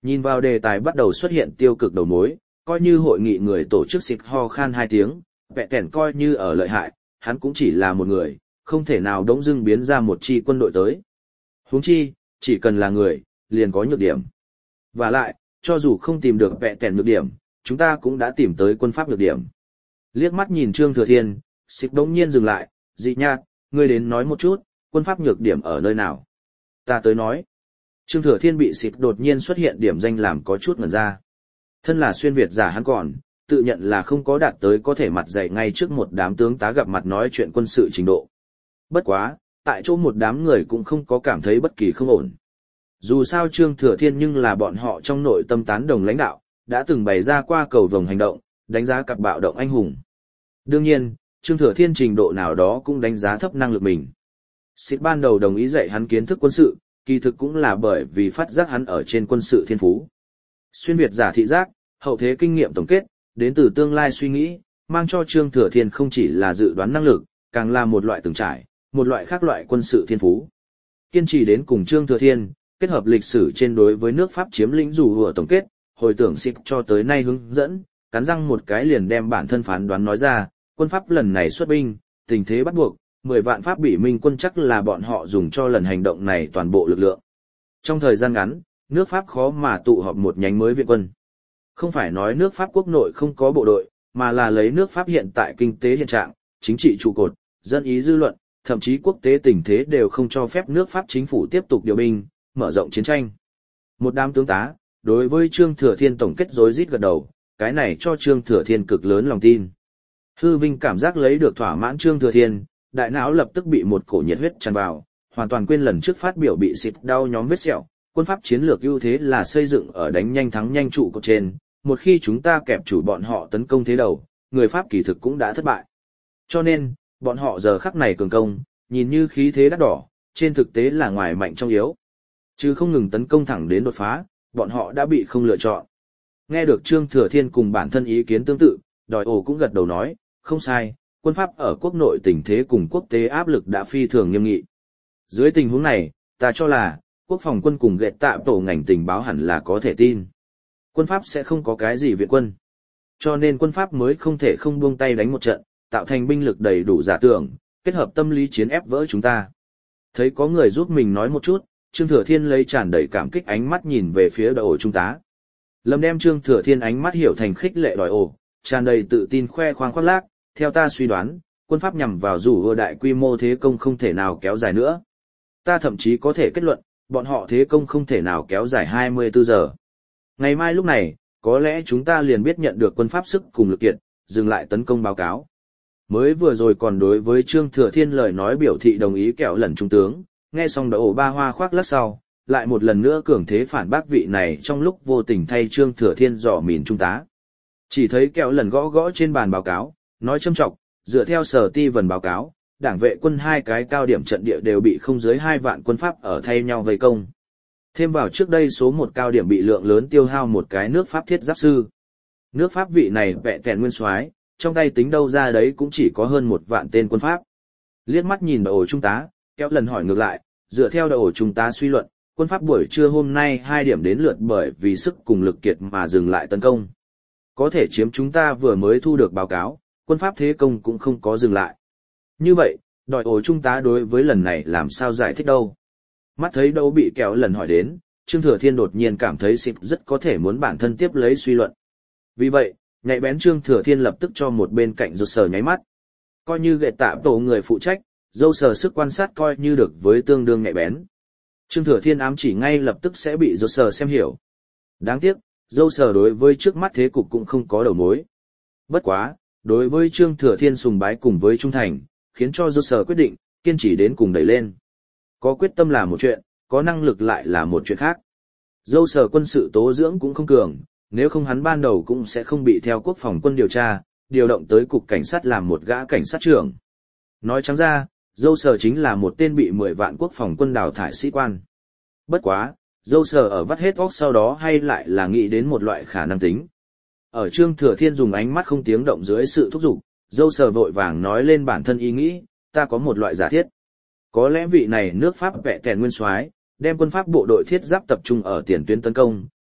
Nhìn vào đề tài bắt đầu xuất hiện tiêu cực đầu mối, coi như hội nghị người tổ chức xịt ho khan 2 tiếng, vẹ kẻn coi như ở lợi hại, hắn cũng chỉ là một người, không thể nào đống dưng biến ra một chi quân đội tới. Huống chi, chỉ cần là người, liền có nhược điểm. Và lại, cho dù không tìm được vẹ kẻn nhược điểm, chúng ta cũng đã tìm tới quân pháp nhược điểm. Liếc mắt nhìn Trương Thừa Thiên, xịt đống nhiên dừng lại, dị nhạt, ngươi đến nói một chút, quân pháp nhược điểm ở nơi nào? Ta tới nói. Trương Thừa Thiên bị xịt đột nhiên xuất hiện điểm danh làm có chút ngẩn ra. Thân là xuyên Việt giả hắn còn, tự nhận là không có đạt tới có thể mặt dày ngay trước một đám tướng tá gặp mặt nói chuyện quân sự trình độ. Bất quá, tại chỗ một đám người cũng không có cảm thấy bất kỳ không ổn. Dù sao Trương Thừa Thiên nhưng là bọn họ trong nội tâm tán đồng lãnh đạo, đã từng bày ra qua cầu vồng hành động, đánh giá cặp bạo động anh hùng. Đương nhiên, Trương Thừa Thiên trình độ nào đó cũng đánh giá thấp năng lực mình. Xịt ban đầu đồng ý dạy hắn kiến thức quân sự, kỳ thực cũng là bởi vì phát giác hắn ở trên quân sự thiên phú. Xuyên Việt giả thị giác, hậu thế kinh nghiệm tổng kết, đến từ tương lai suy nghĩ, mang cho Trương Thừa Thiên không chỉ là dự đoán năng lực, càng là một loại từng trải, một loại khác loại quân sự thiên phú. Kiên trì đến cùng Trương Thừa Thiên, kết hợp lịch sử trên đối với nước Pháp chiếm lĩnh dù hùa tổng kết, hồi tưởng xịt cho tới nay hướng dẫn, cắn răng một cái liền đem bản thân phán đoán nói ra, quân Pháp lần này xuất binh, tình thế bắt buộc, 10 vạn Pháp bị minh quân chắc là bọn họ dùng cho lần hành động này toàn bộ lực lượng. Trong thời gian ngắn, nước Pháp khó mà tụ họp một nhánh mới viện quân. Không phải nói nước Pháp quốc nội không có bộ đội, mà là lấy nước Pháp hiện tại kinh tế hiện trạng, chính trị trụ cột, dân ý dư luận, thậm chí quốc tế tình thế đều không cho phép nước Pháp chính phủ tiếp tục điều binh, mở rộng chiến tranh. Một đám tướng tá, đối với Trương Thừa Thiên tổng kết rối rít gật đầu, cái này cho Trương Thừa Thiên cực lớn lòng tin. Hư Vinh cảm giác lấy được thỏa mãn Trương Thừa Thiên, đại não lập tức bị một cổ nhiệt huyết tràn vào, hoàn toàn quên lần trước phát biểu bị xịt đau nhóm vết sẹo. Quân Pháp chiến lược ưu thế là xây dựng ở đánh nhanh thắng nhanh trụ cột trên, một khi chúng ta kẹp chủ bọn họ tấn công thế đầu, người Pháp kỳ thực cũng đã thất bại. Cho nên, bọn họ giờ khắc này cường công, nhìn như khí thế đắt đỏ, trên thực tế là ngoài mạnh trong yếu. Chứ không ngừng tấn công thẳng đến đột phá, bọn họ đã bị không lựa chọn. Nghe được Trương Thừa Thiên cùng bản thân ý kiến tương tự, đòi ổ cũng gật đầu nói, không sai, quân Pháp ở quốc nội tình thế cùng quốc tế áp lực đã phi thường nghiêm nghị. Dưới tình huống này, ta cho là, quốc phòng quân cùng ghẹt tạm tổ ngành tình báo hẳn là có thể tin. Quân Pháp sẽ không có cái gì viện quân. Cho nên quân Pháp mới không thể không buông tay đánh một trận, tạo thành binh lực đầy đủ giả tưởng, kết hợp tâm lý chiến ép vỡ chúng ta. Thấy có người giúp mình nói một chút, Trương Thừa Thiên lấy tràn đầy cảm kích ánh mắt nhìn về phía đội ổ trung tá. Lâm đem Trương Thừa Thiên ánh mắt hiểu thành khích lệ đòi ổ, tràn đầy tự tin khoe khoang khoác lác, theo ta suy đoán, quân Pháp nhằm vào dù ưa đại quy mô thế công không thể nào kéo dài nữa. Ta thậm chí có thể kết luận, bọn họ thế công không thể nào kéo dài 24 giờ. Ngày mai lúc này, có lẽ chúng ta liền biết nhận được quân Pháp sức cùng lực kiệt, dừng lại tấn công báo cáo. Mới vừa rồi còn đối với Trương Thừa Thiên lời nói biểu thị đồng ý kẹo lần trung tướng, nghe xong đội ổ ba hoa khoác lắc sau, lại một lần nữa cường thế phản bác vị này trong lúc vô tình thay Trương Thừa Thiên dò mìn trung tá. Chỉ thấy kẹo lần gõ gõ trên bàn báo cáo, nói châm trọng, dựa theo Sở Ti Vân báo cáo, đảng vệ quân 2 cái cao điểm trận địa đều bị không dưới 2 vạn quân Pháp ở thay nhau vây công. Thêm vào trước đây số 1 cao điểm bị lượng lớn tiêu hao một cái nước Pháp thiết giáp sư. Nước Pháp vị này vẹ tẹn nguyên soái, trong tay tính đâu ra đấy cũng chỉ có hơn 1 vạn tên quân Pháp. Liếc mắt nhìn đội ổ trung tá, kéo lần hỏi ngược lại, dựa theo đội ổ trung tá suy luận, quân Pháp buổi trưa hôm nay 2 điểm đến lượt bởi vì sức cùng lực kiệt mà dừng lại tấn công. Có thể chiếm chúng ta vừa mới thu được báo cáo, quân Pháp thế công cũng không có dừng lại. Như vậy, đội ổ trung tá đối với lần này làm sao giải thích đâu? Mắt thấy đâu bị kéo lần hỏi đến, Trương Thừa Thiên đột nhiên cảm thấy xịt rất có thể muốn bản thân tiếp lấy suy luận. Vì vậy, nhạy bén Trương Thừa Thiên lập tức cho một bên cạnh rụt sờ nháy mắt. Coi như ghệ tạm tổ người phụ trách, dâu sờ sức quan sát coi như được với tương đương nhạy bén. Trương Thừa Thiên ám chỉ ngay lập tức sẽ bị rụt sờ xem hiểu. Đáng tiếc, dâu sờ đối với trước mắt thế cục cũng không có đầu mối. Bất quá, đối với Trương Thừa Thiên sùng bái cùng với trung thành, khiến cho rụt sờ quyết định, kiên trì đến cùng đẩy lên. Có quyết tâm là một chuyện, có năng lực lại là một chuyện khác. Dâu sờ quân sự tố dưỡng cũng không cường, nếu không hắn ban đầu cũng sẽ không bị theo quốc phòng quân điều tra, điều động tới cục cảnh sát làm một gã cảnh sát trưởng. Nói trắng ra, dâu sờ chính là một tên bị 10 vạn quốc phòng quân đào thải sĩ quan. Bất quá, dâu sờ ở vắt hết óc sau đó hay lại là nghĩ đến một loại khả năng tính. Ở Trương Thừa Thiên dùng ánh mắt không tiếng động dưới sự thúc giục, dâu sờ vội vàng nói lên bản thân ý nghĩ, ta có một loại giả thiết. Có lẽ vị này nước Pháp vẹ tèn nguyên soái đem quân Pháp bộ đội thiết giáp tập trung ở tiền tuyến tấn công,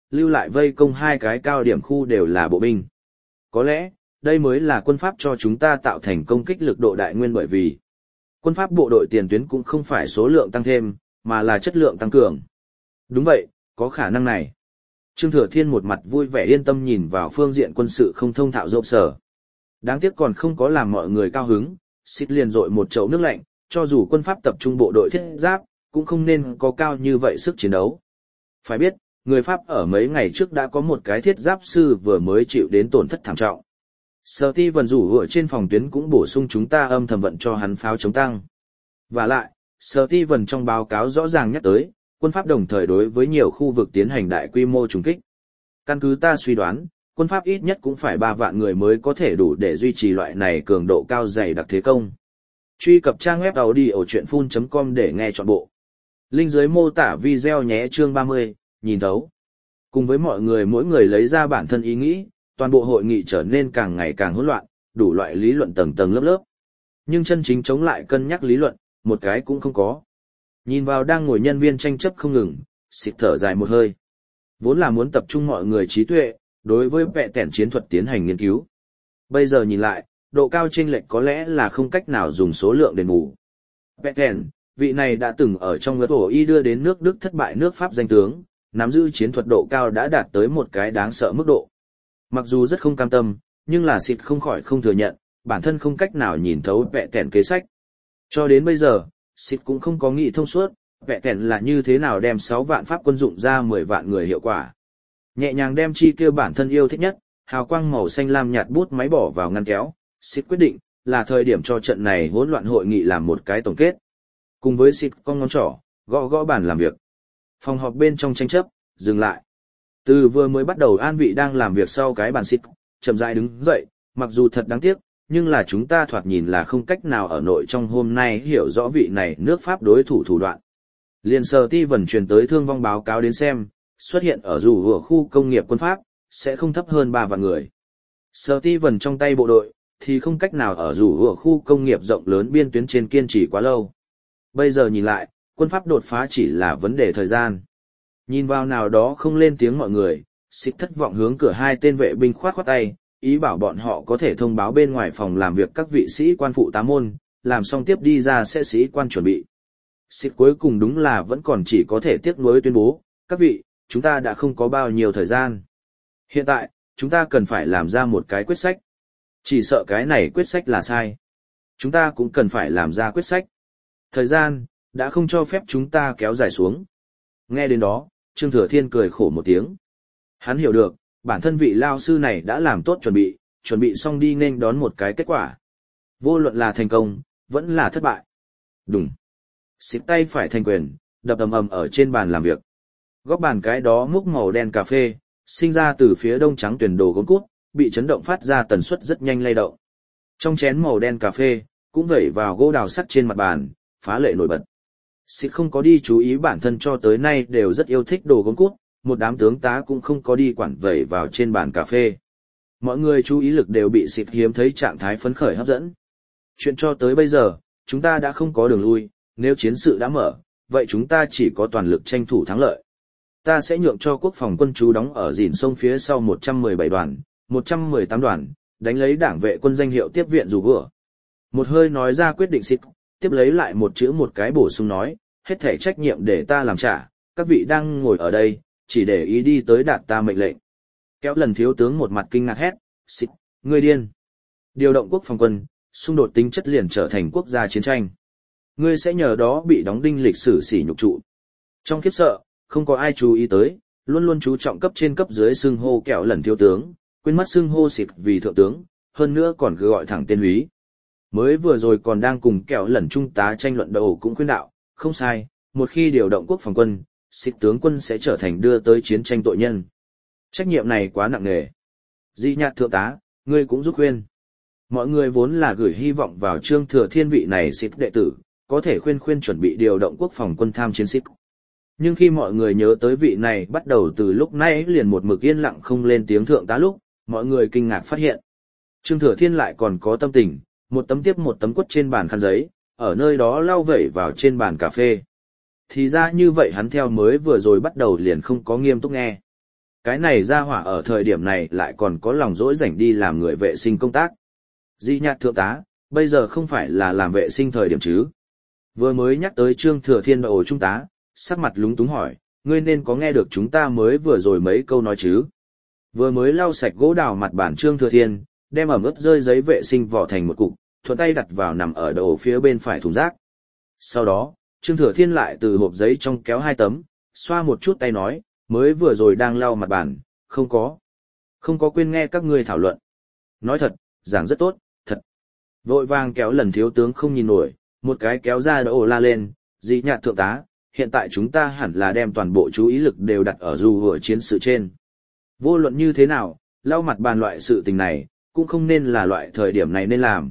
lưu lại vây công hai cái cao điểm khu đều là bộ binh. Có lẽ, đây mới là quân Pháp cho chúng ta tạo thành công kích lực độ đại nguyên bởi vì quân Pháp bộ đội tiền tuyến cũng không phải số lượng tăng thêm, mà là chất lượng tăng cường. Đúng vậy, có khả năng này. Trương Thừa Thiên một mặt vui vẻ yên tâm nhìn vào phương diện quân sự không thông thạo rộng sở. Đáng tiếc còn không có làm mọi người cao hứng, xịt liền dội một chậu nước lạnh, cho dù quân Pháp tập trung bộ đội thiết giáp, cũng không nên có cao như vậy sức chiến đấu. Phải biết, người Pháp ở mấy ngày trước đã có một cái thiết giáp sư vừa mới chịu đến tổn thất thảm trọng. Steven rủ ở trên phòng tuyến cũng bổ sung chúng ta âm thầm vận cho hắn pháo chống tăng. Và lại, Steven trong báo cáo rõ ràng nhắc tới, quân Pháp đồng thời đối với nhiều khu vực tiến hành đại quy mô trùng kích. Căn cứ ta suy đoán, quân Pháp ít nhất cũng phải 3 vạn người mới có thể đủ để duy trì loại này cường độ cao dày đặc thế công. Truy cập trang web audiochuyenphun.com để nghe trọn bộ. Link dưới mô tả video nhé chương 30, nhìn thấu. Cùng với mọi người mỗi người lấy ra bản thân ý nghĩ, toàn bộ hội nghị trở nên càng ngày càng hỗn loạn, đủ loại lý luận tầng tầng lớp lớp. Nhưng chân chính chống lại cân nhắc lý luận, một cái cũng không có. Nhìn vào đang ngồi nhân viên tranh chấp không ngừng, xịt thở dài một hơi. Vốn là muốn tập trung mọi người trí tuệ, đối với vẹ tẻn chiến thuật tiến hành nghiên cứu. Bây giờ nhìn lại, độ cao chênh lệch có lẽ là không cách nào dùng số lượng đền bù. Vẹ tẻn, vị này đã từng ở trong ngất ổ y đưa đến nước Đức thất bại nước Pháp danh tướng, nắm giữ chiến thuật độ cao đã đạt tới một cái đáng sợ mức độ. Mặc dù rất không cam tâm, nhưng là xịt không khỏi không thừa nhận, bản thân không cách nào nhìn thấu vẹ tẻn kế sách. Cho đến bây giờ, xịt cũng không có nghĩ thông suốt, vẹ tẻn là như thế nào đem 6 vạn Pháp quân dụng ra 10 vạn người hiệu quả. Nhẹ nhàng đem chi kêu bản thân yêu thích nhất, hào quang màu xanh lam nhạt bút máy bỏ vào ngăn kéo, xịt quyết định, là thời điểm cho trận này hỗn loạn hội nghị làm một cái tổng kết. Cùng với xịt con ngón trỏ, gõ gõ bàn làm việc. Phòng họp bên trong tranh chấp, dừng lại. Từ vừa mới bắt đầu an vị đang làm việc sau cái bàn xịt, chậm rãi đứng dậy, mặc dù thật đáng tiếc, nhưng là chúng ta thoạt nhìn là không cách nào ở nội trong hôm nay hiểu rõ vị này nước Pháp đối thủ thủ đoạn. Liên Steven truyền tới thương vong báo cáo đến xem, xuất hiện ở dù ở khu công nghiệp quân Pháp, sẽ không thấp hơn 3 vạn người. Steven trong tay bộ đội, thì không cách nào ở dù ở khu công nghiệp rộng lớn biên tuyến trên kiên trì quá lâu. Bây giờ nhìn lại, quân Pháp đột phá chỉ là vấn đề thời gian. Nhìn vào nào đó không lên tiếng mọi người, xịt thất vọng hướng cửa hai tên vệ binh khoát tay, ý bảo bọn họ có thể thông báo bên ngoài phòng làm việc các vị sĩ quan phụ tá môn, làm xong tiếp đi ra sẽ sĩ quan chuẩn bị. Xịt cuối cùng đúng là vẫn còn chỉ có thể tiếc nuối tuyên bố, các vị, chúng ta đã không có bao nhiêu thời gian. Hiện tại, chúng ta cần phải làm ra một cái quyết sách. Chỉ sợ cái này quyết sách là sai. Chúng ta cũng cần phải làm ra quyết sách. Thời gian, đã không cho phép chúng ta kéo dài xuống. Nghe đến đó, Trương Thừa Thiên cười khổ một tiếng. Hắn hiểu được, bản thân vị lao sư này đã làm tốt chuẩn bị xong đi nên đón một cái kết quả. Vô luận là thành công, vẫn là thất bại. Đùng. Xịt tay phải thành quyền, đập ầm ầm ở trên bàn làm việc. Góc bàn cái đó múc màu đen cà phê, sinh ra từ phía đông trắng tuyển đồ gốm cút, bị chấn động phát ra tần suất rất nhanh lay động. Trong chén màu đen cà phê, cũng vẩy vào gỗ đào sắt trên mặt bàn, phá lệ nổi bật. Xịt không có đi chú ý bản thân cho tới nay đều rất yêu thích đồ gốm cút, một đám tướng tá cũng không có đi quản vẩy vào trên bàn cà phê. Mọi người chú ý lực đều bị xịt hiếm thấy trạng thái phấn khởi hấp dẫn. Chuyện cho tới bây giờ, chúng ta đã không có đường lui, nếu chiến sự đã mở, vậy chúng ta chỉ có toàn lực tranh thủ thắng lợi. Ta sẽ nhượng cho quốc phòng quân trú đóng ở dìn sông phía sau 117 đoàn, 118 đoàn, đánh lấy đảng vệ quân danh hiệu tiếp viện dù vừa. Một hơi nói ra quyết định xịt, tiếp lấy lại một chữ một cái bổ sung nói, hết thảy trách nhiệm để ta làm trả, các vị đang ngồi ở đây, chỉ để ý đi tới đạt ta mệnh lệnh. Kéo lần thiếu tướng một mặt kinh ngạc hét, xịt, ngươi điên. Điều động quốc phòng quân, xung đột tính chất liền trở thành quốc gia chiến tranh. Ngươi sẽ nhờ đó bị đóng đinh lịch sử sỉ nhục trụ. Trong khiếp sợ, không có ai chú ý tới, luôn luôn chú trọng cấp trên cấp dưới xưng hô kẹo lần thiếu tướng, quên mất xưng hô xịt vì thượng tướng, hơn nữa còn cứ gọi thẳng tên húy. Mới vừa rồi còn đang cùng kẹo lần trung tá tranh luận đầu cũng khuyên đạo, không sai, một khi điều động quốc phòng quân, xịt tướng quân sẽ trở thành đưa tới chiến tranh tội nhân. Trách nhiệm này quá nặng nề. Di nhạt thượng tá, ngươi cũng giúp khuyên. Mọi người vốn là gửi hy vọng vào Trương Thừa Thiên vị này xịt đệ tử, có thể khuyên chuẩn bị điều động quốc phòng quân tham chiến xịt. Nhưng khi mọi người nhớ tới vị này bắt đầu từ lúc nãy liền một mực yên lặng không lên tiếng thượng tá lúc, mọi người kinh ngạc phát hiện. Trương Thừa Thiên lại còn có tâm tình, một tấm tiếp một tấm quất trên bàn khăn giấy, ở nơi đó lau vẩy vào trên bàn cà phê. Thì ra như vậy hắn theo mới vừa rồi bắt đầu liền không có nghiêm túc nghe. Cái này ra hỏa ở thời điểm này lại còn có lòng dỗi rảnh đi làm người vệ sinh công tác. Di Nhạt thượng tá, bây giờ không phải là làm vệ sinh thời điểm chứ. Vừa mới nhắc tới Trương Thừa Thiên và ổ trung tá, sắc mặt lúng túng hỏi, ngươi nên có nghe được chúng ta mới vừa rồi mấy câu nói chứ. Vừa mới lau sạch gỗ đào mặt bàn Trương Thừa Thiên, đem ẩm ướt rơi giấy vệ sinh vỏ thành một cục, thuận tay đặt vào nằm ở đầu phía bên phải thùng rác. Sau đó, Trương Thừa Thiên lại từ hộp giấy trong kéo 2 tấm, xoa một chút tay nói, mới vừa rồi đang lau mặt bàn, không có quên nghe các ngươi thảo luận. Nói thật, giảng rất tốt, thật. Vội vàng kéo lần thiếu tướng không nhìn nổi, một cái kéo ra đỡ ồ la lên, Di Nhạt thượng tá, hiện tại chúng ta hẳn là đem toàn bộ chú ý lực đều đặt ở dù vừa chiến sự trên. Vô luận như thế nào, lau mặt bàn loại sự tình này, cũng không nên là loại thời điểm này nên làm.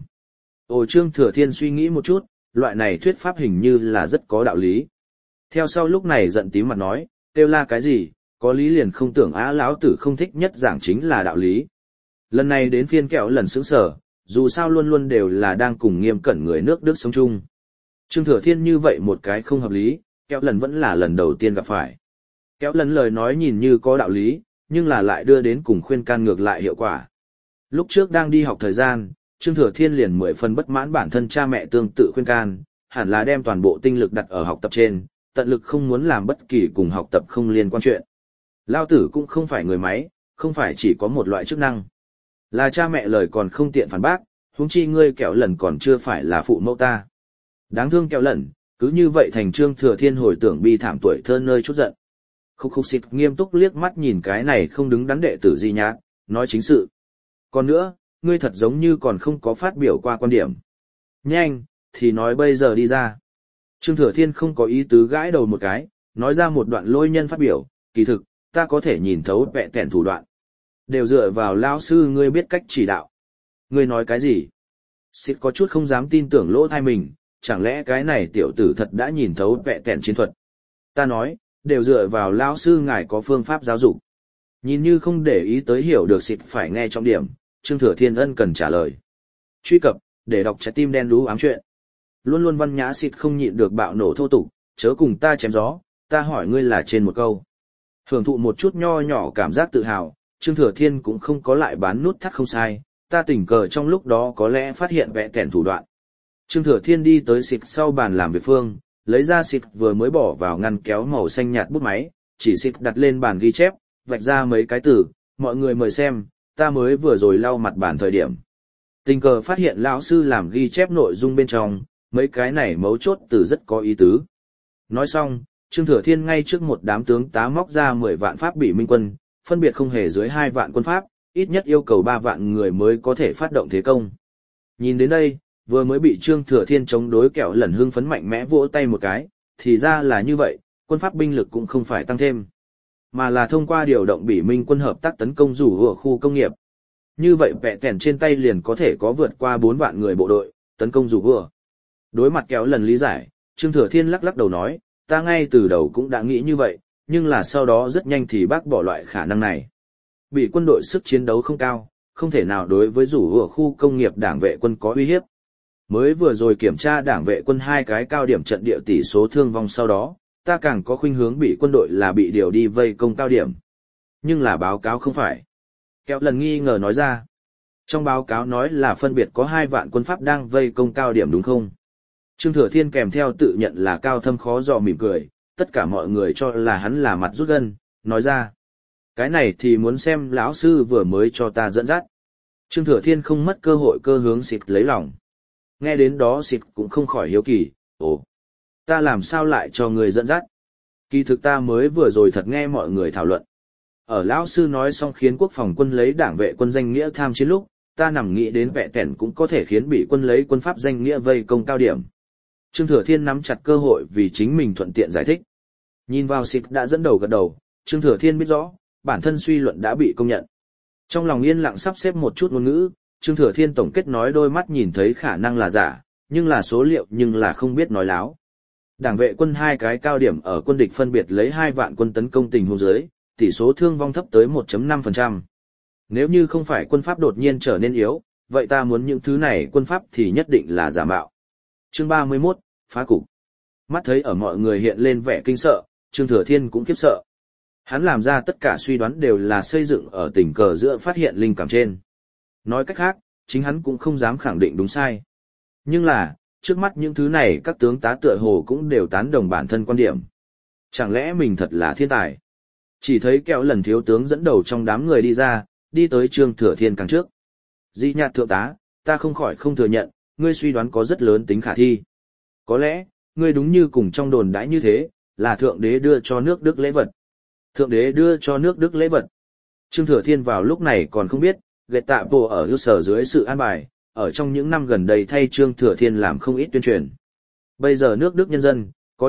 Ồ Trương Thừa Thiên suy nghĩ một chút, loại này thuyết pháp hình như là rất có đạo lý. Theo sau lúc này giận tím mặt nói, kêu la cái gì, có lý liền không tưởng á lão tử không thích nhất giảng chính là đạo lý. Lần này đến phiên kẹo lần sững sở, dù sao luôn luôn đều là đang cùng nghiêm cẩn người nước Đức sống chung. Trương Thừa Thiên như vậy một cái không hợp lý, kẹo lần vẫn là lần đầu tiên gặp phải. Kẹo lần lời nói nhìn như có đạo lý, nhưng là lại đưa đến cùng khuyên can ngược lại hiệu quả. Lúc trước đang đi học thời gian, Trương Thừa Thiên liền 10 phần bất mãn bản thân cha mẹ tương tự khuyên can, hẳn là đem toàn bộ tinh lực đặt ở học tập trên, tận lực không muốn làm bất kỳ cùng học tập không liên quan chuyện. Lao tử cũng không phải người máy, không phải chỉ có một loại chức năng. Là cha mẹ lời còn không tiện phản bác, huống chi ngươi kẹo lần còn chưa phải là phụ mẫu ta. Đáng thương kẹo lần, cứ như vậy thành Trương Thừa Thiên hồi tưởng bi thảm tuổi thơ nơi chút giận. Khúc khúc xịt nghiêm túc liếc mắt nhìn cái này không đứng đắn đệ tử Di Nhạt, nói chính sự. Còn nữa, ngươi thật giống như còn không có phát biểu qua quan điểm. Nhanh, thì nói bây giờ đi ra. Trương Thừa Thiên không có ý tứ gãi đầu một cái, nói ra một đoạn lôi nhân phát biểu, kỳ thực, ta có thể nhìn thấu vẹ tẹn thủ đoạn. Đều dựa vào lao sư ngươi biết cách chỉ đạo. Ngươi nói cái gì? Xịt có chút không dám tin tưởng lỗ thai mình, chẳng lẽ cái này tiểu tử thật đã nhìn thấu vẹ tẹn chiến thuật. Ta nói, đều dựa vào lao sư ngài có phương pháp giáo dục. Nhìn như không để ý tới hiểu được xịt phải nghe trọng điểm, Trương Thừa Thiên ân cần trả lời. Truy cập, để đọc trái tim đen đú ám chuyện. Luôn luôn văn nhã xịt không nhịn được bạo nổ thô tục, chớ cùng ta chém gió, ta hỏi ngươi là trên một câu. Hưởng thụ một chút nho nhỏ cảm giác tự hào, Trương Thừa Thiên cũng không có lại bán nút thắt không sai, ta tình cờ trong lúc đó có lẽ phát hiện vẽ kẻn thủ đoạn. Trương Thừa Thiên đi tới xịt sau bàn làm việc phương, lấy ra xịt vừa mới bỏ vào ngăn kéo màu xanh nhạt bút máy, chỉ xịt đặt lên bàn ghi chép, vạch ra mấy cái từ, mọi người mời xem, ta mới vừa rồi lau mặt bàn thời điểm. Tình cờ phát hiện lão sư làm ghi chép nội dung bên trong, mấy cái này mấu chốt từ rất có ý tứ. Nói xong, Trương Thừa Thiên ngay trước một đám tướng tá móc ra 10 vạn pháp bị minh quân, phân biệt không hề dưới 2 vạn quân pháp, ít nhất yêu cầu 3 vạn người mới có thể phát động thế công. Nhìn đến đây, vừa mới bị Trương Thừa Thiên chống đối kẹo lần hưng phấn mạnh mẽ vỗ tay một cái, thì ra là như vậy, quân pháp binh lực cũng không phải tăng thêm, mà là thông qua điều động bỉ minh quân hợp tác tấn công rủ ở khu công nghiệp. Như vậy vẹ tẻn trên tay liền có thể có vượt qua 4 vạn người bộ đội, tấn công rủ vừa. Đối mặt kéo lần lý giải, Trương Thừa Thiên lắc lắc đầu nói, ta ngay từ đầu cũng đã nghĩ như vậy, nhưng là sau đó rất nhanh thì bác bỏ loại khả năng này. Bị quân đội sức chiến đấu không cao, không thể nào đối với rủ ở khu công nghiệp đảng vệ quân có uy hiếp. Mới vừa rồi kiểm tra đảng vệ quân 2 cái cao điểm trận địa tỷ số thương vong sau đó, ta càng có khuynh hướng bị quân đội là bị điều đi vây công cao điểm. Nhưng là báo cáo không phải. Kéo lần nghi ngờ nói ra. Trong báo cáo nói là phân biệt có 2 vạn quân Pháp đang vây công cao điểm đúng không? Trương Thừa Thiên kèm theo tự nhận là cao thâm khó dò mỉm cười, tất cả mọi người cho là hắn là mặt rút gân, nói ra. Cái này thì muốn xem lão sư vừa mới cho ta dẫn dắt. Trương Thừa Thiên không mất cơ hội cơ hướng xịt lấy lòng. Nghe đến đó xịt cũng không khỏi hiếu kỳ, ồ, ta làm sao lại cho người dẫn dắt? Kỳ thực ta mới vừa rồi thật nghe mọi người thảo luận. Ở lão sư nói xong khiến quốc phòng quân lấy đảng vệ quân danh nghĩa tham chiến lúc, ta nằm nghĩ đến vẹ tẻn cũng có thể khiến bị quân lấy quân Pháp danh nghĩa vây công cao điểm. Trương Thừa Thiên nắm chặt cơ hội vì chính mình thuận tiện giải thích. Nhìn vào xịt đã dẫn đầu gật đầu, Trương Thừa Thiên biết rõ, bản thân suy luận đã bị công nhận. Trong lòng yên lặng sắp xếp một chút ngôn ngữ, Trương Thừa Thiên tổng kết nói đôi mắt nhìn thấy khả năng là giả, nhưng là số liệu nhưng là không biết nói láo. Đảng vệ quân 2 cái cao điểm ở quân địch phân biệt lấy 2 vạn quân tấn công tình huống dưới, tỷ số thương vong thấp tới 1.5%. Nếu như không phải quân Pháp đột nhiên trở nên yếu, vậy ta muốn những thứ này quân Pháp thì nhất định là giả mạo. Chương 31, phá cục. Mắt thấy ở mọi người hiện lên vẻ kinh sợ, Trương Thừa Thiên cũng khiếp sợ. Hắn làm ra tất cả suy đoán đều là xây dựng ở tình cờ giữa phát hiện linh cảm trên. Nói cách khác, chính hắn cũng không dám khẳng định đúng sai. Nhưng là, trước mắt những thứ này các tướng tá tựa hồ cũng đều tán đồng bản thân quan điểm. Chẳng lẽ mình thật là thiên tài? Chỉ thấy Kẹo Lần thiếu tướng dẫn đầu trong đám người đi ra, đi tới Trương Thừa Thiên càng trước. Dị Nhạt thượng tá, ta không khỏi không thừa nhận, ngươi suy đoán có rất lớn tính khả thi. Có lẽ, ngươi đúng như cùng trong đồn đãi như thế, là Thượng Đế đưa cho nước Đức lễ vật. Thượng Đế đưa cho nước Đức lễ vật. Trương Thừa Thiên vào lúc này còn không biết, Gệt Tạ Bộ ở hữu sở dưới sự an bài, ở trong những năm gần đây thay Trương Thừa Thiên làm không ít tuyên truyền. Bây giờ nước Đức nhân dân, có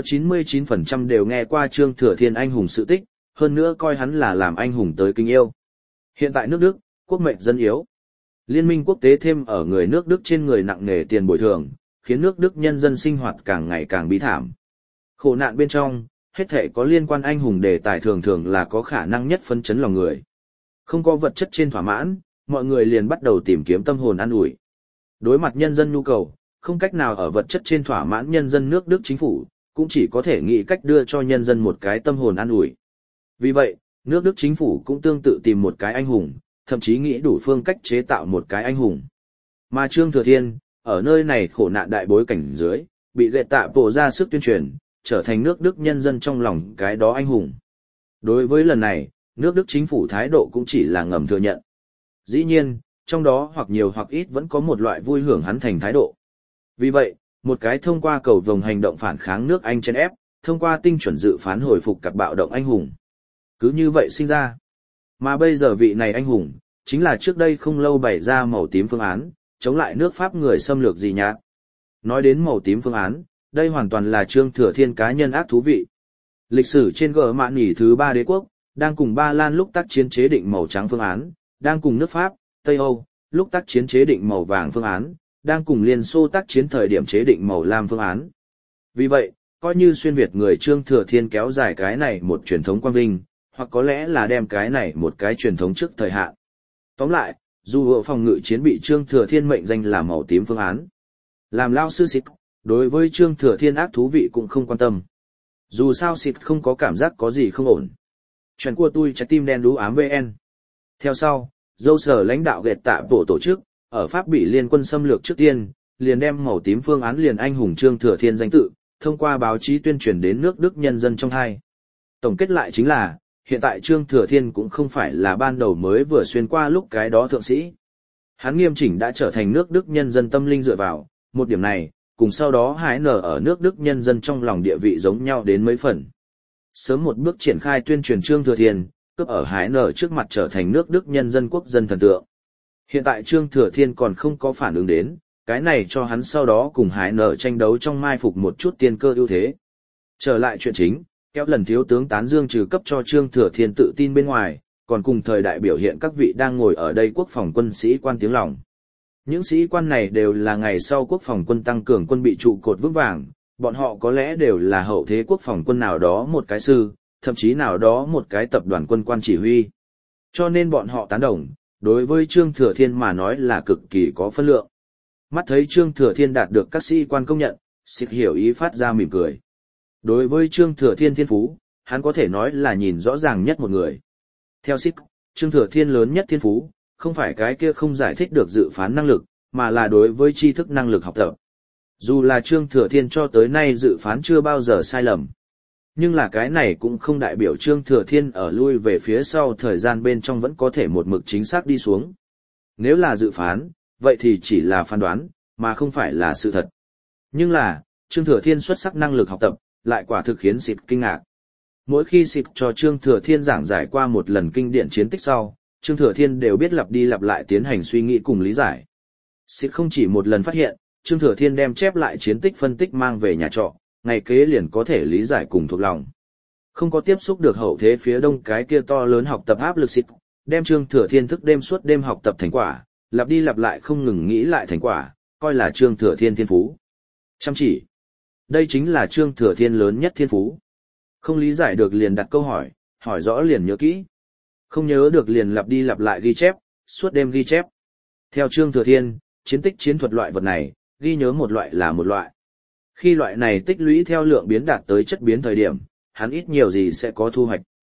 99% đều nghe qua Trương Thừa Thiên anh hùng sự tích, hơn nữa coi hắn là làm anh hùng tới kính yêu. Hiện tại nước Đức, quốc mệnh dân yếu. Liên minh quốc tế thêm ở người nước Đức trên người nặng nề tiền bồi thường, khiến nước Đức nhân dân sinh hoạt càng ngày càng bi thảm. Khổ nạn bên trong, hết thảy có liên quan anh hùng đề tài thường thường là có khả năng nhất phấn chấn lòng người. Không có vật chất trên thỏa mãn, mọi người liền bắt đầu tìm kiếm tâm hồn an ủi. Đối mặt nhân dân nhu cầu, không cách nào ở vật chất trên thỏa mãn nhân dân nước Đức chính phủ, cũng chỉ có thể nghĩ cách đưa cho nhân dân một cái tâm hồn an ủi. Vì vậy, nước Đức chính phủ cũng tương tự tìm một cái anh hùng, thậm chí nghĩ đủ phương cách chế tạo một cái anh hùng. Mà Trương Thừa Thiên, ở nơi này khổ nạn đại bối cảnh dưới, bị Gệt Tạ Bộ ra sức tuyên truyền, trở thành nước Đức nhân dân trong lòng cái đó anh hùng. Đối với lần này, nước Đức chính phủ thái độ cũng chỉ là ngầm thừa nhận. Dĩ nhiên, trong đó hoặc nhiều hoặc ít vẫn có một loại vui hưởng hắn thành thái độ. Vì vậy, một cái thông qua cầu vồng hành động phản kháng nước Anh chen ép, thông qua tinh chuẩn dự phán hồi phục các bạo động anh hùng. Cứ như vậy sinh ra. Mà bây giờ vị này anh hùng, chính là trước đây không lâu bày ra màu tím phương án, chống lại nước Pháp người xâm lược Dị Nhạt. Nói đến màu tím phương án, đây hoàn toàn là Trương Thừa Thiên cá nhân ác thú vị. Lịch sử trên gờ mạn nghỉ thứ 3 đế quốc, đang cùng Ba Lan lúc tác chiến chế định màu trắng phương án, đang cùng nước Pháp, Tây Âu, lúc tác chiến chế định màu vàng phương án, đang cùng Liên Xô tác chiến thời điểm chế định màu lam phương án. Vì vậy, coi như xuyên Việt người Trương Thừa Thiên kéo dài cái này một truyền thống quang vinh, hoặc có lẽ là đem cái này một cái truyền thống trước thời hạn. Tóm lại, dù ở phòng ngự chiến bị Trương Thừa Thiên mệnh danh là màu tím phương án. Làm lao sư xịt, đối với Trương Thừa Thiên ác thú vị cũng không quan tâm. Dù sao xịt không có cảm giác có gì không ổn. Chuyện của tôi trái tim đen đú ám VN. Theo sau, dâu sở lãnh đạo Gệt Tạ Bộ tổ chức, ở Pháp bị liên quân xâm lược trước tiên, liền đem màu tím phương án liền anh hùng Trương Thừa Thiên danh tự, thông qua báo chí tuyên truyền đến nước Đức nhân dân trong hai. Tổng kết lại chính là, hiện tại Trương Thừa Thiên cũng không phải là ban đầu mới vừa xuyên qua lúc cái đó thượng sĩ. Hắn nghiêm chỉnh đã trở thành nước Đức nhân dân tâm linh dựa vào, một điểm này, cùng sau đó hái nở ở nước Đức nhân dân trong lòng địa vị giống nhau đến mấy phần. Sớm một bước triển khai tuyên truyền Trương Thừa Thiên, cướp ở hái nở trước mặt trở thành nước Đức nhân dân quốc dân thần tượng. Hiện tại Trương Thừa Thiên còn không có phản ứng đến, cái này cho hắn sau đó cùng hái nở tranh đấu trong mai phục một chút tiên cơ ưu thế. Trở lại chuyện chính, Kéo Lần thiếu tướng tán dương trừ cấp cho Trương Thừa Thiên tự tin bên ngoài, còn cùng thời đại biểu hiện các vị đang ngồi ở đây quốc phòng quân sĩ quan tiếng lòng. Những sĩ quan này đều là ngày sau quốc phòng quân tăng cường quân bị trụ cột vững vàng, bọn họ có lẽ đều là hậu thế quốc phòng quân nào đó một cái sư, thậm chí nào đó một cái tập đoàn quân quan chỉ huy. Cho nên bọn họ tán đồng, đối với Trương Thừa Thiên mà nói là cực kỳ có phân lượng. Mắt thấy Trương Thừa Thiên đạt được các sĩ quan công nhận, Xịt hiểu ý phát ra mỉm cười. Đối với Trương Thừa Thiên thiên phú, hắn có thể nói là nhìn rõ ràng nhất một người. Theo Xịt, Trương Thừa Thiên lớn nhất thiên phú, không phải cái kia không giải thích được dự phán năng lực, mà là đối với tri thức năng lực học tập. Dù là Trương Thừa Thiên cho tới nay dự phán chưa bao giờ sai lầm. Nhưng là cái này cũng không đại biểu Trương Thừa Thiên ở lui về phía sau thời gian bên trong vẫn có thể một mực chính xác đi xuống. Nếu là dự phán, vậy thì chỉ là phán đoán, mà không phải là sự thật. Nhưng là, Trương Thừa Thiên xuất sắc năng lực học tập, lại quả thực khiến Xịt kinh ngạc. Mỗi khi Xịt cho Trương Thừa Thiên giảng giải qua một lần kinh điển chiến tích sau, Trương Thừa Thiên đều biết lặp đi lặp lại tiến hành suy nghĩ cùng lý giải. Xịt không chỉ một lần phát hiện, Trương Thừa Thiên đem chép lại chiến tích phân tích mang về nhà trọ, ngày kế liền có thể lý giải cùng thuộc lòng. Không có tiếp xúc được hậu thế phía đông cái kia to lớn học tập áp lực Xịt, đem Trương Thừa Thiên thức đêm suốt đêm học tập thành quả, lặp đi lặp lại không ngừng nghĩ lại thành quả, coi là Trương Thừa Thiên thiên phú. Chăm chỉ. Đây chính là Trương Thừa Thiên lớn nhất thiên phú. Không lý giải được liền đặt câu hỏi, hỏi rõ liền nhớ kỹ. Không nhớ được liền lặp đi lặp lại ghi chép, suốt đêm ghi chép. Theo Trương Thừa Thiên, chiến tích chiến thuật loại vật này, ghi nhớ một loại là một loại. Khi loại này tích lũy theo lượng biến đạt tới chất biến thời điểm, hắn ít nhiều gì sẽ có thu hoạch.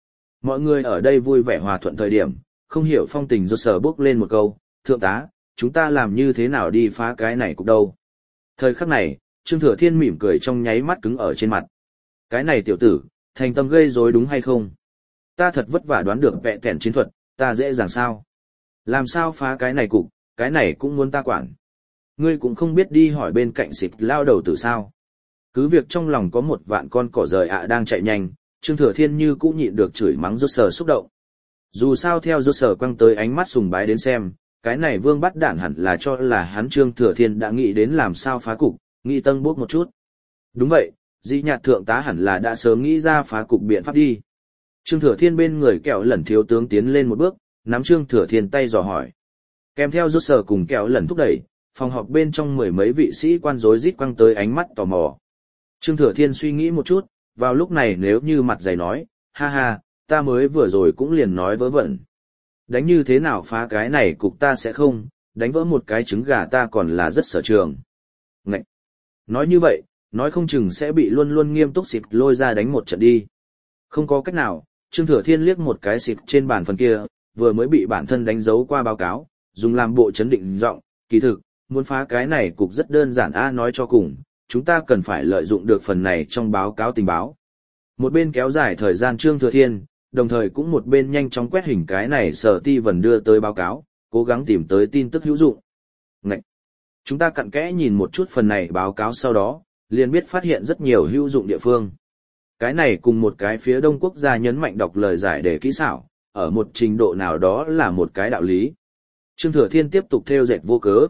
Mọi người ở đây vui vẻ hòa thuận thời điểm, không hiểu phong tình rốt sở bước lên một câu, thượng tá, chúng ta làm như thế nào đi phá cái này cục đâu. Thời khắc này, Trương Thừa Thiên mỉm cười trong nháy mắt cứng ở trên mặt. Cái này tiểu tử, thành tâm gây rối đúng hay không? Ta thật vất vả đoán được vẹ tẻn chiến thuật, ta dễ dàng sao? Làm sao phá cái này cục, cái này cũng muốn ta quản. Ngươi cũng không biết đi hỏi bên cạnh xịt lao đầu tử sao. Cứ việc trong lòng có một vạn con cỏ rời đang chạy nhanh, Trương Thừa Thiên như cũng nhịn được chửi mắng rốt sờ xúc động. Dù sao theo rốt sờ quăng tới ánh mắt sùng bái đến xem, cái này vương bắt đản hẳn là cho là hắn Trương Thừa Thiên đã nghĩ đến làm sao phá cục, nghĩ tân bốc một chút. Đúng vậy, Dĩ Nhạt thượng tá hẳn là đã sớm nghĩ ra phá cục biện pháp đi. Trương Thừa Thiên bên người Kẹo Lẩn thiếu tướng tiến lên một bước, nắm Trương Thừa Thiên tay dò hỏi. Kèm theo rốt sờ cùng Kẹo Lẩn thúc đẩy, phòng họp bên trong mười mấy vị sĩ quan rối rít quăng tới ánh mắt tò mò. Trương Thừa Thiên suy nghĩ một chút, vào lúc này nếu như mặt dày nói, ha ha, ta mới vừa rồi cũng liền nói vớ vẩn. Đánh như thế nào phá cái này cục ta sẽ không, đánh vỡ một cái trứng gà ta còn là rất sở trường. Ngậy! Nói như vậy, nói không chừng sẽ bị luôn luôn nghiêm túc xịt lôi ra đánh một trận đi. Không có cách nào, Trương Thừa Thiên liếc một cái xịt trên bàn phần kia, vừa mới bị bản thân đánh dấu qua báo cáo, dùng làm bộ chấn định giọng, kỳ thực, muốn phá cái này cục rất đơn giản nói cho cùng, chúng ta cần phải lợi dụng được phần này trong báo cáo tình báo. Một bên kéo dài thời gian Trương Thừa Thiên, đồng thời cũng một bên nhanh chóng quét hình cái này Sở Ti Vân đưa tới báo cáo, cố gắng tìm tới tin tức hữu dụng. Ngậy! Chúng ta cặn kẽ nhìn một chút phần này báo cáo sau đó, liền biết phát hiện rất nhiều hữu dụng địa phương. Cái này cùng một cái phía Đông quốc gia nhấn mạnh đọc lời giải để kỹ xảo, ở một trình độ nào đó là một cái đạo lý. Trương Thừa Thiên tiếp tục theo dệt vô cớ.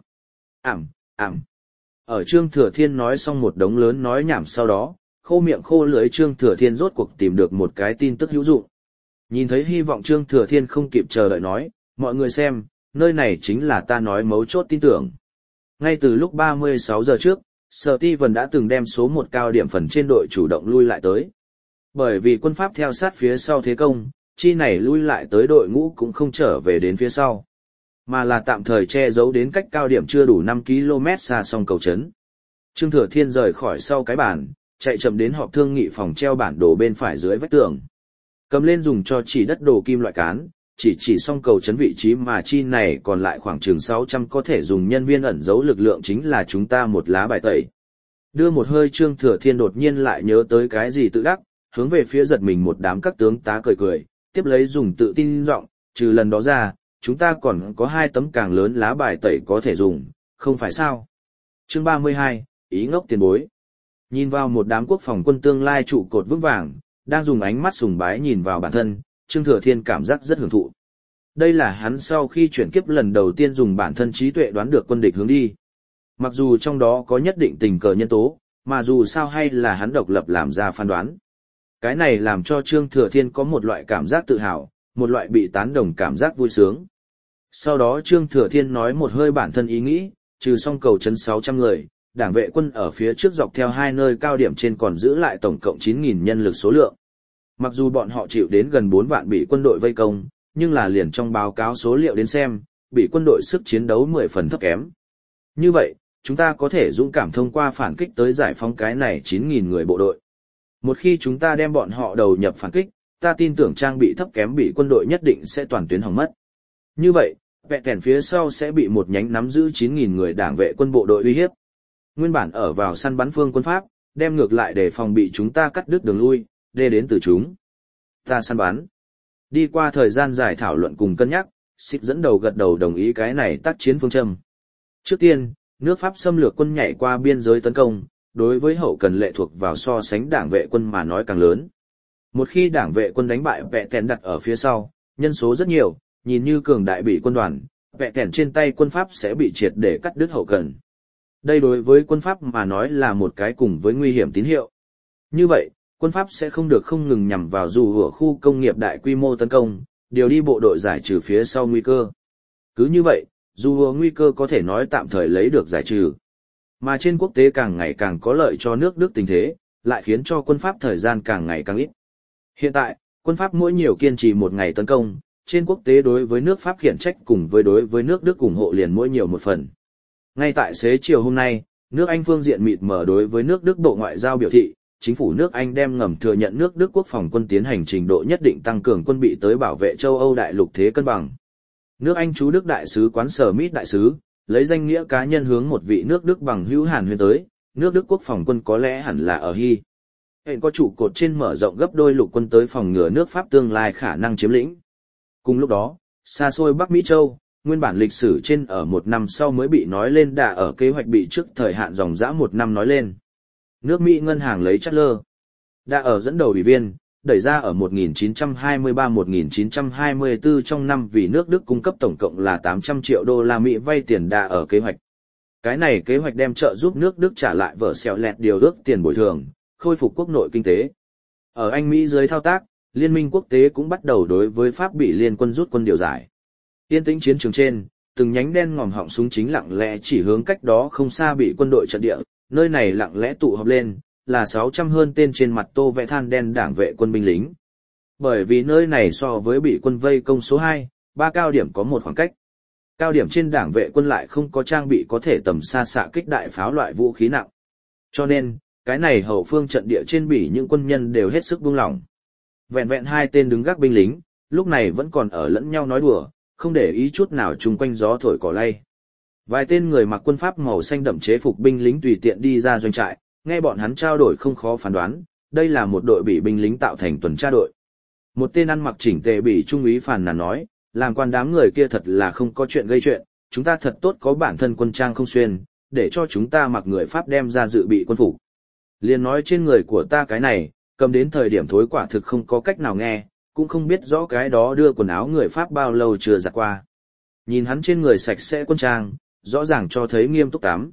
Ở Trương Thừa Thiên nói xong một đống lớn nói nhảm sau đó, khô miệng khô lưỡi Trương Thừa Thiên rốt cuộc tìm được một cái tin tức hữu dụng. Nhìn thấy hy vọng Trương Thừa Thiên không kịp chờ đợi nói, mọi người xem, nơi này chính là ta nói mấu chốt tin tưởng. Ngay từ lúc 36 giờ trước, Sở Ti Vân đã từng đem số 1 cao điểm phần trên đội chủ động lui lại tới. Bởi vì quân Pháp theo sát phía sau thế công, chi này lui lại tới đội ngũ cũng không trở về đến phía sau, mà là tạm thời che giấu đến cách cao điểm chưa đủ 5 km xa sông cầu trấn. Trương Thừa Thiên rời khỏi sau cái bàn, chạy chậm đến họp thương nghị phòng treo bản đồ bên phải dưới vách tường. Cầm lên dùng cho chỉ đất đồ kim loại cán, chỉ song cầu trấn vị trí mà chi này còn lại khoảng chừng 600 có thể dùng nhân viên ẩn giấu lực lượng chính là chúng ta một lá bài tẩy. Đưa một hơi Trương Thừa Thiên đột nhiên lại nhớ tới cái gì tự đắc, hướng về phía giật mình một đám các tướng tá cười cười, tiếp lấy dùng tự tin giọng, trừ lần đó ra, chúng ta còn có 2 tấm càng lớn lá bài tẩy có thể dùng, không phải sao? Chương 32, ý ngốc tiền bối. Nhìn vào một đám quốc phòng quân tương lai trụ cột vững vàng, đang dùng ánh mắt sùng bái nhìn vào bản thân, Trương Thừa Thiên cảm giác rất hưởng thụ. Đây là hắn sau khi chuyển kiếp lần đầu tiên dùng bản thân trí tuệ đoán được quân địch hướng đi. Mặc dù trong đó có nhất định tình cờ nhân tố, mà dù sao hay là hắn độc lập làm ra phán đoán. Cái này làm cho Trương Thừa Thiên có một loại cảm giác tự hào, một loại bị tán đồng cảm giác vui sướng. Sau đó Trương Thừa Thiên nói một hơi bản thân ý nghĩ, trừ xong cầu trấn 600 người, đảng vệ quân ở phía trước dọc theo 2 nơi cao điểm trên còn giữ lại tổng cộng 9.000 nhân lực số lượng. Mặc dù bọn họ chịu đến gần 4 vạn bị quân đội vây công, nhưng là liền trong báo cáo số liệu đến xem, bị quân đội sức chiến đấu 10 phần thấp kém. Như vậy, chúng ta có thể dũng cảm thông qua phản kích tới giải phóng cái này 9.000 người bộ đội. Một khi chúng ta đem bọn họ đầu nhập phản kích, ta tin tưởng trang bị thấp kém bị quân đội nhất định sẽ toàn tuyến hỏng mất. Như vậy, vẹ kèn phía sau sẽ bị một nhánh nắm giữ 9.000 người đảng vệ quân bộ đội uy hiếp. Nguyên bản ở vào săn bắn phương quân Pháp, đem ngược lại để phòng bị chúng ta cắt đứt đường lui, đê đến từ chúng. Ta săn bắn. Đi qua thời gian dài thảo luận cùng cân nhắc, Xích dẫn đầu gật đầu đồng ý cái này tác chiến phương châm. Trước tiên, nước Pháp xâm lược quân nhảy qua biên giới tấn công, đối với hậu cần lệ thuộc vào so sánh đảng vệ quân mà nói càng lớn. Một khi đảng vệ quân đánh bại vẹ kèn đặt ở phía sau, nhân số rất nhiều, nhìn như cường đại bị quân đoàn, vẹ kèn trên tay quân Pháp sẽ bị triệt để cắt đứt hậu cần. Đây đối với quân Pháp mà nói là một cái cùng với nguy hiểm tín hiệu. Như vậy, quân Pháp sẽ không được không ngừng nhằm vào dù ở khu công nghiệp đại quy mô tấn công, điều đi bộ đội giải trừ phía sau nguy cơ. Cứ như vậy, dù ở nguy cơ có thể nói tạm thời lấy được giải trừ. Mà trên quốc tế càng ngày càng có lợi cho nước Đức tình thế, lại khiến cho quân Pháp thời gian càng ngày càng ít. Hiện tại, quân Pháp mỗi nhiều kiên trì một ngày tấn công, trên quốc tế đối với nước Pháp khiển trách cùng đối với nước Đức ủng hộ liền mỗi nhiều một phần. Ngay tại xế chiều hôm nay, nước Anh phương diện mịt mờ đối với nước Đức Bộ Ngoại giao biểu thị, chính phủ nước Anh đem ngầm thừa nhận nước Đức quốc phòng quân tiến hành trình độ nhất định tăng cường quân bị tới bảo vệ châu Âu đại lục thế cân bằng. Nước Anh chú Đức đại sứ quán Sở Mít đại sứ, lấy danh nghĩa cá nhân hướng một vị nước Đức bằng hữu Hàn Huyên tới, nước Đức quốc phòng quân có lẽ hẳn là ở Hy. Hiện có trụ cột trên mở rộng gấp đôi lục quân tới phòng ngừa nước Pháp tương lai khả năng chiếm lĩnh. Cùng lúc đó, xa xôi Bắc Mỹ Châu, nguyên bản lịch sử trên ở một năm sau mới bị nói lên đã ở kế hoạch bị trước thời hạn dòng dã một năm nói lên. Nước Mỹ ngân hàng lấy Chatler đã ở dẫn đầu ủy viên, đẩy ra ở 1923-1924 trong năm vì nước Đức cung cấp tổng cộng là 800 triệu đô la Mỹ vay tiền đã ở kế hoạch. Cái này kế hoạch đem trợ giúp nước Đức trả lại vở xèo lẹt điều ước tiền bồi thường, khôi phục quốc nội kinh tế. Ở Anh Mỹ dưới thao tác, liên minh quốc tế cũng bắt đầu đối với Pháp bị liên quân rút quân điều giải. Yên tĩnh chiến trường trên, từng nhánh đen ngòm họng súng chính lặng lẽ chỉ hướng cách đó không xa bị quân đội trận địa, nơi này lặng lẽ tụ họp lên, là 600 hơn tên trên mặt tô vẽ than đen đảng vệ quân binh lính. Bởi vì nơi này so với bị quân vây công số 2, 3 cao điểm có một khoảng cách. Cao điểm trên đảng vệ quân lại không có trang bị có thể tầm xa xạ kích đại pháo loại vũ khí nặng. Cho nên, cái này hậu phương trận địa trên bỉ những quân nhân đều hết sức buông lỏng. Vẹn vẹn 2 tên đứng gác binh lính, lúc này vẫn còn ở lẫn nhau nói đùa, không để ý chút nào chung quanh gió thổi cỏ lay. Vài tên người mặc quân pháp màu xanh đậm chế phục binh lính tùy tiện đi ra doanh trại, nghe bọn hắn trao đổi không khó phán đoán, đây là một đội bỉ binh lính tạo thành tuần tra đội. Một tên ăn mặc chỉnh tề bỉ trung úy phàn nàn nói, làm quan đám người kia thật là không có chuyện gây chuyện, chúng ta thật tốt có bản thân quân trang không xuyên, để cho chúng ta mặc người Pháp đem ra dự bị quân phục. Liền nói trên người của ta cái này, cầm đến thời điểm thối quả thực không có cách nào nghe, cũng không biết rõ cái đó đưa quần áo người Pháp bao lâu chưa giặt qua. Nhìn hắn trên người sạch sẽ quân trang, rõ ràng cho thấy nghiêm túc tắm.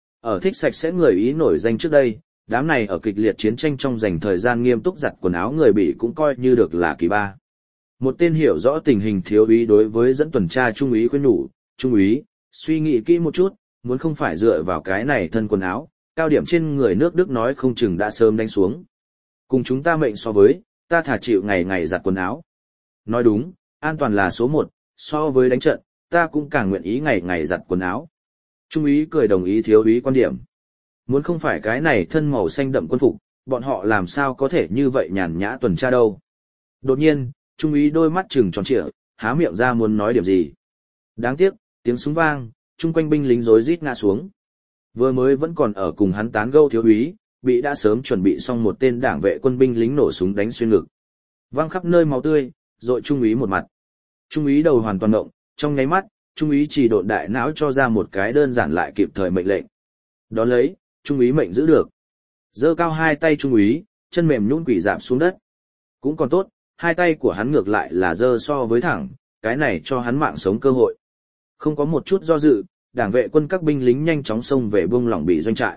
Ở thích sạch sẽ người Ý nổi danh trước đây, đám này ở kịch liệt chiến tranh trong dành thời gian nghiêm túc giặt quần áo người Bỉ cũng coi như được là kỳ ba. Một tên hiểu rõ tình hình thiếu úy đối với dẫn tuần tra trung úy khuyên nhủ, trung úy, suy nghĩ kỹ một chút, muốn không phải dựa vào cái này thân quần áo, cao điểm trên người nước Đức nói không chừng đã sớm đánh xuống. Cùng chúng ta mệnh so với, ta thả chịu ngày ngày giặt quần áo. Nói đúng, an toàn là số 1, so với đánh trận, ta cũng càng nguyện ý ngày ngày giặt quần áo. Trung úy cười đồng ý thiếu úy quan điểm. Muốn không phải cái này thân màu xanh đậm quân phục, bọn họ làm sao có thể như vậy nhàn nhã tuần tra đâu. Đột nhiên, trung úy đôi mắt trừng tròn trịa, há miệng ra muốn nói điểm gì. Đáng tiếc, tiếng súng vang, chung quanh binh lính rối rít ngã xuống. Vừa mới vẫn còn ở cùng hắn tán gẫu thiếu úy, bị đã sớm chuẩn bị xong một tên đảng vệ quân binh lính nổ súng đánh xuyên ngực. Văng khắp nơi máu tươi, rội trung úy một mặt. Trung úy đầu hoàn toàn ngộng, trong nháy mắt, trung úy chỉ độn đại não cho ra một cái đơn giản lại kịp thời mệnh lệnh. Đón lấy, trung úy mệnh giữ được. Giơ cao 2 tay trung úy, chân mềm nhũn quỳ rạp xuống đất. Cũng còn tốt, 2 tay của hắn ngược lại là giơ so với thẳng, cái này cho hắn mạng sống cơ hội. Không có một chút do dự, đảng vệ quân các binh lính nhanh chóng xông về buông lỏng bị doanh trại.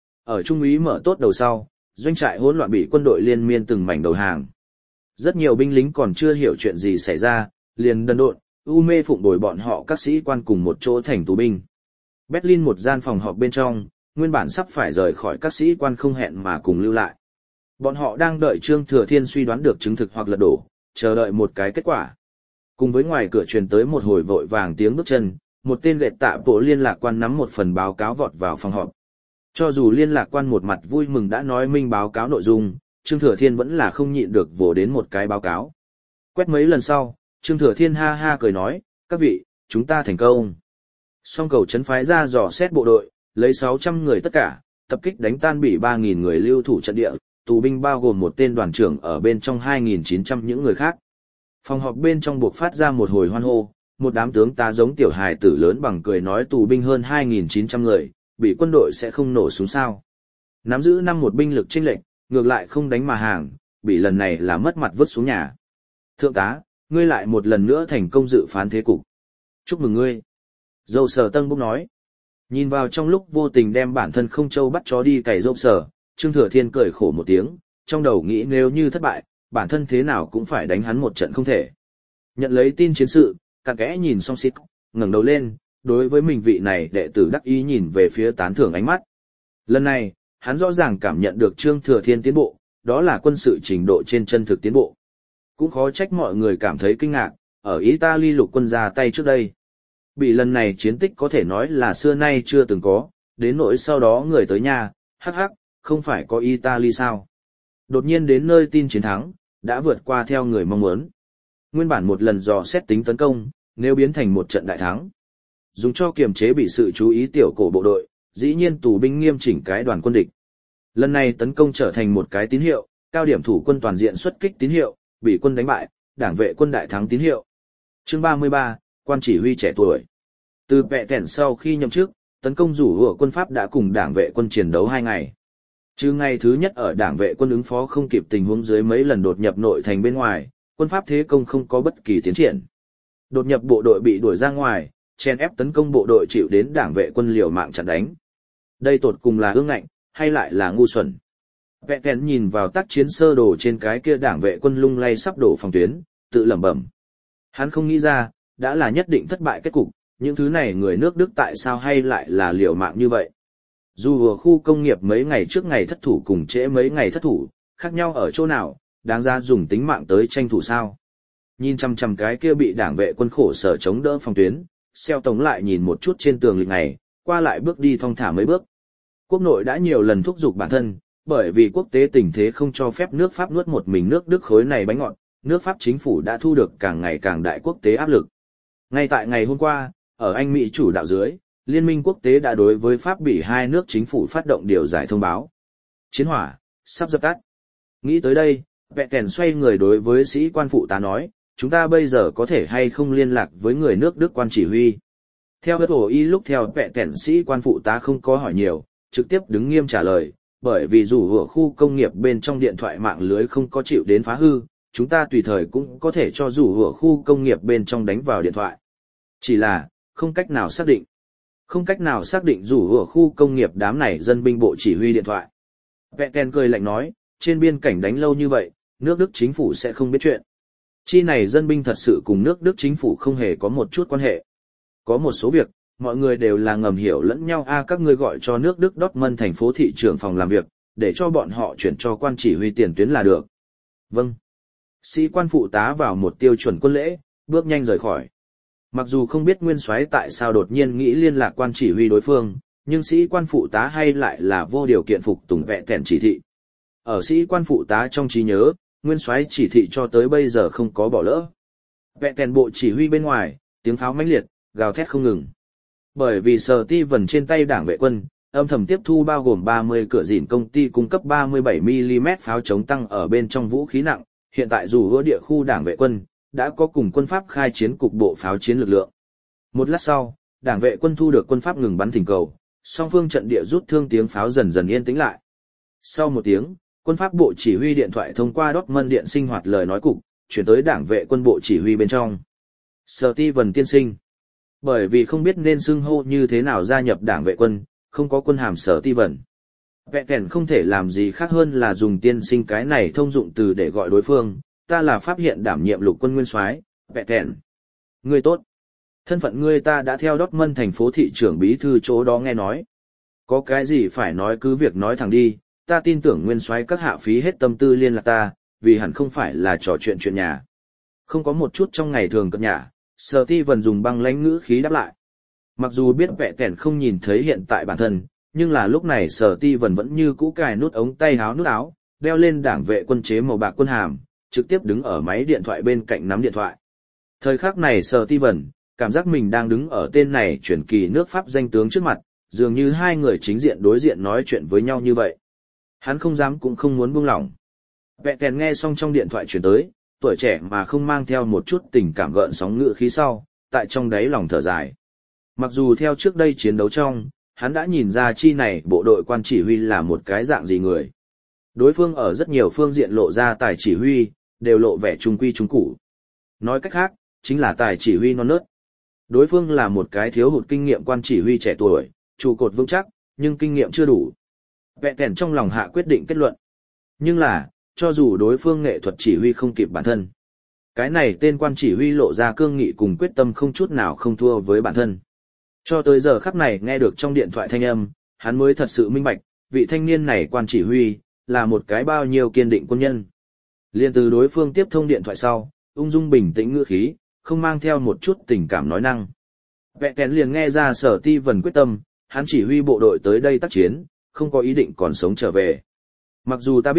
Ở trung úy mở tốt đầu sau, doanh trại hỗn loạn bị quân đội liên miên từng mảnh đầu hàng. Rất nhiều binh lính còn chưa hiểu chuyện gì xảy ra, liền đần độn, u mê phụng bồi bọn họ các sĩ quan cùng một chỗ thành tù binh. Berlin một gian phòng họp bên trong, nguyên bản sắp phải rời khỏi các sĩ quan không hẹn mà cùng lưu lại. Bọn họ đang đợi Trương Thừa Thiên suy đoán được chứng thực hoặc lật đổ, chờ đợi một cái kết quả. Cùng với ngoài cửa truyền tới một hồi vội vàng tiếng bước chân, một tên lệ tạ bộ liên lạc quan nắm một phần báo cáo vọt vào phòng họp. Cho dù liên lạc quan một mặt vui mừng đã nói minh báo cáo nội dung, Trương Thừa Thiên vẫn là không nhịn được vồ đến một cái báo cáo. Quét mấy lần sau, Trương Thừa Thiên ha ha cười nói, các vị, chúng ta thành công. Song cầu trấn phái ra dò xét bộ đội, lấy 600 người tất cả, tập kích đánh tan Bỉ 3.000 người lưu thủ trận địa, tù binh bao gồm một tên đoàn trưởng ở bên trong 2.900 những người khác. Phòng họp bên trong buộc phát ra một hồi hoan hô, một đám tướng tá giống tiểu hài tử lớn bằng cười nói tù binh hơn 2.900 người, bị quân đội sẽ không nổ súng sao. Nắm giữ một binh lực chênh lệch, ngược lại không đánh mà hàng, bị lần này là mất mặt vứt xuống nhà. Thượng tá, ngươi lại một lần nữa thành công dự phán thế cục. Chúc mừng ngươi. Dâu Sở Tân Búc nói. Nhìn vào trong lúc vô tình đem bản thân không châu bắt chó đi cày Dâu Sở, Trương Thừa Thiên cười khổ một tiếng, trong đầu nghĩ nếu như thất bại, bản thân thế nào cũng phải đánh hắn một trận không thể. Nhận lấy tin chiến sự, cặn kẽ nhìn xong xít, ngẩng đầu lên, đối với mình vị này đệ tử đắc ý nhìn về phía tán thưởng ánh mắt. Lần này, hắn rõ ràng cảm nhận được Trương Thừa Thiên tiến bộ, đó là quân sự trình độ trên chân thực tiến bộ. Cũng khó trách mọi người cảm thấy kinh ngạc, ở Italy lục quân ra tay trước đây. Bị lần này chiến tích có thể nói là xưa nay chưa từng có, đến nỗi sau đó người tới nhà, hắc hắc, không phải có Italy sao. Đột nhiên đến nơi tin chiến thắng, đã vượt qua theo người mong muốn. Nguyên bản một lần dò xét tính tấn công, nếu biến thành một trận đại thắng. Dùng cho kiềm chế bị sự chú ý tiểu cổ bộ đội, dĩ nhiên tù binh nghiêm chỉnh cái đoàn quân địch. Lần này tấn công trở thành một cái tín hiệu, cao điểm thủ quân toàn diện xuất kích tín hiệu, bị quân đánh bại, đảng vệ quân đại thắng tín hiệu. Chương 33, quan chỉ huy trẻ tuổi. Từ Pẹ Tẻn sau khi nhậm chức, tấn công rủ hủa quân Pháp đã cùng đảng vệ quân chiến đấu 2 ngày. Trừ ngày thứ nhất ở đảng vệ quân ứng phó không kịp tình huống dưới mấy lần đột nhập nội thành bên ngoài, quân Pháp thế công không có bất kỳ tiến triển. Đột nhập bộ đội bị đuổi ra ngoài, chen ép tấn công bộ đội chịu đến đảng vệ quân liều mạng chặn đánh. Đây tột cùng là ương ngạnh, hay lại là ngu xuẩn. Vẹ kèn nhìn vào tác chiến sơ đồ trên cái kia đảng vệ quân lung lay sắp đổ phòng tuyến, tự lẩm bẩm. Hắn không nghĩ ra, đã là nhất định thất bại kết cục, những thứ này người nước Đức tại sao hay lại là liều mạng như vậy. Dù ở khu công nghiệp mấy ngày trước ngày thất thủ cùng trễ mấy ngày thất thủ, khác nhau ở chỗ nào, đáng ra dùng tính mạng tới tranh thủ sao. Nhìn chăm chăm cái kia bị đảng vệ quân khổ sở chống đỡ phòng tuyến, xeo tống lại nhìn một chút trên tường lịch này, qua lại bước đi thong thả mấy bước. Quốc nội đã nhiều lần thúc giục bản thân, bởi vì quốc tế tình thế không cho phép nước Pháp nuốt một mình nước Đức khối này bánh ngọt, nước Pháp chính phủ đã thu được càng ngày càng đại quốc tế áp lực. Ngay tại ngày hôm qua, ở Anh Mỹ chủ đạo dưới, Liên minh quốc tế đã đối với Pháp Bỉ hai nước chính phủ phát động điều giải thông báo. Chiến hỏa, sắp dập tắt. Nghĩ tới đây, Vẹ Kèn xoay người đối với sĩ quan phụ tá nói, chúng ta bây giờ có thể hay không liên lạc với người nước Đức quan chỉ huy. Theo bất ổ y lúc theo Vẹ Kèn sĩ quan phụ tá không có hỏi nhiều, trực tiếp đứng nghiêm trả lời, bởi vì dù ở khu công nghiệp bên trong điện thoại mạng lưới không có chịu đến phá hư, chúng ta tùy thời cũng có thể cho dù ở khu công nghiệp bên trong đánh vào điện thoại. Chỉ là, không cách nào xác định. Không cách nào xác định dù ở khu công nghiệp đám này dân binh bộ chỉ huy điện thoại. Vẹ Kèn cười lạnh nói, trên biên cảnh đánh lâu như vậy, nước Đức chính phủ sẽ không biết chuyện. Chi này dân binh thật sự cùng nước Đức chính phủ không hề có một chút quan hệ. Có một số việc, mọi người đều là ngầm hiểu lẫn nhau các ngươi gọi cho nước Đức Dortmund thành phố thị trưởng phòng làm việc, để cho bọn họ chuyển cho quan chỉ huy tiền tuyến là được. Vâng. Sĩ quan phụ tá vào một tiêu chuẩn quân lễ, bước nhanh rời khỏi. Mặc dù không biết nguyên soái tại sao đột nhiên nghĩ liên lạc quan chỉ huy đối phương, nhưng sĩ quan phụ tá hay lại là vô điều kiện phục tùng Vẹ Kèn chỉ thị. Ở sĩ quan phụ tá trong trí nhớ, nguyên soái chỉ thị cho tới bây giờ không có bỏ lỡ. Vẹ Kèn bộ chỉ huy bên ngoài, tiếng pháo mãnh liệt, gào thét không ngừng. Bởi vì Sở Ti Vân trên tay đảng vệ quân, âm thầm tiếp thu bao gồm 30 cửa dìn công ty cung cấp 37mm pháo chống tăng ở bên trong vũ khí nặng, hiện tại dù hứa địa khu đảng vệ quân, đã có cùng quân Pháp khai chiến cục bộ pháo chiến lực lượng. Một lát sau, đảng vệ quân thu được quân Pháp ngừng bắn thỉnh cầu, song phương trận địa rút thương tiếng pháo dần dần yên tĩnh lại. Sau một tiếng, quân Pháp bộ chỉ huy điện thoại thông qua Dortmund điện sinh hoạt lời nói cục, chuyển tới đảng vệ quân bộ chỉ huy bên trong. Sở Ti Vân tiên sinh. Bởi vì không biết nên xưng hô như thế nào gia nhập đảng vệ quân, không có quân hàm Sở Ti Vân. Vẹ Kèn không thể làm gì khác hơn là dùng tiên sinh cái này thông dụng từ để gọi đối phương, ta là Pháp hiện đảm nhiệm lục quân nguyên soái, Vẹ Kèn. Ngươi tốt. Thân phận ngươi ta đã theo Dortmund thành phố thị trưởng bí thư chỗ đó nghe nói. Có cái gì phải nói cứ việc nói thẳng đi, ta tin tưởng nguyên soái các hạ phí hết tâm tư liên lạc ta, vì hẳn không phải là trò chuyện nhà. Không có một chút trong ngày thường cập nhà, Sở Ti Vân dùng băng lãnh ngữ khí đáp lại. Mặc dù biết Vẹ Kèn không nhìn thấy hiện tại bản thân, nhưng là lúc này Sở Ti Vân vẫn như cũ cài nút ống tay nút áo, đeo lên đảng vệ quân chế màu bạc quân hàm, trực tiếp đứng ở máy điện thoại bên cạnh nắm điện thoại. Thời khắc này Sở Ti Vân cảm giác mình đang đứng ở tên này truyền kỳ nước Pháp danh tướng trước mặt, dường như hai người chính diện đối diện nói chuyện với nhau như vậy. Hắn không dám cũng không muốn buông lỏng. Vẹ Kèn nghe xong trong điện thoại truyền tới, tuổi trẻ mà không mang theo một chút tình cảm gợn sóng ngựa khí sau, tại trong đáy lòng thở dài. Mặc dù theo trước đây chiến đấu trong, hắn đã nhìn ra chi này bộ đội quan chỉ huy là một cái dạng gì người. Đối phương ở rất nhiều phương diện lộ ra tài chỉ huy, đều lộ vẻ trung quy trung củ. Nói cách khác, chính là tài chỉ huy non nớt. Đối phương là một cái thiếu hụt kinh nghiệm quan chỉ huy trẻ tuổi, trụ cột vững chắc, nhưng kinh nghiệm chưa đủ. Vẹ Kèn trong lòng hạ quyết định kết luận. Nhưng là, cho dù đối phương nghệ thuật chỉ huy không kịp bản thân, cái này tên quan chỉ huy lộ ra cương nghị cùng quyết tâm không chút nào không thua với bản thân. Cho tới giờ khắc này nghe được trong điện thoại thanh âm, hắn mới thật sự minh bạch, vị thanh niên này quan chỉ huy, là một cái bao nhiêu kiên định quân nhân. Liên từ đối phương tiếp thông điện thoại sau, ung dung bình tĩnh ngữ khí, không mang theo một chút tình cảm nói năng. Vẹ Kèn liền nghe ra Sở Ti Vân quyết tâm, hắn chỉ huy bộ đội tới đây tác chiến, không có ý định còn sống trở về. Mặc dù ta biết,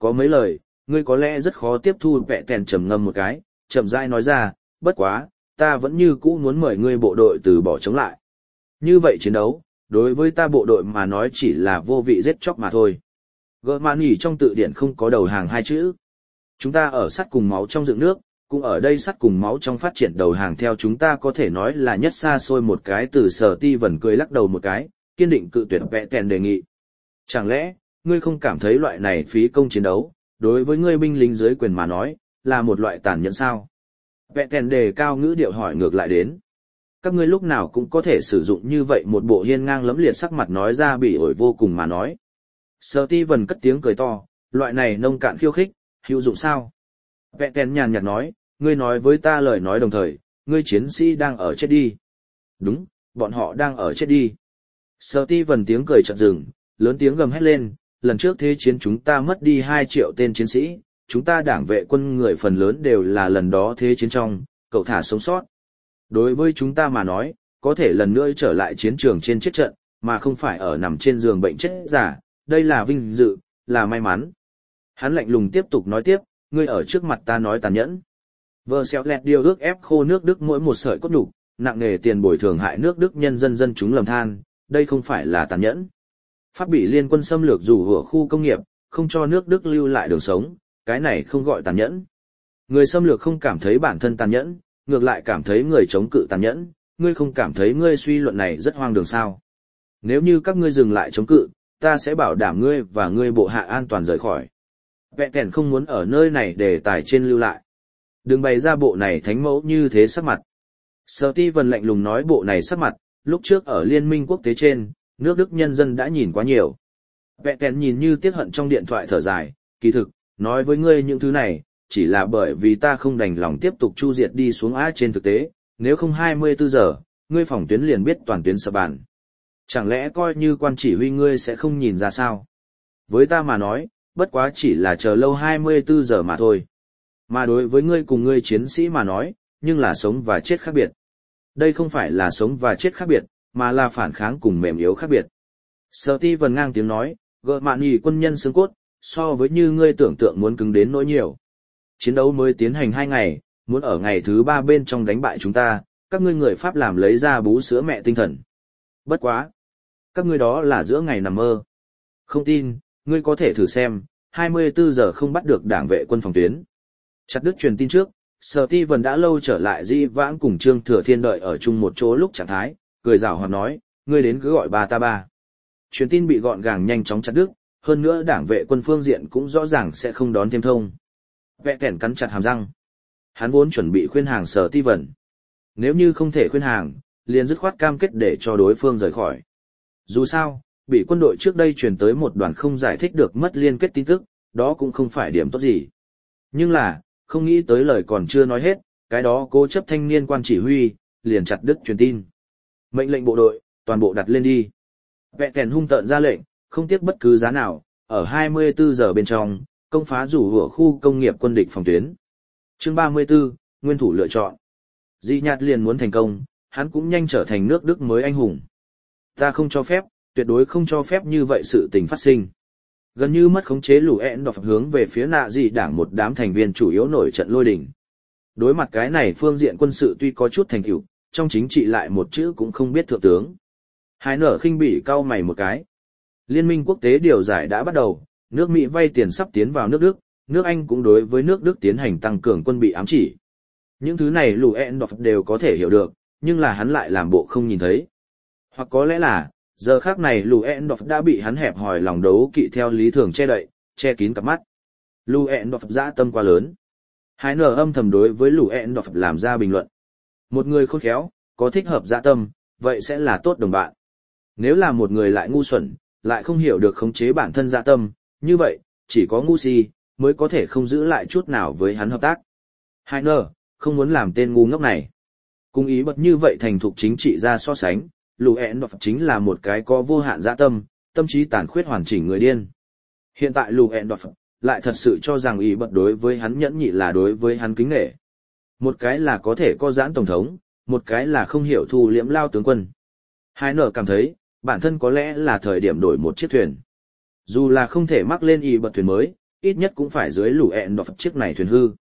có mấy lời, ngươi có lẽ rất khó tiếp thu. Vẹ tèn trầm ngâm một cái, chậm rãi nói ra, bất quá, ta vẫn như cũ muốn mời ngươi bộ đội từ bỏ chống lại. Như vậy chiến đấu, đối với ta bộ đội mà nói chỉ là vô vị giết chóc mà thôi. Gỡ mạn nghỉ trong tự điển không có đầu hàng hai chữ. Chúng ta ở sắt cùng máu trong dựng nước, cũng ở đây sắt cùng máu trong phát triển đầu hàng theo chúng ta có thể nói là nhất xa xôi một cái. Từ Sở Ti Vân cười lắc đầu một cái, kiên định cự tuyệt Vẹ tèn đề nghị. Chẳng lẽ, ngươi không cảm thấy loại này phí công chiến đấu, đối với ngươi binh lính dưới quyền mà nói, là một loại tàn nhẫn sao? Vẹ tèn đề cao ngữ điệu hỏi ngược lại đến. Các ngươi lúc nào cũng có thể sử dụng như vậy một bộ hiên ngang lẫm liệt sắc mặt nói ra bị ổi vô cùng mà nói. Sở Ti Vân cất tiếng cười to, loại này nông cạn khiêu khích, hữu dụng sao? Vẹ tèn nhàn nhạt nói, ngươi nói với ta lời nói đồng thời, ngươi chiến sĩ đang ở chết đi. Đúng, bọn họ đang ở chết đi. Sở Ti Vân tiếng cười chợt dừng, lớn tiếng gầm hét lên, lần trước thế chiến chúng ta mất đi 2 triệu tên chiến sĩ, chúng ta đảng vệ quân người phần lớn đều là lần đó thế chiến trong, cậu thả sống sót. Đối với chúng ta mà nói, có thể lần nữa trở lại chiến trường trên chết trận, mà không phải ở nằm trên giường bệnh chết giả, đây là vinh dự, là may mắn. Hắn lạnh lùng tiếp tục nói tiếp, ngươi ở trước mặt ta nói tàn nhẫn. Vợ xéo lẹt điều ước ép khô nước Đức mỗi một sợi cốt nhục, nặng nề tiền bồi thường hại nước Đức nhân dân dân chúng lầm than, đây không phải là tàn nhẫn. Pháp bị liên quân xâm lược rủ hủa khu công nghiệp, không cho nước Đức lưu lại đường sống, cái này không gọi tàn nhẫn. Người xâm lược không cảm thấy bản thân tàn nhẫn, ngược lại cảm thấy người chống cự tàn nhẫn, ngươi không cảm thấy ngươi suy luận này rất hoang đường sao? Nếu như các ngươi dừng lại chống cự, ta sẽ bảo đảm ngươi và ngươi bộ hạ an toàn rời khỏi. Vẹ tèn không muốn ở nơi này để tài trên lưu lại. Đừng bày ra bộ này thánh mẫu như thế sắc mặt. Sở Ti Vân lạnh lùng nói bộ này sắc mặt, lúc trước ở Liên minh quốc tế trên, nước Đức nhân dân đã nhìn quá nhiều. Vẹ tèn nhìn như tiếc hận trong điện thoại thở dài, kỳ thực, nói với ngươi những thứ này, chỉ là bởi vì ta không đành lòng tiếp tục chu diệt đi xuống á trên thực tế, nếu không 24 giờ, ngươi phòng tuyến liền biết toàn tuyến sập bàn. Chẳng lẽ coi như quan chỉ huy ngươi sẽ không nhìn ra sao? Với ta mà nói, bất quá chỉ là chờ lâu 24 giờ mà thôi. Mà đối với ngươi cùng ngươi chiến sĩ mà nói, nhưng là sống và chết khác biệt. Đây không phải là sống và chết khác biệt, mà là phản kháng cùng mềm yếu khác biệt. Sở Ti Vân ngang tiếng nói, gợ mạn nhì quân nhân xương cốt, so với như ngươi tưởng tượng muốn cứng đến nỗi nhiều. Chiến đấu mới tiến hành 2 ngày, muốn ở ngày thứ 3 bên trong đánh bại chúng ta, các ngươi người Pháp làm lấy ra bú sữa mẹ tinh thần. Bất quá. Các ngươi đó là giữa ngày nằm mơ. Không tin, ngươi có thể thử xem, 24 giờ không bắt được đảng vệ quân phòng tuyến. Chặt đứt truyền tin trước, Sở Ti Vân đã lâu trở lại Di Vãng cùng Trương Thừa Thiên đợi ở chung một chỗ lúc trạng thái, cười giảo hoạt nói, ngươi đến cứ gọi bà ta ba. Truyền tin bị gọn gàng nhanh chóng chặt đứt, hơn nữa đảng vệ quân phương diện cũng rõ ràng sẽ không đón thêm thông. Vẹ kẻn cắn chặt hàm răng. Hắn vốn chuẩn bị khuyên hàng Sở Ti Vân. Nếu như không thể khuyên hàng, liền dứt khoát cam kết để cho đối phương rời khỏi. Dù sao, bị quân đội trước đây truyền tới một đoàn không giải thích được mất liên kết tin tức, đó cũng không phải điểm tốt gì. Nhưng là, không nghĩ tới lời còn chưa nói hết, cái đó cố chấp thanh niên quan chỉ huy, liền chặt đứt truyền tin. Mệnh lệnh bộ đội, toàn bộ đặt lên đi. Vẹ kèn hung tợn ra lệnh, không tiếc bất cứ giá nào, ở 24 giờ bên trong, công phá rủ hủa khu công nghiệp quân địch phòng tuyến. Chương 34, nguyên thủ lựa chọn. Di Nhạt liền muốn thành công, hắn cũng nhanh trở thành nước Đức mới anh hùng. Ta không cho phép, tuyệt đối không cho phép như vậy sự tình phát sinh. Gần như mất khống chế lũ ẹn đọc hướng về phía nạ dị đảng một đám thành viên chủ yếu nổi trận lôi đình. Đối mặt cái này phương diện quân sự tuy có chút thành tựu, trong chính trị lại một chữ cũng không biết thượng tướng. Hai nở khinh bỉ cau mày một cái. Liên minh quốc tế điều giải đã bắt đầu, nước Mỹ vay tiền sắp tiến vào nước Đức, nước Anh cũng đối với nước Đức tiến hành tăng cường quân bị ám chỉ. Những thứ này lũ ẹn đọc đều có thể hiểu được, nhưng là hắn lại làm bộ không nhìn thấy. Hoặc có lẽ là, giờ khác này lũ ẹn đọc đã bị hắn hẹp hòi lòng đấu kỵ theo lý thường che đậy, che kín cặp mắt. Lũ ẹn đọc dã tâm quá lớn. Hai nở âm thầm đối với lũ ẹn đọc làm ra bình luận. Một người khôn khéo, có thích hợp dã tâm, vậy sẽ là tốt đồng bạn. Nếu là một người lại ngu xuẩn, lại không hiểu được khống chế bản thân dã tâm, như vậy, chỉ có ngu si, mới có thể không giữ lại chút nào với hắn hợp tác. Hai nở, không muốn làm tên ngu ngốc này. Cùng ý bật như vậy thành thục chính trị ra so sánh, lũ ẹn đọc chính là một cái có vô hạn dã tâm, tâm trí tàn khuyết hoàn chỉnh người điên. Hiện tại lũ ẹn đọc lại thật sự cho rằng ý bật đối với hắn nhẫn nhị là đối với hắn kính nể. Một cái là có thể có giãn tổng thống, một cái là không hiểu thu liễm lao tướng quân. Hai nở cảm thấy, bản thân có lẽ là thời điểm đổi một chiếc thuyền. Dù là không thể mắc lên ý bật thuyền mới, ít nhất cũng phải dưới lũ ẹn đọc chiếc này thuyền hư.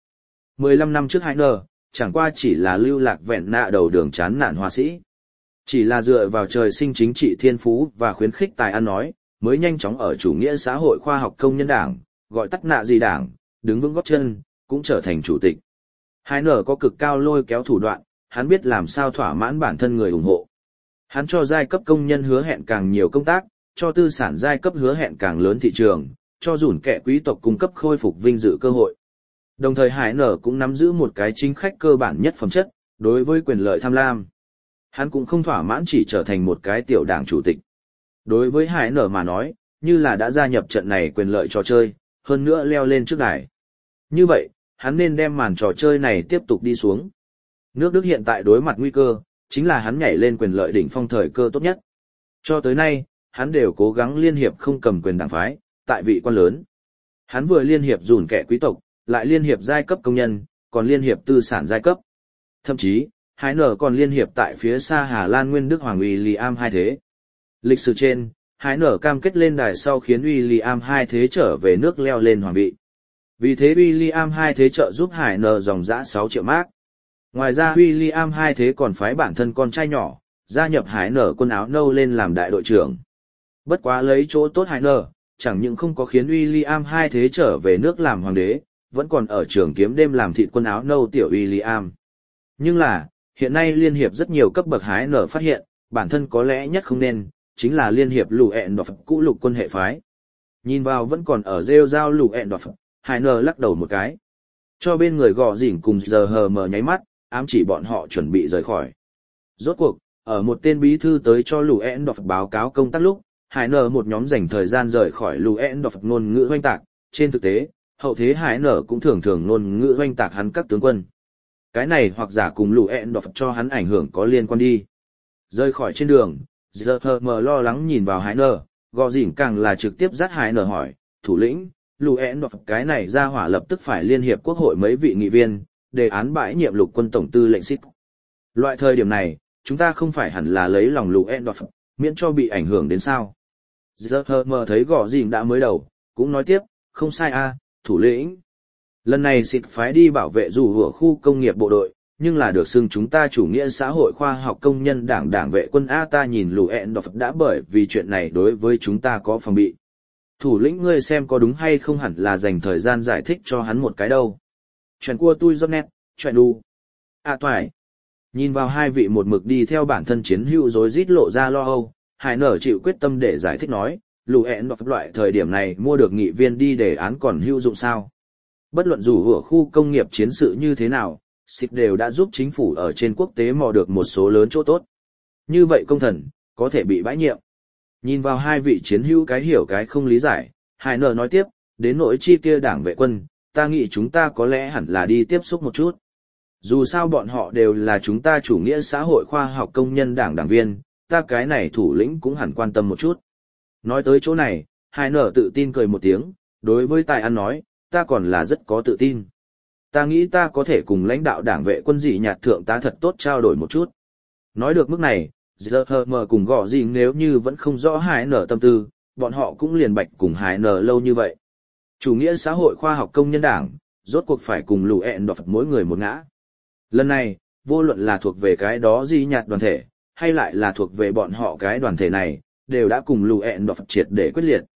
15 năm trước Hải chẳng qua chỉ là lưu lạc vẹn nạ đầu đường chán nản họa sĩ. Chỉ là dựa vào trời sinh chính trị thiên phú và khuyến khích tài ăn nói, mới nhanh chóng ở chủ nghĩa xã hội khoa học công nhân đảng, gọi tắt nạ gì đảng, đứng vững gót chân, cũng trở thành chủ tịch. Hải có cực cao lôi kéo thủ đoạn, hắn biết làm sao thỏa mãn bản thân người ủng hộ. Hắn cho giai cấp công nhân hứa hẹn càng nhiều công tác, cho tư sản giai cấp hứa hẹn càng lớn thị trường, cho rủn kẻ quý tộc cung cấp khôi phục vinh dự cơ hội. Đồng thời Hải cũng nắm giữ một cái chính khách cơ bản nhất phẩm chất, đối với quyền lợi tham lam. Hắn cũng không thỏa mãn chỉ trở thành một cái tiểu đảng chủ tịch. Đối với Hải mà nói, như là đã gia nhập trận này quyền lợi trò chơi, hơn nữa leo lên trước đài. Như vậy, hắn nên đem màn trò chơi này tiếp tục đi xuống. Nước Đức hiện tại đối mặt nguy cơ, chính là hắn nhảy lên quyền lợi đỉnh phong thời cơ tốt nhất. Cho tới nay, hắn đều cố gắng liên hiệp không cầm quyền đảng phái, tại vị quan lớn. Hắn vừa liên hiệp rủn kẻ quý tộc, lại liên hiệp giai cấp công nhân, còn liên hiệp tư sản giai cấp. Thậm chí, Hải còn liên hiệp tại phía xa Hà Lan nguyên Đức Hoàng William II thế. Lịch sử trên, Hải cam kết lên đài sau khiến William II thế trở về nước leo lên hoàng vị. Vì thế William II thế trợ giúp Hải dòng dã 6 triệu mark. Ngoài ra William II thế còn phái bản thân con trai nhỏ, gia nhập Hải quân áo nâu lên làm đại đội trưởng. Bất quá lấy chỗ tốt Hải chẳng những không có khiến William II thế trở về nước làm hoàng đế, vẫn còn ở trường kiếm đêm làm thịt quân áo nâu tiểu William. Nhưng là, hiện nay liên hiệp rất nhiều cấp bậc Hải phát hiện, bản thân có lẽ nhất không nên, chính là liên hiệp lũ ẹn đỏ cũ lục quân hệ phái. Nhìn vào vẫn còn ở rêu rao lũ ẹn đỏ Hải lắc đầu một cái. Cho bên người gò rỉnh cùng giờ hờ mờ nháy mắt, ám chỉ bọn họ chuẩn bị rời khỏi. Rốt cuộc, ở một tên bí thư tới cho lũ ẹn đỏ báo cáo công tác lúc, Hải một nhóm dành thời gian rời khỏi lũ ẹn đỏ ngôn ngữ hoanh tạc. Trên thực tế, hậu thế Hải cũng thường thường ngôn ngữ hoanh tạc hắn các tướng quân. Cái này hoặc giả cùng lũ ẹn đỏ cho hắn ảnh hưởng có liên quan đi. Rời khỏi trên đường, giờ hờ mờ lo lắng nhìn vào Hải gò rỉnh càng là trực tiếp dắt Hải hỏi, thủ lĩnh, lũ ẹn đỏ cái này ra hỏa lập tức phải liên hiệp quốc hội mấy vị nghị viên, đề án bãi nhiệm lục quân tổng tư lệnh xích. Loại thời điểm này, chúng ta không phải hẳn là lấy lòng lũ ẹn đỏ miễn cho bị ảnh hưởng đến sao. Giờ hờ mờ thấy gò rỉnh đã mới đầu, cũng nói tiếp, không sai a, thủ lĩnh. Lần này xịt phái đi bảo vệ dù hủa khu công nghiệp bộ đội, nhưng là được xưng chúng ta chủ nghĩa xã hội khoa học công nhân đảng vệ quân A ta nhìn lũ ẹn đỏ đã bởi vì chuyện này đối với chúng ta có phòng bị. Thủ lĩnh ngươi xem có đúng hay không hẳn là dành thời gian giải thích cho hắn một cái đâu. Chuyện cua tui giót nét, chuyện đu. Toài. Nhìn vào hai vị một mực đi theo bản thân chiến hữu rối rít lộ ra lo âu, Hải chịu quyết tâm để giải thích nói, lũ ẹn đỏ loại thời điểm này mua được nghị viên đi đề án còn hữu dụng sao. Bất luận dù hủa khu công nghiệp chiến sự như thế nào, xịt đều đã giúp chính phủ ở trên quốc tế mò được một số lớn chỗ tốt. Như vậy công thần, có thể bị bãi nhiệm. Nhìn vào hai vị chiến hữu cái hiểu cái không lý giải, Hải nói tiếp, đến nỗi chi kia đảng vệ quân, ta nghĩ chúng ta có lẽ hẳn là đi tiếp xúc một chút. Dù sao bọn họ đều là chúng ta chủ nghĩa xã hội khoa học công nhân đảng viên, ta cái này thủ lĩnh cũng hẳn quan tâm một chút. Nói tới chỗ này, Hải tự tin cười một tiếng, đối với tài ăn nói, ta còn là rất có tự tin. Ta nghĩ ta có thể cùng lãnh đạo đảng vệ quân dị nhạt thượng tá thật tốt trao đổi một chút. Nói được mức này, giờ hờ mờ cùng gõ gì nếu như vẫn không rõ Hải tâm tư, bọn họ cũng liền bạch cùng Hải lâu như vậy. Chủ nghĩa xã hội khoa học công nhân đảng, rốt cuộc phải cùng lũ ẹn đỏ mỗi người một ngã. Lần này, vô luận là thuộc về cái đó dị nhạt đoàn thể, hay lại là thuộc về bọn họ cái đoàn thể này, đều đã cùng lũ ẹn đỏ triệt để quyết liệt.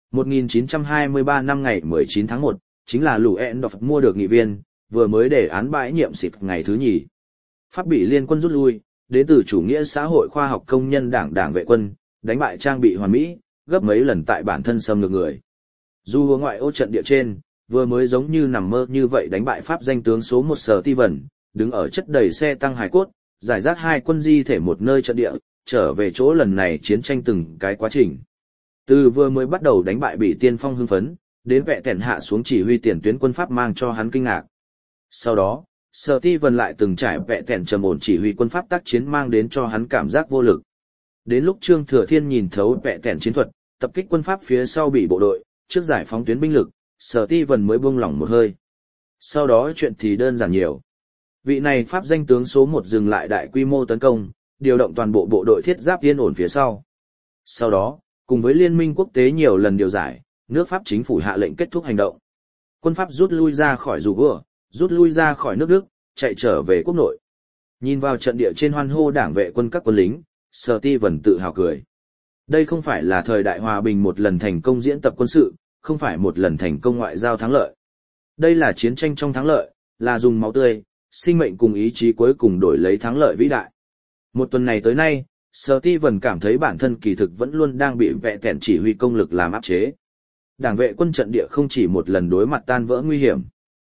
1923 năm ngày 19 tháng 1, chính là lũ ẹn đỏ mua được nghị viên, vừa mới đề án bãi nhiệm xịt ngày thứ nhì. Pháp bị liên quân rút lui, đến từ chủ nghĩa xã hội khoa học công nhân đảng vệ quân, đánh bại trang bị hoàn mỹ, gấp mấy lần tại bản thân xâm lược người. Dù ở ngoại ô trận địa trên, vừa mới giống như nằm mơ như vậy đánh bại Pháp danh tướng số 1 Sở Ti Vẩn, đứng ở chất đầy xe tăng hải cốt, giải rác hai quân di thể một nơi trận địa, trở về chỗ lần này chiến tranh từng cái quá trình. Từ vừa mới bắt đầu đánh bại bị tiên phong hưng phấn, đến vẹ tẻn hạ xuống chỉ huy tiền tuyến quân Pháp mang cho hắn kinh ngạc. Sau đó, Sở Ti Vân lại từng trải vẹ tẻn trầm ổn chỉ huy quân Pháp tác chiến mang đến cho hắn cảm giác vô lực. Đến lúc Trương Thừa Thiên nhìn thấu vẹ tẻn chiến thuật, tập kích quân Pháp phía sau bị bộ đội, trước giải phóng tuyến binh lực, Sở Ti Vân mới buông lỏng một hơi. Sau đó chuyện thì đơn giản nhiều. Vị này Pháp danh tướng số 1 dừng lại đại quy mô tấn công, điều động toàn bộ bộ đội thiết giáp yên ổn phía sau. Sau đó, cùng với liên minh quốc tế nhiều lần điều giải, nước Pháp chính phủ hạ lệnh kết thúc hành động. Quân Pháp rút lui ra khỏi dù vừa, rút lui ra khỏi nước Đức, chạy trở về quốc nội. Nhìn vào trận địa trên hoan hô đảng vệ quân các quân lính, Steven tự hào cười. Đây không phải là thời đại hòa bình một lần thành công diễn tập quân sự, không phải một lần thành công ngoại giao thắng lợi. Đây là chiến tranh trong thắng lợi, là dùng máu tươi, sinh mệnh cùng ý chí cuối cùng đổi lấy thắng lợi vĩ đại. Một tuần này tới nay, Steven cảm thấy bản thân kỳ thực vẫn luôn đang bị vẹ tẹn chỉ huy công lực làm áp chế. Đảng vệ quân trận địa không chỉ một lần đối mặt tan vỡ nguy hiểm.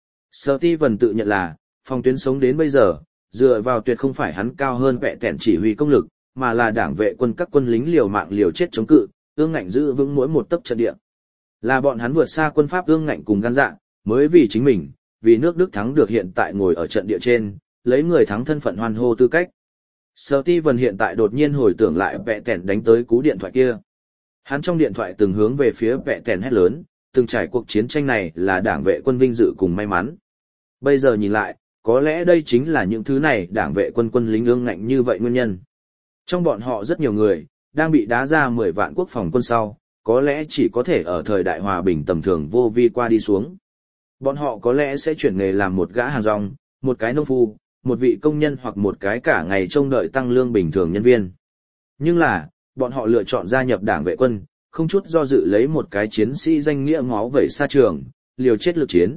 Steven tự nhận là, phòng tuyến sống đến bây giờ, dựa vào tuyệt không phải hắn cao hơn vẹ tẹn chỉ huy công lực, mà là đảng vệ quân các quân lính liều mạng liều chết chống cự, ương ngạnh giữ vững mỗi một tấc trận địa. Là bọn hắn vượt xa quân Pháp ương ngạnh cùng gan dạ, mới vì chính mình, vì nước Đức thắng được hiện tại ngồi ở trận địa trên, lấy người thắng thân phận hoan hô tư cách. Steven hiện tại đột nhiên hồi tưởng lại vẹ tẹn đánh tới cú điện thoại kia. Hắn trong điện thoại từng hướng về phía vẹ tẹn hét lớn, từng trải cuộc chiến tranh này là đảng vệ quân vinh dự cùng may mắn. Bây giờ nhìn lại, có lẽ đây chính là những thứ này đảng vệ quân quân lính ương ngạnh như vậy nguyên nhân. Trong bọn họ rất nhiều người, đang bị đá ra 10 vạn quốc phòng quân sau, có lẽ chỉ có thể ở thời đại hòa bình tầm thường vô vi qua đi xuống. Bọn họ có lẽ sẽ chuyển nghề làm một gã hàng rong, một cái nông phu, một vị công nhân hoặc một cái cả ngày trông đợi tăng lương bình thường nhân viên. Nhưng là, bọn họ lựa chọn gia nhập đảng vệ quân, không chút do dự lấy một cái chiến sĩ danh nghĩa máu vẩy xa trường, liều chết lực chiến.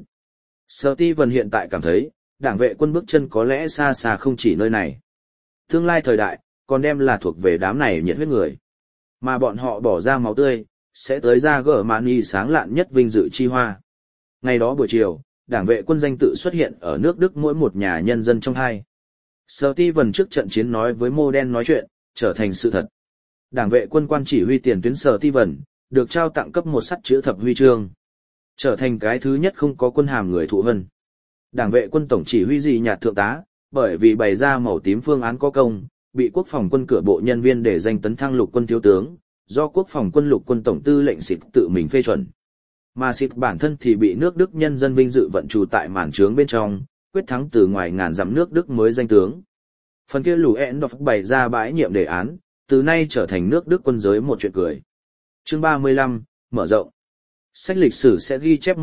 Steven hiện tại cảm thấy, đảng vệ quân bước chân có lẽ xa xa không chỉ nơi này. Tương lai thời đại, còn đem là thuộc về đám này nhiệt huyết người. Mà bọn họ bỏ ra máu tươi, sẽ tới ra gở mạn y sáng lạn nhất vinh dự chi hoa. Ngày đó buổi chiều, đảng vệ quân danh tự xuất hiện ở nước Đức mỗi một nhà nhân dân trong hai. Steven trước trận chiến nói với Modern nói chuyện, trở thành sự thật. Đảng vệ quân quan chỉ huy tiền tuyến Steven, được trao tặng cấp một sắt chữ thập huy chương. Trở thành cái thứ nhất không có quân hàm người thụ vân. Đảng vệ quân tổng chỉ huy gì nhạt thượng tá, bởi vì bày ra màu tím phương án có công, bị quốc phòng quân cửa bộ nhân viên để danh tấn thăng lục quân thiếu tướng, do quốc phòng quân lục quân tổng tư lệnh Xịt tự mình phê chuẩn. Mà Xịt bản thân thì bị nước Đức nhân dân vinh dự vận trù tại màn trướng bên trong, quyết thắng từ ngoài ngàn dặm nước Đức mới danh tướng. Phần kia lù Endorf bày ra bãi nhiệm đề án, từ nay trở thành nước Đức quân giới một chuyện cười. Chương 35, mở rộng. Sách lịch sử sẽ ghi chép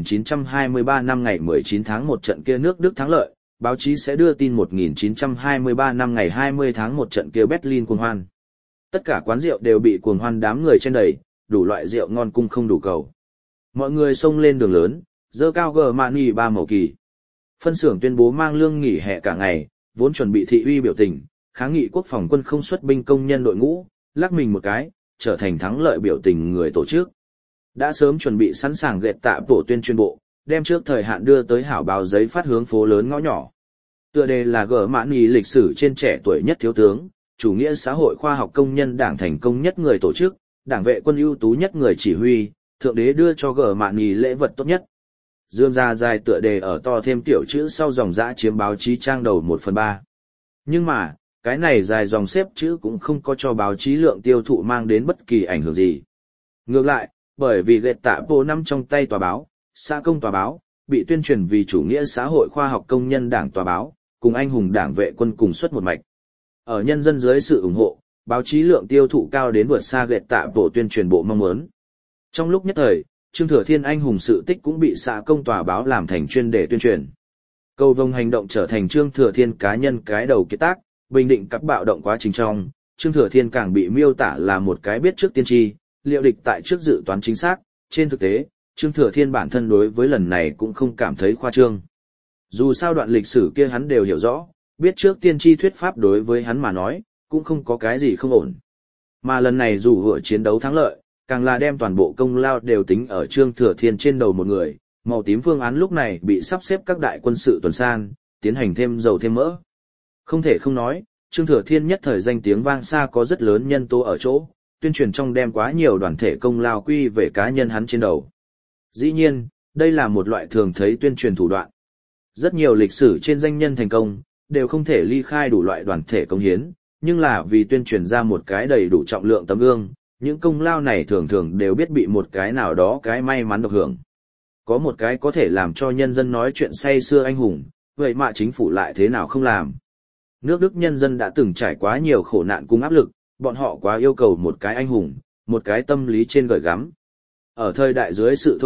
1923 năm ngày 19 tháng 1 trận kia nước Đức thắng lợi, báo chí sẽ đưa tin 1923 năm ngày 20 tháng 1 trận kia Berlin cuồng hoan. Tất cả quán rượu đều bị cuồng hoan đám người chen đầy, đủ loại rượu ngon cung không đủ cầu. Mọi người xông lên đường lớn, dơ cao gờ mani 3 màu kỳ. Phân xưởng tuyên bố mang lương nghỉ hè cả ngày, vốn chuẩn bị thị uy biểu tình, kháng nghị quốc phòng quân không xuất binh công nhân đội ngũ, lắc mình một cái, trở thành thắng lợi biểu tình người tổ chức. Đã sớm chuẩn bị sẵn sàng gệt tạ bộ tuyên truyền bộ, đem trước thời hạn đưa tới hảo báo giấy phát hướng phố lớn ngõ nhỏ. Tựa đề là gở mãn ý lịch sử trên trẻ tuổi nhất thiếu tướng, chủ nghĩa xã hội khoa học công nhân đảng thành công nhất người tổ chức, đảng vệ quân ưu tú nhất người chỉ huy, thượng đế đưa cho gở mãn ý lễ vật tốt nhất. Dương ra dài tựa đề ở to thêm tiểu chữ sau dòng dã chiếm báo chí trang đầu 1/3. Nhưng mà, cái này dài dòng xếp chữ cũng không có cho báo chí lượng tiêu thụ mang đến bất kỳ ảnh hưởng gì. Ngược lại, bởi vì gệt tạ bộ nằm trong tay tòa báo, xã công tòa báo, bị tuyên truyền vì chủ nghĩa xã hội khoa học công nhân đảng tòa báo, cùng anh hùng đảng vệ quân cùng xuất một mạch. Ở nhân dân dưới sự ủng hộ, báo chí lượng tiêu thụ cao đến vượt xa gệt tạ bộ tuyên truyền bộ mong muốn. Trong lúc nhất thời, Trương Thừa Thiên anh hùng sự tích cũng bị xã công tòa báo làm thành chuyên đề tuyên truyền. Cầu vồng hành động trở thành Trương Thừa Thiên cá nhân cái đầu kiệt tác, bình định các bạo động quá trình trong, Trương Thừa Thiên càng bị miêu tả là một cái biết trước tiên tri, liệu địch tại trước dự toán chính xác. Trên thực tế, Trương Thừa Thiên bản thân đối với lần này cũng không cảm thấy khoa trương. Dù sao đoạn lịch sử kia hắn đều hiểu rõ, biết trước tiên tri thuyết pháp đối với hắn mà nói, cũng không có cái gì không ổn. Mà lần này dù vừa chiến đấu thắng lợi, càng là đem toàn bộ công lao đều tính ở Trương Thừa Thiên trên đầu một người, màu tím phương án lúc này bị sắp xếp các đại quân sự tuần san, tiến hành thêm dầu thêm mỡ. Không thể không nói, Trương Thừa Thiên nhất thời danh tiếng vang xa có rất lớn nhân tố ở chỗ, tuyên truyền trong đem quá nhiều đoàn thể công lao quy về cá nhân hắn trên đầu. Dĩ nhiên, đây là một loại thường thấy tuyên truyền thủ đoạn. Rất nhiều lịch sử trên danh nhân thành công, đều không thể ly khai đủ loại đoàn thể công hiến, nhưng là vì tuyên truyền ra một cái đầy đủ trọng lượng tấm gương, những công lao này thường thường đều biết bị một cái nào đó cái may mắn được hưởng. Có một cái có thể làm cho nhân dân nói chuyện say xưa anh hùng, vậy mà chính phủ lại thế nào không làm. Nước Đức nhân dân đã từng trải quá nhiều khổ nạn cùng áp lực, bọn họ quá yêu cầu một cái anh hùng, một cái tâm lý trên gợi gắm. Ở thời đại dưới sự thôi thúc,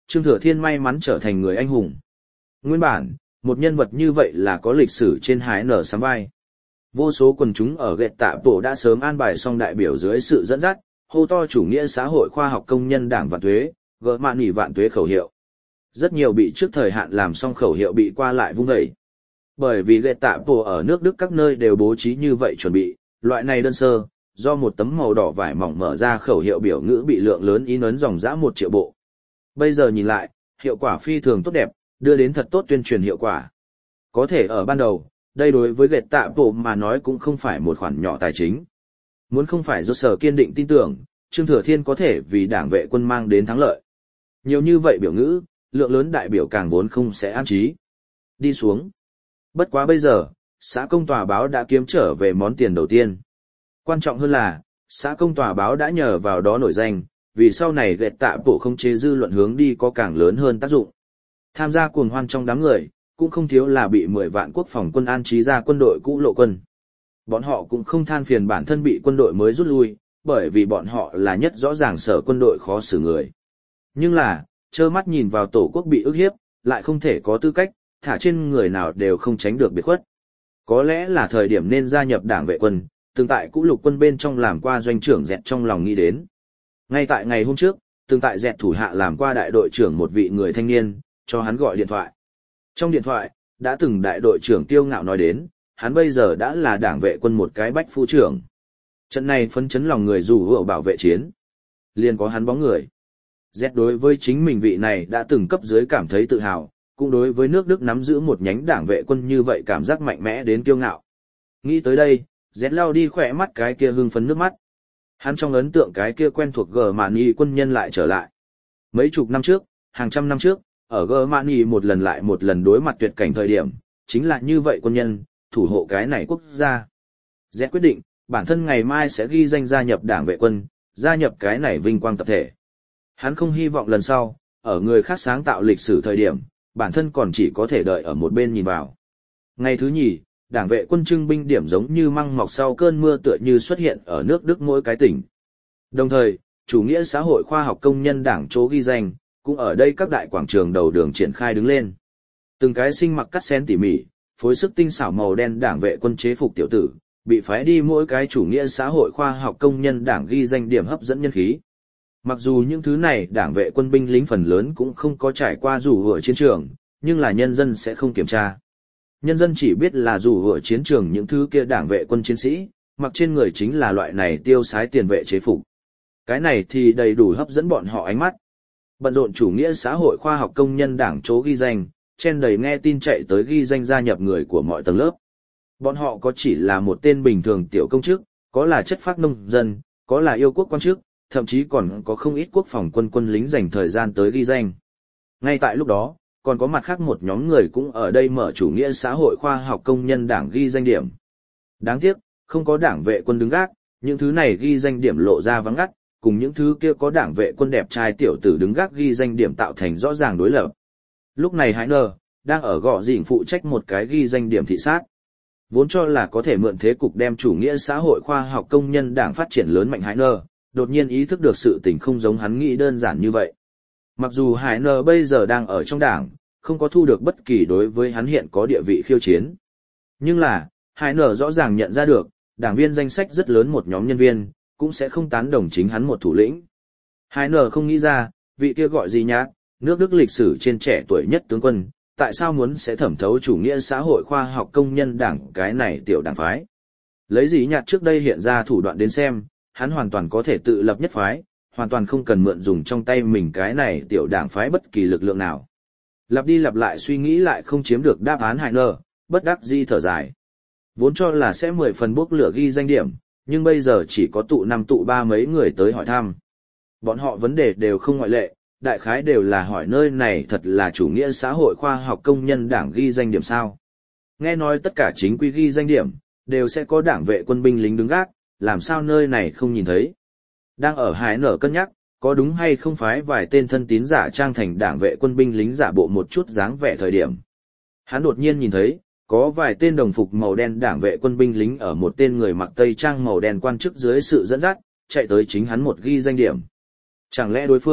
Trương Thừa Thiên may mắn trở thành người anh hùng. Nguyên bản, một nhân vật như vậy là có lịch sử trên hái nở sắm vai. Vô số quần chúng ở gệt tạ bộ đã sớm an bài xong đại biểu dưới sự dẫn dắt, hô to chủ nghĩa xã hội khoa học công nhân đảng vạn tuế, gỡ mạn nỉ vạn tuế khẩu hiệu. Rất nhiều bị trước thời hạn làm xong khẩu hiệu bị qua lại vung vẩy. Bởi vì gệt tạ bộ ở nước Đức các nơi đều bố trí như vậy chuẩn bị, loại này đơn sơ, do một tấm màu đỏ vải mỏng mở ra khẩu hiệu biểu ngữ bị lượng lớn in ấn dòng dã 1 triệu bộ. Bây giờ nhìn lại, hiệu quả phi thường tốt đẹp, đưa đến thật tốt tuyên truyền hiệu quả. Có thể ở ban đầu, đây đối với gệt tạ bộ mà nói cũng không phải một khoản nhỏ tài chính. Muốn không phải do sở kiên định tin tưởng, Trương Thừa Thiên có thể vì đảng vệ quân mang đến thắng lợi. Nhiều như vậy biểu ngữ, lượng lớn đại biểu càng vốn không sẽ an trí. Đi xuống. Bất quá bây giờ, xã công tòa báo đã kiếm trở về món tiền đầu tiên. Quan trọng hơn là, xã công tòa báo đã nhờ vào đó nổi danh, vì sau này gệt tạ bộ không chế dư luận hướng đi có càng lớn hơn tác dụng. Tham gia cuồng hoan trong đám người, cũng không thiếu là bị 10 vạn quốc phòng quân an trí ra quân đội cũ lộ quân. Bọn họ cũng không than phiền bản thân bị quân đội mới rút lui, bởi vì bọn họ là nhất rõ ràng sở quân đội khó xử người. Nhưng là, trơ mắt nhìn vào tổ quốc bị ức hiếp, lại không thể có tư cách, thả trên người nào đều không tránh được biệt khuất. Có lẽ là thời điểm nên gia nhập đảng vệ quân, từng tại cũ lục quân bên trong làm qua doanh trưởng dẹt trong lòng nghĩ đến. Ngay tại ngày hôm trước, từng tại dẹt thủ hạ làm qua đại đội trưởng một vị người thanh niên, cho hắn gọi điện thoại. Trong điện thoại, đã từng đại đội trưởng Tiêu Ngạo nói đến, hắn bây giờ đã là đảng vệ quân một cái bách phu trưởng. Trận này phấn chấn lòng người dù hữu bảo vệ chiến. Liền có hắn bóng người. Z đối với chính mình vị này đã từng cấp dưới cảm thấy tự hào, cũng đối với nước Đức nắm giữ một nhánh đảng vệ quân như vậy cảm giác mạnh mẽ đến kiêu ngạo. Nghĩ tới đây, Z lao đi khỏe mắt cái kia hưng phấn nước mắt. Hắn trong ấn tượng cái kia quen thuộc Germany quân nhân lại trở lại. Mấy chục năm trước, hàng trăm năm trước, ở Germany một lần lại một lần đối mặt tuyệt cảnh thời điểm, chính là như vậy quân nhân, thủ hộ cái này quốc gia. Z quyết định, bản thân ngày mai sẽ ghi danh gia nhập đảng vệ quân, gia nhập cái này vinh quang tập thể. Hắn không hy vọng lần sau, ở người khác sáng tạo lịch sử thời điểm, bản thân còn chỉ có thể đợi ở một bên nhìn vào. Ngày thứ nhì, đảng vệ quân trưng binh điểm giống như măng mọc sau cơn mưa tựa như xuất hiện ở nước Đức mỗi cái tỉnh. Đồng thời, chủ nghĩa xã hội khoa học công nhân đảng chỗ ghi danh, cũng ở đây các đại quảng trường đầu đường triển khai đứng lên. Từng cái sinh mặc cắt xén tỉ mỉ, phối sức tinh xảo màu đen đảng vệ quân chế phục tiểu tử, bị phái đi mỗi cái chủ nghĩa xã hội khoa học công nhân đảng ghi danh điểm hấp dẫn nhân khí. Mặc dù những thứ này đảng vệ quân binh lính phần lớn cũng không có trải qua rủ ở chiến trường, nhưng là nhân dân sẽ không kiểm tra. Nhân dân chỉ biết là rủ ở chiến trường những thứ kia đảng vệ quân chiến sĩ, mặc trên người chính là loại này tiêu sái tiền vệ chế phục. Cái này thì đầy đủ hấp dẫn bọn họ ánh mắt. Bận rộn chủ nghĩa xã hội khoa học công nhân đảng chỗ ghi danh, chen đầy nghe tin chạy tới ghi danh gia nhập người của mọi tầng lớp. Bọn họ có chỉ là một tên bình thường tiểu công chức, có là chất phác nông dân, có là yêu quốc quan chức, thậm chí còn có không ít quốc phòng quân lính dành thời gian tới ghi danh. Ngay tại lúc đó, còn có mặt khác một nhóm người cũng ở đây mở chủ nghĩa xã hội khoa học công nhân đảng ghi danh điểm. Đáng tiếc, không có đảng vệ quân đứng gác, những thứ này ghi danh điểm lộ ra vắng ngắt, cùng những thứ kia có đảng vệ quân đẹp trai tiểu tử đứng gác ghi danh điểm tạo thành rõ ràng đối lập. Lúc này Heiner đang ở gò dịnh phụ trách một cái ghi danh điểm thị sát. Vốn cho là có thể mượn thế cục đem chủ nghĩa xã hội khoa học công nhân đảng phát triển lớn mạnh Heiner, đột nhiên ý thức được sự tình không giống hắn nghĩ đơn giản như vậy. Mặc dù Heiner bây giờ đang ở trong đảng, không có thu được bất kỳ đối với hắn hiện có địa vị khiêu chiến. Nhưng là, Heiner rõ ràng nhận ra được, đảng viên danh sách rất lớn một nhóm nhân viên, cũng sẽ không tán đồng chính hắn một thủ lĩnh. Heiner không nghĩ ra, vị kia gọi gì nhá, nước Đức lịch sử trên trẻ tuổi nhất tướng quân, tại sao muốn sẽ thẩm thấu chủ nghĩa xã hội khoa học công nhân đảng cái này tiểu đảng phái. Lấy gì nhạt trước đây hiện ra thủ đoạn đến xem, hắn hoàn toàn có thể tự lập nhất phái, hoàn toàn không cần mượn dùng trong tay mình cái này tiểu đảng phái bất kỳ lực lượng nào. Lặp đi lặp lại suy nghĩ lại không chiếm được đáp án Heiner, bất đắc dĩ thở dài. Vốn cho là sẽ 10 phần bốc lửa ghi danh điểm, nhưng bây giờ chỉ có tụ 5 tụ 3 mấy người tới hỏi thăm. Bọn họ vấn đề đều không ngoại lệ, đại khái đều là hỏi nơi này thật là chủ nghĩa xã hội khoa học công nhân đảng ghi danh điểm sao. Nghe nói tất cả chính quy ghi danh điểm, đều sẽ có đảng vệ quân binh lính đứng gác, làm sao nơi này không nhìn thấy. Đang ở Heiner cân nhắc, có đúng hay không phái vài tên thân tín giả trang thành đảng vệ quân binh lính giả bộ một chút dáng vẻ thời điểm. Hắn đột nhiên nhìn thấy, có vài tên đồng phục màu đen đảng vệ quân binh lính ở một tên người mặc tây trang màu đen quan chức dưới sự dẫn dắt, chạy tới chính hắn một ghi danh điểm. Chẳng lẽ đối phương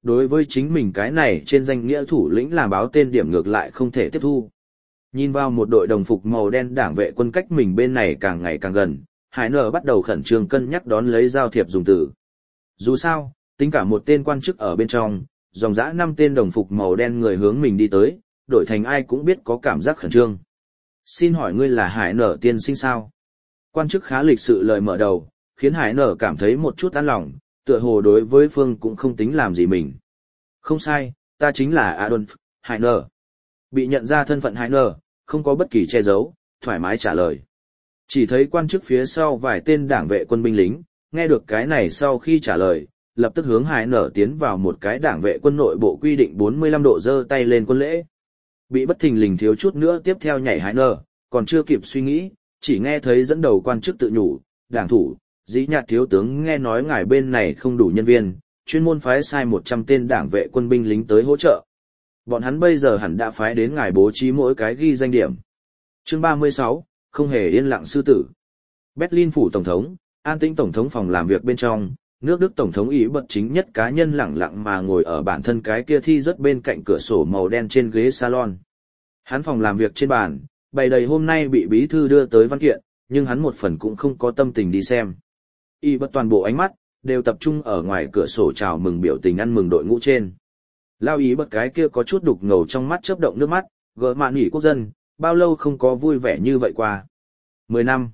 đối với chính mình cái này trên danh nghĩa thủ lĩnh làm báo tên điểm ngược lại không thể tiếp thu. Nhìn vào một đội đồng phục màu đen đảng vệ quân cách mình bên này càng ngày càng gần, Hải Nở bắt đầu khẩn trương cân nhắc đón lấy giao thiệp dùng từ. Dù sao, tính cả một tên quan chức ở bên trong, dòng dã 5 tên đồng phục màu đen người hướng mình đi tới, đổi thành ai cũng biết có cảm giác khẩn trương. Xin hỏi ngươi là Hải Nở tiên sinh sao? Quan chức khá lịch sự lời mở đầu, khiến Hải Nở cảm thấy một chút an lòng, tựa hồ đối với phương cũng không tính làm gì mình. Không sai, ta chính là Adolf Hải Nở. Bị nhận ra thân phận Hải Nở, không có bất kỳ che giấu, thoải mái trả lời. Chỉ thấy quan chức phía sau vài tên đảng vệ quân binh lính, nghe được cái này sau khi trả lời, lập tức hướng Hải Nở tiến vào một cái đảng vệ quân nội bộ quy định 45 độ giơ tay lên quân lễ. Bị bất thình lình thiếu chút nữa tiếp theo nhảy Hải Nở, còn chưa kịp suy nghĩ, chỉ nghe thấy dẫn đầu quan chức tự nhủ, đảng thủ, dĩ nhạt thiếu tướng nghe nói ngài bên này không đủ nhân viên, chuyên môn phái sai 100 tên đảng vệ quân binh lính tới hỗ trợ. Bọn hắn bây giờ hẳn đã phái đến ngài bố trí mỗi cái ghi danh điểm. Chương 36, không hề yên lặng sư tử. Berlin phủ tổng thống, an tĩnh tổng thống phòng làm việc bên trong, nước Đức tổng thống ý bật chính nhất cá nhân lẳng lặng mà ngồi ở bản thân cái kia thi rất bên cạnh cửa sổ màu đen trên ghế salon. Hắn phòng làm việc trên bàn, bày đầy hôm nay bị bí thư đưa tới văn kiện, nhưng hắn một phần cũng không có tâm tình đi xem. Y bật toàn bộ ánh mắt, đều tập trung ở ngoài cửa sổ chào mừng biểu tình ăn mừng đội ngũ trên. Lao ý bật cái kia có chút đục ngầu trong mắt chớp động nước mắt, gỡ mạn nghỉ quốc dân, bao lâu không có vui vẻ như vậy qua. 10 năm,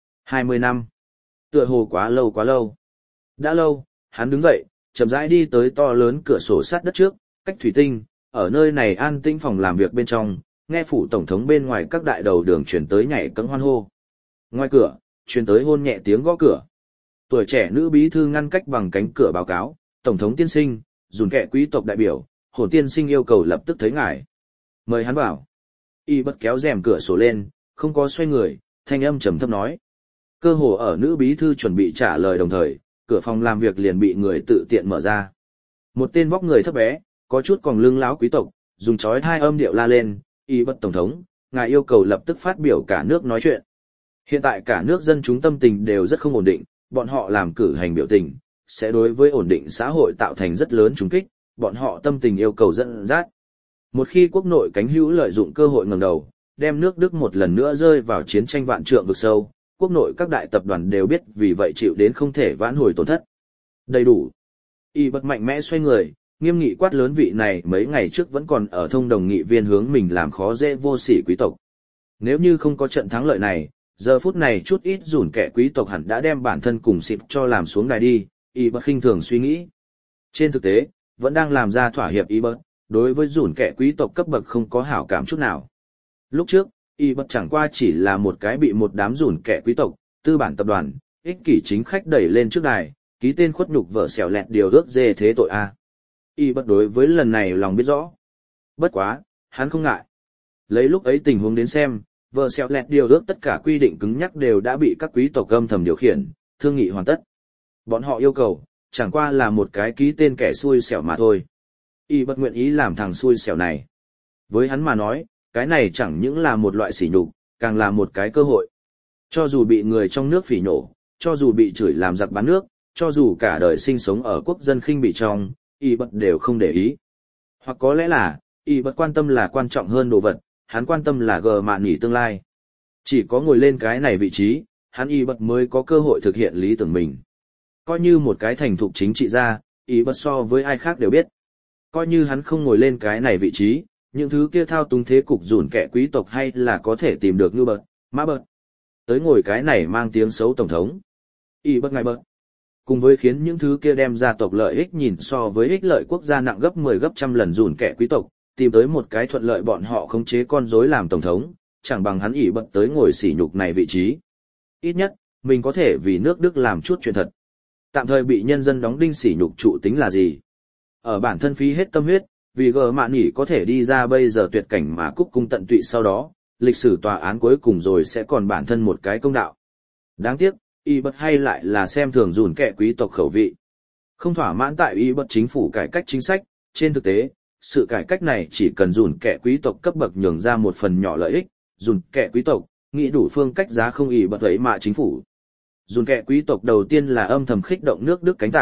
20 năm, tựa hồ quá lâu quá lâu. Đã lâu, hắn đứng dậy, chậm rãi đi tới to lớn cửa sổ sát đất trước, cách thủy tinh, ở nơi này an tĩnh phòng làm việc bên trong, nghe phủ tổng thống bên ngoài các đại đầu đường truyền tới nhảy cẫng hoan hô. Ngoài cửa, truyền tới hôn nhẹ tiếng gõ cửa. Tuổi trẻ nữ bí thư ngăn cách bằng cánh cửa báo cáo, tổng thống tiên sinh, dùn kệ quý tộc đại biểu, hồn tiên sinh yêu cầu lập tức thấy ngài. Mời hắn vào. Y bật kéo rèm cửa sổ lên, không có xoay người, thanh âm trầm thấp nói. Cơ hồ ở nữ bí thư chuẩn bị trả lời đồng thời, cửa phòng làm việc liền bị người tự tiện mở ra. Một tên vóc người thấp bé, có chút còn lưng láo quý tộc, dùng chói tai âm điệu la lên, Y bật tổng thống, ngài yêu cầu lập tức phát biểu cả nước nói chuyện. Hiện tại cả nước dân chúng tâm tình đều rất không ổn định, bọn họ làm cử hành biểu tình, sẽ đối với ổn định xã hội tạo thành rất lớn trùng kích, bọn họ tâm tình yêu cầu dẫn dắt. Một khi quốc nội cánh hữu lợi dụng cơ hội ngẩng đầu, đem nước Đức một lần nữa rơi vào chiến tranh vạn trượng vực sâu, quốc nội các đại tập đoàn đều biết vì vậy chịu đến không thể vãn hồi tổn thất. Đầy đủ. Y bật mạnh mẽ xoay người, nghiêm nghị quát lớn vị này mấy ngày trước vẫn còn ở thông đồng nghị viên hướng mình làm khó dễ vô sỉ quý tộc. Nếu như không có trận thắng lợi này, giờ phút này chút ít rủn kẻ quý tộc hẳn đã đem bản thân cùng xịp cho làm xuống đài đi, Y bật khinh thường suy nghĩ. Trên thực tế, vẫn đang làm ra thỏa hiệp Y bật, đối với rủn kẻ quý tộc cấp bậc không có hảo cảm chút nào. Lúc trước, Y bật chẳng qua chỉ là một cái bị một đám rủn kẻ quý tộc, tư bản tập đoàn, ích kỷ chính khách đẩy lên trước đài, ký tên khuất nhục vợ xẻo lẹt điều ước dê thế tội a. Y bật đối với lần này lòng biết rõ. Bất quá, hắn không ngại. Lấy lúc ấy tình huống đến xem, vợ xẻo lẹt điều ước tất cả quy định cứng nhắc đều đã bị các quý tộc âm thầm điều khiển, thương nghị hoàn tất. Bọn họ yêu cầu, chẳng qua là một cái ký tên kẻ xui xẻo mà thôi. Y bật nguyện ý làm thằng xui xẻo này. Với hắn mà nói, cái này chẳng những là một loại sỉ nhục, càng là một cái cơ hội. Cho dù bị người trong nước phỉ nhổ, cho dù bị chửi làm giặc bán nước, cho dù cả đời sinh sống ở quốc dân khinh bị trong, Y bật đều không để ý. Hoặc có lẽ là, Y bật quan tâm là quan trọng hơn đồ vật, hắn quan tâm là gờ mạn nghỉ tương lai. Chỉ có ngồi lên cái này vị trí, hắn Y bật mới có cơ hội thực hiện lý tưởng mình. Coi như một cái thành thục chính trị gia, Y bật so với ai khác đều biết. Coi như hắn không ngồi lên cái này vị trí, những thứ kia thao túng thế cục rủn kẻ quý tộc hay là có thể tìm được như bật, mã bật. Tới ngồi cái này mang tiếng xấu tổng thống. Y bật ngài bật. Cùng với khiến những thứ kia đem gia tộc lợi ích nhìn so với ích lợi quốc gia nặng gấp 10 gấp trăm lần rủn kẻ quý tộc, tìm tới một cái thuận lợi bọn họ khống chế con rối làm tổng thống, chẳng bằng hắn Y bật tới ngồi sỉ nhục này vị trí. Ít nhất, mình có thể vì nước Đức làm chút chuyện thật. Tạm thời bị nhân dân đóng đinh sỉ nhục trụ tính là gì? Ở bản thân phí hết tâm huyết, vì gờ mạn nghỉ có thể đi ra bây giờ tuyệt cảnh mà cúc cung tận tụy sau đó, lịch sử tòa án cuối cùng rồi sẽ còn bản thân một cái công đạo. Đáng tiếc, Y bật hay lại là xem thường rủn kẻ quý tộc khẩu vị. Không thỏa mãn tại Y bật chính phủ cải cách chính sách, trên thực tế, sự cải cách này chỉ cần rủn kẻ quý tộc cấp bậc nhường ra một phần nhỏ lợi ích, rủn kẻ quý tộc, nghĩ đủ phương cách giá không Y bật ấy mà chính phủ. Rủn kẻ quý tộc đầu tiên là âm thầm khích động nước Đức cánh tả,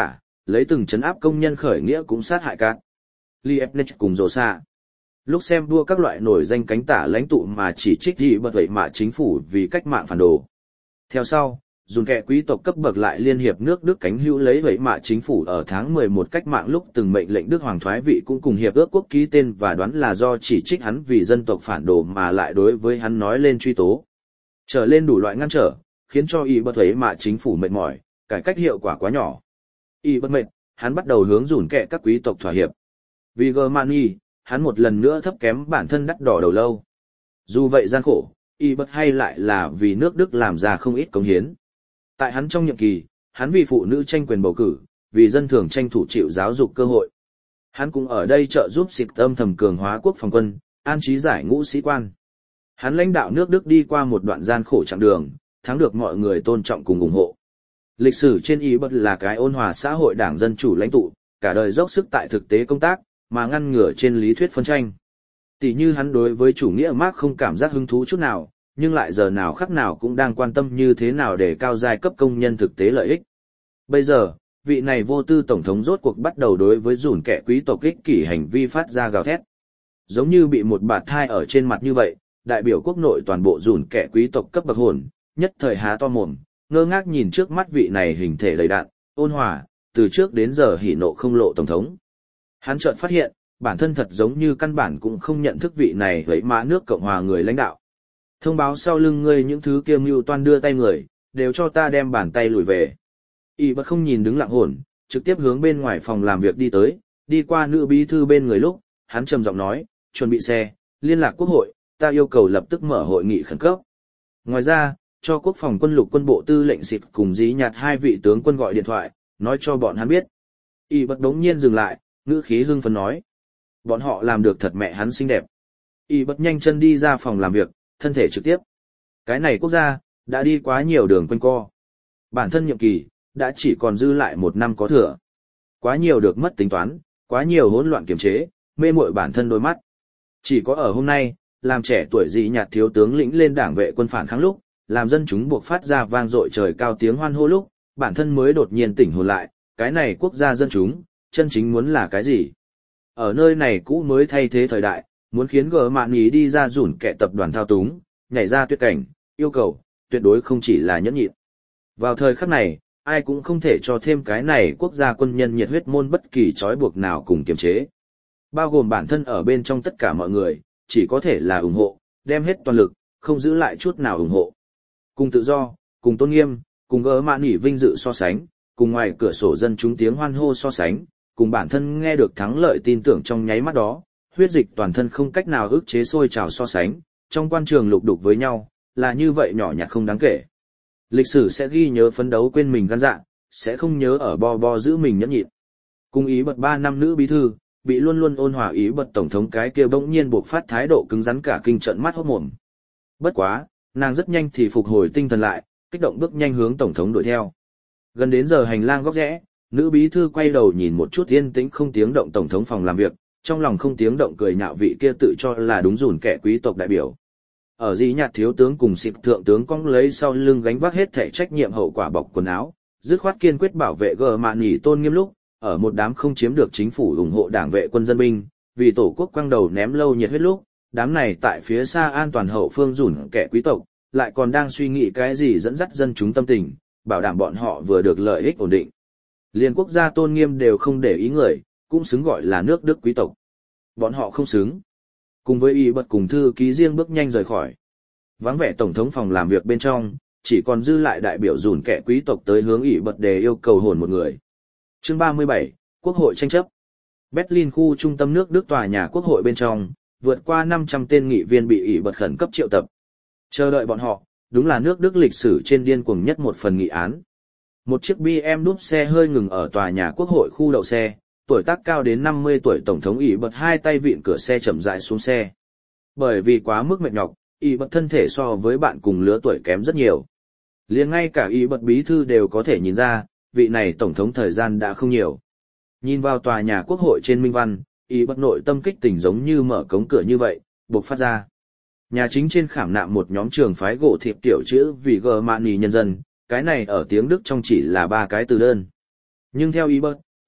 lấy từng trấn áp công nhân khởi nghĩa cũng sát hại các Liebknecht cùng rồ xạ. Lúc xem đua các loại nổi danh cánh tả lãnh tụ mà chỉ trích gì bật vậy mà chính phủ vì cách mạng phản đồ. Theo sau, dùn kẻ quý tộc cấp bậc lại liên hiệp nước Đức cánh hữu lấy vậy mà chính phủ ở tháng 11 cách mạng lúc từng mệnh lệnh Đức Hoàng thoái vị cũng cùng hiệp ước quốc ký tên và đoán là do chỉ trích hắn vì dân tộc phản đồ mà lại đối với hắn nói lên truy tố. Trở lên đủ loại ngăn trở, khiến cho y bật vậy mà chính phủ mệt mỏi, cải cách hiệu quả quá nhỏ. Y bất mệt, hắn bắt đầu hướng dùn kẻ các quý tộc thỏa hiệp. Vì Germany, hắn một lần nữa thấp kém bản thân đắt đỏ đầu lâu. Dù vậy gian khổ, y bất hay lại là vì nước Đức làm ra không ít cống hiến. Tại hắn trong nhiệm kỳ, hắn vì phụ nữ tranh quyền bầu cử, vì dân thường tranh thủ chịu giáo dục cơ hội. Hắn cũng ở đây trợ giúp xịt âm thầm cường hóa quốc phòng quân, an trí giải ngũ sĩ quan. Hắn lãnh đạo nước Đức đi qua một đoạn gian khổ chặng đường, thắng được mọi người tôn trọng cùng ủng hộ. Lịch sử trên y bất là cái ôn hòa xã hội đảng dân chủ lãnh tụ, cả đời dốc sức tại thực tế công tác, mà ngăn ngừa trên lý thuyết phân tranh. Tỷ như hắn đối với chủ nghĩa Marx không cảm giác hứng thú chút nào, nhưng lại giờ nào khắc nào cũng đang quan tâm như thế nào để cao giai cấp công nhân thực tế lợi ích. Bây giờ, vị này vô tư tổng thống rốt cuộc bắt đầu đối với dùn kẻ quý tộc ích kỷ hành vi phát ra gào thét. Giống như bị một bạt thai ở trên mặt như vậy, đại biểu quốc nội toàn bộ dùn kẻ quý tộc cấp bậc hồn, nhất thời há to mồm, ngơ ngác nhìn trước mắt vị này hình thể đầy đặn, ôn hòa, từ trước đến giờ hỉ nộ không lộ tổng thống. Hắn chợt phát hiện, bản thân thật giống như căn bản cũng không nhận thức vị này với mã nước Cộng hòa người lãnh đạo. Thông báo sau lưng ngươi những thứ kiêm mưu toan đưa tay người, đều cho ta đem bàn tay lùi về. Y bất không nhìn đứng lặng hồn, trực tiếp hướng bên ngoài phòng làm việc đi tới, đi qua nữ bí thư bên người lúc, hắn trầm giọng nói, chuẩn bị xe, liên lạc quốc hội, ta yêu cầu lập tức mở hội nghị khẩn cấp. Ngoài ra, cho quốc phòng quân lục quân bộ tư lệnh xịt cùng dí nhạt hai vị tướng quân gọi điện thoại, nói cho bọn hắn biết. Y bất đống nhiên dừng lại, ngữ khí hưng phấn nói. Bọn họ làm được thật mẹ hắn xinh đẹp. Y bất nhanh chân đi ra phòng làm việc, thân thể trực tiếp. Cái này quốc gia, đã đi quá nhiều đường quanh co. Bản thân nhiệm kỳ, đã chỉ còn dư lại 1 năm có thừa. Quá nhiều được mất tính toán, quá nhiều hỗn loạn kiềm chế, mê muội bản thân đôi mắt. Chỉ có ở hôm nay, làm trẻ tuổi dị nhạt thiếu tướng lĩnh lên đảng vệ quân phản kháng lúc, làm dân chúng buộc phát ra vang dội trời cao tiếng hoan hô lúc, bản thân mới đột nhiên tỉnh hồn lại, cái này quốc gia dân chúng, chân chính muốn là cái gì? Ở nơi này cũ mới thay thế thời đại, muốn khiến gỡ mạn ý đi ra rủn kẻ tập đoàn thao túng, nhảy ra tuyệt cảnh, yêu cầu, tuyệt đối không chỉ là nhẫn nhịn. Vào thời khắc này, ai cũng không thể cho thêm cái này quốc gia quân nhân nhiệt huyết môn bất kỳ trói buộc nào cùng kiềm chế. Bao gồm bản thân ở bên trong tất cả mọi người, chỉ có thể là ủng hộ, đem hết toàn lực, không giữ lại chút nào ủng hộ. Cùng tự do, cùng tôn nghiêm, cùng gỡ mạn ỉ vinh dự so sánh, cùng ngoài cửa sổ dân chúng tiếng hoan hô so sánh, cùng bản thân nghe được thắng lợi tin tưởng trong nháy mắt đó, huyết dịch toàn thân không cách nào ức chế sôi trào so sánh, trong quan trường lục đục với nhau, là như vậy nhỏ nhặt không đáng kể. Lịch sử sẽ ghi nhớ phấn đấu quên mình gan dạ, sẽ không nhớ ở bo giữ mình nhẫn nhịn. Cùng ý bật 3 năm nữ bí thư, bị luôn luôn ôn hòa ý bật tổng thống cái kia bỗng nhiên buộc phát thái độ cứng rắn cả kinh trận mắt hốt mồm. Bất quá, nàng rất nhanh thì phục hồi tinh thần lại, kích động bước nhanh hướng tổng thống đuổi theo. Gần đến giờ hành lang góc rẽ, nữ bí thư quay đầu nhìn một chút yên tĩnh không tiếng động tổng thống phòng làm việc, trong lòng không tiếng động cười nhạo vị kia tự cho là đúng dùn kẻ quý tộc đại biểu. Ở dĩ nhạt thiếu tướng cùng xịp thượng tướng cong lấy sau lưng gánh vác hết thể trách nhiệm hậu quả bọc quần áo, dứt khoát kiên quyết bảo vệ gờ mạn nghỉ tôn nghiêm lúc, ở một đám không chiếm được chính phủ ủng hộ đảng vệ quân dân binh, vì tổ quốc quăng đầu ném lâu nhiệt huyết lúc, đám này tại phía xa an toàn hậu phương dùn kẻ quý tộc, lại còn đang suy nghĩ cái gì dẫn dắt dân chúng tâm tình, bảo đảm bọn họ vừa được lợi ích ổn định. Liên quốc gia tôn nghiêm đều không để ý người, cũng xứng gọi là nước Đức quý tộc. Bọn họ không xứng. Cùng với y bật cùng thư ký riêng bước nhanh rời khỏi. Vắng vẻ tổng thống phòng làm việc bên trong, chỉ còn dư lại đại biểu dùn kẻ quý tộc tới hướng y bật để yêu cầu hồn một người. Chương 37, Quốc hội tranh chấp. Berlin khu trung tâm nước Đức tòa nhà quốc hội bên trong, vượt qua 500 tên nghị viên bị y bật khẩn cấp triệu tập. Chờ đợi bọn họ, đúng là nước Đức lịch sử trên điên cuồng nhất một phần nghị án. Một chiếc BMW xe hơi ngừng ở tòa nhà quốc hội khu đậu xe, tuổi tác cao đến 50 tuổi tổng thống ỷ bật hai tay vịn cửa xe chậm rãi xuống xe. Bởi vì quá mức mệt nhọc, ỷ bật thân thể so với bạn cùng lứa tuổi kém rất nhiều. Liền ngay cả ỷ bật bí thư đều có thể nhìn ra, vị này tổng thống thời gian đã không nhiều. Nhìn vào tòa nhà quốc hội trên minh văn, ỷ bật nội tâm kích tỉnh giống như mở cống cửa như vậy, bộc phát ra. Nhà chính trên khảm nạm một nhóm trường phái gỗ thiệp tiểu chữ vì Germany nhân dân, cái này ở tiếng Đức trong chỉ là 3 cái từ đơn. Nhưng theo ỷ bật,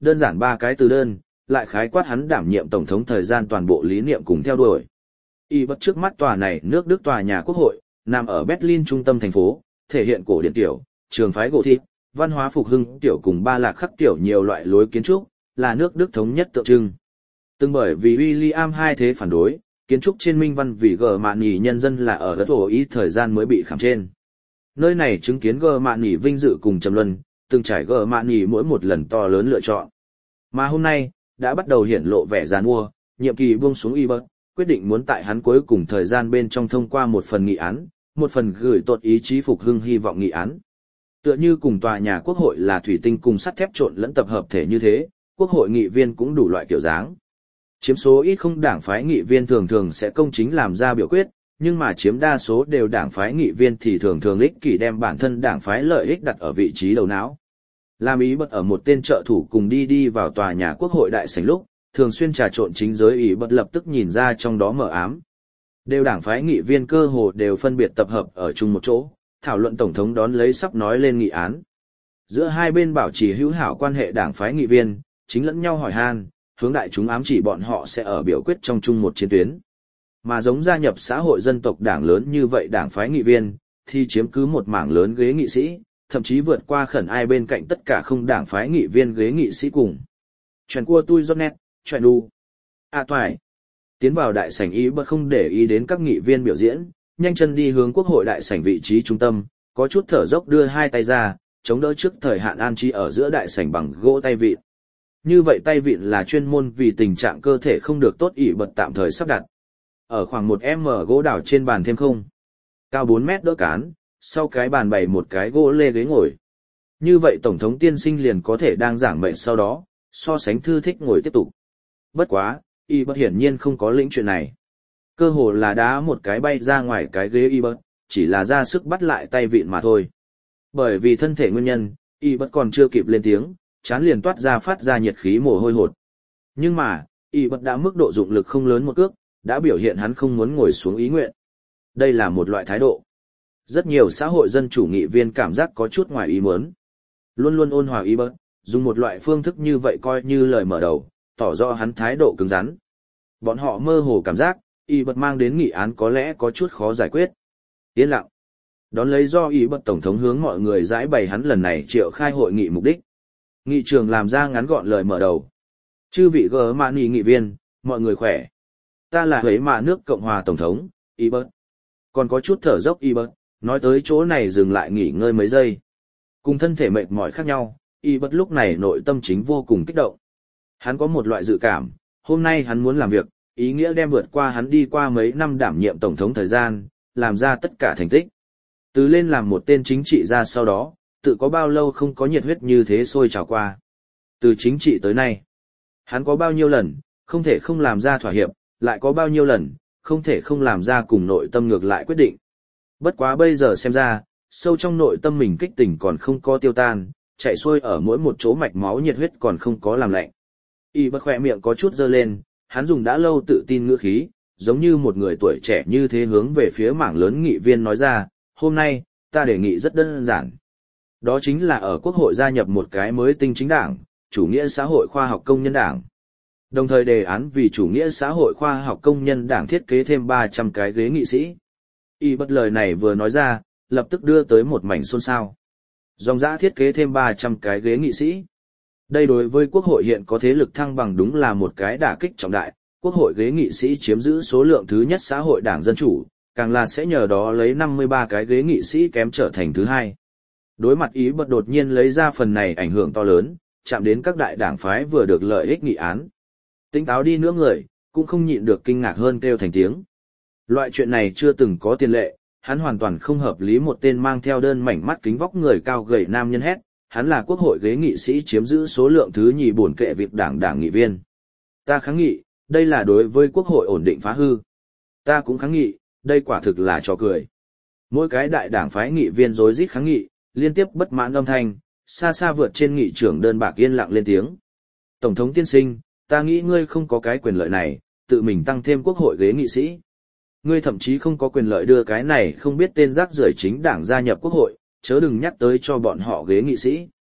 đơn giản 3 cái từ đơn, lại khái quát hắn đảm nhiệm tổng thống thời gian toàn bộ lý niệm cùng theo đuổi. Y bất trước mắt tòa này nước Đức tòa nhà quốc hội, nằm ở Berlin trung tâm thành phố, thể hiện cổ điển tiểu, trường phái gỗ thịt, văn hóa phục hưng tiểu cùng ba lạc khắc tiểu nhiều loại lối kiến trúc, là nước Đức thống nhất tượng trưng. Từng bởi vì William hai thế phản đối, kiến trúc trên minh văn vì gờ mạn nhì nhân dân là ở đất thổ ý thời gian mới bị khảm trên. Nơi này chứng kiến gờ mạn nhì vinh dự cùng trầm luân, từng trải gờ mạn nhì mỗi một lần to lớn lựa chọn. Mà hôm nay, đã bắt đầu hiển lộ vẻ giàn mua, nhiệm kỳ buông xuống y bớt, quyết định muốn tại hắn cuối cùng thời gian bên trong thông qua một phần nghị án, một phần gửi tột ý chí phục hưng hy vọng nghị án. Tựa như cùng tòa nhà quốc hội là thủy tinh cùng sắt thép trộn lẫn tập hợp thể như thế, quốc hội nghị viên cũng đủ loại kiểu dáng. Chiếm số ít không đảng phái nghị viên thường thường sẽ công chính làm ra biểu quyết, nhưng mà chiếm đa số đều đảng phái nghị viên thì thường thường ích kỷ đem bản thân đảng phái lợi ích đặt ở vị trí đầu não. Làm ý bật ở một tên trợ thủ cùng đi vào tòa nhà quốc hội đại sảnh lúc, thường xuyên trà trộn chính giới ý bật lập tức nhìn ra trong đó mờ ám. Đều đảng phái nghị viên cơ hồ đều phân biệt tập hợp ở chung một chỗ, thảo luận tổng thống đón lấy sắp nói lên nghị án. Giữa hai bên bảo trì hữu hảo quan hệ đảng phái nghị viên, chính lẫn nhau hỏi han, hướng đại chúng ám chỉ bọn họ sẽ ở biểu quyết trong chung một chiến tuyến. Mà giống gia nhập xã hội dân tộc đảng lớn như vậy đảng phái nghị viên, thì chiếm cứ một mảng lớn ghế nghị sĩ, thậm chí vượt qua khẩn ai bên cạnh tất cả không đảng phái nghị viên ghế nghị sĩ cùng. Chuyện cua tui giót nét, chuyện đu. Toài. Tiến vào đại sảnh ý bật không để ý đến các nghị viên biểu diễn, nhanh chân đi hướng quốc hội đại sảnh vị trí trung tâm, có chút thở dốc đưa hai tay ra, chống đỡ trước thời hạn an trí ở giữa đại sảnh bằng gỗ tay vịn. Như vậy tay vịn là chuyên môn vì tình trạng cơ thể không được tốt ỉ bật tạm thời sắp đặt. Ở khoảng 1m gỗ đào trên bàn thêm không. Cao 4 mét đỡ cán, sau cái bàn bày một cái gỗ lê ghế ngồi. Như vậy Tổng thống tiên sinh liền có thể đang giảng mệnh sau đó, so sánh thư thích ngồi tiếp tục. Bất quá, y bật hiển nhiên không có lĩnh chuyện này. Cơ hồ là đá một cái bay ra ngoài cái ghế y bật, chỉ là ra sức bắt lại tay vịn mà thôi. Bởi vì thân thể nguyên nhân, y bật còn chưa kịp lên tiếng, chán liền toát ra phát ra nhiệt khí mồ hôi hột. Nhưng mà, y bật đã mức độ dụng lực không lớn một cước, đã biểu hiện hắn không muốn ngồi xuống ý nguyện. Đây là một loại thái độ. Rất nhiều xã hội dân chủ nghị viên cảm giác có chút ngoài ý muốn. Luôn luôn ôn hòa y bật, dùng một loại phương thức như vậy coi như lời mở đầu, tỏ rõ hắn thái độ cứng rắn. Bọn họ mơ hồ cảm giác, y bật mang đến nghị án có lẽ có chút khó giải quyết. Yên lặng. Đón lấy do y bật tổng thống hướng mọi người giải bày hắn lần này triệu khai hội nghị mục đích. Nghị trường làm ra ngắn gọn lời mở đầu. Chư vị gờ mạn nghị nghị viên, mọi người khỏe. Ta là huế mạ nước Cộng hòa Tổng thống, y bật. Còn có chút thở dốc y bật, nói tới chỗ này dừng lại nghỉ ngơi mấy giây. Cùng thân thể mệt mỏi khác nhau, y bật lúc này nội tâm chính vô cùng kích động. Hắn có một loại dự cảm, hôm nay hắn muốn làm việc, ý nghĩa đem vượt qua hắn đi qua mấy năm đảm nhiệm tổng thống thời gian, làm ra tất cả thành tích. Từ lên làm một tên chính trị ra sau đó, tự có bao lâu không có nhiệt huyết như thế sôi trào qua. Từ chính trị tới nay, hắn có bao nhiêu lần, không thể không làm ra thỏa hiệp, lại có bao nhiêu lần, không thể không làm ra cùng nội tâm ngược lại quyết định. Bất quá bây giờ xem ra, sâu trong nội tâm mình kích tình còn không có tiêu tan, chạy xuôi ở mỗi một chỗ mạch máu nhiệt huyết còn không có làm lạnh. Y bật khỏe miệng có chút dơ lên, hắn dùng đã lâu tự tin ngữ khí, giống như một người tuổi trẻ như thế hướng về phía mảng lớn nghị viên nói ra, hôm nay, ta đề nghị rất đơn giản. Đó chính là ở quốc hội gia nhập một cái mới tinh chính đảng, chủ nghĩa xã hội khoa học công nhân đảng. Đồng thời đề án vì chủ nghĩa xã hội khoa học công nhân đảng thiết kế thêm 300 cái ghế nghị sĩ. Y bật lời này vừa nói ra, lập tức đưa tới một mảnh xôn xao. Dòng dã thiết kế thêm 300 cái ghế nghị sĩ. Đây đối với quốc hội hiện có thế lực thăng bằng đúng là một cái đả kích trọng đại, quốc hội ghế nghị sĩ chiếm giữ số lượng thứ nhất xã hội đảng Dân Chủ, càng là sẽ nhờ đó lấy 53 cái ghế nghị sĩ kém trở thành thứ hai. Đối mặt ý bật đột nhiên lấy ra phần này ảnh hưởng to lớn, chạm đến các đại đảng phái vừa được lợi ích nghị án. Tỉnh táo đi nữa người, cũng không nhịn được kinh ngạc hơn kêu thành tiếng. Loại chuyện này chưa từng có tiền lệ, hắn hoàn toàn không hợp lý một tên mang theo đơn mảnh mắt kính vóc người cao gầy nam nhân hét, hắn là quốc hội ghế nghị sĩ chiếm giữ số lượng thứ nhì bổn kệ việc đảng nghị viên. Ta kháng nghị, đây là đối với quốc hội ổn định phá hư. Ta cũng kháng nghị, đây quả thực là trò cười. Mỗi cái đại đảng phái nghị viên rối rít kháng nghị, liên tiếp bất mãn âm thanh, xa xa vượt trên nghị trưởng đơn bạc yên lặng lên tiếng. Tổng thống tiên sinh, ta nghĩ ngươi không có cái quyền lợi này, tự mình tăng thêm quốc hội ghế nghị sĩ. Ngươi thậm chí không có quyền lợi đưa cái này không biết tên rác rưởi chính đảng gia nhập quốc hội, chớ đừng nhắc tới cho bọn họ ghế nghị sĩ.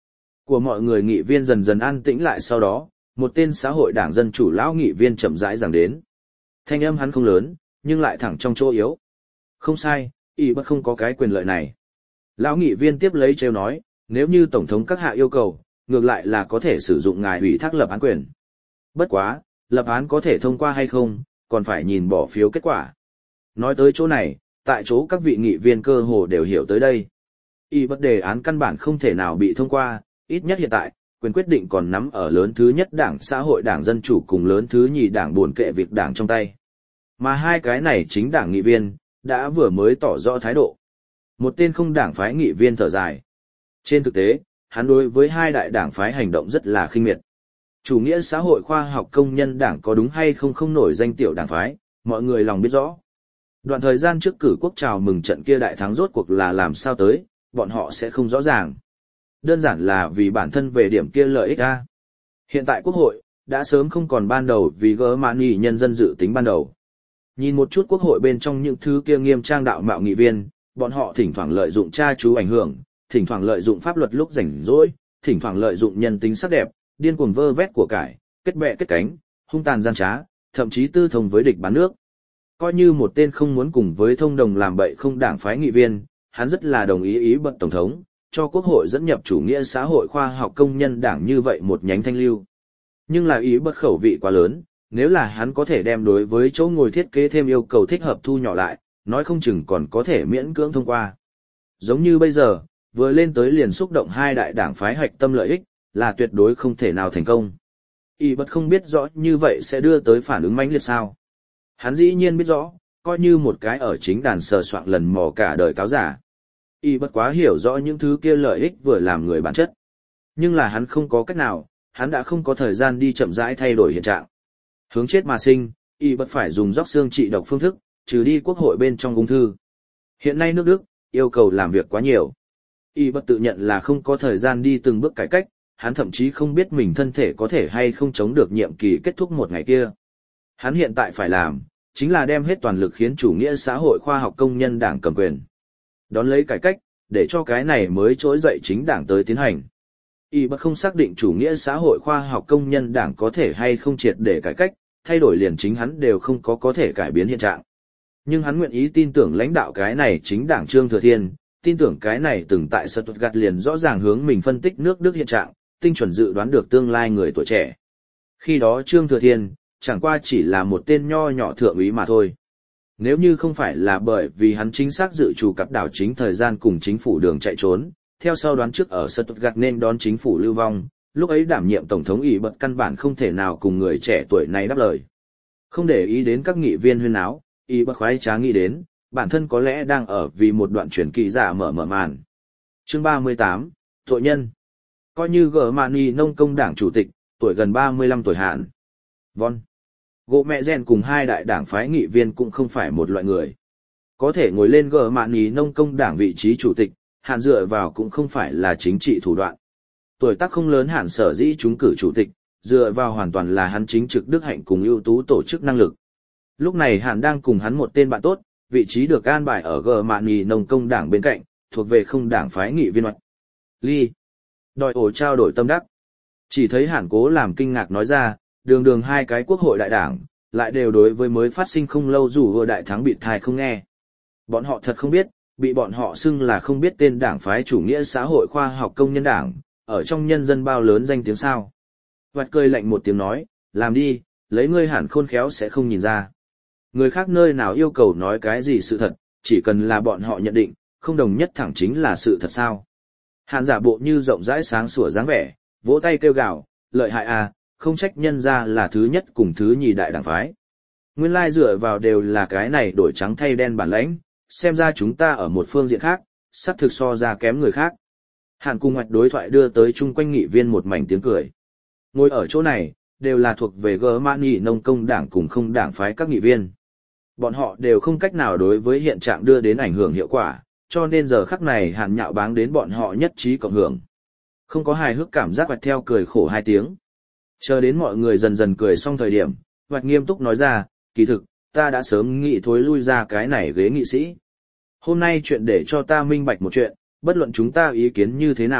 của mọi người nghị viên dần dần an tĩnh lại, sau đó, một tên xã hội đảng dân chủ lão nghị viên chậm rãi giảng đến. Thanh âm hắn không lớn, nhưng lại thẳng trong chỗ yếu. Không sai, y bất không có cái quyền lợi này. Lão nghị viên tiếp lấy trêu nói, nếu như tổng thống các hạ yêu cầu, ngược lại là có thể sử dụng ngài ủy thác lập án quyền. Bất quá, lập án có thể thông qua hay không, còn phải nhìn bỏ phiếu kết quả. Nói tới chỗ này, tại chỗ các vị nghị viên cơ hồ đều hiểu tới đây. Y bất đề án căn bản không thể nào bị thông qua, ít nhất hiện tại, quyền quyết định còn nắm ở lớn thứ nhất đảng xã hội đảng dân chủ cùng lớn thứ nhì đảng buồn kệ việc đảng trong tay. Mà hai cái này chính đảng nghị viên, đã vừa mới tỏ rõ thái độ. Một tên không đảng phái nghị viên thở dài. Trên thực tế, hắn đối với hai đại đảng phái hành động rất là khinh miệt. Chủ nghĩa xã hội khoa học công nhân đảng có đúng hay không không nổi danh tiểu đảng phái, mọi người lòng biết rõ. Đoạn thời gian trước cử quốc chào mừng trận kia đại thắng rốt cuộc là làm sao tới, bọn họ sẽ không rõ ràng. Đơn giản là vì bản thân về điểm kia lợi ích a. Hiện tại quốc hội, đã sớm không còn ban đầu vì gỡ mãn nghị nhân dân dự tính ban đầu. Nhìn một chút quốc hội bên trong những thứ kia nghiêm trang đạo mạo nghị viên, bọn họ thỉnh thoảng lợi dụng tra chú ảnh hưởng, thỉnh thoảng lợi dụng pháp luật lúc rảnh rỗi, thỉnh thoảng lợi dụng nhân tính sắc đẹp, điên cuồng vơ vét của cải, kết bè kết cánh, hung tàn gian trá, thậm chí tư thông với địch bán nước. Coi như một tên không muốn cùng với thông đồng làm bậy không đảng phái nghị viên, hắn rất là đồng ý bật tổng thống, cho quốc hội dẫn nhập chủ nghĩa xã hội khoa học công nhân đảng như vậy một nhánh thanh lưu. Nhưng là ý bất khẩu vị quá lớn, nếu là hắn có thể đem đối với chỗ ngồi thiết kế thêm yêu cầu thích hợp thu nhỏ lại, nói không chừng còn có thể miễn cưỡng thông qua. Giống như bây giờ, vừa lên tới liền xúc động hai đại đảng phái hạch tâm lợi ích, là tuyệt đối không thể nào thành công. Y bất không biết rõ như vậy sẽ đưa tới phản ứng mãnh liệt sao. Hắn dĩ nhiên biết rõ, coi như một cái ở chính đàn sờ soạng lần mò cả đời cáo giả. Y bất quá hiểu rõ những thứ kia lợi ích vừa làm người bản chất. Nhưng là hắn không có cách nào, hắn đã không có thời gian đi chậm rãi thay đổi hiện trạng. Hướng chết mà sinh, Y bất phải dùng róc xương trị độc phương thức, trừ đi quốc hội bên trong ung thư. Hiện nay nước Đức, yêu cầu làm việc quá nhiều. Y bất tự nhận là không có thời gian đi từng bước cải cách, hắn thậm chí không biết mình thân thể có thể hay không chống được nhiệm kỳ kết thúc một ngày kia. Hắn hiện tại phải làm, chính là đem hết toàn lực khiến chủ nghĩa xã hội khoa học công nhân đảng cầm quyền. Đón lấy cải cách, để cho cái này mới trỗi dậy chính đảng tới tiến hành. Y bất không xác định chủ nghĩa xã hội khoa học công nhân đảng có thể hay không triệt để cải cách, thay đổi liền chính hắn đều không có thể cải biến hiện trạng. Nhưng hắn nguyện ý tin tưởng lãnh đạo cái này chính đảng Trương Thừa Thiên, tin tưởng cái này từng tại Stuttgart liền rõ ràng hướng mình phân tích nước Đức hiện trạng, tinh chuẩn dự đoán được tương lai người tuổi trẻ. Khi đó Trương Thừa Thiên, chẳng qua chỉ là một tên nho nhỏ thượng úy mà thôi. Nếu như không phải là bởi vì hắn chính xác dự trù cặp đảo chính thời gian cùng chính phủ đường chạy trốn, theo sau đoán trước ở Stuttgart nên đón chính phủ lưu vong, lúc ấy đảm nhiệm tổng thống Y bật căn bản không thể nào cùng người trẻ tuổi này đáp lời. Không để ý đến các nghị viên huyên náo, Y bật khoái trá nghĩ đến, bản thân có lẽ đang ở vì một đoạn truyền kỳ giả mở màn. Chương 38, tội nhân. Coi như Germany nông công đảng chủ tịch, tuổi gần 35 tuổi hạn. Von. Gỗ mẹ gen cùng hai đại đảng phái nghị viên cũng không phải một loại người. Có thể ngồi lên Germany nông công đảng vị trí chủ tịch, hạn dựa vào cũng không phải là chính trị thủ đoạn. Tuổi tác không lớn hạn sở dĩ trúng cử chủ tịch, dựa vào hoàn toàn là hắn chính trực đức hạnh cùng ưu tú tổ chức năng lực. Lúc này hạn đang cùng hắn một tên bạn tốt, vị trí được an bài ở Germany nông công đảng bên cạnh, thuộc về không đảng phái nghị viên mặt. Ly. Đòi ổ trao đổi tâm đắc. Chỉ thấy Hàn Cố làm kinh ngạc nói ra, đường hai cái quốc hội đại đảng, lại đều đối với mới phát sinh không lâu dù vừa đại thắng bị thai không nghe. Bọn họ thật không biết, bị bọn họ xưng là không biết tên đảng phái chủ nghĩa xã hội khoa học công nhân đảng, ở trong nhân dân bao lớn danh tiếng sao. Vạt cười lạnh một tiếng nói, làm đi, lấy ngươi Hàn khôn khéo sẽ không nhìn ra. Người khác nơi nào yêu cầu nói cái gì sự thật, chỉ cần là bọn họ nhận định, không đồng nhất thẳng chính là sự thật sao. Hàn giả bộ như rộng rãi sáng sủa dáng vẻ, vỗ tay kêu gào, lợi hại à, không trách nhân ra là thứ nhất cùng thứ nhì đại đảng phái. Nguyên lai dựa vào đều là cái này đổi trắng thay đen bản lãnh, xem ra chúng ta ở một phương diện khác, sắp thực so ra kém người khác. Hàn cùng ngoạch đối thoại đưa tới chung quanh nghị viên một mảnh tiếng cười. Ngồi ở chỗ này, đều là thuộc về Germany nông công đảng cùng không đảng phái các nghị viên. Bọn họ đều không cách nào đối với hiện trạng đưa đến ảnh hưởng hiệu quả, cho nên giờ khắc này Hàn nhạo báng đến bọn họ nhất trí cộng hưởng. Không có hài hước cảm giác vạch theo cười khổ hai tiếng. Chờ đến mọi người dần dần cười xong thời điểm, vạch nghiêm túc nói ra, kỳ thực, ta đã sớm nghĩ thối lui ra cái này ghế nghị sĩ. Hôm nay chuyện để cho ta minh bạch một chuyện, bất luận chúng ta ý kiến như thế nào,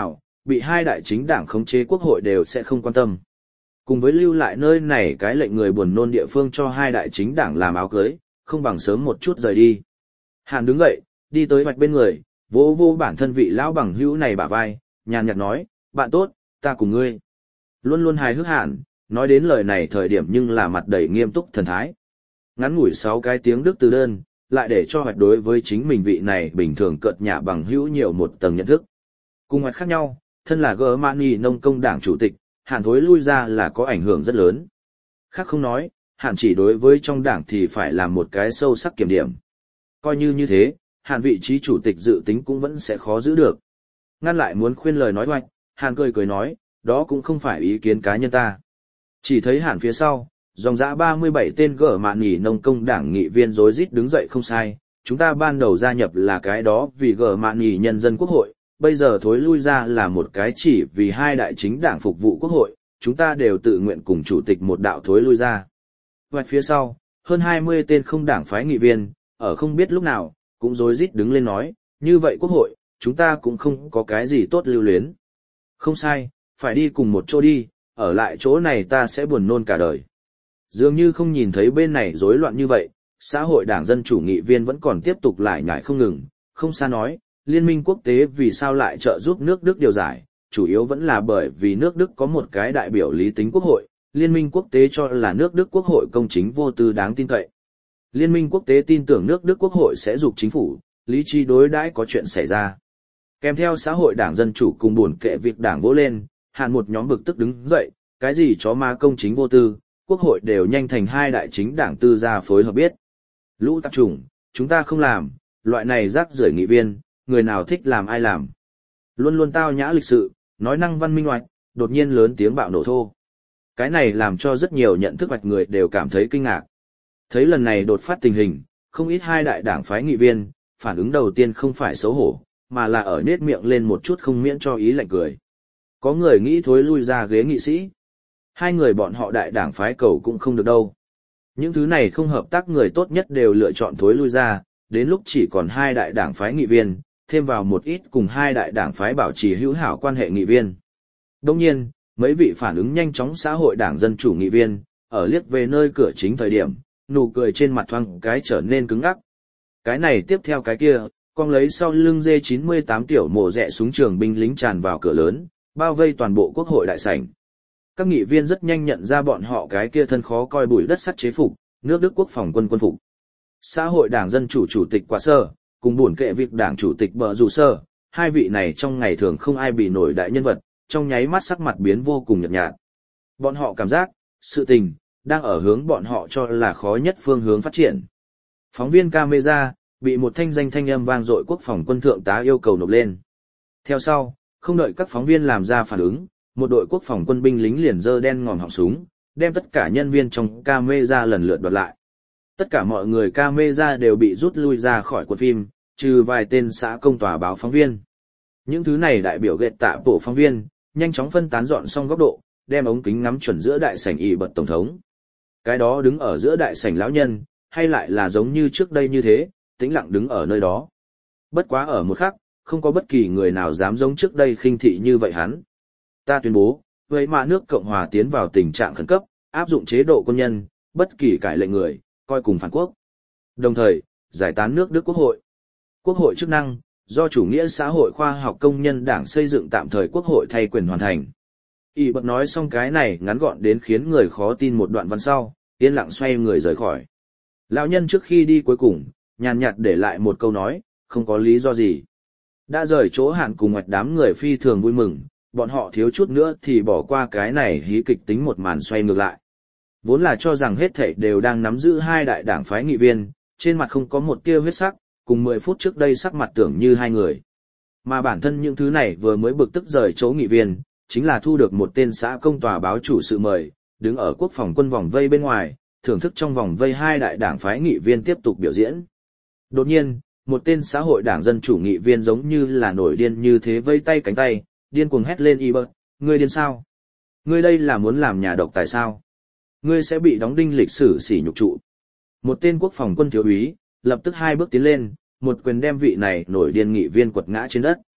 bị hai đại chính đảng khống chế quốc hội đều sẽ không quan tâm. Cùng với lưu lại nơi này cái lệnh người buồn nôn địa phương cho hai đại chính đảng làm áo cưới, không bằng sớm một chút rời đi. Hàn đứng dậy, đi tới Hoạch bên người, vỗ vô bản thân vị lão bằng hữu này bả vai, nhàn nhạt nói, bạn tốt, ta cùng ngươi. Luôn luôn hài hước Hàn, nói đến lời này thời điểm nhưng là mặt đầy nghiêm túc thần thái. Ngắn ngủi 6 cái tiếng Đức từ đơn, lại để cho Hoạch đối với chính mình vị này bình thường cợt nhả bằng hữu nhiều một tầng nhận thức. Cùng Hoạch khác nhau, thân là Germany nông công đảng chủ tịch, Hàn thối lui ra là có ảnh hưởng rất lớn. Khác không nói, Hàn chỉ đối với trong đảng thì phải làm một cái sâu sắc kiểm điểm. Coi như thế, Hàn vị trí chủ tịch dự tính cũng vẫn sẽ khó giữ được. Ngăn lại muốn khuyên lời nói Hoạch, Hàn cười nói, đó cũng không phải ý kiến cá nhân ta. Chỉ thấy Hàn phía sau, dòng dã 37 tên Germany nông công đảng nghị viên rối rít đứng dậy không sai, chúng ta ban đầu gia nhập là cái đó vì Germany nhân dân quốc hội, bây giờ thối lui ra là một cái chỉ vì hai đại chính đảng phục vụ quốc hội, chúng ta đều tự nguyện cùng chủ tịch một đạo thối lui ra. Và phía sau, hơn 20 tên không đảng phái nghị viên, ở không biết lúc nào, cũng rối rít đứng lên nói, như vậy quốc hội, chúng ta cũng không có cái gì tốt lưu luyến. Không sai, phải đi cùng một chỗ đi, ở lại chỗ này ta sẽ buồn nôn cả đời. Dường như không nhìn thấy bên này rối loạn như vậy, xã hội đảng dân chủ nghị viên vẫn còn tiếp tục lại nhảy không ngừng, không xa nói, Liên minh quốc tế vì sao lại trợ giúp nước Đức điều giải, chủ yếu vẫn là bởi vì nước Đức có một cái đại biểu lý tính quốc hội, Liên minh quốc tế cho là nước Đức quốc hội công chính vô tư đáng tin cậy. Liên minh quốc tế tin tưởng nước Đức quốc hội sẽ giúp chính phủ, lý trí đối đãi có chuyện xảy ra. Kèm theo xã hội đảng dân chủ cùng buồn kệ việc đảng vỗ lên, Hàn một nhóm bực tức đứng dậy, cái gì chó ma công chính vô tư, quốc hội đều nhanh thành hai đại chính đảng tư gia phối hợp biết. Lũ tạp chủng, chúng ta không làm, loại này rác rưởi nghị viên, người nào thích làm ai làm. Luôn luôn tao nhã lịch sự, nói năng văn minh oạch, đột nhiên lớn tiếng bạo nổ thô. Cái này làm cho rất nhiều nhận thức oạch người đều cảm thấy kinh ngạc. Thấy lần này đột phát tình hình, không ít hai đại đảng phái nghị viên, phản ứng đầu tiên không phải xấu hổ, mà là ở nết miệng lên một chút không miễn cho ý lạnh cười. Có người nghĩ thối lui ra ghế nghị sĩ. Hai người bọn họ đại đảng phái cầu cũng không được đâu. Những thứ này không hợp tác người tốt nhất đều lựa chọn thối lui ra, đến lúc chỉ còn hai đại đảng phái nghị viên, thêm vào một ít cùng hai đại đảng phái bảo trì hữu hảo quan hệ nghị viên. Đồng nhiên, mấy vị phản ứng nhanh chóng xã hội đảng dân chủ nghị viên, ở liếc về nơi cửa chính thời điểm, nụ cười trên mặt thoáng cái trở nên cứng ngắc. Cái này tiếp theo cái kia, con lấy sau lưng D98 tiểu mộ rẹ súng trường binh lính tràn vào cửa lớn, bao vây toàn bộ quốc hội đại sảnh. Các nghị viên rất nhanh nhận ra bọn họ cái kia thân khó coi bụi đất sắt chế phục, nước Đức quốc phòng quân phục. Xã hội đảng dân chủ chủ tịch Quả Sơ, cùng buồn kệ việc đảng chủ tịch Bờ Rủ Sơ, hai vị này trong ngày thường không ai bị nổi đại nhân vật, trong nháy mắt sắc mặt biến vô cùng nhợt nhạt. Bọn họ cảm giác, sự tình, đang ở hướng bọn họ cho là khó nhất phương hướng phát triển. Phóng viên camera, bị một thanh danh thanh âm vang dội quốc phòng quân thượng tá yêu cầu nộp lên. Theo sau, không đợi các phóng viên làm ra phản ứng, một đội quốc phòng quân binh lính liền giơ đen ngòm họng súng, đem tất cả nhân viên trong camera lần lượt đoạt lại. Tất cả mọi người camera đều bị rút lui ra khỏi cuộc phim, trừ vài tên xã công tòa báo phóng viên. Những thứ này đại biểu ghét tạ bộ phóng viên, nhanh chóng phân tán dọn xong góc độ, đem ống kính ngắm chuẩn giữa đại sảnh ỷ bật tổng thống. Cái đó đứng ở giữa đại sảnh lão nhân, hay lại là giống như trước đây như thế, tĩnh lặng đứng ở nơi đó. Bất quá ở một khắc, không có bất kỳ người nào dám giống trước đây khinh thị như vậy hắn. Ta tuyên bố, vậy mà nước Cộng hòa tiến vào tình trạng khẩn cấp, áp dụng chế độ quân nhân, bất kỳ cải lệnh người, coi cùng phản quốc. Đồng thời, giải tán nước Đức Quốc hội. Quốc hội chức năng, do chủ nghĩa xã hội khoa học công nhân đảng xây dựng tạm thời quốc hội thay quyền hoàn thành. Y bật nói xong cái này ngắn gọn đến khiến người khó tin một đoạn văn sau, yên lặng xoay người rời khỏi. Lão nhân trước khi đi cuối cùng, nhàn nhạt để lại một câu nói, không có lý do gì. Đã rời chỗ Hạn cùng ngoạch đám người phi thường vui mừng, bọn họ thiếu chút nữa thì bỏ qua cái này hí kịch tính một màn xoay ngược lại. Vốn là cho rằng hết thảy đều đang nắm giữ hai đại đảng phái nghị viên, trên mặt không có một tia huyết sắc, cùng 10 phút trước đây sắc mặt tưởng như hai người. Mà bản thân những thứ này vừa mới bực tức rời chỗ nghị viên, chính là thu được một tên xã công tòa báo chủ sự mời, đứng ở quốc phòng quân vòng vây bên ngoài, thưởng thức trong vòng vây hai đại đảng phái nghị viên tiếp tục biểu diễn. Đột nhiên, một tên xã hội đảng dân chủ nghị viên giống như là nổi điên như thế vây tay cánh tay, điên cuồng hét lên y bật, ngươi điên sao? Ngươi đây là muốn làm nhà độc tài sao? Ngươi sẽ bị đóng đinh lịch sử sỉ nhục trụ. Một tên quốc phòng quân thiếu úy, lập tức hai bước tiến lên, một quyền đem vị này nổi điên nghị viên quật ngã trên đất.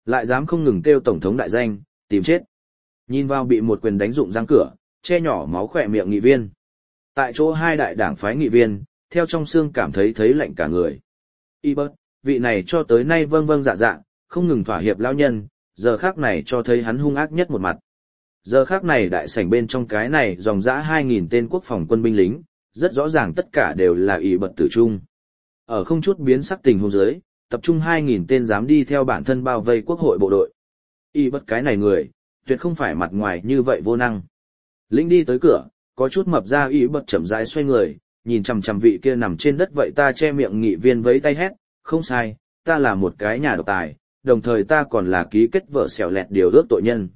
Lại dám không ngừng kêu tổng thống đại danh, tìm chết. Nhìn vào bị một quyền đánh rụng răng cửa, che nhỏ máu khỏe miệng nghị viên. Tại chỗ hai đại đảng phái nghị viên, theo trong xương cảm thấy lạnh cả người. Ebert, vị này cho tới nay vâng vâng dạ dạ, không ngừng thỏa hiệp lão nhân, giờ khác này cho thấy hắn hung ác nhất một mặt. Giờ khác này đại sảnh bên trong cái này dòng dã 2.000 tên quốc phòng quân binh lính, rất rõ ràng tất cả đều là Ebert tử trung. Ở không chút biến sắc tình huống dưới, tập trung 2.000 tên dám đi theo bản thân bao vây quốc hội bộ đội. Ebert cái này người, tuyệt không phải mặt ngoài như vậy vô năng. Lính đi tới cửa, có chút mập ra Ebert chậm rãi xoay người, nhìn chằm chằm vị kia nằm trên đất vậy ta che miệng nghị viên vẫy tay hét, không sai, ta là một cái nhà độc tài, đồng thời ta còn là ký kết vợ xẻo lẹt điều ước tội nhân.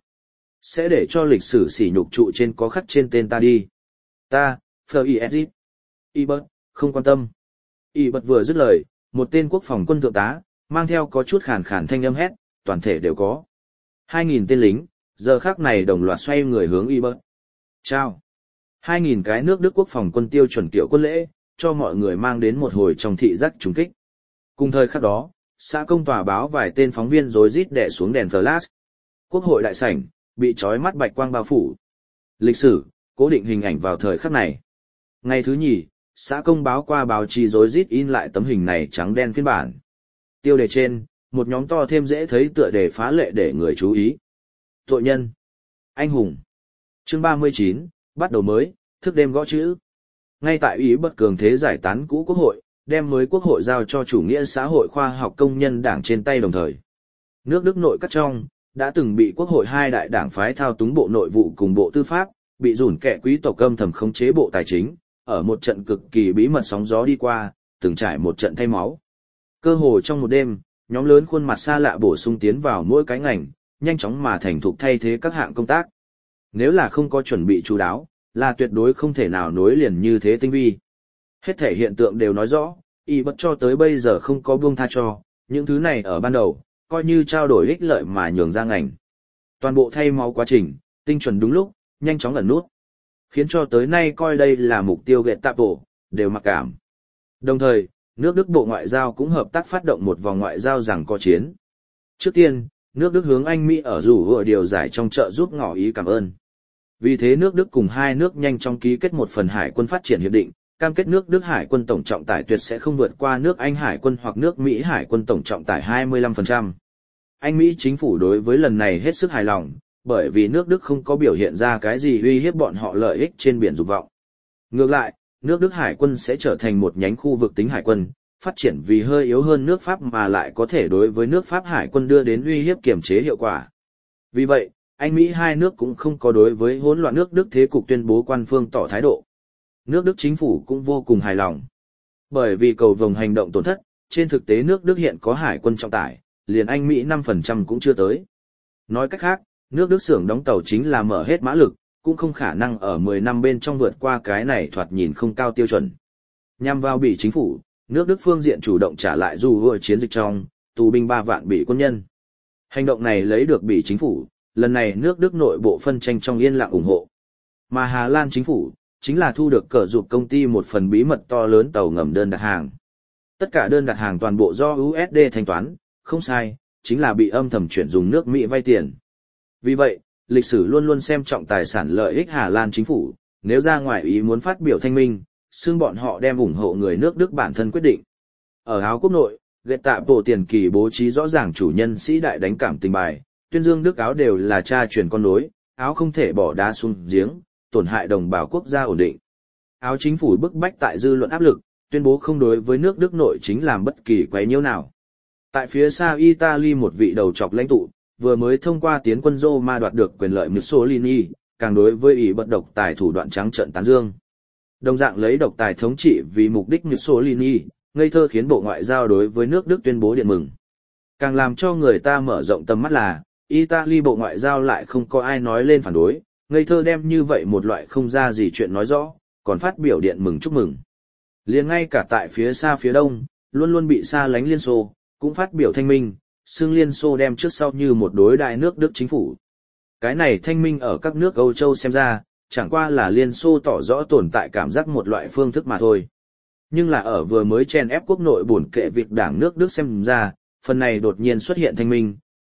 Sẽ để cho lịch sử sỉ nhục trụ trên có khắc trên tên ta đi. Ta, F.I.S. Ebert, không quan tâm. Ebert vừa dứt lời, một tên quốc phòng quân thượng tá, mang theo có chút khàn khàn thanh âm hét, toàn thể đều có. 2.000 tên lính, giờ khắc này đồng loạt xoay người hướng Ebert. Chào. 2.000 cái nước Đức quốc phòng quân tiêu chuẩn kiểu quân lễ, cho mọi người mang đến một hồi trong thị giác trùng kích. Cùng thời khắc đó, xã công tòa báo vài tên phóng viên rối rít đè xuống đèn flash. Quốc hội đại sảnh, bị trói mắt bạch quang bao phủ. Lịch sử, cố định hình ảnh vào thời khắc này. Ngày thứ nhì, xã công báo qua báo chí rối rít in lại tấm hình này trắng đen phiên bản. Tiêu đề trên, một nhóm to thêm dễ thấy tựa đề phá lệ để người chú ý. Tội nhân. Anh hùng. Chương 39, bắt đầu mới, thức đêm gõ chữ. Ngay tại Ý bất cường thế giải tán cũ quốc hội, đem mới quốc hội giao cho chủ nghĩa xã hội khoa học công nhân đảng trên tay đồng thời. Nước Đức nội các trong, đã từng bị quốc hội hai đại đảng phái thao túng bộ nội vụ cùng bộ tư pháp, bị rủn kẻ quý tộc âm thầm khống chế bộ tài chính, ở một trận cực kỳ bí mật sóng gió đi qua, từng trải một trận thay máu. Cơ hồ trong một đêm, nhóm lớn khuôn mặt xa lạ bổ sung tiến vào mỗi cái ngành, nhanh chóng mà thành thục thay thế các hạng công tác. Nếu là không có chuẩn bị chú đáo, là tuyệt đối không thể nào nối liền như thế tinh vi. Hết thể hiện tượng đều nói rõ, y bất cho tới bây giờ không có buông tha cho, những thứ này ở ban đầu, coi như trao đổi ích lợi mà nhường ra ngành. Toàn bộ thay máu quá trình, tinh chuẩn đúng lúc, nhanh chóng ẩn nút. Khiến cho tới nay coi đây là mục tiêu ghệ tạp bộ, đều mặc cảm. Đồng thời, nước Đức Bộ Ngoại giao cũng hợp tác phát động một vòng ngoại giao rằng có chiến. Trước tiên, nước Đức hướng Anh Mỹ ở rủ vừa điều giải trong chợ giúp ngỏ ý cảm ơn. Vì thế nước Đức cùng hai nước nhanh chóng ký kết một phần hải quân phát triển hiệp định, cam kết nước Đức hải quân tổng trọng tải tuyệt sẽ không vượt qua nước Anh hải quân hoặc nước Mỹ hải quân tổng trọng tải 25%. Anh Mỹ chính phủ đối với lần này hết sức hài lòng, bởi vì nước Đức không có biểu hiện ra cái gì uy hiếp bọn họ lợi ích trên biển dục vọng. Ngược lại, nước Đức hải quân sẽ trở thành một nhánh khu vực tính hải quân, phát triển vì hơi yếu hơn nước Pháp mà lại có thể đối với nước Pháp hải quân đưa đến uy hiếp kiểm chế hiệu quả. Vì vậy, Anh Mỹ hai nước cũng không có đối với hỗn loạn nước Đức thế cục tuyên bố quan phương tỏ thái độ. Nước Đức chính phủ cũng vô cùng hài lòng. Bởi vì cầu vồng hành động tổn thất, trên thực tế nước Đức hiện có hải quân trọng tải, liền Anh Mỹ 5% cũng chưa tới. Nói cách khác, nước Đức xưởng đóng tàu chính là mở hết mã lực, cũng không khả năng ở 10 năm bên trong vượt qua cái này thoạt nhìn không cao tiêu chuẩn. Nhằm vào Bỉ chính phủ, nước Đức phương diện chủ động trả lại dù vừa chiến dịch trong, tù binh 3 vạn Bỉ quân nhân. Hành động này lấy được Bỉ chính phủ, lần này nước Đức nội bộ phân tranh trong yên lặng ủng hộ. Mà Hà Lan chính phủ, chính là thu được cờ dục công ty một phần bí mật to lớn tàu ngầm đơn đặt hàng. Tất cả đơn đặt hàng toàn bộ do USD thanh toán, không sai, chính là bị âm thầm chuyển dùng nước Mỹ vay tiền. Vì vậy, lịch sử luôn luôn xem trọng tài sản lợi ích Hà Lan chính phủ, nếu ra ngoài ý muốn phát biểu thanh minh, xưng bọn họ đem ủng hộ người nước Đức bản thân quyết định. Ở Áo quốc nội, ghệ tạ bộ tiền kỳ bố trí rõ ràng chủ nhân sĩ đại đánh cảm tình bài, tuyên dương Đức Áo đều là cha truyền con nối, Áo không thể bỏ đá xuống giếng, tổn hại đồng bào quốc gia ổn định. Áo chính phủ bức bách tại dư luận áp lực, tuyên bố không đối với nước Đức nội chính làm bất kỳ quấy nhiễu nào. Tại phía xa Italy một vị đầu trọc lãnh tụ, vừa mới thông qua tiến quân Roma đoạt được quyền lợi Mussolini, càng đối với ý bất độc tài thủ đoạn trắng trợn tán dương. Đồng dạng lấy độc tài thống trị vì mục đích Mussolini, ngây thơ khiến Bộ Ngoại giao đối với nước Đức tuyên bố điện mừng. Càng làm cho người ta mở rộng tầm mắt là, Italy Bộ Ngoại giao lại không có ai nói lên phản đối, ngây thơ đem như vậy một loại không ra gì chuyện nói rõ, còn phát biểu điện mừng chúc mừng. Liền ngay cả tại phía xa phía đông, luôn luôn bị xa lánh Liên Xô, cũng phát biểu thanh minh, xưng Liên Xô đem trước sau như một đối đại nước Đức chính phủ. Cái này thanh minh ở các nước Âu Châu xem ra, chẳng qua là Liên Xô tỏ rõ tồn tại cảm giác một loại phương thức mà thôi. Nhưng là ở vừa mới chen ép quốc nội bổn kệ việc đảng nước Đức xem ra, phần này đột nhiên xuất hiện thanh minh,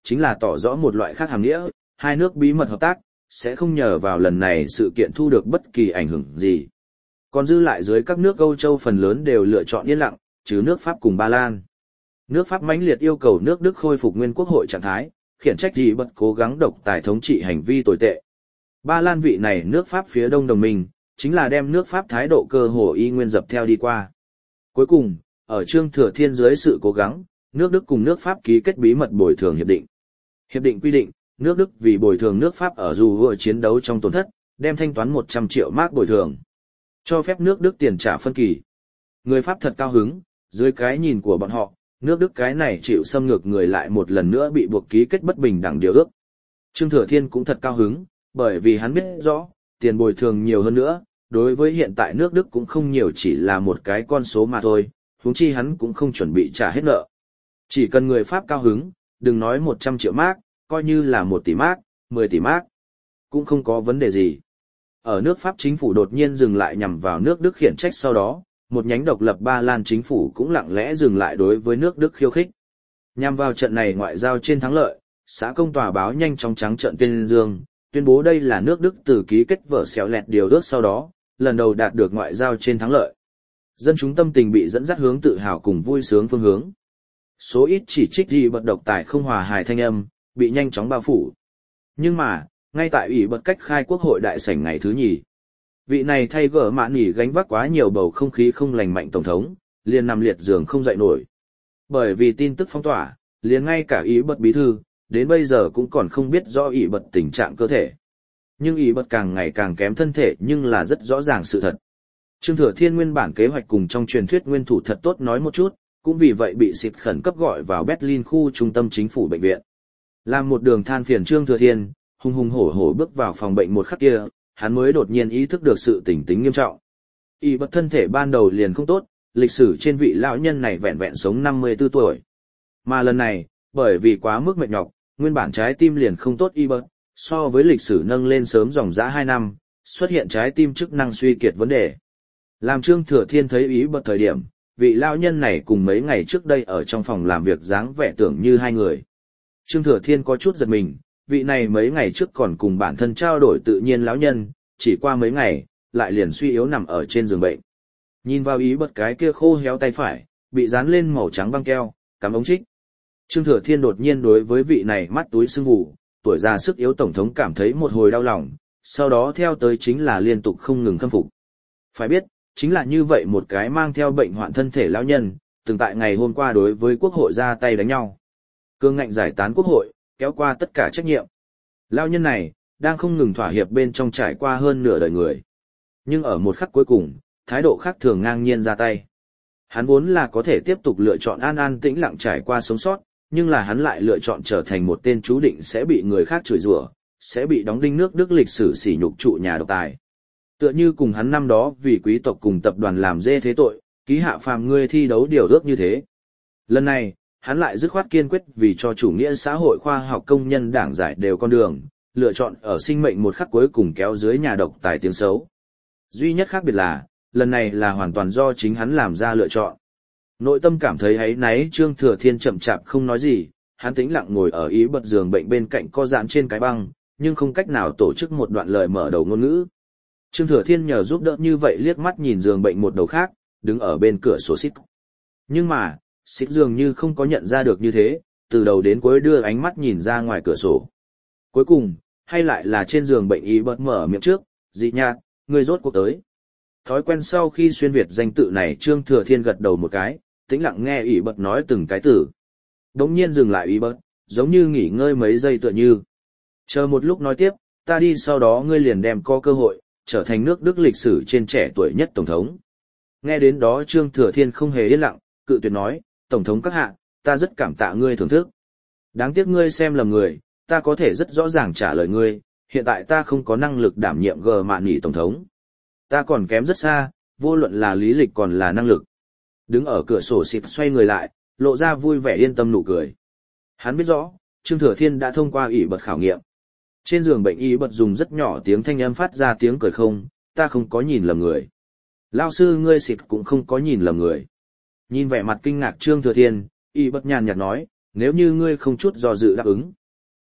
chính là tỏ rõ một loại khác hàm nghĩa, hai nước bí mật hợp tác, sẽ không nhờ vào lần này sự kiện thu được bất kỳ ảnh hưởng gì. Còn dư lại dưới các nước Âu Châu phần lớn đều lựa chọn yên lặng, trừ nước Pháp cùng Ba Lan. Nước Pháp mãnh liệt yêu cầu nước Đức khôi phục nguyên quốc hội trạng thái, khiển trách Ý Bật cố gắng độc tài thống trị hành vi tồi tệ. Ba Lan vị này nước Pháp phía đông đồng minh, chính là đem nước Pháp thái độ cơ hồ y nguyên dập theo đi qua. Cuối cùng, ở Trương Thừa Thiên dưới sự cố gắng, nước Đức cùng nước Pháp ký kết bí mật bồi thường hiệp định. Hiệp định quy định, nước Đức vì bồi thường nước Pháp ở dù vừa chiến đấu trong tổn thất, đem thanh toán 100 triệu mark bồi thường. Cho phép nước Đức tiền trả phân kỳ. Người Pháp thật cao hứng, dưới cái nhìn của bọn họ, nước Đức cái này chịu xâm ngược người lại một lần nữa bị buộc ký kết bất bình đẳng điều ước. Trương Thừa Thiên cũng thật cao hứng, bởi vì hắn biết rõ, tiền bồi thường nhiều hơn nữa, đối với hiện tại nước Đức cũng không nhiều, chỉ là một cái con số mà thôi, huống chi hắn cũng không chuẩn bị trả hết nợ. Chỉ cần người Pháp cao hứng, đừng nói 100 triệu mark, coi như là 1 tỷ mark, 10 tỷ mark, cũng không có vấn đề gì. Ở nước Pháp chính phủ đột nhiên dừng lại nhằm vào nước Đức khiển trách, sau đó, một nhánh độc lập Ba Lan chính phủ cũng lặng lẽ dừng lại đối với nước Đức khiêu khích. Nhằm vào trận này ngoại giao trên thắng lợi, xã công tòa báo nhanh chóng trắng trợn tuyên dương, tuyên bố đây là nước Đức từ ký kết vở xéo lẹt điều ước sau đó, lần đầu đạt được ngoại giao trên thắng lợi. Dân chúng tâm tình bị dẫn dắt hướng tự hào cùng vui sướng phương hướng. Số ít chỉ trích Ý Bật độc tài không hòa hài thanh âm, bị nhanh chóng bao phủ. Nhưng mà, ngay tại Ý Bật cách khai quốc hội đại sảnh ngày thứ nhì, vị này thay gỡ mạn nỉ gánh vác quá nhiều bầu không khí không lành mạnh tổng thống, liền nằm liệt giường không dậy nổi. Bởi vì tin tức phong tỏa, liền ngay cả Ý Bật bí thư, đến bây giờ cũng còn không biết rõ Ý Bật tình trạng cơ thể. Nhưng Ý Bật càng ngày càng kém thân thể, nhưng là rất rõ ràng sự thật. Trương Thừa Thiên nguyên bản kế hoạch cùng trong truyền thuyết nguyên thủ thật tốt nói một chút, cũng vì vậy bị xịt khẩn cấp gọi vào Berlin khu trung tâm chính phủ bệnh viện. Làm một đường than phiền Trương Thừa Thiên, hùng hùng hổ hổ bước vào phòng bệnh một khắc kia, hắn mới đột nhiên ý thức được sự tình tính nghiêm trọng. Ý Bật thân thể ban đầu liền không tốt, lịch sử trên vị lão nhân này vẹn vẹn sống 54 tuổi. Mà lần này, bởi vì quá mức mệt nhọc, nguyên bản trái tim liền không tốt. Ý Bật, so với lịch sử nâng lên sớm dòng dã 2 năm, xuất hiện trái tim chức năng suy kiệt vấn đề. Làm Trương Thừa Thiên thấy Ý Bật thời điểm, vị lão nhân này cùng mấy ngày trước đây ở trong phòng làm việc dáng vẻ tưởng như hai người. Trương Thừa Thiên có chút giật mình, vị này mấy ngày trước còn cùng bản thân trao đổi tự nhiên lão nhân, chỉ qua mấy ngày, lại liền suy yếu nằm ở trên giường bệnh. Nhìn vào Ý Bật cái kia khô héo tay phải, bị dán lên màu trắng băng keo, cắm ống trích. Trương Thừa Thiên đột nhiên đối với vị này mắt túi sưng vù, tuổi già sức yếu tổng thống cảm thấy một hồi đau lòng, sau đó theo tới chính là liên tục không ngừng khâm phục. Phải biết, chính là như vậy một cái mang theo bệnh hoạn thân thể lão nhân, từng tại ngày hôm qua đối với quốc hội ra tay đánh nhau. Cương ngạnh giải tán quốc hội, kéo qua tất cả trách nhiệm. Lão nhân này, đang không ngừng thỏa hiệp bên trong trải qua hơn nửa đời người. Nhưng ở một khắc cuối cùng, thái độ khác thường ngang nhiên ra tay. Hắn vốn là có thể tiếp tục lựa chọn an an tĩnh lặng trải qua sống sót, nhưng là hắn lại lựa chọn trở thành một tên chú định sẽ bị người khác chửi rủa, sẽ bị đóng đinh nước Đức lịch sử sỉ nhục trụ nhà độc tài. Tựa như cùng hắn năm đó vì quý tộc cùng tập đoàn làm dê thế tội, ký hạ phàm ngươi thi đấu điều ước như thế. Lần này, hắn lại dứt khoát kiên quyết vì cho chủ nghĩa xã hội khoa học công nhân đảng giải đều con đường, lựa chọn ở sinh mệnh một khắc cuối cùng kéo dưới nhà độc tài tiếng xấu. Duy nhất khác biệt là, lần này là hoàn toàn do chính hắn làm ra lựa chọn. Nội tâm cảm thấy áy náy, Trương Thừa Thiên chậm chạp không nói gì, hắn tĩnh lặng ngồi ở Ý Bật giường bệnh bên cạnh co giãn trên cái băng, nhưng không cách nào tổ chức một đoạn lời mở đầu ngôn ngữ. Trương Thừa Thiên nhờ giúp đỡ như vậy liếc mắt nhìn giường bệnh một đầu khác, đứng ở bên cửa sổ xích. Nhưng mà, xích dường như không có nhận ra được như thế, từ đầu đến cuối đưa ánh mắt nhìn ra ngoài cửa sổ. Cuối cùng, hay lại là trên giường bệnh Ý Bật mở miệng trước, dị nhạt, người rốt cuộc tới. Thói quen sau khi xuyên Việt danh tự này, Trương Thừa Thiên gật đầu một cái, tĩnh lặng nghe Ý Bật nói từng cái từ. Đống nhiên dừng lại Ý Bật, giống như nghỉ ngơi mấy giây tựa như. Chờ một lúc nói tiếp, ta đi sau đó ngươi liền đem có cơ hội, trở thành nước Đức lịch sử trên trẻ tuổi nhất tổng thống. Nghe đến đó Trương Thừa Thiên không hề yên lặng, cự tuyệt nói, tổng thống các hạ, ta rất cảm tạ ngươi thưởng thức. Đáng tiếc ngươi xem lầm người, ta có thể rất rõ ràng trả lời ngươi, hiện tại ta không có năng lực đảm nhiệm gờ mạn nghỉ tổng thống. Ta còn kém rất xa, vô luận là lý lịch còn là năng lực. Đứng ở cửa sổ xịt xoay người lại, lộ ra vui vẻ yên tâm nụ cười. Hắn biết rõ, Trương Thừa Thiên đã thông qua Ý Bật khảo nghiệm. Trên giường bệnh Ý Bật dùng rất nhỏ tiếng thanh âm phát ra tiếng cười không, ta không có nhìn lầm người. Lao sư ngươi xịt cũng không có nhìn lầm người. Nhìn vẻ mặt kinh ngạc Trương Thừa Thiên, Ý Bật nhàn nhạt nói, nếu như ngươi không chút do dự đáp ứng.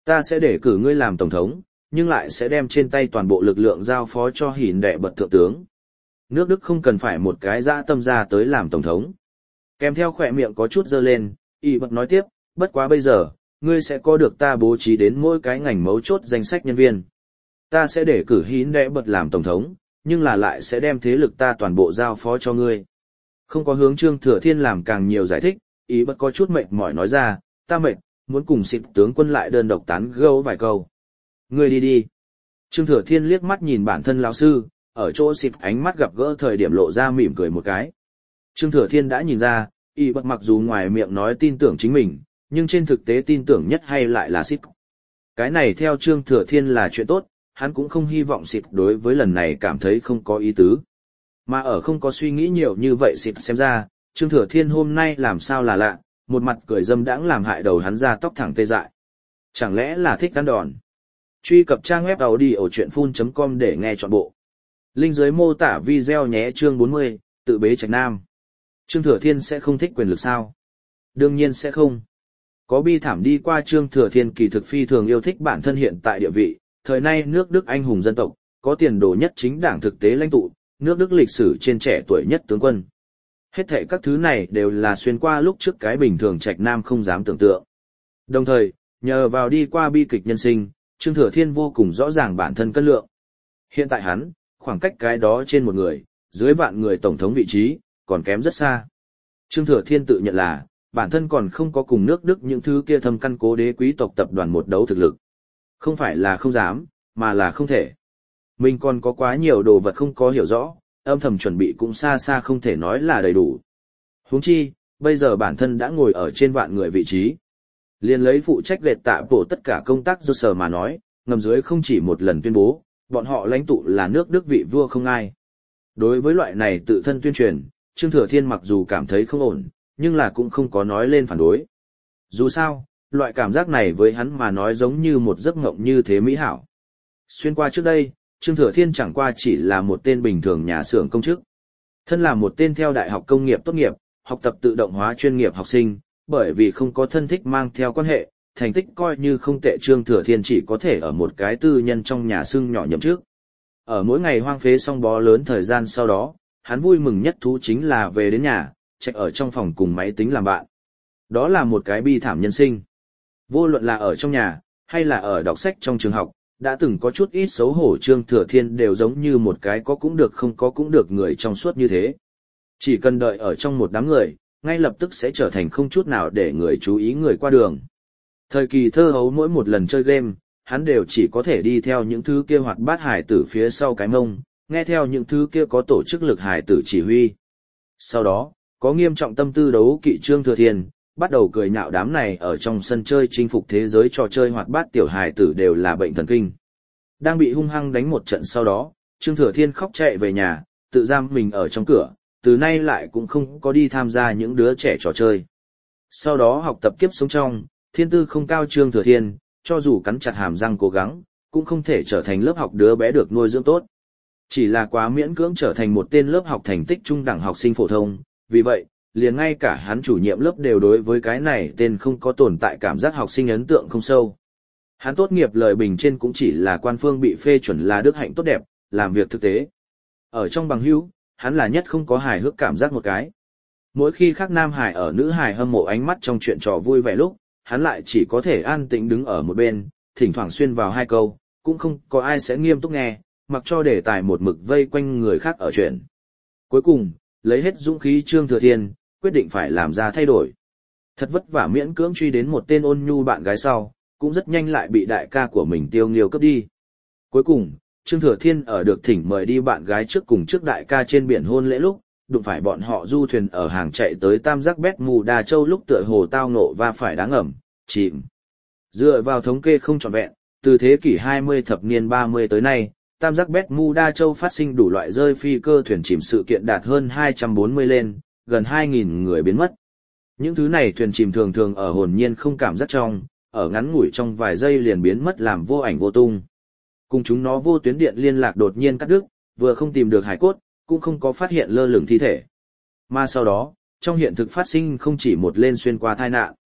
Ta sẽ để cử ngươi làm tổng thống, nhưng lại sẽ đem trên tay toàn bộ lực lượng giao phó cho Hìn đệ bật thượng tướng. Nước Đức không cần phải một cái dã tâm ra tới làm tổng thống. Kèm theo khỏe miệng có chút dơ lên, y bật nói tiếp, bất quá bây giờ, ngươi sẽ có được ta bố trí đến mỗi cái ngành mấu chốt danh sách nhân viên. Ta sẽ để cử Hìn đệ bật làm tổng thống, nhưng là lại sẽ đem thế lực ta toàn bộ giao phó cho ngươi. Không có hướng Trương Thừa Thiên làm càng nhiều giải thích, y bật có chút mệt mỏi nói ra, ta mệt, muốn cùng xịt tướng quân lại đơn độc tán gẫu vài câu. Ngươi đi đi. Trương Thừa Thiên liếc mắt nhìn bản thân lão sư, ở chỗ xịt ánh mắt gặp gỡ thời điểm lộ ra mỉm cười một cái. Trương Thừa Thiên đã nhìn ra, y bật mặc dù ngoài miệng nói tin tưởng chính mình, nhưng trên thực tế tin tưởng nhất hay lại là xịt. Cái này theo Trương Thừa Thiên là chuyện tốt, hắn cũng không hy vọng xịt đối với lần này cảm thấy không có ý tứ. Mà ở không có suy nghĩ nhiều như vậy xịt xem ra, Trương Thừa Thiên hôm nay làm sao là lạ, một mặt cười dâm đãng làm hại đầu hắn ra tóc thẳng tê dại. Chẳng lẽ là thích ăn đòn? Truy cập trang web audiochuyenphun.com để nghe trọn bộ. Link dưới mô tả video nhé. Chương 40, tự bế trạch nam. Trương Thừa Thiên sẽ không thích quyền lực sao? Đương nhiên sẽ không. Có bi thảm đi qua Trương Thừa Thiên kỳ thực phi thường yêu thích bản thân hiện tại địa vị, thời nay nước Đức anh hùng dân tộc, có tiền đồ nhất chính đảng thực tế lãnh tụ, nước Đức lịch sử trên trẻ tuổi nhất tướng quân. Hết thảy các thứ này đều là xuyên qua lúc trước cái bình thường trạch nam không dám tưởng tượng. Đồng thời, nhờ vào đi qua bi kịch nhân sinh, Trương Thừa Thiên vô cùng rõ ràng bản thân cân lượng. Hiện tại hắn, khoảng cách cái đó trên một người, dưới vạn người tổng thống vị trí, còn kém rất xa. Trương Thừa Thiên tự nhận là, bản thân còn không có cùng nước Đức những thứ kia thâm căn cố đế quý tộc tập đoàn một đấu thực lực. Không phải là không dám, mà là không thể. Mình còn có quá nhiều đồ vật không có hiểu rõ, âm thầm chuẩn bị cũng xa xa không thể nói là đầy đủ. Huống chi, bây giờ bản thân đã ngồi ở trên vạn người vị trí. Liên lấy phụ trách lệch tạ bổ tất cả công tác do sở mà nói, ngầm dưới không chỉ một lần tuyên bố, bọn họ lãnh tụ là nước Đức vị vua không ai. Đối với loại này tự thân tuyên truyền, Trương Thừa Thiên mặc dù cảm thấy không ổn, nhưng là cũng không có nói lên phản đối. Dù sao, loại cảm giác này với hắn mà nói giống như một giấc mộng như thế mỹ hảo. Xuyên qua trước đây, Trương Thừa Thiên chẳng qua chỉ là một tên bình thường nhà xưởng công chức. Thân là một tên theo đại học công nghiệp tốt nghiệp, học tập tự động hóa chuyên nghiệp học sinh, bởi vì không có thân thích mang theo quan hệ, thành tích coi như không tệ. Trương Thừa Thiên chỉ có thể ở một cái tư nhân trong nhà xưng nhỏ nhậm trước. Ở mỗi ngày hoang phế xong bó lớn thời gian sau đó, hắn vui mừng nhất thú chính là về đến nhà, chạy ở trong phòng cùng máy tính làm bạn. Đó là một cái bi thảm nhân sinh. Vô luận là ở trong nhà, hay là ở đọc sách trong trường học, đã từng có chút ít xấu hổ. Trương Thừa Thiên đều giống như một cái có cũng được không có cũng được người trong suốt như thế. Chỉ cần đợi ở trong một đám người, ngay lập tức sẽ trở thành không chút nào để người chú ý người qua đường. Thời kỳ thơ hấu mỗi một lần chơi game, hắn đều chỉ có thể đi theo những thứ kia hoạt bát hải tử phía sau cái mông, nghe theo những thứ kia có tổ chức lực hải tử chỉ huy. Sau đó, có nghiêm trọng tâm tư đấu kỵ Trương Thừa Thiên, bắt đầu cười nhạo đám này ở trong sân chơi chinh phục thế giới trò chơi hoạt bát tiểu hài tử đều là bệnh thần kinh. Đang bị hung hăng đánh một trận sau đó, Trương Thừa Thiên khóc chạy về nhà, tự giam mình ở trong cửa, từ nay lại cũng không có đi tham gia những đứa trẻ trò chơi. Sau đó học tập kiếp sống trong, thiên tư không cao Trương Thừa Thiên, cho dù cắn chặt hàm răng cố gắng, cũng không thể trở thành lớp học đứa bé được nuôi dưỡng tốt. Chỉ là quá miễn cưỡng trở thành một tên lớp học thành tích trung đẳng học sinh phổ thông, vì vậy, liền ngay cả hắn chủ nhiệm lớp đều đối với cái này tên không có tồn tại cảm giác học sinh ấn tượng không sâu. Hắn tốt nghiệp lời bình trên cũng chỉ là quan phương bị phê chuẩn là đức hạnh tốt đẹp, làm việc thực tế. Ở trong bằng hữu, hắn là nhất không có hài hước cảm giác một cái. Mỗi khi khác nam hài ở nữ hài hâm mộ ánh mắt trong chuyện trò vui vẻ lúc, hắn lại chỉ có thể an tĩnh đứng ở một bên, thỉnh thoảng xuyên vào hai câu, cũng không có ai sẽ nghiêm túc nghe, mặc cho đề tài một mực vây quanh người khác ở chuyện. Cuối cùng, lấy hết dũng khí Trương Thừa Thiên, quyết định phải làm ra thay đổi. Thật vất vả miễn cưỡng truy đến một tên ôn nhu bạn gái sau, cũng rất nhanh lại bị đại ca của mình Tiêu Nghiêu cướp đi. Cuối cùng, Trương Thừa Thiên ở được thỉnh mời đi bạn gái trước cùng trước đại ca trên biển hôn lễ lúc, đụng phải bọn họ du thuyền ở hàng chạy tới Tam Giác Bermuda Châu lúc tựa hồ tao ngộ và phải đáng ẩm, chìm. Dựa vào thống kê không trọn vẹn, từ thế kỷ 20 thập niên 30 tới nay, Tam Giác Bermuda Châu phát sinh đủ loại rơi phi cơ thuyền chìm sự kiện đạt hơn 240 lên, gần 2.000 người biến mất. Những thứ này thuyền chìm thường thường ở hồn nhiên không cảm giác trong, ở ngắn ngủi trong vài giây liền biến mất làm vô ảnh vô tung. Cùng chúng nó vô tuyến điện liên lạc đột nhiên cắt đứt, vừa không tìm được hải cốt, cũng không có phát hiện lơ lửng thi thể. Mà sau đó, trong hiện thực phát sinh không chỉ một lên xuyên qua tai nạn.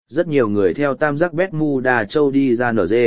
Rất nhiều người theo tam giác Bermuda châu đi ra NG.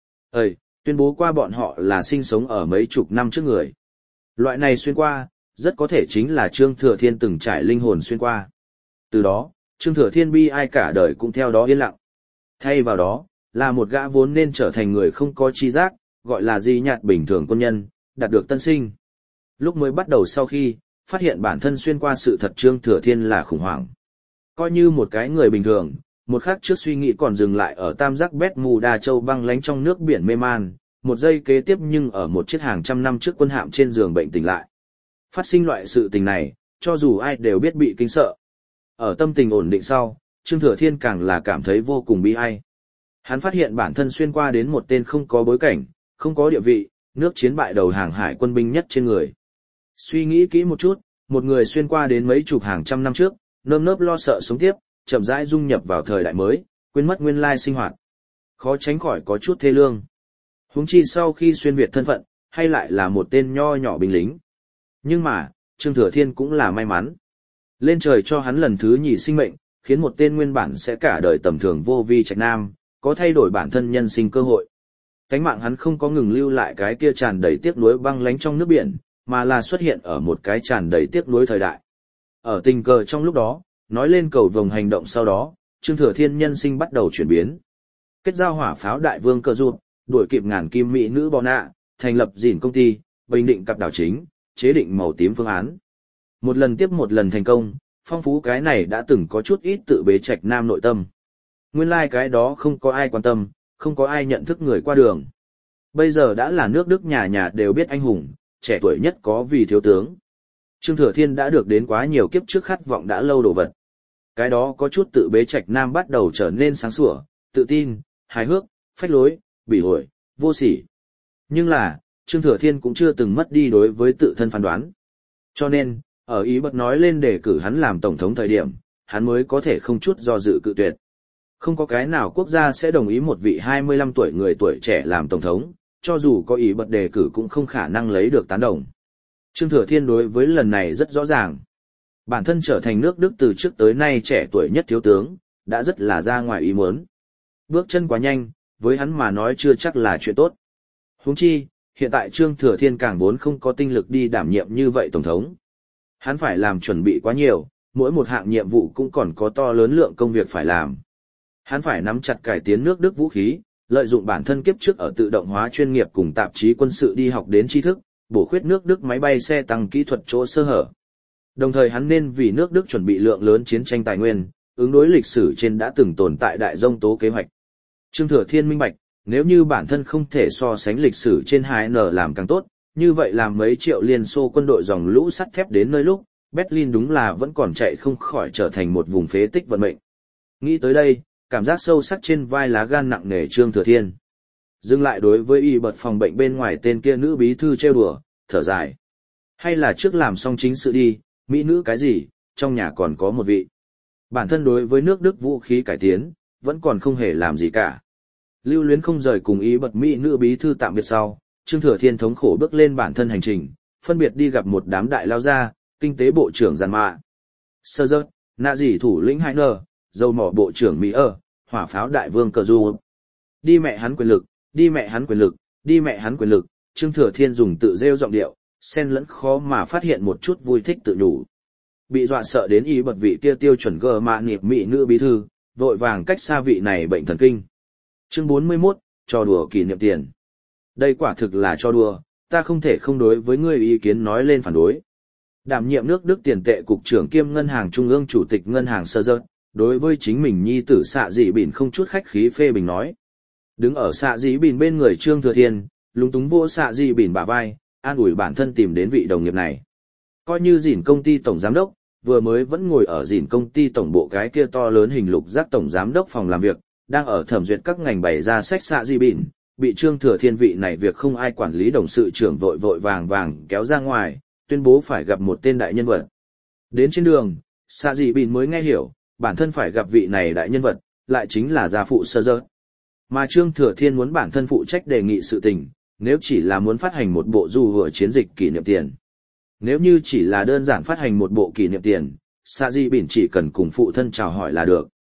Tuyên bố qua bọn họ là sinh sống ở mấy chục năm trước người. Loại này xuyên qua, rất có thể chính là Trương Thừa Thiên từng trải linh hồn xuyên qua. Từ đó, Trương Thừa Thiên bi ai cả đời cũng theo đó yên lặng. Thay vào đó, là một gã vốn nên trở thành người không có chi giác, gọi là di nhạt bình thường quân nhân, đạt được tân sinh. Lúc mới bắt đầu sau khi, phát hiện bản thân xuyên qua sự thật Trương Thừa Thiên là khủng hoảng. Coi như một cái người bình thường, một khắc trước suy nghĩ còn dừng lại ở tam giác Bermuda châu băng lánh trong nước biển mê man, một giây kế tiếp nhưng ở một chiếc hàng trăm năm trước quân hạm trên giường bệnh tỉnh lại. Phát sinh loại sự tình này, cho dù ai đều biết bị kinh sợ. Ở tâm tình ổn định sau, Trương Thừa Thiên càng là cảm thấy vô cùng bi ai. Hắn phát hiện bản thân xuyên qua đến một tên không có bối cảnh, không có địa vị, nước chiến bại đầu hàng hải quân binh nhất trên người. Suy nghĩ kỹ một chút, một người xuyên qua đến mấy chục hàng trăm năm trước, nơm nớp lo sợ sống tiếp, chậm rãi dung nhập vào thời đại mới, quên mất nguyên lai sinh hoạt. Khó tránh khỏi có chút thê lương. Huống chi sau khi xuyên Việt thân phận, hay lại là một tên nho nhỏ binh lính. Nhưng mà, Trương Thừa Thiên cũng là may mắn. Lên trời cho hắn lần thứ nhì sinh mệnh, khiến một tên nguyên bản sẽ cả đời tầm thường vô vi trạch nam, có thay đổi bản thân nhân sinh cơ hội. Cánh mạng hắn không có ngừng lưu lại cái kia tràn đầy tiếc nuối băng lánh trong nước biển, mà là xuất hiện ở một cái tràn đầy tiếc nuối thời đại. Ở tình cờ trong lúc đó, nói lên cầu vồng hành động sau đó, Trương Thừa Thiên nhân sinh bắt đầu chuyển biến. Kết giao hỏa pháo đại vương cờ rụt, đuổi kịp ngàn kim mỹ nữ bò nạ, thành lập dỉn công ty, bình định cặp đảo chính, chế định màu tím phương án. Một lần tiếp một lần thành công, phong phú cái này đã từng có chút ít tự bế trạch nam nội tâm. Nguyên lai cái đó không có ai quan tâm, không có ai nhận thức người qua đường. Bây giờ đã là nước Đức nhà nhà đều biết anh hùng, trẻ tuổi nhất có vì thiếu tướng. Trương Thừa Thiên đã được đến quá nhiều kiếp trước khát vọng đã lâu đồ vật. Cái đó có chút tự bế trạch nam bắt đầu trở nên sáng sủa, tự tin, hài hước, phách lối, bỉ ổi, vô sỉ. Nhưng là, Trương Thừa Thiên cũng chưa từng mất đi đối với tự thân phán đoán. Cho nên, ở ý bật nói lên đề cử hắn làm tổng thống thời điểm, hắn mới có thể không chút do dự cự tuyệt. Không có cái nào quốc gia sẽ đồng ý một vị 25 tuổi người tuổi trẻ làm tổng thống, cho dù có ý bật đề cử cũng không khả năng lấy được tán đồng. Trương Thừa Thiên đối với lần này rất rõ ràng. Bản thân trở thành nước Đức từ trước tới nay trẻ tuổi nhất thiếu tướng, đã rất là ra ngoài ý muốn. Bước chân quá nhanh, với hắn mà nói chưa chắc là chuyện tốt. Huống chi, hiện tại Trương Thừa Thiên càng vốn không có tinh lực đi đảm nhiệm như vậy tổng thống. Hắn phải làm chuẩn bị quá nhiều, mỗi một hạng nhiệm vụ cũng còn có to lớn lượng công việc phải làm. Hắn phải nắm chặt cải tiến nước Đức vũ khí, lợi dụng bản thân kiếp trước ở tự động hóa chuyên nghiệp cùng tạp chí quân sự đi học đến tri thức, bổ khuyết nước Đức máy bay xe tăng kỹ thuật chỗ sơ hở. Đồng thời hắn nên vì nước Đức chuẩn bị lượng lớn chiến tranh tài nguyên, ứng đối lịch sử trên đã từng tồn tại đại dông tố kế hoạch. Trương Thừa Thiên minh bạch, nếu như bản thân không thể so sánh lịch sử trên 2N làm càng tốt, như vậy làm mấy triệu Liên Xô quân đội dòng lũ sắt thép đến nơi lúc, Berlin đúng là vẫn còn chạy không khỏi trở thành một vùng phế tích vận mệnh. Nghĩ tới đây, cảm giác sâu sắc trên vai lá gan nặng nề Trương Thừa Thiên. Dừng lại đối với y bật phòng bệnh bên ngoài tên kia nữ bí thư trêu đùa, thở dài. Hay là trước làm xong chính sự đi, mỹ nữ cái gì, trong nhà còn có một vị. Bản thân đối với nước Đức vũ khí cải tiến, vẫn còn không hề làm gì cả. Lưu luyến không rời cùng ý bật mỹ nữ bí thư tạm biệt sau, Trương Thừa Thiên thống khổ bước lên bản thân hành trình, phân biệt đi gặp một đám đại lao gia, kinh tế bộ trưởng Giàn Mạ, Sơ Dớt, nạ dỉ thủ lĩnh Hai Nơ, dầu mỏ bộ trưởng Mỹ hỏa pháo đại vương Cờ Du. Đi mẹ hắn quyền lực, đi mẹ hắn quyền lực, đi mẹ hắn quyền lực, Trương Thừa Thiên dùng tự rêu giọng điệu, xen lẫn khó mà phát hiện một chút vui thích tự nhủ. Bị dọa sợ đến ý bật vị kia tiêu chuẩn gờ mạ nghiệp mỹ nữ bí thư, vội vàng cách xa vị này bệnh thần kinh. Chương 41, trò đùa kỷ niệm tiền. Đây quả thực là trò đùa, ta không thể không đối với ngươi ý kiến nói lên phản đối. Đảm nhiệm nước Đức tiền tệ cục trưởng kiêm ngân hàng trung ương chủ tịch ngân hàng Sơ Dớt, đối với chính mình nhi tử Xạ Dĩ Bìn không chút khách khí phê bình nói. Đứng ở Xạ Dĩ Bìn bên người Trương Thừa Thiên, lúng túng vỗ Xạ Dĩ Bìn bả vai, an ủi bản thân tìm đến vị đồng nghiệp này. Coi như dỉn công ty tổng giám đốc, vừa mới vẫn ngồi ở dỉn công ty tổng bộ cái kia to lớn hình lục giác tổng giám đốc phòng làm việc, đang ở thẩm duyệt các ngành bày ra sách Xạ Dĩ Bìn, bị Trương Thừa Thiên vị này việc không ai quản lý đồng sự trưởng vội vội vàng vàng kéo ra ngoài, tuyên bố phải gặp một tên đại nhân vật. Đến trên đường, Xạ Dĩ Bìn mới nghe hiểu, bản thân phải gặp vị này đại nhân vật, lại chính là gia phụ Sơ Dớt. Mà Trương Thừa Thiên muốn bản thân phụ trách đề nghị sự tình, nếu chỉ là muốn phát hành một bộ du hựa chiến dịch kỷ niệm tiền. Nếu như chỉ là đơn giản phát hành một bộ kỷ niệm tiền, Xạ Dĩ Bìn chỉ cần cùng phụ thân chào hỏi là được.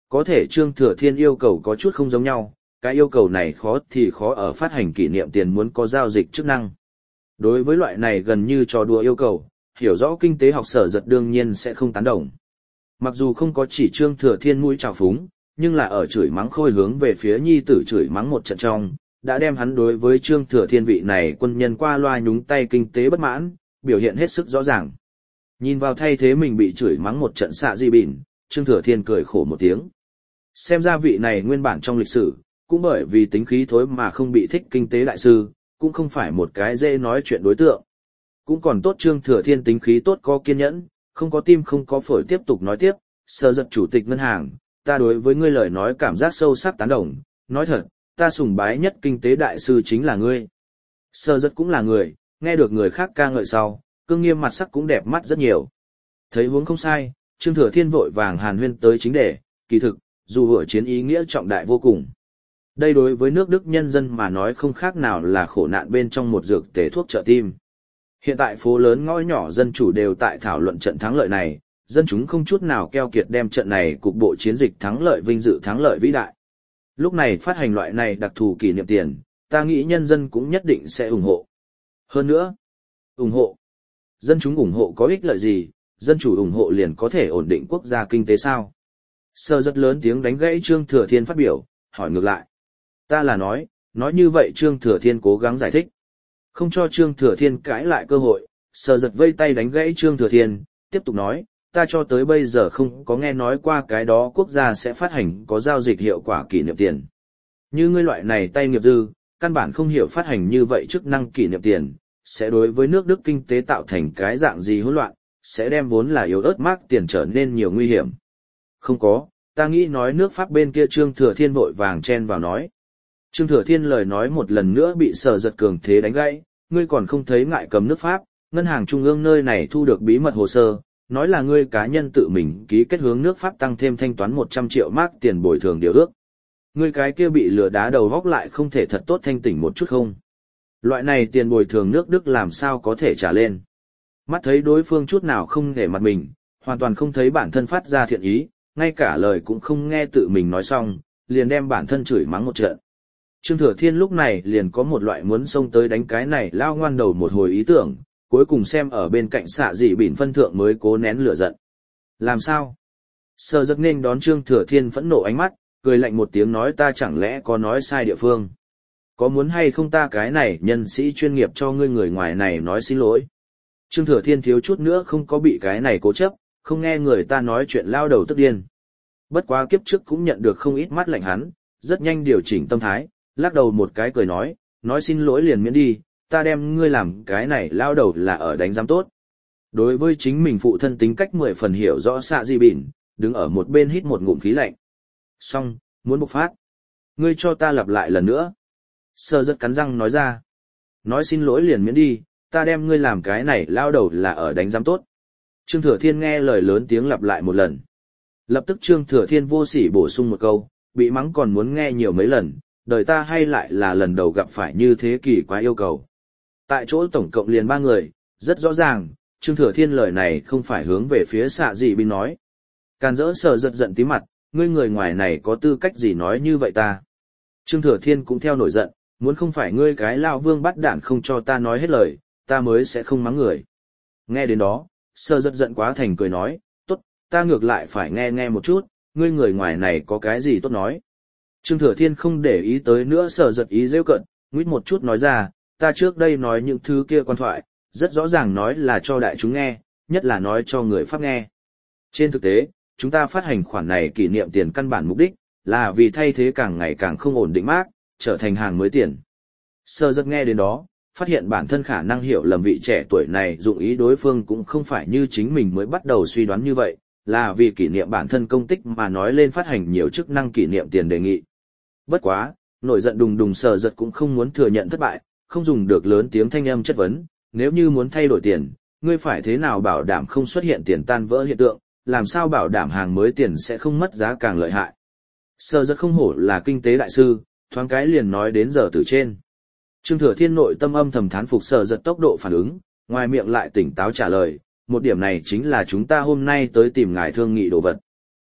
Có thể Trương Thừa Thiên yêu cầu có chút không giống nhau, cái yêu cầu này khó thì khó ở phát hành kỷ niệm tiền muốn có giao dịch chức năng. Đối với loại này gần như trò đùa yêu cầu, hiểu rõ kinh tế học Sở Giật đương nhiên sẽ không tán đồng. Mặc dù không có chỉ Trương Thừa Thiên mũi trào phúng, nhưng là ở chửi mắng Khôi hướng về phía nhi tử chửi mắng một trận trong, đã đem hắn đối với Trương Thừa Thiên vị này quân nhân qua loa nhúng tay kinh tế bất mãn, biểu hiện hết sức rõ ràng. Nhìn vào thay thế mình bị chửi mắng một trận xạ di bỉn, Trương Thừa Thiên cười khổ một tiếng. Xem ra vị này nguyên bản trong lịch sử, cũng bởi vì tính khí thối mà không bị thích kinh tế đại sư, cũng không phải một cái dễ nói chuyện đối tượng. Cũng còn tốt Trương Thừa Thiên tính khí tốt có kiên nhẫn, không có tim không có phổi tiếp tục nói tiếp, Sở Giật chủ tịch ngân hàng, ta đối với ngươi lời nói cảm giác sâu sắc tán đồng, nói thật, ta sùng bái nhất kinh tế đại sư chính là ngươi. Sở Giật cũng là người, nghe được người khác ca ngợi sau, cương nghiêm mặt sắc cũng đẹp mắt rất nhiều. Thấy huống không sai, Trương Thừa Thiên vội vàng hàn huyên tới chính đề, kỳ thực, dù hội chiến ý nghĩa trọng đại vô cùng. Đây đối với nước Đức nhân dân mà nói không khác nào là khổ nạn bên trong một dược tề thuốc trợ tim. Hiện tại phố lớn ngõ nhỏ dân chủ đều tại thảo luận trận thắng lợi này, dân chúng không chút nào keo kiệt đem trận này cục bộ chiến dịch thắng lợi vinh dự thắng lợi vĩ đại. Lúc này phát hành loại này đặc thù kỷ niệm tiền, ta nghĩ nhân dân cũng nhất định sẽ ủng hộ. Hơn nữa, ủng hộ. Dân chúng ủng hộ có ích lợi gì, dân chủ ủng hộ liền có thể ổn định quốc gia kinh tế sao? Sở Giật lớn tiếng đánh gãy Trương Thừa Thiên phát biểu, hỏi ngược lại. Ta là nói như vậy Trương Thừa Thiên cố gắng giải thích. Không cho Trương Thừa Thiên cãi lại cơ hội, Sở Giật vây tay đánh gãy Trương Thừa Thiên, tiếp tục nói, ta cho tới bây giờ không có nghe nói qua cái đó quốc gia sẽ phát hành có giao dịch hiệu quả kỷ niệm tiền. Như ngươi loại này tay nghiệp dư, căn bản không hiểu phát hành như vậy chức năng kỷ niệm tiền, sẽ đối với nước Đức kinh tế tạo thành cái dạng gì hỗn loạn, sẽ đem vốn là yếu ớt mác tiền trở nên nhiều nguy hiểm. Không có, ta nghĩ nói nước Pháp bên kia Trương Thừa Thiên vội vàng chen vào nói. Trương Thừa Thiên lời nói một lần nữa bị Sở Giật cường thế đánh gãy, ngươi còn không thấy ngại cấm nước Pháp, ngân hàng trung ương nơi này thu được bí mật hồ sơ, nói là ngươi cá nhân tự mình ký kết hướng nước Pháp tăng thêm thanh toán 100 triệu mark tiền bồi thường điều ước. Ngươi cái kia bị lừa đá đầu góc lại không thể thật tốt thanh tỉnh một chút không? Loại này tiền bồi thường nước Đức làm sao có thể trả lên? Mắt thấy đối phương chút nào không để mặt mình, hoàn toàn không thấy bản thân phát ra thiện ý, ngay cả lời cũng không nghe tự mình nói xong, liền đem bản thân chửi mắng một trận. Trương Thừa Thiên lúc này liền có một loại muốn xông tới đánh cái này lao ngoan đầu một hồi ý tưởng, cuối cùng xem ở bên cạnh xạ dị bỉn phân thượng mới cố nén lửa giận. Làm sao? Sở Giật nên đón Trương Thừa Thiên phẫn nộ ánh mắt, cười lạnh một tiếng nói ta chẳng lẽ có nói sai địa phương. Có muốn hay không ta cái này nhân sĩ chuyên nghiệp cho ngươi người ngoài này nói xin lỗi. Trương Thừa Thiên thiếu chút nữa không có bị cái này cố chấp, không nghe người ta nói chuyện lao đầu tức điên. Bất quá kiếp trước cũng nhận được không ít mắt lạnh hắn, rất nhanh điều chỉnh tâm thái, lắc đầu một cái cười nói xin lỗi liền miễn đi, ta đem ngươi làm cái này lao đầu là ở đánh giám tốt. Đối với chính mình phụ thân tính cách 10 phần hiểu rõ xạ di bỉn, đứng ở một bên hít một ngụm khí lạnh. Xong, muốn bộc phát. Ngươi cho ta lặp lại lần nữa. Sở Giật cắn răng nói ra. Nói xin lỗi liền miễn đi, ta đem ngươi làm cái này lao đầu là ở đánh giám tốt. Trương Thừa Thiên nghe lời lớn tiếng lặp lại một lần. Lập tức Trương Thừa Thiên vô sỉ bổ sung một câu, bị mắng còn muốn nghe nhiều mấy lần, đời ta hay lại là lần đầu gặp phải như thế kỳ quá yêu cầu. Tại chỗ tổng cộng liền 3 người, rất rõ ràng, Trương Thừa Thiên lời này không phải hướng về phía xạ dị bỉn nói. Càn rỡ Sở Giật giận tí mặt, ngươi người ngoài này có tư cách gì nói như vậy ta. Trương Thừa Thiên cũng theo nổi giận, muốn không phải ngươi cái lao vương bắt đản không cho ta nói hết lời, ta mới sẽ không mắng người. Nghe đến đó, Sở Giật giận quá thành cười nói, tốt, ta ngược lại phải nghe một chút, ngươi người ngoài này có cái gì tốt nói. Trương Thừa Thiên không để ý tới nữa Sở Giật ý rêu cận, nguyết một chút nói ra, ta trước đây nói những thứ kia quan thoại, rất rõ ràng nói là cho đại chúng nghe, nhất là nói cho người Pháp nghe. Trên thực tế, chúng ta phát hành khoản này kỷ niệm tiền căn bản mục đích, là vì thay thế càng ngày càng không ổn định mác, trở thành hàng mới tiền. Sở Giật nghe đến đó, phát hiện bản thân khả năng hiểu lầm vị trẻ tuổi này dụng ý đối phương cũng không phải như chính mình mới bắt đầu suy đoán như vậy, là vì kỷ niệm bản thân công tích mà nói lên phát hành nhiều chức năng kỷ niệm tiền đề nghị. Bất quá, nổi giận đùng đùng Sở Giật cũng không muốn thừa nhận thất bại, không dùng được lớn tiếng thanh âm chất vấn, nếu như muốn thay đổi tiền, ngươi phải thế nào bảo đảm không xuất hiện tiền tan vỡ hiện tượng, làm sao bảo đảm hàng mới tiền sẽ không mất giá càng lợi hại. Sở Giật không hổ là kinh tế đại sư, thoáng cái liền nói đến giờ từ trên. Trương Thừa Thiên nội tâm âm thầm thán phục Sở Giật tốc độ phản ứng, ngoài miệng lại tỉnh táo trả lời, một điểm này chính là chúng ta hôm nay tới tìm ngài thương nghị đồ vật.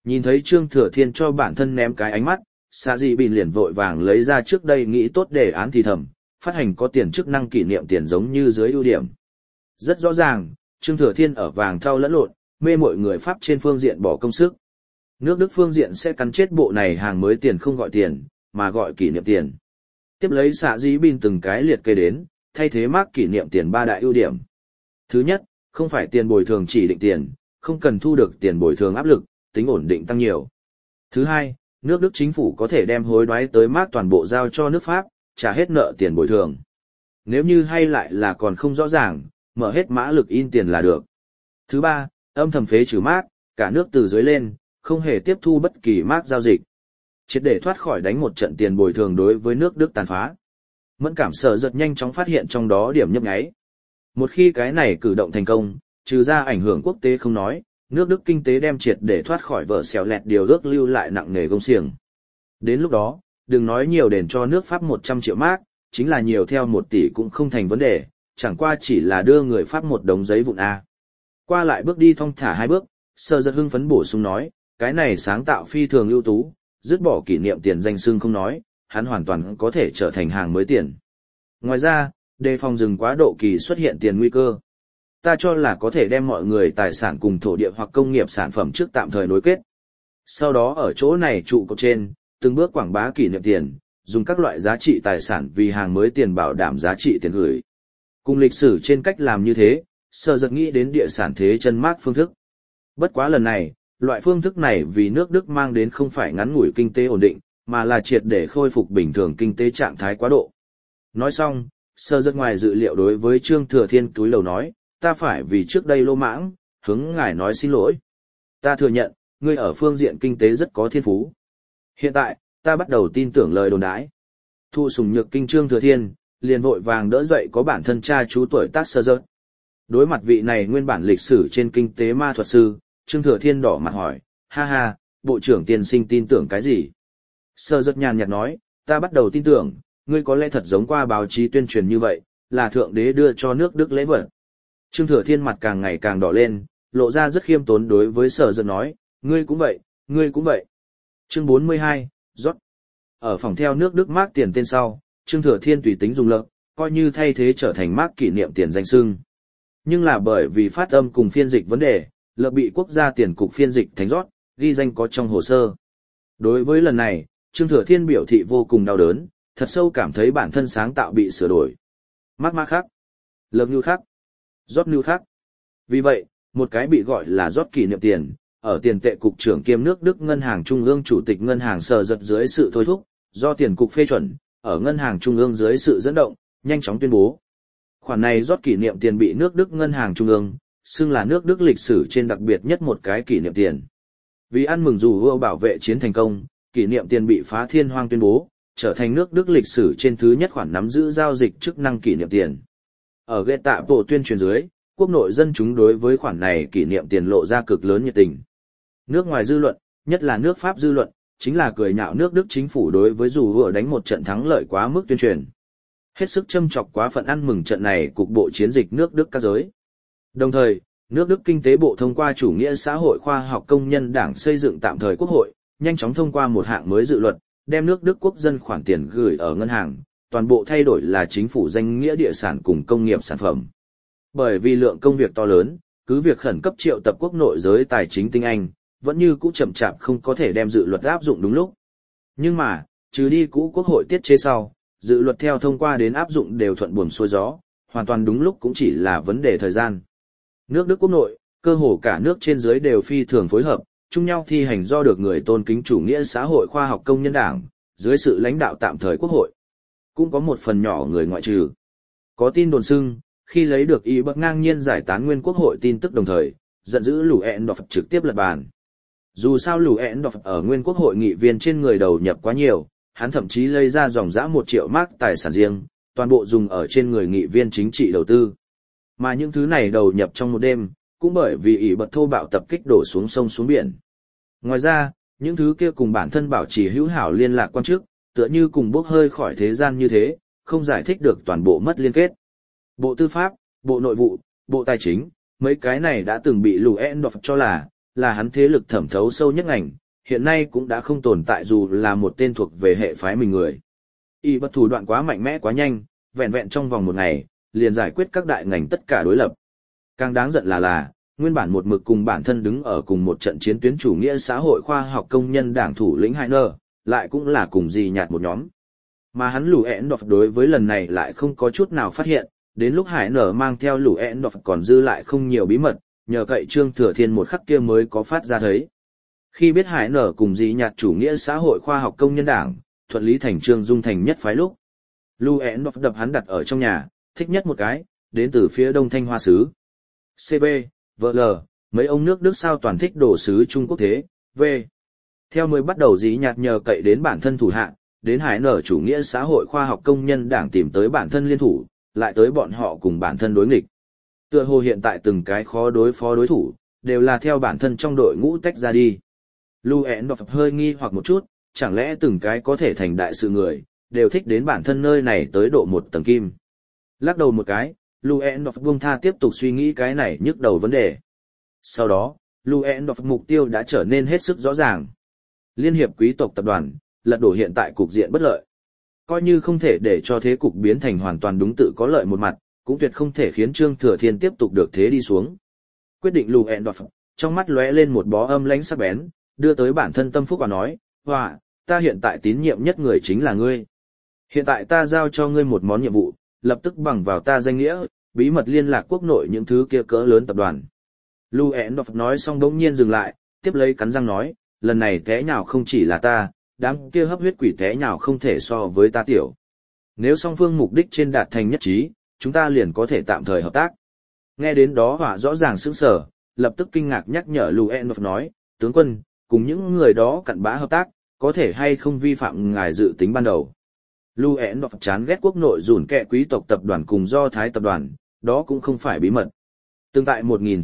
Nhìn thấy Trương Thừa Thiên cho bản thân ném cái ánh mắt, Sa Dị Bìn liền vội vàng lấy ra trước đây nghĩ tốt đề án thì thầm, phát hành có tiền chức năng kỷ niệm tiền giống như dưới ưu điểm. Rất rõ ràng, Trương Thừa Thiên ở vàng thau lẫn lộn, mê mọi người Pháp trên phương diện bỏ công sức. Nước Đức phương diện sẽ cắn chết bộ này hàng mới tiền không gọi tiền, mà gọi kỷ niệm tiền. Tiếp lấy Sa Dị Bìn từng cái liệt kê đến, thay thế mác kỷ niệm tiền 3 đại ưu điểm. Thứ nhất, không phải tiền bồi thường chỉ định tiền, không cần thu được tiền bồi thường áp lực, tính ổn định tăng nhiều. Thứ hai, nước Đức chính phủ có thể đem hối đoái tới mác toàn bộ giao cho nước Pháp, trả hết nợ tiền bồi thường. Nếu như hay lại là còn không rõ ràng, mở hết mã lực in tiền là được. Thứ ba, âm thầm phế trừ mác, cả nước từ dưới lên, không hề tiếp thu bất kỳ mác giao dịch. Triệt để thoát khỏi đánh một trận tiền bồi thường đối với nước Đức tàn phá. Mẫn cảm Sở giật nhanh chóng phát hiện trong đó điểm nhấp nháy. Một khi cái này cử động thành công, trừ ra ảnh hưởng quốc tế không nói, nước Đức kinh tế đem triệt để thoát khỏi vở xẻo lẹt điều ước lưu lại nặng nề gông xiềng. Đến lúc đó, đừng nói nhiều đền cho nước Pháp 100 triệu mark, chính là nhiều theo 1 tỷ cũng không thành vấn đề, chẳng qua chỉ là đưa người Pháp một đống giấy vụn A. Qua lại bước đi thong thả 2 bước, Sở giật hưng phấn bổ sung nói, cái này sáng tạo phi thường ưu tú, dứt bỏ kỷ niệm tiền danh xưng không nói, hắn hoàn toàn có thể trở thành hàng mới tiền. Ngoài ra, đề phòng dừng quá độ kỳ xuất hiện tiền nguy cơ. Ta cho là có thể đem mọi người tài sản cùng thổ địa hoặc công nghiệp sản phẩm trước tạm thời nối kết. Sau đó ở chỗ này trụ cột trên, từng bước quảng bá kỷ niệm tiền, dùng các loại giá trị tài sản vì hàng mới tiền bảo đảm giá trị tiền gửi. Cùng lịch sử trên cách làm như thế, Sở giật nghĩ đến địa sản thế chân mác phương thức. Bất quá lần này, loại phương thức này vì nước Đức mang đến không phải ngắn ngủi kinh tế ổn định, mà là triệt để khôi phục bình thường kinh tế trạng thái quá độ. Nói xong, Sở giật ngoài dự liệu đối với Trương Thừa Thiên cúi đầu nói, ta phải vì trước đây lô mãng, hướng ngài nói xin lỗi. Ta thừa nhận, ngươi ở phương diện kinh tế rất có thiên phú. Hiện tại, ta bắt đầu tin tưởng lời đồn đãi. Thụ sủng nhược kinh Trương Thừa Thiên, liền vội vàng đỡ dậy có bản thân cha chú tuổi tác Sở giật. Đối mặt vị này nguyên bản lịch sử trên kinh tế ma thuật sư, Trương Thừa Thiên đỏ mặt hỏi, ha ha, bộ trưởng tiên sinh tin tưởng cái gì? Sở giật nhàn nhạt nói, ta bắt đầu tin tưởng, ngươi có lẽ thật giống qua báo chí tuyên truyền như vậy, là thượng đế đưa cho nước Đức lễ vật. Trương Thừa Thiên mặt càng ngày càng đỏ lên, lộ ra rất khiêm tốn đối với Sở giật nói, ngươi cũng vậy, ngươi cũng vậy. Chương 42, rót. Ở phòng theo nước Đức mác tiền tên sau, Trương Thừa Thiên tùy tính dùng lợn, coi như thay thế trở thành mác kỷ niệm tiền danh xưng. Nhưng là bởi vì phát âm cùng phiên dịch vấn đề, lợn bị quốc gia tiền cục phiên dịch thành rót, ghi danh có trong hồ sơ. Đối với lần này, Trương Thừa Thiên biểu thị vô cùng đau đớn, thật sâu cảm thấy bản thân sáng tạo bị sửa đổi. Mác mác khác, lợn như khác, rót như khác. Vì vậy, một cái bị gọi là rót kỷ niệm tiền, ở tiền tệ cục trưởng kiêm nước Đức Ngân hàng Trung ương chủ tịch Ngân hàng Sở giật dưới sự thôi thúc, do tiền cục phê chuẩn, ở Ngân hàng Trung ương dưới sự dẫn động, nhanh chóng tuyên bố. Khoản này rót kỷ niệm tiền bị nước Đức Ngân hàng Trung ương, xưng là nước Đức lịch sử trên đặc biệt nhất một cái kỷ niệm tiền. Vì ăn mừng dù vua bảo vệ chiến thành công, kỷ niệm tiền bị phá thiên hoang tuyên bố, trở thành nước Đức lịch sử trên thứ nhất khoản nắm giữ giao dịch chức năng kỷ niệm tiền. Ở ghê tạ bộ tuyên truyền dưới, quốc nội dân chúng đối với khoản này kỷ niệm tiền lộ ra cực lớn nhiệt tình. Nước ngoài dư luận, nhất là nước Pháp dư luận, chính là cười nhạo nước Đức chính phủ đối với dù vừa đánh một trận thắng lợi quá mức tuyên truyền. Hết sức châm chọc quá phận ăn mừng trận này cục bộ chiến dịch nước Đức các giới. Đồng thời, nước Đức Kinh tế Bộ thông qua chủ nghĩa xã hội khoa học công nhân đảng xây dựng tạm thời quốc hội, nhanh chóng thông qua một hạng mới dự luật, đem nước Đức quốc dân khoản tiền gửi ở ngân hàng, toàn bộ thay đổi là chính phủ danh nghĩa địa sản cùng công nghiệp sản phẩm. Bởi vì lượng công việc to lớn, cứ việc khẩn cấp triệu tập quốc nội giới tài chính tinh anh, vẫn như cũ chậm chạp không có thể đem dự luật áp dụng đúng lúc. Nhưng mà, trừ đi cũ quốc hội tiết chế sau, dự luật theo thông qua đến áp dụng đều thuận buồm xuôi gió, hoàn toàn đúng lúc cũng chỉ là vấn đề thời gian. Nước Đức quốc nội, cơ hồ cả nước trên dưới đều phi thường phối hợp, chung nhau thi hành do được người tôn kính chủ nghĩa xã hội khoa học công nhân đảng, dưới sự lãnh đạo tạm thời quốc hội. Cũng có một phần nhỏ người ngoại trừ. Có tin đồn xưng, khi lấy được ý bậc ngang nhiên giải tán nguyên quốc hội tin tức đồng thời, giận dữ lũ ẹn đọc trực tiếp lật bàn. Dù sao lũ ẹn đọc ở nguyên quốc hội nghị viên trên người đầu nhập quá nhiều, hắn thậm chí lấy ra dòng dã 1 triệu mark tài sản riêng, toàn bộ dùng ở trên người nghị viên chính trị đầu tư. Mà những thứ này đầu nhập trong một đêm, cũng bởi vì ỷ bật thô bạo tập kích đổ xuống sông xuống biển. Ngoài ra, những thứ kia cùng bản thân bảo trì hữu hảo liên lạc quan chức, tựa như cùng bốc hơi khỏi thế gian như thế, không giải thích được toàn bộ mất liên kết. Bộ Tư pháp, Bộ Nội vụ, Bộ Tài chính, mấy cái này đã từng bị Ludendorff cho là là hắn thế lực thẩm thấu sâu nhất ngành, hiện nay cũng đã không tồn tại dù là một tên thuộc về hệ phái mình người. Y bất thủ đoạn quá mạnh mẽ quá nhanh, vẹn vẹn trong vòng một ngày, liền giải quyết các đại ngành tất cả đối lập. Càng đáng giận là, nguyên bản một mực cùng bản thân đứng ở cùng một trận chiến tuyến chủ nghĩa xã hội khoa học công nhân đảng thủ lĩnh Hải Nơ, lại cũng là cùng gì nhạt một nhóm. Mà hắn lù ẻn đọc đối với lần này lại không có chút nào phát hiện, đến lúc Hải Nơ mang theo lù ẻn đọc còn dư lại không nhiều bí mật, nhờ cậy Trương Thừa Thiên một khắc kia mới có phát ra thấy. Khi biết Hải Nơ cùng gì nhạt chủ nghĩa xã hội khoa học công nhân đảng, thuận lý thành Trương Dung thành nhất phái lúc. Lù ẻn đọc đập hắn đặt ở trong nhà, thích nhất một cái, đến từ phía đông Thanh Hoa xứ. CB, VL, mấy ông nước Đức sao toàn thích đồ sứ Trung Quốc thế, V. Theo mới bắt đầu dí nhạt nhờ cậy đến bản thân thủ hạ, đến Hải Nở chủ nghĩa xã hội khoa học công nhân đảng tìm tới bản thân liên thủ, lại tới bọn họ cùng bản thân đối nghịch. Tựa hồ hiện tại từng cái khó đối phó đối thủ, đều là theo bản thân trong đội ngũ tách ra đi. Luen đọc hơi nghi hoặc một chút, chẳng lẽ từng cái có thể thành đại sự người, đều thích đến bản thân nơi này tới độ một tầng kim. Lắc đầu một cái, Luendorf buông tha tiếp tục suy nghĩ cái này nhức đầu vấn đề. Sau đó, Luendorf mục tiêu đã trở nên hết sức rõ ràng. Liên hiệp quý tộc tập đoàn, lật đổ hiện tại cục diện bất lợi. Coi như không thể để cho thế cục biến thành hoàn toàn đúng tự có lợi một mặt, cũng tuyệt không thể khiến Trương Thừa Thiên tiếp tục được thế đi xuống. Quyết định Luendorf, trong mắt lóe lên một bó âm lãnh sắc bén, đưa tới bản thân tâm phúc và nói, "Hoa, ta hiện tại tín nhiệm nhất người chính là ngươi. Hiện tại ta giao cho ngươi một món nhiệm vụ, lập tức bằng vào ta danh nghĩa, bí mật liên lạc quốc nội những thứ kia cỡ lớn tập đoàn." Luendorf nói xong đống nhiên dừng lại, tiếp lấy cắn răng nói, lần này té nhào không chỉ là ta, đám kia hấp huyết quỷ té nhào không thể so với ta tiểu. Nếu song phương mục đích trên đạt thành nhất trí, chúng ta liền có thể tạm thời hợp tác. Nghe đến đó Hỏa rõ ràng sững sờ, lập tức kinh ngạc nhắc nhở Luendorf nói, tướng quân, cùng những người đó cặn bã hợp tác, có thể hay không vi phạm ngài dự tính ban đầu. Luendorf chán ghét quốc nội dùn kẹ quý tộc tập đoàn cùng Do Thái tập đoàn, đó cũng không phải bí mật. Từng tại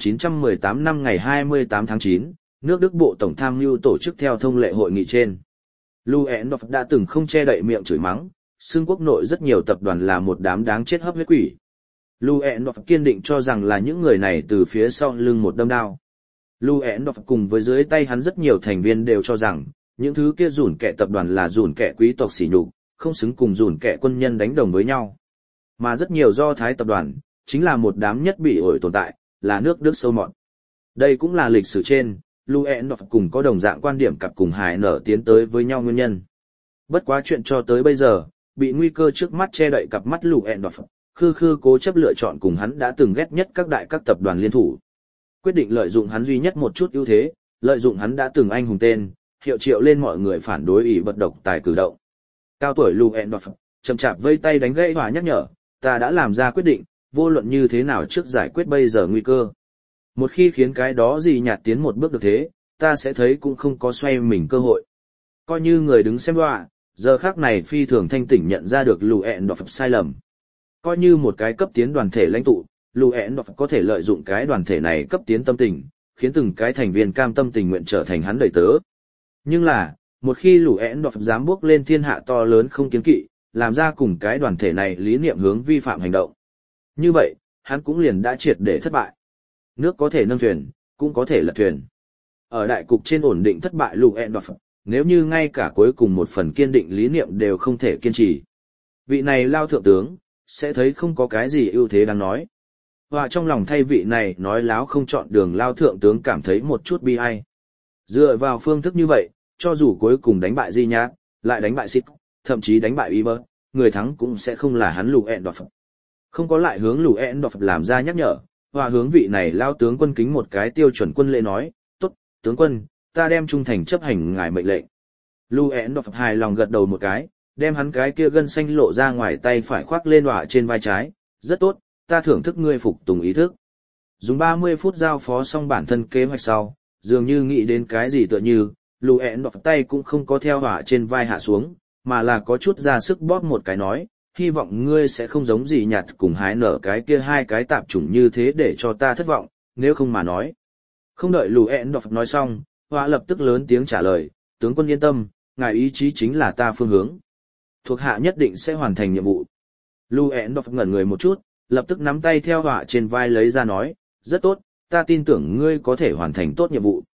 1918 năm ngày 28 tháng 9, nước Đức Bộ Tổng tham mưu tổ chức theo thông lệ hội nghị trên. Luendorf đã từng không che đậy miệng chửi mắng, xưng quốc nội rất nhiều tập đoàn là một đám đáng chết hấp huyết quỷ. Luendorf kiên định cho rằng là những người này từ phía sau lưng một đâm đao. Luendorf cùng với dưới tay hắn rất nhiều thành viên đều cho rằng, những thứ kia dùn kẹ tập đoàn là dùn kẹ quý tộc sỉ nhục, không xứng cùng dùn kẹ quân nhân đánh đồng với nhau. Mà rất nhiều Do Thái tập đoàn, chính là một đám nhất bị ổi tồn tại, là nước Đức sâu mọt. Đây cũng là lịch sử trên, Luendorf cùng có đồng dạng quan điểm cặp cùng Hải Nở tiến tới với nhau nguyên nhân. Bất quá chuyện cho tới bây giờ, bị nguy cơ trước mắt che đậy cặp mắt Luendorf, khư cố chấp lựa chọn cùng hắn đã từng ghét nhất các tập đoàn liên thủ. Quyết định lợi dụng hắn duy nhất một chút ưu thế, lợi dụng hắn đã từng anh hùng tên, hiệu triệu lên mọi người phản đối ỷ bật độc tài cử động. Cao tuổi Luendorf, chậm chạp vây tay đánh gãy Hỏa nhắc nhở, ta đã làm ra quyết định, vô luận như thế nào trước giải quyết bây giờ nguy cơ. Một khi khiến cái đó gì nhạt tiến một bước được thế, ta sẽ thấy cũng không có xoay mình cơ hội. Coi như người đứng xem Hỏa, giờ khác này phi thường thanh tỉnh nhận ra được Luendorf sai lầm. Coi như một cái cấp tiến đoàn thể lãnh tụ, Luendorf có thể lợi dụng cái đoàn thể này cấp tiến tâm tình, khiến từng cái thành viên cam tâm tình nguyện trở thành hắn đầy tớ. Nhưng là, một khi Luendorf dám bước lên thiên hạ to lớn không kiến kỵ, làm ra cùng cái đoàn thể này lý niệm hướng vi phạm hành động. Như vậy, hắn cũng liền đã triệt để thất bại. Nước có thể nâng thuyền, cũng có thể lật thuyền. Ở đại cục trên ổn định thất bại Luendorf, nếu như ngay cả cuối cùng một phần kiên định lý niệm đều không thể kiên trì. Vị này lao thượng tướng, sẽ thấy không có cái gì ưu thế đáng nói. Và trong lòng thay vị này nói láo không chọn đường lao thượng tướng cảm thấy một chút bi ai. Dựa vào phương thức như vậy, cho dù cuối cùng đánh bại Di Nhát, lại đánh bại Sip, thậm chí đánh bại Iber, người thắng cũng sẽ không là hắn Luendorf. Không có lại hướng Luendorf làm ra nhắc nhở, và hướng vị này lao tướng quân kính một cái tiêu chuẩn quân lễ nói, tốt, tướng quân, ta đem trung thành chấp hành ngài mệnh lệnh. Luendorf hài lòng gật đầu một cái, đem hắn cái kia gân xanh lộ ra ngoài tay phải khoác lên hỏa trên vai trái, rất tốt, ta thưởng thức ngươi phục tùng ý thức. Dùng 30 phút giao phó xong bản thân kế hoạch sau, dường như nghĩ đến cái gì tựa như, Luendorf tay cũng không có theo hỏa trên vai hạ xuống, mà là có chút ra sức bóp một cái nói, hy vọng ngươi sẽ không giống gì nhạt cùng Hái Nở cái kia hai cái tạp chủng như thế để cho ta thất vọng, nếu không mà nói. Không đợi Luendorf nói xong, hỏa lập tức lớn tiếng trả lời, tướng quân yên tâm, ngài ý chí chính là ta phương hướng. Thuộc hạ nhất định sẽ hoàn thành nhiệm vụ. Luendorf ngẩn người một chút, lập tức nắm tay theo hỏa trên vai lấy ra nói, rất tốt, ta tin tưởng ngươi có thể hoàn thành tốt nhiệm vụ,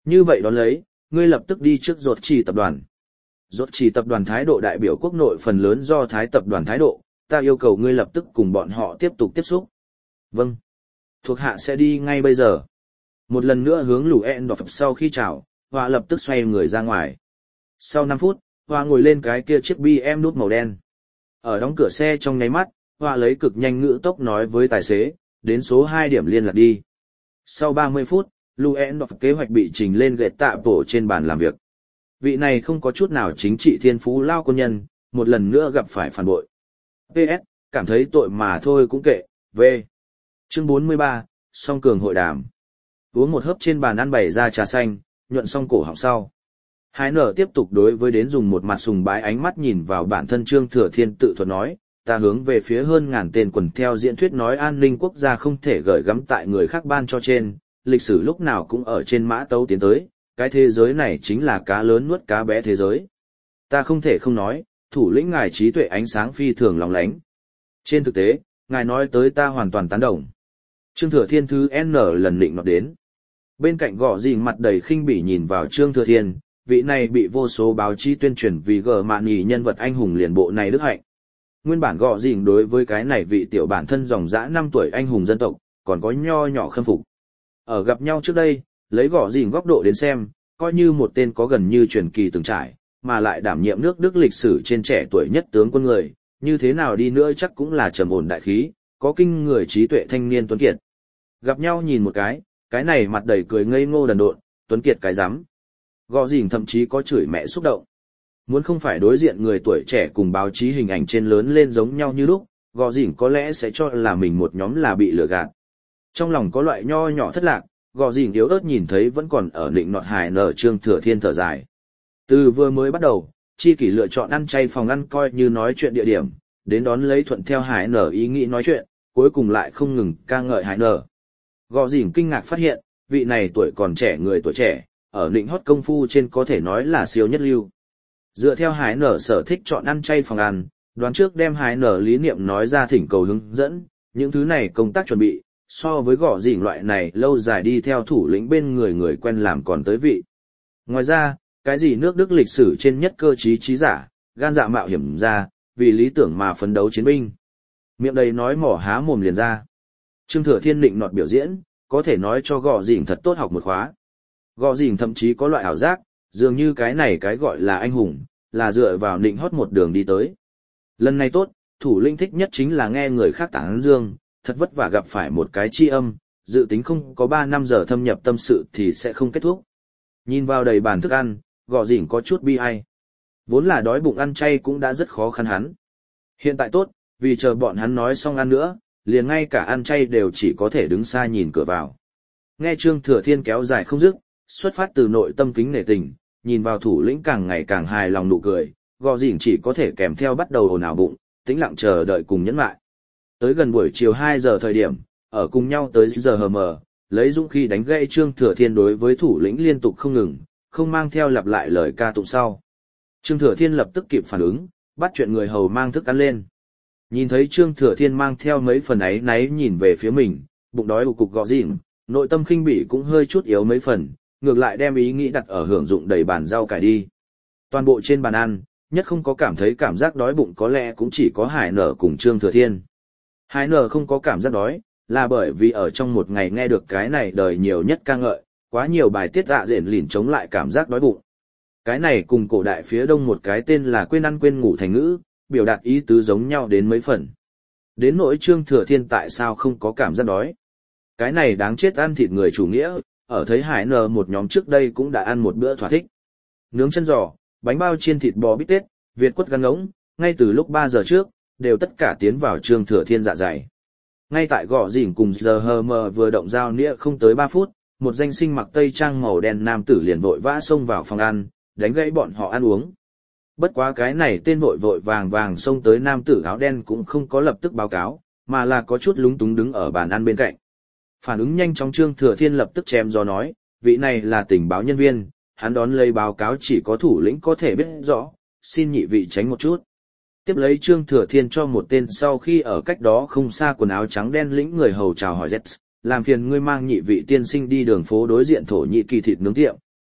Như vậy đón lấy, ngươi lập tức đi trước Rốt Chỉ tập đoàn. Rốt Chỉ tập đoàn thái độ đại biểu quốc nội phần lớn do Thái tập đoàn thái độ, ta yêu cầu ngươi lập tức cùng bọn họ tiếp tục tiếp xúc. Vâng. Thuộc hạ sẽ đi ngay bây giờ. Một lần nữa hướng Luendorf sau khi chào, Hoa lập tức xoay người ra ngoài. Sau 5 phút, Hoa ngồi lên cái kia chiếc BM nút màu đen. Ở đóng cửa xe trong nháy mắt, Hoa lấy cực nhanh ngữ tốc nói với tài xế, đến số 2 điểm liên lạc đi. Sau 30 phút, Luendorf kế hoạch bị trình lên gậy tạ bổ trên bàn làm việc. Vị này không có chút nào chính trị thiên phú lao quân nhân, một lần nữa gặp phải phản bội. PS, cảm thấy tội mà thôi cũng kệ, V. Chương 43, song cường hội đàm. Uống một hớp trên bàn ăn bày ra trà xanh, nhuận xong cổ họng sau. Hải nở tiếp tục đối với đến dùng một mặt sùng bái ánh mắt nhìn vào bản thân Trương Thừa Thiên tự thuật nói, ta hướng về phía hơn ngàn tên quần theo diễn thuyết nói an ninh quốc gia không thể gửi gắm tại người khác ban cho trên, lịch sử lúc nào cũng ở trên mã tấu tiến tới, cái thế giới này chính là cá lớn nuốt cá bé thế giới. Ta không thể không nói, thủ lĩnh ngài trí tuệ ánh sáng phi thường lóng lánh. Trên thực tế, ngài nói tới ta hoàn toàn tán đồng. Trương Thừa Thiên thứ N lần định nọt đến. Bên cạnh gõ dình mặt đầy khinh bỉ nhìn vào Trương Thừa Thiên, vị này bị vô số báo chí tuyên truyền vì gờ mạn nhì nhân vật anh hùng liền bộ này đức hạnh. Nguyên bản gõ dình đối với cái này vị tiểu bản thân dòng dã 5 tuổi anh hùng dân tộc, còn có nho nhỏ khâm phục. Ở gặp nhau trước đây, lấy gõ dình góc độ đến xem, coi như một tên có gần như truyền kỳ từng trải, mà lại đảm nhiệm nước Đức lịch sử trên trẻ tuổi nhất tướng quân người, như thế nào đi nữa chắc cũng là trầm ổn đại khí, có kinh người trí tuệ thanh niên tuấn kiệt. Gặp nhau nhìn một cái này mặt đầy cười ngây ngô đần độn, tuấn kiệt cái rắm. Gõ dình thậm chí có chửi mẹ xúc động. Muốn không phải đối diện người tuổi trẻ cùng báo chí hình ảnh trên lớn lên giống nhau như lúc, gõ dình có lẽ sẽ cho là mình một nhóm là bị lừa gạt. Trong lòng có loại nho nhỏ thất lạc, gõ dình yếu ớt nhìn thấy vẫn còn ở định nọt hài nở Trương Thừa Thiên thở dài. Từ vừa mới bắt đầu, chi kỷ lựa chọn ăn chay phòng ăn coi như nói chuyện địa điểm, đến đón lấy thuận theo hải nở ý nghĩ nói chuyện, cuối cùng lại không ngừng ca ngợi hải nở. Gò dình kinh ngạc phát hiện, vị này tuổi còn trẻ người tuổi trẻ, ở định hót công phu trên có thể nói là siêu nhất lưu. Dựa theo hải nở sở thích chọn ăn chay phòng ăn, đoán trước đem hải nở lý niệm nói ra thỉnh cầu hướng dẫn, những thứ này công tác chuẩn bị, so với gò dình loại này lâu dài đi theo thủ lĩnh bên người quen làm còn tới vị. Ngoài ra, cái gì nước Đức lịch sử trên nhất cơ trí giả, gan dạ mạo hiểm ra, vì lý tưởng mà phấn đấu chiến binh. Miệng đầy nói mỏ há mồm liền ra. Trương Thừa Thiên định nọt biểu diễn, có thể nói cho gò dình thật tốt học một khóa. Gò dình thậm chí có loại ảo giác, dường như cái này cái gọi là anh hùng, là dựa vào định hót một đường đi tới. Lần này tốt, thủ lĩnh thích nhất chính là nghe người khác tán dương, thật vất vả gặp phải một cái chi âm, dự tính không có 3 năm giờ thâm nhập tâm sự thì sẽ không kết thúc. Nhìn vào đầy bàn thức ăn, gò dình có chút bi ai. Vốn là đói bụng ăn chay cũng đã rất khó khăn hắn. Hiện tại tốt, vì chờ bọn hắn nói xong ăn nữa, liền ngay cả ăn chay đều chỉ có thể đứng xa nhìn cửa vào. Nghe Trương Thừa Thiên kéo dài không dứt, xuất phát từ nội tâm kính nể tình, nhìn vào thủ lĩnh càng ngày càng hài lòng nụ cười, gò dình chỉ có thể kèm theo bắt đầu ồn ào bụng, tĩnh lặng chờ đợi cùng nhẫn lại. Tới gần buổi chiều 2 giờ thời điểm, ở cùng nhau tới giờ hờ mờ, lấy dũng khí đánh gãy Trương Thừa Thiên đối với thủ lĩnh liên tục không ngừng, không mang theo lặp lại lời ca tụng sau. Trương Thừa Thiên lập tức kịp phản ứng, bắt chuyện người hầu mang thức ăn lên. Nhìn thấy Trương Thừa Thiên mang theo mấy phần áy náy nhìn về phía mình, bụng đói ù cục gò dình, nội tâm khinh bỉ cũng hơi chút yếu mấy phần, ngược lại đem ý nghĩ đặt ở hưởng dụng đầy bàn rau cải đi. Toàn bộ trên bàn ăn, nhất không có cảm thấy cảm giác đói bụng có lẽ cũng chỉ có Hải Nở cùng Trương Thừa Thiên. Hải Nở không có cảm giác đói, là bởi vì ở trong một ngày nghe được cái này đời nhiều nhất ca ngợi, quá nhiều bài tiết dạ dện lìn chống lại cảm giác đói bụng. Cái này cùng cổ đại phía đông một cái tên là quên ăn quên ngủ thành ngữ, biểu đạt ý tứ giống nhau đến mấy phần. Đến nỗi Trương Thừa Thiên tại sao không có cảm giác đói. Cái này đáng chết ăn thịt người chủ nghĩa, ở thấy Hải Nở một nhóm trước đây cũng đã ăn một bữa thỏa thích. Nướng chân giò, bánh bao chiên thịt bò bít tết, Việt quất gan ngỗng, ngay từ lúc 3 giờ trước, đều tất cả tiến vào Trương Thừa Thiên dạ dày. Ngay tại gò dình cùng giờ hờ mờ vừa động dao nĩa không tới 3 phút, một danh sinh mặc tây trang màu đen nam tử liền vội vã xông vào phòng ăn, đánh gãy bọn họ ăn uống. Bất quá cái này tên vội vội vàng vàng xông tới nam tử áo đen cũng không có lập tức báo cáo, mà là có chút lúng túng đứng ở bàn ăn bên cạnh. Phản ứng nhanh chóng Trương Thừa Thiên lập tức chém gió nói, vị này là tình báo nhân viên, hắn đón lấy báo cáo chỉ có thủ lĩnh có thể biết rõ, xin nhị vị tránh một chút. Tiếp lấy Trương Thừa Thiên cho một tên sau khi ở cách đó không xa quần áo trắng đen lĩnh người hầu chào hỏi Z, làm phiền ngươi mang nhị vị tiên sinh đi đường phố đối diện Thổ Nhĩ Kỳ thịt nướng tiệm,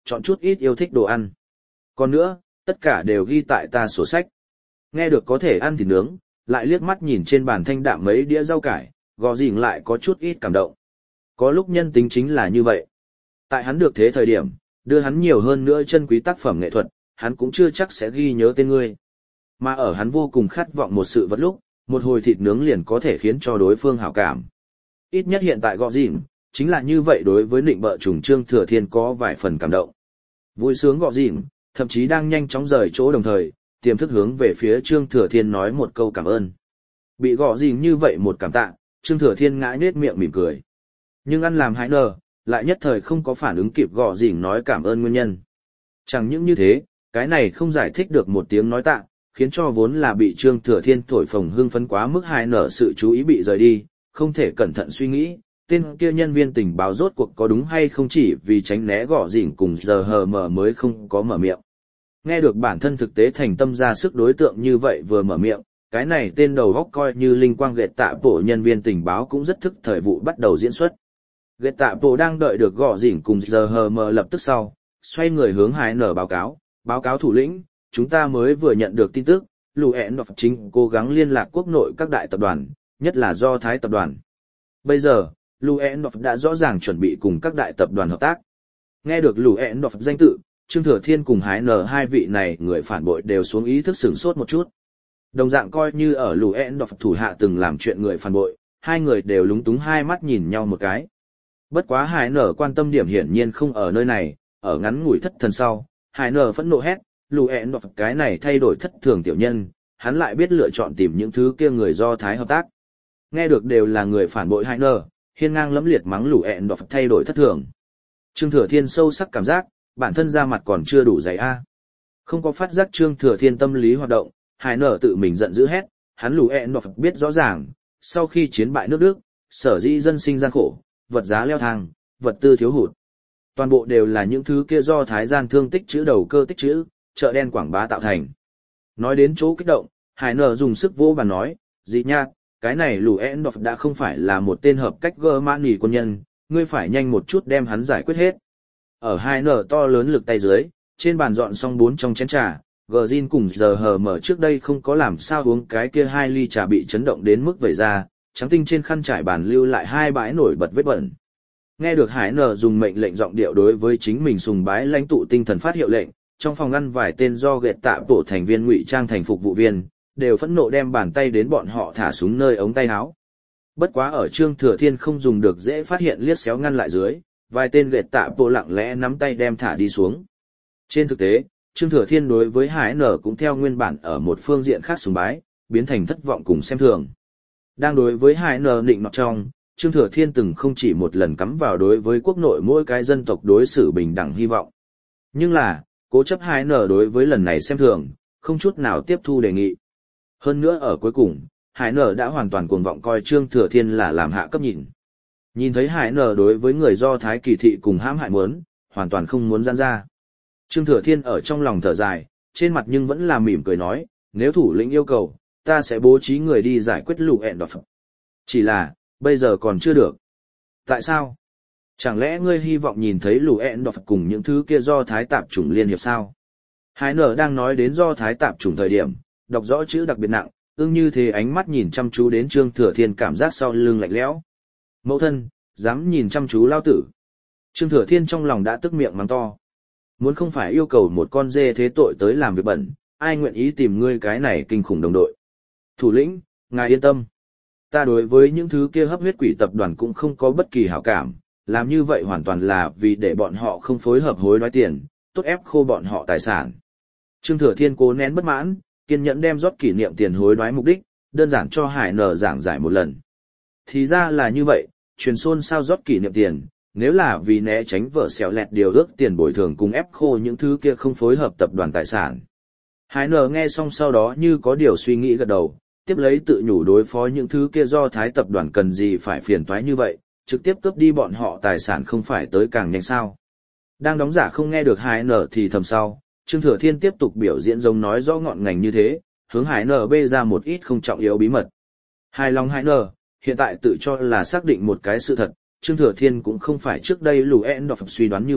chọn chút ít yêu thích đồ ăn. Còn nữa, tất cả đều ghi tại ta sổ sách. Nghe được có thể ăn thịt nướng, lại liếc mắt nhìn trên bàn thanh đạm mấy đĩa rau cải, gò dình lại có chút ít cảm động. Có lúc nhân tính chính là như vậy. Tại hắn được thế thời điểm, đưa hắn nhiều hơn nữa chân quý tác phẩm nghệ thuật, hắn cũng chưa chắc sẽ ghi nhớ tên ngươi. Mà ở hắn vô cùng khát vọng một sự vật lúc, một hồi thịt nướng liền có thể khiến cho đối phương hảo cảm. Ít nhất hiện tại gò dình, chính là như vậy đối với định bợ trùng Trương Thừa Thiên có vài phần cảm động. Vui sướng gò dình, thậm chí đang nhanh chóng rời chỗ đồng thời, tiềm thức hướng về phía Trương Thừa Thiên nói một câu cảm ơn. Bị gò dình như vậy một cảm tạ, Trương Thừa Thiên ngã nhếch miệng mỉm cười. Nhưng ăn làm hại nờ, lại nhất thời không có phản ứng kịp gò dình nói cảm ơn nguyên nhân. Chẳng những như thế, cái này không giải thích được một tiếng nói tạ, khiến cho vốn là bị Trương Thừa Thiên thổi phồng hưng phấn quá mức hai nở sự chú ý bị rời đi, không thể cẩn thận suy nghĩ, tên kia nhân viên tình báo rốt cuộc có đúng hay không chỉ vì tránh né gõ dỉn cùng giờ hờ mở mới không có mở miệng. Nghe được bản thân thực tế thành tâm ra sức đối tượng như vậy vừa mở miệng, cái này tên đầu góc coi như linh quang ghệ tạ bộ nhân viên tình báo cũng rất thức thời vụ bắt đầu diễn xuất. Ghệ tạ bộ đang đợi được gõ dỉn cùng giờ hờ mở lập tức sau, xoay người hướng hai nở báo cáo thủ lĩnh, chúng ta mới vừa nhận được tin tức, Luen Đọc chính cố gắng liên lạc quốc nội các đại tập đoàn, nhất là Do Thái tập đoàn. Bây giờ, Luen Đọc đã rõ ràng chuẩn bị cùng các đại tập đoàn hợp tác. Nghe được Luen Đọc danh tự, Trương Thừa Thiên cùng Hái Nở hai vị này người phản bội đều xuống ý thức sửng sốt một chút. Đồng dạng coi như ở Luen Đọc thủ hạ từng làm chuyện người phản bội, hai người đều lúng túng hai mắt nhìn nhau một cái. Bất quá Hái Nở quan tâm điểm hiển nhiên không ở nơi này, ở ngắn ngủi thất thần sau, Hái Nở phẫn nộ hét. Luen Đọc cái này thay đổi thất thường tiểu nhân, hắn lại biết lựa chọn tìm những thứ kia người Do Thái hợp tác. Nghe được đều là người phản bội hai nơ, hiên ngang lẫm liệt mắng Luen Đọc thay đổi thất thường. Trương Thừa Thiên sâu sắc cảm giác, bản thân ra mặt còn chưa đủ dày a. Không có phát giác Trương Thừa Thiên tâm lý hoạt động, hai nơ tự mình giận dữ hét, hắn Luen Đọc biết rõ ràng, sau khi chiến bại nước Đức, sở dĩ dân sinh gian khổ, vật giá leo thang, vật tư thiếu hụt. Toàn bộ đều là những thứ kia Do Thái gian thương tích trữ đầu cơ tích trữ, chợ đen quảng bá tạo thành. Nói đến chỗ kích động, Hải Nở dùng sức vô bàn nói, dị nhạc, cái này Luen Đọc đã không phải là một tên hợp cách gơ mãn nghỉ quân nhân, ngươi phải nhanh một chút đem hắn giải quyết hết. Ở Hải Nở to lớn lực tay dưới, trên bàn dọn xong 4 trong chén trà, Gjin cùng giờ hờ mở trước đây không có làm sao uống cái kia 2 ly trà bị chấn động đến mức vẩy ra, trắng tinh trên khăn trải bàn lưu lại 2 bãi nổi bật vết bẩn. Nghe được Hải Nở dùng mệnh lệnh giọng điệu đối với chính mình sùng bái lãnh tụ tinh thần phát hiệu lệnh, trong phòng ngăn vài tên do ghệ tạ bộ thành viên ngụy trang thành phục vụ viên, đều phẫn nộ đem bàn tay đến bọn họ thả xuống nơi ống tay áo. Bất quá ở Trương Thừa Thiên không dùng được dễ phát hiện liếc xéo ngăn lại dưới, vài tên ghệ tạ bộ lặng lẽ nắm tay đem thả đi xuống. Trên thực tế, Trương Thừa Thiên đối với Hải Nở cũng theo nguyên bản ở một phương diện khác sùng bái, biến thành thất vọng cùng xem thường. Đang đối với Hải Nở định nọt trong, Trương Thừa Thiên từng không chỉ một lần cắm vào đối với quốc nội mỗi cái dân tộc đối xử bình đẳng hy vọng. Nhưng là, cố chấp Hải Nở đối với lần này xem thường, không chút nào tiếp thu đề nghị. Hơn nữa ở cuối cùng, Hải Nở đã hoàn toàn cuồng vọng coi Trương Thừa Thiên là làm hạ cấp nhìn. Nhìn thấy Hải Nở đối với người Do Thái kỳ thị cùng hãm hại muốn, hoàn toàn không muốn gian ra. Trương Thừa Thiên ở trong lòng thở dài, trên mặt nhưng vẫn là mỉm cười nói, nếu thủ lĩnh yêu cầu, ta sẽ bố trí người đi giải quyết Luen Đọc. Chỉ là, bây giờ còn chưa được. Tại sao? Chẳng lẽ ngươi hy vọng nhìn thấy Luen Đọc cùng những thứ kia Do Thái tạp chủng liên hiệp sao? Hải Nở đang nói đến Do Thái tạp chủng thời điểm, đọc rõ chữ đặc biệt nặng, như thế ánh mắt nhìn chăm chú đến Trương Thừa Thiên cảm giác sau lưng lạnh lẽo. Mẫu thân, dám nhìn chăm chú lao tử. Trương Thừa Thiên trong lòng đã tức miệng mắng to. Muốn không phải yêu cầu một con dê thế tội tới làm việc bẩn, ai nguyện ý tìm ngươi cái này kinh khủng đồng đội. Thủ lĩnh, ngài yên tâm. Ta đối với những thứ kia hấp huyết quỷ tập đoàn cũng không có bất kỳ hảo cảm, làm như vậy hoàn toàn là vì để bọn họ không phối hợp hối đoái tiền, tốt ép khô bọn họ tài sản. Trương Thừa Thiên cố nén bất mãn, kiên nhẫn đem rót kỷ niệm tiền hối đoái mục đích, đơn giản cho Hải Nở giảng giải một lần. Thì ra là như vậy, truyền xôn sao rót kỷ niệm tiền, nếu là vì né tránh vợ xẻo lẹt điều ước tiền bồi thường cùng ép khô những thứ kia không phối hợp tập đoàn tài sản. Hải Nở nghe xong sau đó như có điều suy nghĩ gật đầu, tiếp lấy tự nhủ đối phó những thứ kia Do Thái tập đoàn cần gì phải phiền toái như vậy, trực tiếp cướp đi bọn họ tài sản không phải tới càng nhanh sao. Đang đóng giả không nghe được Hải Nở thì thầm sau, Trương Thừa Thiên tiếp tục biểu diễn giống nói rõ ngọn ngành như thế, hướng Hải Nở bê ra một ít không trọng yếu bí mật. Hài lòng Hải Nở, hiện tại tự cho là xác định một cái sự thật, Trương Thừa Thiên cũng không phải trước đây Luen Đọc suy đoán như vậy,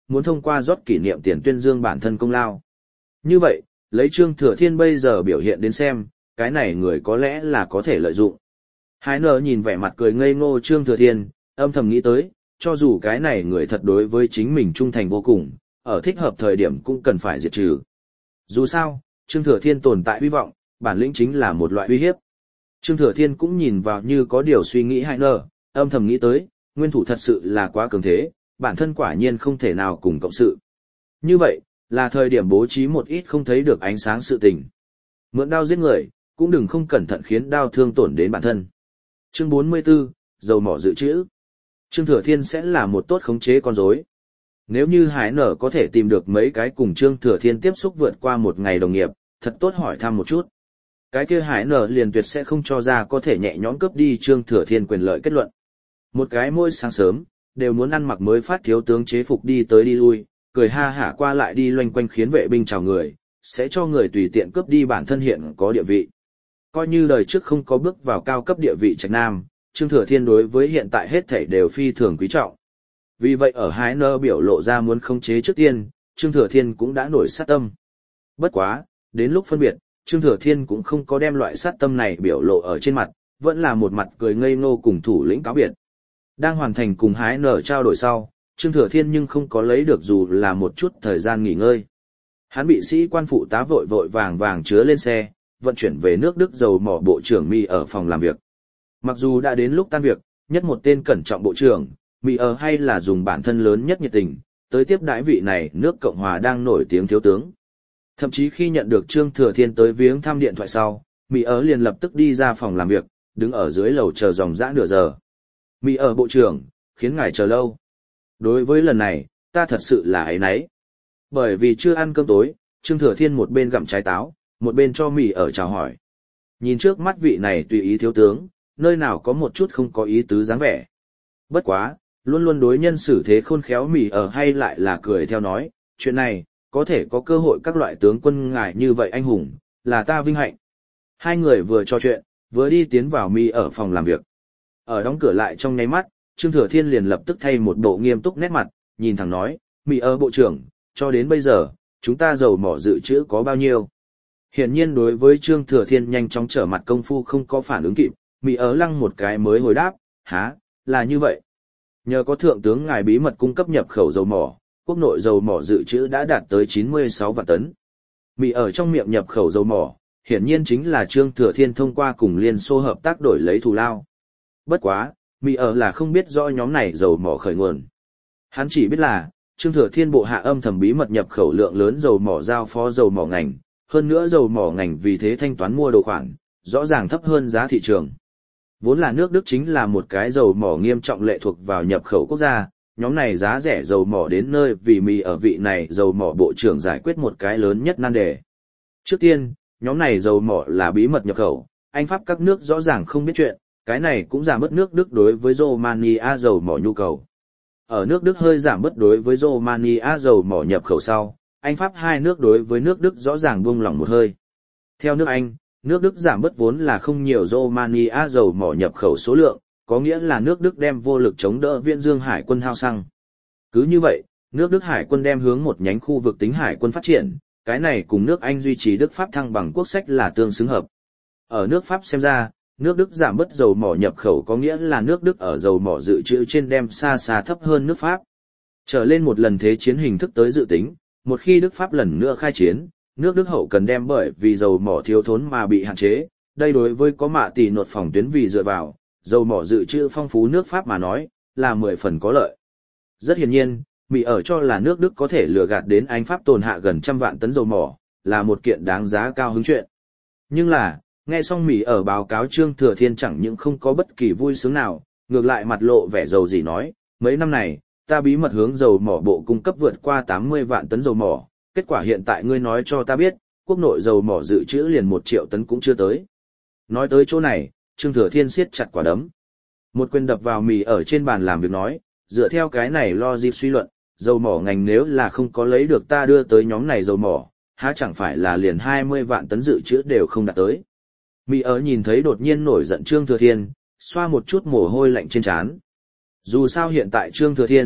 muốn thông qua rót kỷ niệm tiền tuyên dương bản thân công lao. Như vậy, lấy Trương Thừa Thiên bây giờ biểu hiện đến xem, cái này người có lẽ là có thể lợi dụng. Hải nở nhìn vẻ mặt cười ngây ngô Trương Thừa Thiên, âm thầm nghĩ tới, cho dù cái này người thật đối với chính mình trung thành vô cùng, ở thích hợp thời điểm cũng cần phải diệt trừ. Dù sao, Trương Thừa Thiên tồn tại hy vọng, bản lĩnh chính là một loại uy hiếp. Trương Thừa Thiên cũng nhìn vào như có điều suy nghĩ Hải nở, âm thầm nghĩ tới, nguyên thủ thật sự là quá cường thế, bản thân quả nhiên không thể nào cùng cộng sự. Như vậy, là thời điểm bố trí một ít không thấy được ánh sáng sự tình. Mượn đao giết người, cũng đừng không cẩn thận khiến đao thương tổn đến bản thân. Chương 44, dầu mỏ dự trữ. Trương Thừa Thiên sẽ là một tốt khống chế con rối. Nếu như Hải nở có thể tìm được mấy cái cùng Trương Thừa Thiên tiếp xúc vượt qua một ngày đồng nghiệp, thật tốt hỏi thăm một chút. Cái kia Hải nở liền tuyệt sẽ không cho ra có thể nhẹ nhõm cướp đi Trương Thừa Thiên quyền lợi kết luận. Một cái mỗi sáng sớm, đều muốn ăn mặc mới phát thiếu tướng chế phục đi tới đi lui, cười ha hả qua lại đi loanh quanh khiến vệ binh chào người, sẽ cho người tùy tiện cướp đi bản thân hiện có địa vị. Coi như đời trước không có bước vào cao cấp địa vị Trạch Nam, Trương Thừa Thiên đối với hiện tại hết thảy đều phi thường quý trọng. Vì vậy ở Hải nở biểu lộ ra muốn khống chế trước tiên, Trương Thừa Thiên cũng đã nổi sát tâm. Bất quá, đến lúc phân biệt, Trương Thừa Thiên cũng không có đem loại sát tâm này biểu lộ ở trên mặt, vẫn là một mặt cười ngây ngô cùng thủ lĩnh cáo biệt. Đang hoàn thành cùng Hải nở trao đổi sau, Trương Thừa Thiên nhưng không có lấy được dù là một chút thời gian nghỉ ngơi. Hắn bị sĩ quan phụ tá vội vội vàng vàng chứa lên xe, vận chuyển về nước Đức dầu mỏ bộ trưởng Mi ở phòng làm việc. Mặc dù đã đến lúc tan việc, nhất một tên cẩn trọng bộ trưởng, Mi ở hay là dùng bản thân lớn nhất nhiệt tình, tới tiếp đãi vị này nước Cộng Hòa đang nổi tiếng thiếu tướng. Thậm chí khi nhận được Trương Thừa Thiên tới viếng thăm điện thoại sau, Mi ở liền lập tức đi ra phòng làm việc, đứng ở dưới lầu chờ dòng dã nửa giờ. Mi ở bộ trưởng, khiến ngài chờ lâu. Đối với lần này, ta thật sự là áy náy. Bởi vì chưa ăn cơm tối, Trương Thừa Thiên một bên gặm trái táo, một bên cho mì ở chào hỏi. Nhìn trước mắt vị này tùy ý thiếu tướng, nơi nào có một chút không có ý tứ dáng vẻ. Bất quá, luôn luôn đối nhân xử thế khôn khéo mì ở hay lại là cười theo nói, chuyện này, có thể có cơ hội các loại tướng quân ngài như vậy anh hùng, là ta vinh hạnh. Hai người vừa trò chuyện, vừa đi tiến vào mì ở phòng làm việc. Ở đóng cửa lại trong nháy mắt, Trương Thừa Thiên liền lập tức thay một bộ nghiêm túc nét mặt, nhìn thẳng nói, mì ở bộ trưởng, cho đến bây giờ, chúng ta dầu mỏ dự trữ có bao nhiêu? Hiển nhiên đối với Trương Thừa Thiên nhanh chóng trở mặt công phu không có phản ứng kịp, mì ở lăng một cái mới hồi đáp, hả, là như vậy. Nhờ có thượng tướng ngài bí mật cung cấp nhập khẩu dầu mỏ, quốc nội dầu mỏ dự trữ đã đạt tới 96 vạn tấn. Mì ở trong miệng nhập khẩu dầu mỏ, hiển nhiên chính là Trương Thừa Thiên thông qua cùng Liên Xô hợp tác đổi lấy thù lao. Bất quá, mì ở là không biết rõ nhóm này dầu mỏ khởi nguồn. Hắn chỉ biết là, Trương Thừa Thiên bộ hạ âm thầm bí mật nhập khẩu lượng lớn dầu mỏ giao phó dầu mỏ ngành, hơn nữa dầu mỏ ngành vì thế thanh toán mua đồ khoản, rõ ràng thấp hơn giá thị trường. Vốn là nước Đức chính là một cái dầu mỏ nghiêm trọng lệ thuộc vào nhập khẩu quốc gia, nhóm này giá rẻ dầu mỏ đến nơi vì mì ở vị này dầu mỏ bộ trưởng giải quyết một cái lớn nhất nan đề. Trước tiên, nhóm này dầu mỏ là bí mật nhập khẩu, Anh Pháp các nước rõ ràng không biết chuyện, cái này cũng giảm bớt nước Đức đối với Romania dầu mỏ nhu cầu. Ở nước Đức hơi giảm bớt đối với Romania dầu mỏ nhập khẩu sau, Anh Pháp hai nước đối với nước Đức rõ ràng buông lỏng một hơi. Theo nước Anh, nước Đức giảm bớt vốn là không nhiều Romania dầu mỏ nhập khẩu số lượng, có nghĩa là nước Đức đem vô lực chống đỡ Viễn Dương hải quân hao xăng. Cứ như vậy, nước Đức hải quân đem hướng một nhánh khu vực tính hải quân phát triển, cái này cùng nước Anh duy trì Đức Pháp thăng bằng quốc sách là tương xứng hợp. Ở nước Pháp xem ra, nước Đức giảm bớt dầu mỏ nhập khẩu có nghĩa là nước Đức ở dầu mỏ dự trữ trên đem xa xa thấp hơn nước Pháp. Trở lên một lần thế chiến hình thức tới dự tính, một khi Đức Pháp lần nữa khai chiến, nước Đức hậu cần đem bởi vì dầu mỏ thiếu thốn mà bị hạn chế, đây đối với có mạ tỷ nột phòng tuyến vì dựa vào, dầu mỏ dự trữ phong phú nước Pháp mà nói, là 10 phần có lợi. Rất hiển nhiên, Mỹ ở cho là nước Đức có thể lừa gạt đến Anh Pháp tồn hạ gần 100 vạn tấn dầu mỏ, là một kiện đáng giá cao hứng chuyện. Nhưng là, nghe xong Mỹ ở báo cáo Trương Thừa Thiên chẳng những không có bất kỳ vui sướng nào, ngược lại mặt lộ vẻ dầu gì nói, mấy năm này, ta bí mật hướng dầu mỏ bộ cung cấp vượt qua 80 vạn tấn dầu mỏ, kết quả hiện tại ngươi nói cho ta biết, quốc nội dầu mỏ dự trữ liền 1 triệu tấn cũng chưa tới. Nói tới chỗ này, Trương Thừa Thiên siết chặt quả đấm. Một quyền đập vào Mỹ ở trên bàn làm việc nói, dựa theo cái này logic suy luận, dầu mỏ ngành nếu là không có lấy được ta đưa tới nhóm này dầu mỏ, há chẳng phải là liền 20 vạn tấn dự trữ đều không đạt tới. Mỹ ở nhìn thấy đột nhiên nổi giận Trương Thừa Thiên, xoa một chút mồ hôi lạnh trên trán. Dù sao hiện tại Trương Thừa Thiên,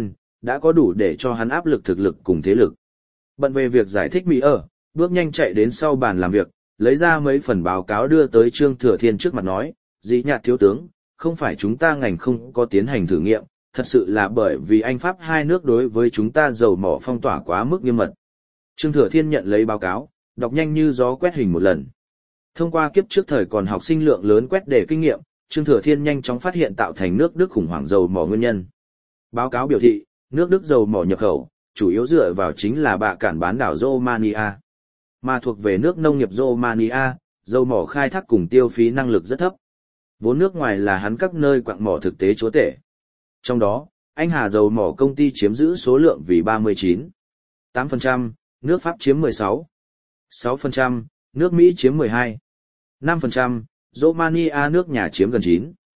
đã có đủ để cho hắn áp lực thực lực cùng thế lực. Bận về việc giải thích Mỹ ở, bước nhanh chạy đến sau bàn làm việc, lấy ra mấy phần báo cáo đưa tới Trương Thừa Thiên trước mặt nói, Dĩ Nhạt thiếu tướng, không phải chúng ta ngành không có tiến hành thử nghiệm, thật sự là bởi vì Anh Pháp hai nước đối với chúng ta dầu mỏ phong tỏa quá mức nghiêm mật. Trương Thừa Thiên nhận lấy báo cáo, đọc nhanh như gió quét hình một lần. Thông qua kiếp trước thời còn học sinh lượng lớn quét để kinh nghiệm, Trương Thừa Thiên nhanh chóng phát hiện tạo thành nước Đức khủng hoảng dầu mỏ nguyên nhân. Báo cáo biểu thị, nước Đức dầu mỏ nhập khẩu, chủ yếu dựa vào chính là bạ cản bán đảo Romania. Mà thuộc về nước nông nghiệp Romania, dầu mỏ khai thác cùng tiêu phí năng lực rất thấp. Vốn nước ngoài là hắn các nơi quặng mỏ thực tế chúa tể. Trong đó, Anh Hà dầu mỏ công ty chiếm giữ số lượng vì 39,8%, nước Pháp chiếm 16,6%, nước Mỹ chiếm 12,5%, Romania nước nhà chiếm gần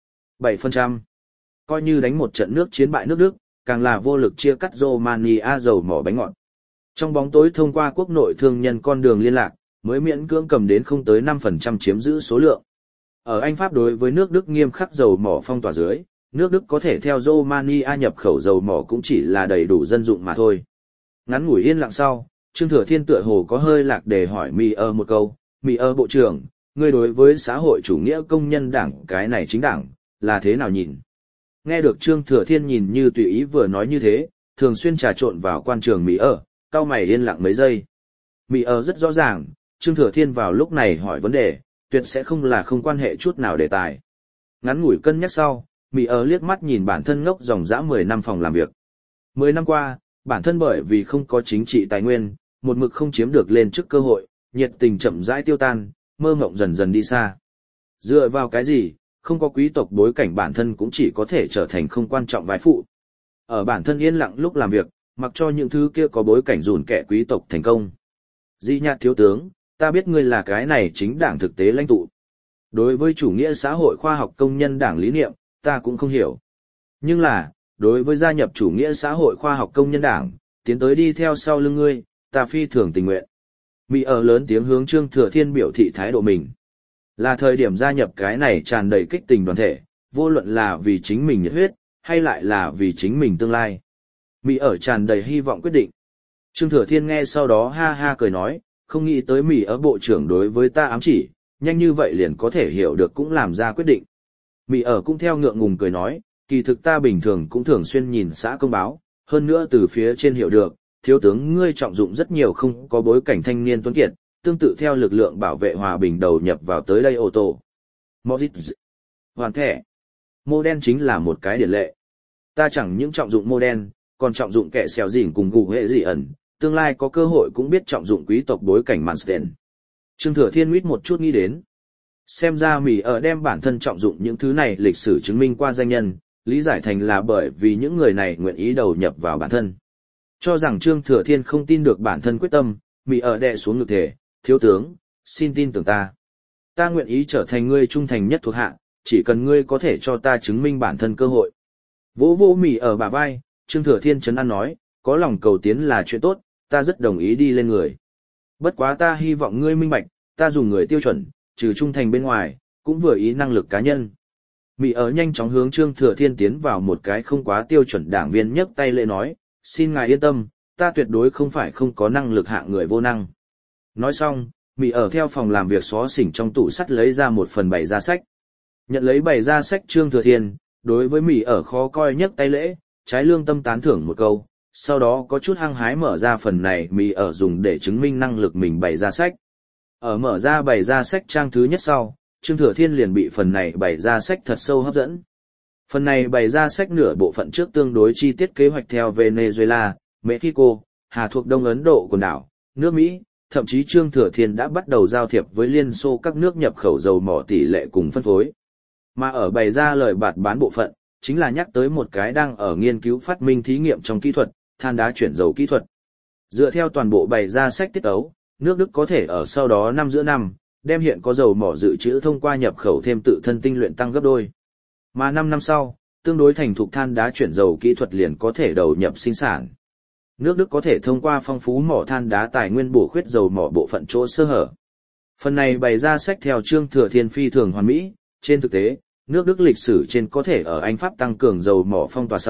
9,7%. Coi như đánh một trận nước chiến bại nước Đức, càng là vô lực chia cắt Romania dầu mỏ bánh ngọt. Trong bóng tối thông qua quốc nội thương nhân con đường liên lạc, mới miễn cưỡng cầm đến không tới 5% chiếm giữ số lượng. Ở Anh Pháp đối với nước Đức nghiêm khắc dầu mỏ phong tỏa dưới, nước Đức có thể theo Romania nhập khẩu dầu mỏ cũng chỉ là đầy đủ dân dụng mà thôi. Ngắn ngủi yên lặng sau, Trương Thừa Thiên tựa hồ có hơi lạc để hỏi Mỹ ơ một câu, Mỹ ơ bộ trưởng, ngươi đối với xã hội chủ nghĩa công nhân đảng cái này chính đảng, là thế nào nhìn? Nghe được Trương Thừa Thiên nhìn như tùy ý vừa nói như thế, thường xuyên trà trộn vào quan trường Mỹ ơ, cau mày yên lặng mấy giây. Mỹ ơ rất rõ ràng, Trương Thừa Thiên vào lúc này hỏi vấn đề, tuyệt sẽ không là không quan hệ chút nào đề tài. Ngắn ngủi cân nhắc sau, Mỹ ơ liếc mắt nhìn bản thân ngốc dòng dã 10 năm phòng làm việc. 10 năm qua, bản thân bởi vì không có chính trị tài nguyên, một mực không chiếm được lên chức cơ hội, nhiệt tình chậm rãi tiêu tan, mơ mộng dần dần đi xa. Dựa vào cái gì, không có quý tộc bối cảnh bản thân cũng chỉ có thể trở thành không quan trọng vai phụ. Ở bản thân yên lặng lúc làm việc, mặc cho những thứ kia có bối cảnh dùn kẻ quý tộc thành công. Dĩ Nhạt thiếu tướng, ta biết ngươi là cái này chính đảng thực tế lãnh tụ. Đối với chủ nghĩa xã hội khoa học công nhân đảng lý niệm, ta cũng không hiểu. Nhưng là, đối với gia nhập chủ nghĩa xã hội khoa học công nhân đảng, tiến tới đi theo sau lưng ngươi, ta phi thường tình nguyện. Mỹ ở lớn tiếng hướng Trương Thừa Thiên biểu thị thái độ mình. Là thời điểm gia nhập cái này tràn đầy kích tình đoàn thể, vô luận là vì chính mình nhiệt huyết, hay lại là vì chính mình tương lai. Mỹ ở tràn đầy hy vọng quyết định. Trương Thừa Thiên nghe sau đó ha ha cười nói, không nghĩ tới Mỹ ở bộ trưởng đối với ta ám chỉ, nhanh như vậy liền có thể hiểu được cũng làm ra quyết định. Mỹ ở cũng theo ngượng ngùng cười nói, kỳ thực ta bình thường cũng thường xuyên nhìn xã công báo, hơn nữa từ phía trên hiểu được, thiếu tướng ngươi trọng dụng rất nhiều không có bối cảnh thanh niên tuấn kiệt, tương tự theo lực lượng bảo vệ hòa bình đầu nhập vào tới đây ô tô. Moritz, hoàn thẻ. Mô đen chính là một cái điển lệ. Ta chẳng những trọng dụng mô đen, còn trọng dụng kẻ xèo dỉn cùng gù hệ dị ẩn, tương lai có cơ hội cũng biết trọng dụng quý tộc bối cảnh Manstein. Trương Thừa Thiên huýt một chút nghĩ đến. Xem ra Mỹ ở đem bản thân trọng dụng những thứ này lịch sử chứng minh qua danh nhân, lý giải thành là bởi vì những người này nguyện ý đầu nhập vào bản thân. Cho rằng Trương Thừa Thiên không tin được bản thân quyết tâm, Mỹ ở đè xuống ngực thể, thiếu tướng, xin tin tưởng ta. Ta nguyện ý trở thành ngươi trung thành nhất thuộc hạ, chỉ cần ngươi có thể cho ta chứng minh bản thân cơ hội. Vỗ vỗ Mỹ ở bả vai, Trương Thừa Thiên trấn an nói, có lòng cầu tiến là chuyện tốt, ta rất đồng ý đi lên người. Bất quá ta hy vọng ngươi minh bạch, ta dùng người tiêu chuẩn, trừ trung thành bên ngoài, cũng vừa ý năng lực cá nhân. Mỹ ở nhanh chóng hướng Trương Thừa Thiên tiến vào một cái không quá tiêu chuẩn đảng viên nhấc tay lễ nói, xin ngài yên tâm, ta tuyệt đối không phải không có năng lực hạng người vô năng. Nói xong, Mỹ ở theo phòng làm việc xó xỉnh trong tủ sắt lấy ra một phần bày ra sách. Nhận lấy bày ra sách Trương Thừa Thiên, đối với Mỹ ở khó coi nhấc tay lễ, trái lương tâm tán thưởng một câu, sau đó có chút hăng hái mở ra phần này Mỹ ở dùng để chứng minh năng lực mình bày ra sách. Ở mở ra bày ra sách trang thứ nhất sau, Trương Thừa Thiên liền bị phần này bày ra sách thật sâu hấp dẫn. Phần này bày ra sách nửa bộ phận trước tương đối chi tiết kế hoạch theo Venezuela, Mexico, Hà thuộc Đông Ấn Độ quần đảo, nước Mỹ, thậm chí Trương Thừa Thiên đã bắt đầu giao thiệp với Liên Xô các nước nhập khẩu dầu mỏ tỷ lệ cùng phân phối. Mà ở bày ra lời bạt bán bộ phận, chính là nhắc tới một cái đang ở nghiên cứu phát minh thí nghiệm trong kỹ thuật, than đá chuyển dầu kỹ thuật. Dựa theo toàn bộ bày ra sách tiết ấu, nước Đức có thể ở sau đó năm giữa năm, đem hiện có dầu mỏ dự trữ thông qua nhập khẩu thêm tự thân tinh luyện tăng gấp đôi. Mà 5 năm sau, tương đối thành thục than đá chuyển dầu kỹ thuật liền có thể đầu nhập sinh sản. Nước Đức có thể thông qua phong phú mỏ than đá tài nguyên bổ khuyết dầu mỏ bộ phận chỗ sơ hở. Phần này bày ra sách theo Trương Thừa Thiên phi thường hoàn mỹ, trên thực tế, nước Đức lịch sử trên có thể ở Anh Pháp tăng cường dầu mỏ phong tỏa sau,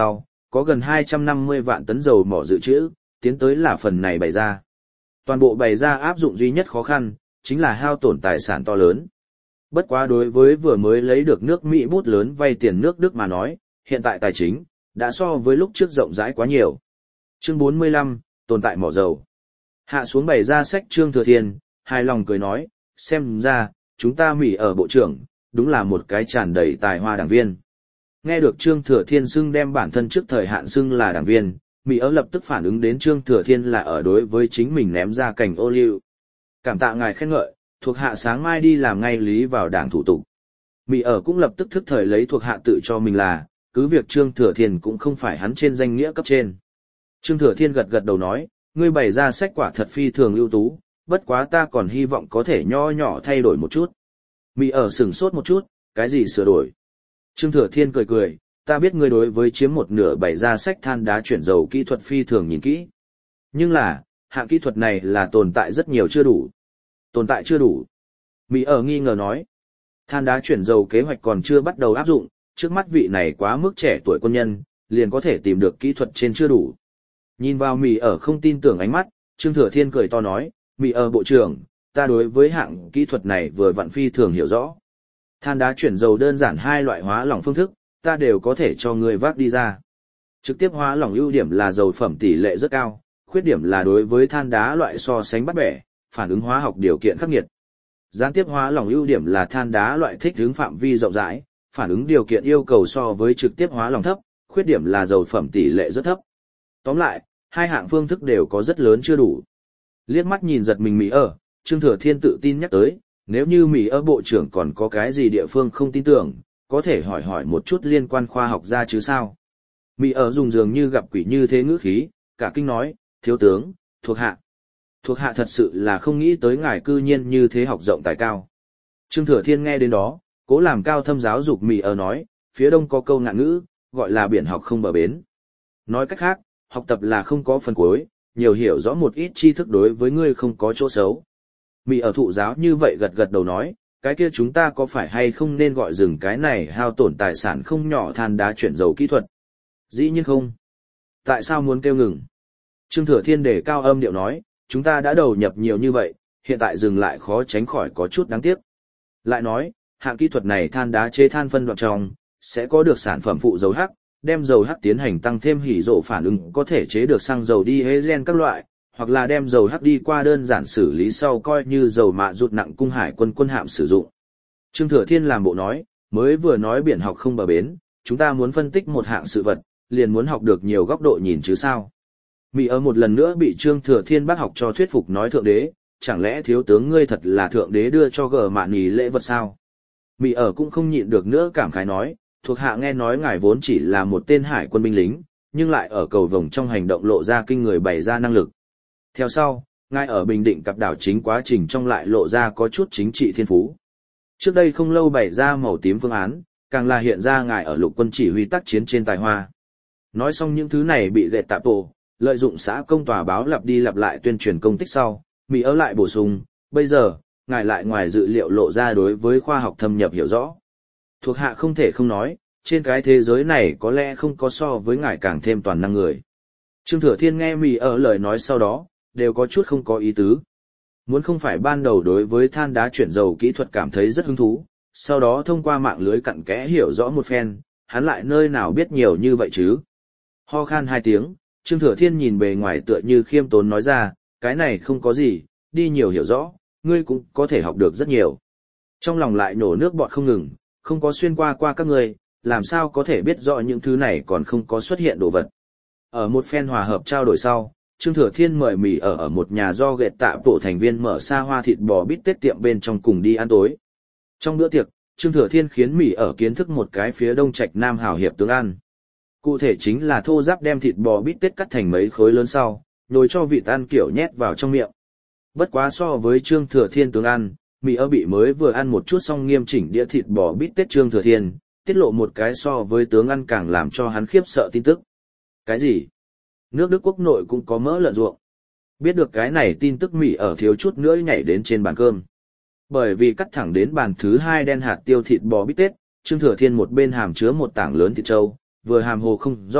có gần 250 vạn tấn dầu mỏ dự trữ, tiến tới là phần này bày ra. Toàn bộ bày ra áp dụng duy nhất khó khăn, chính là hao tổn tài sản to lớn. Bất quá đối với vừa mới lấy được nước Mỹ bút lớn vay tiền nước Đức mà nói, hiện tại tài chính đã so với lúc trước rộng rãi quá nhiều. Chương 45, tồn tại mỏ dầu. Hạ xuống bày ra sách Trương Thừa Thiên, hài lòng cười nói, xem ra, chúng ta Mỹ ở bộ trưởng, đúng là một cái tràn đầy tài hoa đảng viên. Nghe được Trương Thừa Thiên xưng đem bản thân trước thời hạn xưng là đảng viên, Mỹ ở lập tức phản ứng đến Trương Thừa Thiên là ở đối với chính mình ném ra cành ô liu. Cảm tạ ngài khen ngợi, thuộc hạ sáng mai đi làm ngay lý vào đảng thủ tục. Mỹ ở cũng lập tức thức thời lấy thuộc hạ tự cho mình là, cứ việc Trương Thừa Thiên cũng không phải hắn trên danh nghĩa cấp trên. Trương Thừa Thiên gật gật đầu nói, ngươi bày ra sách quả thật phi thường ưu tú, bất quá ta còn hy vọng có thể nho nhỏ thay đổi một chút. Mỹ ở sửng sốt một chút, cái gì sửa đổi? Trương Thừa Thiên cười cười, ta biết ngươi đối với chiếm một nửa bày ra sách than đá chuyển dầu kỹ thuật phi thường nhìn kỹ. Nhưng là, hạng kỹ thuật này là tồn tại rất nhiều chưa đủ. Tồn tại chưa đủ. Mỹ ở nghi ngờ nói, than đá chuyển dầu kế hoạch còn chưa bắt đầu áp dụng, trước mắt vị này quá mức trẻ tuổi quân nhân, liền có thể tìm được kỹ thuật trên chưa đủ. Nhìn vào Mỹ ở không tin tưởng ánh mắt, Trương Thừa Thiên cười to nói, Mỹ ở bộ trưởng, ta đối với hạng kỹ thuật này vừa vặn phi thường hiểu rõ. Than đá chuyển dầu đơn giản hai loại hóa lỏng phương thức, ta đều có thể cho người vác đi ra. Trực tiếp hóa lỏng ưu điểm là dầu phẩm tỷ lệ rất cao, khuyết điểm là đối với than đá loại so sánh bắt bẻ, phản ứng hóa học điều kiện khắc nghiệt. Gián tiếp hóa lỏng ưu điểm là than đá loại thích ứng phạm vi rộng rãi, phản ứng điều kiện yêu cầu so với trực tiếp hóa lỏng thấp, khuyết điểm là dầu phẩm tỷ lệ rất thấp. Tóm lại, hai hạng phương thức đều có rất lớn chưa đủ. Liếc mắt nhìn giật mình Mỹ ở, Trương Thừa Thiên tự tin nhắc tới, nếu như Mỹ ở bộ trưởng còn có cái gì địa phương không tin tưởng, có thể hỏi một chút liên quan khoa học ra chứ sao. Mỹ ở dùng dường như gặp quỷ như thế ngữ khí, cả kinh nói, thiếu tướng, thuộc hạ. Thuộc hạ thật sự là không nghĩ tới ngài cư nhiên như thế học rộng tài cao. Trương Thừa Thiên nghe đến đó, cố làm cao thâm giáo dục Mỹ ở nói, phía đông có câu ngạn ngữ, gọi là biển học không bờ bến. Nói cách khác, học tập là không có phần cuối, nhiều hiểu rõ một ít tri thức đối với ngươi không có chỗ xấu. Mỹ ở thụ giáo như vậy gật gật đầu nói, cái kia chúng ta có phải hay không nên gọi dừng cái này hao tổn tài sản không nhỏ than đá chuyển dầu kỹ thuật? Dĩ nhiên không. Tại sao muốn kêu ngừng? Trương Thừa Thiên đề cao âm điệu nói, chúng ta đã đầu nhập nhiều như vậy, hiện tại dừng lại khó tránh khỏi có chút đáng tiếc. Lại nói, hạng kỹ thuật này than đá chế than phân đoạn trong, sẽ có được sản phẩm phụ dầu hắc, đem dầu hắc tiến hành tăng thêm hỉ rộ phản ứng có thể chế được xăng dầu đi hê các loại, hoặc là đem dầu hắc đi qua đơn giản xử lý sau coi như dầu mạ rụt nặng cung hải quân quân hạm sử dụng. Trương Thừa Thiên làm bộ nói, mới vừa nói biển học không bờ bến, chúng ta muốn phân tích một hạng sự vật, liền muốn học được nhiều góc độ nhìn chứ sao. Mỹ ở một lần nữa bị Trương Thừa Thiên bác học cho thuyết phục nói thượng đế, chẳng lẽ thiếu tướng ngươi thật là thượng đế đưa cho gờ mạn nhì lễ vật sao? Mỹ ở cũng không nhịn được nữa cảm khái nói, thuộc hạ nghe nói ngài vốn chỉ là một tên hải quân binh lính, nhưng lại ở cầu vồng trong hành động lộ ra kinh người bày ra năng lực. Theo sau, ngài ở Bình Định cặp đảo chính quá trình trong lại lộ ra có chút chính trị thiên phú. Trước đây không lâu bày ra màu tím phương án, càng là hiện ra ngài ở lục quân chỉ huy tác chiến trên tài hoa. Nói xong những thứ này bị gẹt tạp tổ, lợi dụng xã công tòa báo lặp đi lặp lại tuyên truyền công tích sau, Mỹ ở lại bổ sung, bây giờ, ngài lại ngoài dự liệu lộ ra đối với khoa học thâm nhập hiểu rõ. Thuộc hạ không thể không nói, trên cái thế giới này có lẽ không có so với ngài càng thêm toàn năng người. Trương Thừa Thiên nghe Mỹ ở lời nói sau đó, đều có chút không có ý tứ. Muốn không phải ban đầu đối với than đá chuyển dầu kỹ thuật cảm thấy rất hứng thú, sau đó thông qua mạng lưới cặn kẽ hiểu rõ một phen, hắn lại nơi nào biết nhiều như vậy chứ. Ho khan hai tiếng, Trương Thừa Thiên nhìn bề ngoài tựa như khiêm tốn nói ra, cái này không có gì, đi nhiều hiểu rõ, ngươi cũng có thể học được rất nhiều. Trong lòng lại nổ nước bọt không ngừng, không có xuyên qua các ngươi, làm sao có thể biết rõ những thứ này còn không có xuất hiện đồ vật. Ở một phen hòa hợp trao đổi sau, Trương Thừa Thiên mời Mỹ ở một nhà do gẹt tạ bộ thành viên mở xa hoa thịt bò bít tết tiệm bên trong cùng đi ăn tối. Trong bữa tiệc, Trương Thừa Thiên khiến Mỹ ở kiến thức một cái phía đông trạch nam hào hiệp tướng ăn. Cụ thể chính là thô ráp đem thịt bò bít tết cắt thành mấy khối lớn sau, nhồi cho vịt ăn kiểu nhét vào trong miệng. Bất quá so với Trương Thừa Thiên tướng ăn, Mỹ ở bị mới vừa ăn một chút xong nghiêm chỉnh đĩa thịt bò bít tết Trương Thừa Thiên, tiết lộ một cái so với tướng ăn càng làm cho hắn khiếp sợ tin tức. Cái gì? Nước Đức quốc nội cũng có mỡ lợn ruộng. Biết được cái này tin tức Mỹ ở thiếu chút nữa nhảy đến trên bàn cơm. Bởi vì cắt thẳng đến bàn thứ hai đen hạt tiêu thịt bò bít tết, Trương Thừa Thiên một bên hàm chứa một tảng lớn thịt trâu, vừa hàm hồ không rõ,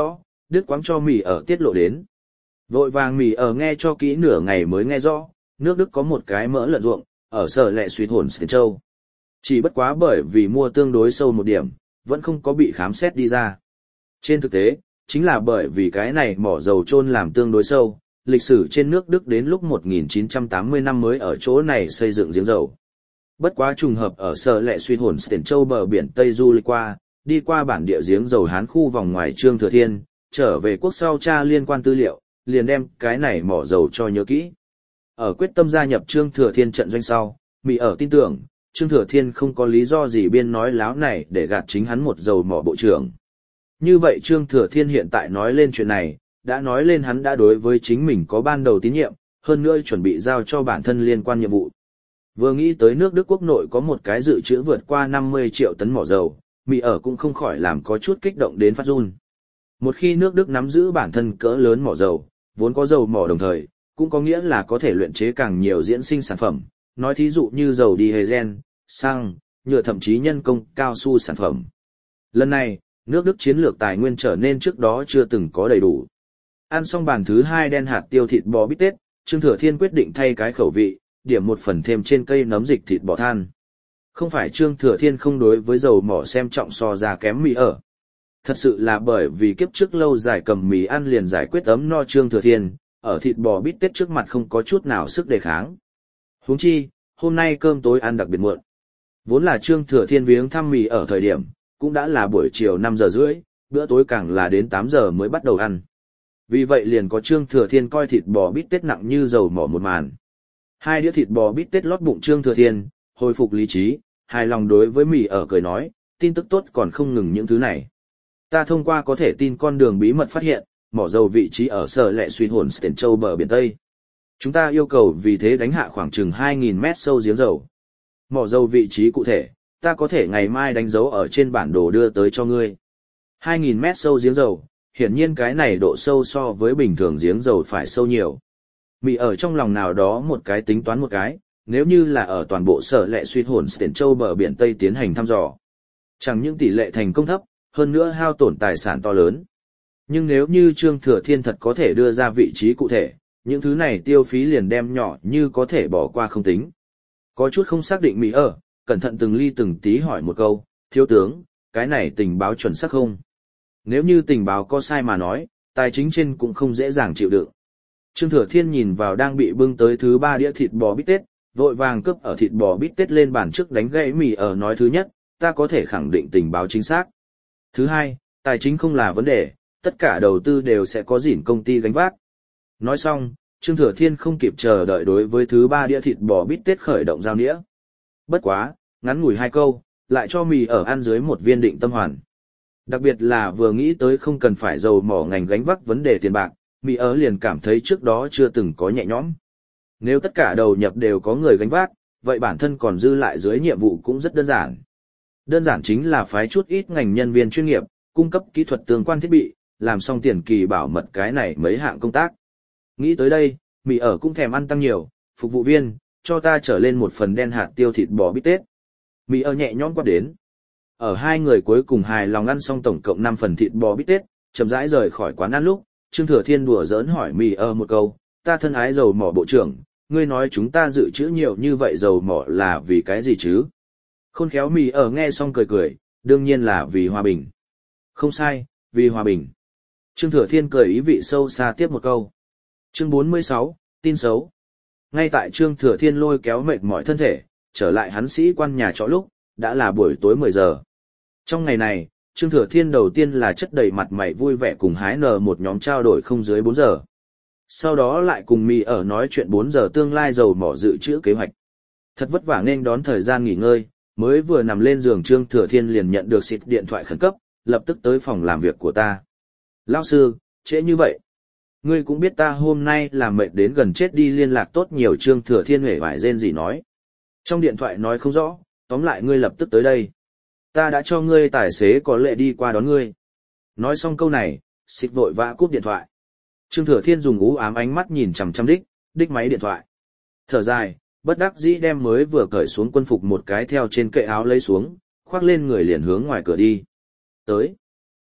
đứt quãng cho mì ở tiết lộ đến. Vội vàng mì ở nghe cho kỹ nửa ngày mới nghe rõ, nước Đức có một cái mỡ lợn ruộng, ở sở lệ suy hồn Tiền Châu. Chỉ bất quá bởi vì mua tương đối sâu một điểm, vẫn không có bị khám xét đi ra. Trên thực tế, chính là bởi vì cái này mỏ dầu chôn làm tương đối sâu, lịch sử trên nước Đức đến lúc 1980 năm mới ở chỗ này xây dựng giếng dầu. Bất quá trùng hợp ở sở lệ suy hồn Tiền Châu bờ biển Tây du lịch qua, đi qua bản địa giếng dầu Hán khu vòng ngoài Trương Thừa Thiên, trở về quốc sau tra liên quan tư liệu, liền đem cái này mỏ dầu cho nhớ kỹ. Ở quyết tâm gia nhập Trương Thừa Thiên trận doanh sau, Mỹ ở tin tưởng, Trương Thừa Thiên không có lý do gì biên nói láo này để gạt chính hắn một dầu mỏ bộ trưởng. Như vậy Trương Thừa Thiên hiện tại nói lên chuyện này, đã nói lên hắn đã đối với chính mình có ban đầu tín nhiệm, hơn nữa chuẩn bị giao cho bản thân liên quan nhiệm vụ. Vừa nghĩ tới nước Đức quốc nội có một cái dự trữ vượt qua 50 triệu tấn mỏ dầu, Mỹ ở cũng không khỏi làm có chút kích động đến phát run. Một khi nước Đức nắm giữ bản thân cỡ lớn mỏ dầu, vốn có dầu mỏ đồng thời, cũng có nghĩa là có thể luyện chế càng nhiều diễn sinh sản phẩm, nói thí dụ như dầu diesel, xăng, nhựa thậm chí nhân công cao su sản phẩm. Lần này, nước Đức chiến lược tài nguyên trở nên trước đó chưa từng có đầy đủ. Ăn xong bàn thứ 2 đen hạt tiêu thịt bò bít tết, Trương Thừa Thiên quyết định thay cái khẩu vị, điểm một phần thêm trên cây nấm dịch thịt bò than. Không phải Trương Thừa Thiên không đối với dầu mỏ xem trọng so ra kém Mỹ ở. Thật sự là bởi vì kiếp trước lâu dài cầm mì ăn liền giải quyết ấm no Trương Thừa Thiên, ở thịt bò bít tết trước mặt không có chút nào sức đề kháng. Huống chi, hôm nay cơm tối ăn đặc biệt muộn. Vốn là Trương Thừa Thiên viếng thăm mì ở thời điểm, cũng đã là buổi chiều 5 giờ rưỡi, bữa tối càng là đến 8 giờ mới bắt đầu ăn. Vì vậy liền có Trương Thừa Thiên coi thịt bò bít tết nặng như dầu mỏ một màn. 2 đĩa thịt bò bít tết lót bụng Trương Thừa Thiên, hồi phục lý trí, hài lòng đối với mì ở cười nói, tin tức tốt còn không ngừng những thứ này. Ta thông qua có thể tin con đường bí mật phát hiện, mỏ dầu vị trí ở sở lệ suy hồn Tiền Châu bờ biển Tây. Chúng ta yêu cầu vì thế đánh hạ khoảng chừng 2.000 mét sâu giếng dầu. Mỏ dầu vị trí cụ thể, ta có thể ngày mai đánh dấu ở trên bản đồ đưa tới cho ngươi. 2.000 mét sâu giếng dầu, hiển nhiên cái này độ sâu so với bình thường giếng dầu phải sâu nhiều. Mị ở trong lòng nào đó một cái tính toán một cái, nếu như là ở toàn bộ sở lệ suy hồn Tiền Châu bờ biển Tây tiến hành thăm dò. Chẳng những tỷ lệ thành công thấp, hơn nữa hao tổn tài sản to lớn. Nhưng nếu như Trương Thừa Thiên thật có thể đưa ra vị trí cụ thể, những thứ này tiêu phí liền đem nhỏ như có thể bỏ qua không tính. Có chút không xác định Mỹ ở, cẩn thận từng ly từng tí hỏi một câu, thiếu tướng, cái này tình báo chuẩn xác không? Nếu như tình báo có sai mà nói, tài chính trên cũng không dễ dàng chịu đựng. Trương Thừa Thiên nhìn vào đang bị bưng tới thứ 3 đĩa thịt bò bít tết, vội vàng cướp ở thịt bò bít tết lên bàn trước đánh gãy Mỹ ở nói thứ nhất, ta có thể khẳng định tình báo chính xác. Thứ hai, tài chính không là vấn đề, tất cả đầu tư đều sẽ có dỉn công ty gánh vác. Nói xong, Trương Thừa Thiên không kịp chờ đợi đối với thứ 3 đĩa thịt bò bít tết khởi động giao nĩa. Bất quá, ngắn ngủi 2 câu, lại cho mì ở ăn dưới một viên định tâm hoàn. Đặc biệt là vừa nghĩ tới không cần phải dầu mỏ ngành gánh vác vấn đề tiền bạc, mì ở liền cảm thấy trước đó chưa từng có nhẹ nhõm. Nếu tất cả đầu nhập đều có người gánh vác, vậy bản thân còn dư lại dưới nhiệm vụ cũng rất đơn giản. Đơn giản chính là phái chút ít ngành nhân viên chuyên nghiệp, cung cấp kỹ thuật tương quan thiết bị, làm xong tiền kỳ bảo mật cái này mấy hạng công tác. Nghĩ tới đây, mì ở cũng thèm ăn tăng nhiều, phục vụ viên, cho ta trở lên một phần đen hạt tiêu thịt bò bít tết. Mì ở nhẹ nhõm quát đến. Ở hai người cuối cùng hài lòng ăn xong tổng cộng 5 phần thịt bò bít tết, chậm rãi rời khỏi quán ăn lúc, Trương Thừa Thiên đùa giỡn hỏi mì ở một câu, ta thân ái dầu mỏ bộ trưởng, ngươi nói chúng ta dự trữ nhiều như vậy dầu mỏ là vì cái gì chứ? Khôn khéo mì ở nghe xong cười cười, đương nhiên là vì hòa bình. Không sai, vì hòa bình. Trương Thừa Thiên cười ý vị sâu xa tiếp một câu. Chương 46, tin xấu. Ngay tại Trương Thừa Thiên lôi kéo mệt mỏi thân thể, trở lại hắn sĩ quan nhà trọ lúc, đã là buổi tối 10 giờ. Trong ngày này, Trương Thừa Thiên đầu tiên là chất đầy mặt mày vui vẻ cùng hái nở một nhóm trao đổi không dưới 4 giờ. Sau đó lại cùng mì ở nói chuyện 4 giờ tương lai dầu mỏ dự trữ kế hoạch. Thật vất vả nên đón thời gian nghỉ ngơi, mới vừa nằm lên giường Trương Thừa Thiên liền nhận được xịt điện thoại khẩn cấp, lập tức tới phòng làm việc của ta. Lão sư, trễ như vậy. Ngươi cũng biết ta hôm nay làm mệt đến gần chết đi liên lạc tốt nhiều. Trương Thừa Thiên hề vải rên gì nói. Trong điện thoại nói không rõ, tóm lại ngươi lập tức tới đây. Ta đã cho ngươi tài xế có lệ đi qua đón ngươi. Nói xong câu này, xịt vội vã cúp điện thoại. Trương Thừa Thiên dùng ú ám ánh mắt nhìn chằm chằm đích máy điện thoại. Thở dài, bất đắc dĩ đem mới vừa cởi xuống quân phục một cái theo trên kệ áo lấy xuống, khoác lên người liền hướng ngoài cửa đi. Tới.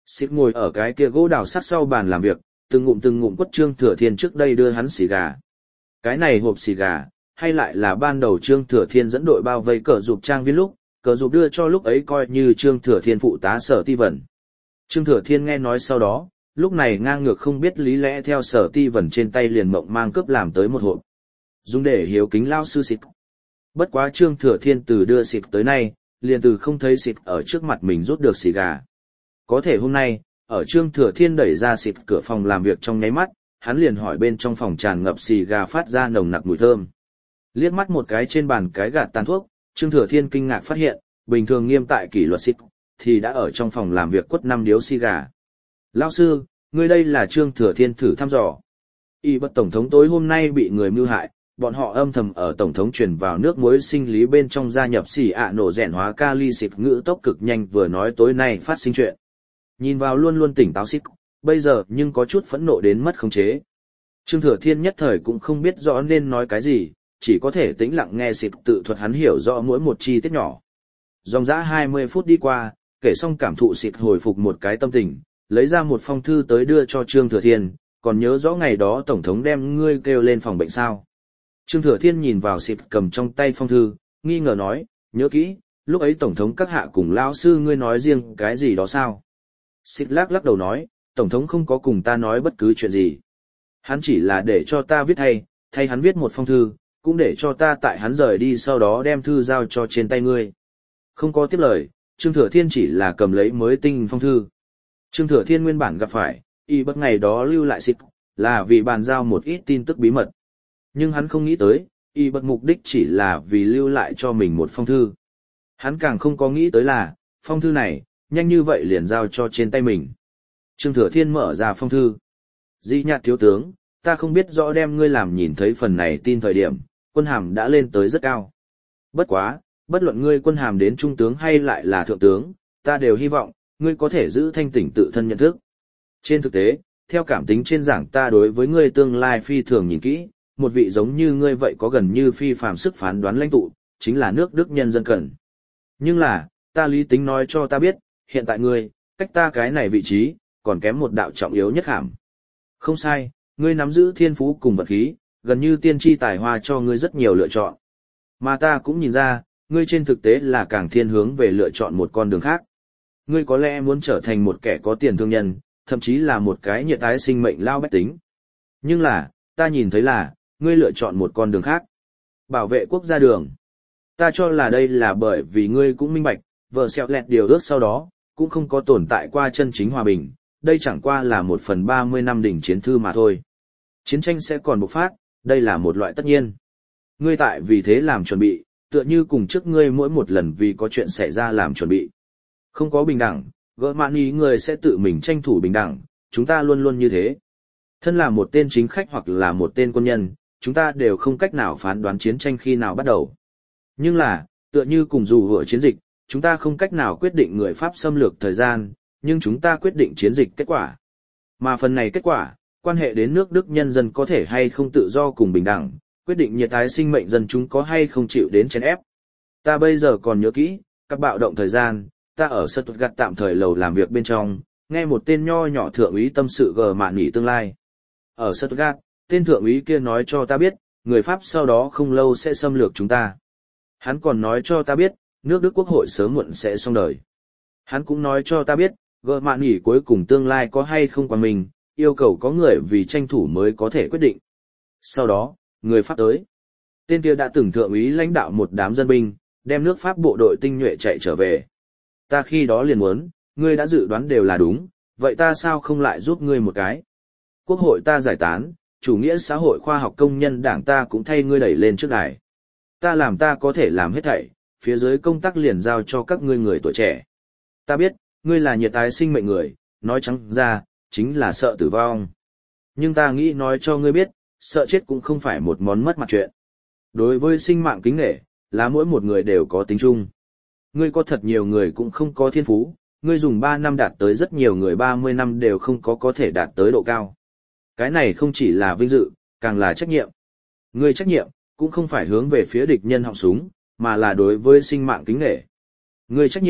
Xịt ngồi ở cái kia gỗ đào sắt sau bàn làm việc, từng ngụm quất Trương Thừa Thiên trước đây đưa hắn xì gà. Cái này hộp xì gà, hay lại là ban đầu Trương Thừa Thiên dẫn đội bao vây cờ dục trang viên lúc, cờ dục đưa cho lúc ấy coi như Trương Thừa Thiên phụ tá Sở Ti Vân. Trương Thừa Thiên nghe nói sau đó, lúc này ngang ngược không biết lý lẽ theo Sở Ti Vân trên tay liền mộng mang cướp làm tới một hộp. Dùng để hiếu kính lao sư xịt. Bất quá Trương Thừa Thiên từ đưa xịt tới nay, liền từ không thấy xịt ở trước mặt mình rút được xì gà. Có thể hôm nay, ở Trương Thừa Thiên đẩy ra xịt cửa phòng làm việc trong nháy mắt, hắn liền hỏi bên trong phòng tràn ngập xì gà phát ra nồng nặc mùi thơm. Liếc mắt một cái trên bàn cái gạt tàn thuốc, Trương Thừa Thiên kinh ngạc phát hiện, bình thường nghiêm tại kỷ luật xịt, thì đã ở trong phòng làm việc quất 5 điếu xì gà. Lão sư, ngươi đây là Trương Thừa Thiên thử thăm dò. Y bất tổng thống tối hôm nay bị người mưu hại, bọn họ âm thầm ở tổng thống truyền vào nước muối sinh lý bên trong gia nhập xì ạ nổ rèn hóa kali xịt ngữ tốc cực nhanh vừa nói tối nay phát sinh chuyện. Nhìn vào luôn luôn tỉnh táo xịt, bây giờ nhưng có chút phẫn nộ đến mất khống chế. Trương Thừa Thiên nhất thời cũng không biết rõ nên nói cái gì, chỉ có thể tĩnh lặng nghe xịt tự thuật hắn hiểu rõ mỗi một chi tiết nhỏ. Dòng dã 20 phút đi qua, kể xong cảm thụ xịt hồi phục một cái tâm tình, lấy ra một phong thư tới đưa cho Trương Thừa Thiên, còn nhớ rõ ngày đó tổng thống đem ngươi kêu lên phòng bệnh sao. Trương Thừa Thiên nhìn vào xịt cầm trong tay phong thư, nghi ngờ nói, nhớ kỹ, lúc ấy tổng thống các hạ cùng lão sư ngươi nói riêng cái gì đó sao. Xịt lắc đầu nói, tổng thống không có cùng ta nói bất cứ chuyện gì. Hắn chỉ là để cho ta viết thay hắn viết một phong thư, cũng để cho ta tại hắn rời đi sau đó đem thư giao cho trên tay ngươi. Không có tiếp lời, Trương Thừa Thiên chỉ là cầm lấy mới tinh phong thư. Trương Thừa Thiên nguyên bản gặp phải, y bất ngày đó lưu lại xịt, là vì bàn giao một ít tin tức bí mật. Nhưng hắn không nghĩ tới, y bất mục đích chỉ là vì lưu lại cho mình một phong thư. Hắn càng không có nghĩ tới là, phong thư này, nhanh như vậy liền giao cho trên tay mình. Trương Thừa Thiên mở ra phong thư. Dĩ Nhạt thiếu tướng, ta không biết rõ đem ngươi làm nhìn thấy phần này tin thời điểm, quân hàm đã lên tới rất cao. Bất quá, bất luận ngươi quân hàm đến trung tướng hay lại là thượng tướng, ta đều hy vọng, ngươi có thể giữ thanh tỉnh tự thân nhận thức. Trên thực tế, theo cảm tính trên giảng ta đối với ngươi tương lai phi thường nhìn kỹ, một vị giống như ngươi vậy có gần như phi phàm sức phán đoán lãnh tụ, chính là nước Đức nhân dân cần. Nhưng là, ta lý tính nói cho ta biết, hiện tại ngươi, cách ta cái này vị trí, còn kém một đạo trọng yếu nhất hàm. Không sai, ngươi nắm giữ thiên phú cùng vật khí, gần như tiên tri tài hoa cho ngươi rất nhiều lựa chọn. Mà ta cũng nhìn ra, ngươi trên thực tế là càng thiên hướng về lựa chọn một con đường khác. Ngươi có lẽ muốn trở thành một kẻ có tiền thương nhân, thậm chí là một cái nhiệt tái sinh mệnh lao bách tính. Nhưng là, ta nhìn thấy là, ngươi lựa chọn một con đường khác. Bảo vệ quốc gia đường. Ta cho là đây là bởi vì ngươi cũng minh bạch, vợ xẹo lẹt điều ước sau đó, cũng không có tồn tại qua chân chính hòa bình, đây chẳng qua là 1/30 năm đỉnh chiến thư mà thôi. Chiến tranh sẽ còn bộc phát, đây là một loại tất nhiên. Ngươi tại vì thế làm chuẩn bị, tựa như cùng trước ngươi mỗi một lần vì có chuyện xảy ra làm chuẩn bị. Không có bình đẳng, gỡ mạn ý người sẽ tự mình tranh thủ bình đẳng, chúng ta luôn luôn như thế. Thân là một tên chính khách hoặc là một tên quân nhân, chúng ta đều không cách nào phán đoán chiến tranh khi nào bắt đầu. Nhưng là, tựa như cùng dù vừa chiến dịch, chúng ta không cách nào quyết định người Pháp xâm lược thời gian, nhưng chúng ta quyết định chiến dịch kết quả. Mà phần này kết quả, quan hệ đến nước Đức nhân dân có thể hay không tự do cùng bình đẳng, quyết định nhiệt tái sinh mệnh dân chúng có hay không chịu đến chèn ép. Ta bây giờ còn nhớ kỹ, các bạo động thời gian, ta ở Stuttgart tạm thời lầu làm việc bên trong, nghe một tên nho nhỏ thượng úy tâm sự gờ mạn nghỉ tương lai. Ở Stuttgart, tên thượng úy kia nói cho ta biết, người Pháp sau đó không lâu sẽ xâm lược chúng ta. Hắn còn nói cho ta biết, nước Đức quốc hội sớm muộn sẽ xong đời. Hắn cũng nói cho ta biết, gờ mạn nghỉ cuối cùng tương lai có hay không qua mình, yêu cầu có người vì tranh thủ mới có thể quyết định. Sau đó, người Pháp tới. Tên kia đã từng thượng úy lãnh đạo một đám dân binh, đem nước Pháp bộ đội tinh nhuệ chạy trở về. Ta khi đó liền muốn, ngươi đã dự đoán đều là đúng, vậy ta sao không lại giúp ngươi một cái? Quốc hội ta giải tán, chủ nghĩa xã hội khoa học công nhân đảng ta cũng thay ngươi đẩy lên trước đài. Ta làm ta có thể làm hết thảy, phía dưới công tác liền giao cho các ngươi người tuổi trẻ. Ta biết, ngươi là nhiệt tái sinh mệnh người, nói trắng ra, chính là sợ tử vong. Nhưng ta nghĩ nói cho ngươi biết, sợ chết cũng không phải một món mất mặt chuyện. Đối với sinh mạng kính nể, là mỗi một người đều có tính chung. Ngươi có thật nhiều người cũng không có thiên phú, ngươi dùng 3 năm đạt tới rất nhiều người 30 năm đều không có thể đạt tới độ cao. Cái này không chỉ là vinh dự, càng là trách nhiệm. Ngươi trách nhiệm, cũng không phải hướng về phía địch nhân họng súng, mà là đối với sinh mạng kính nể. Ngươi trách nhiệm,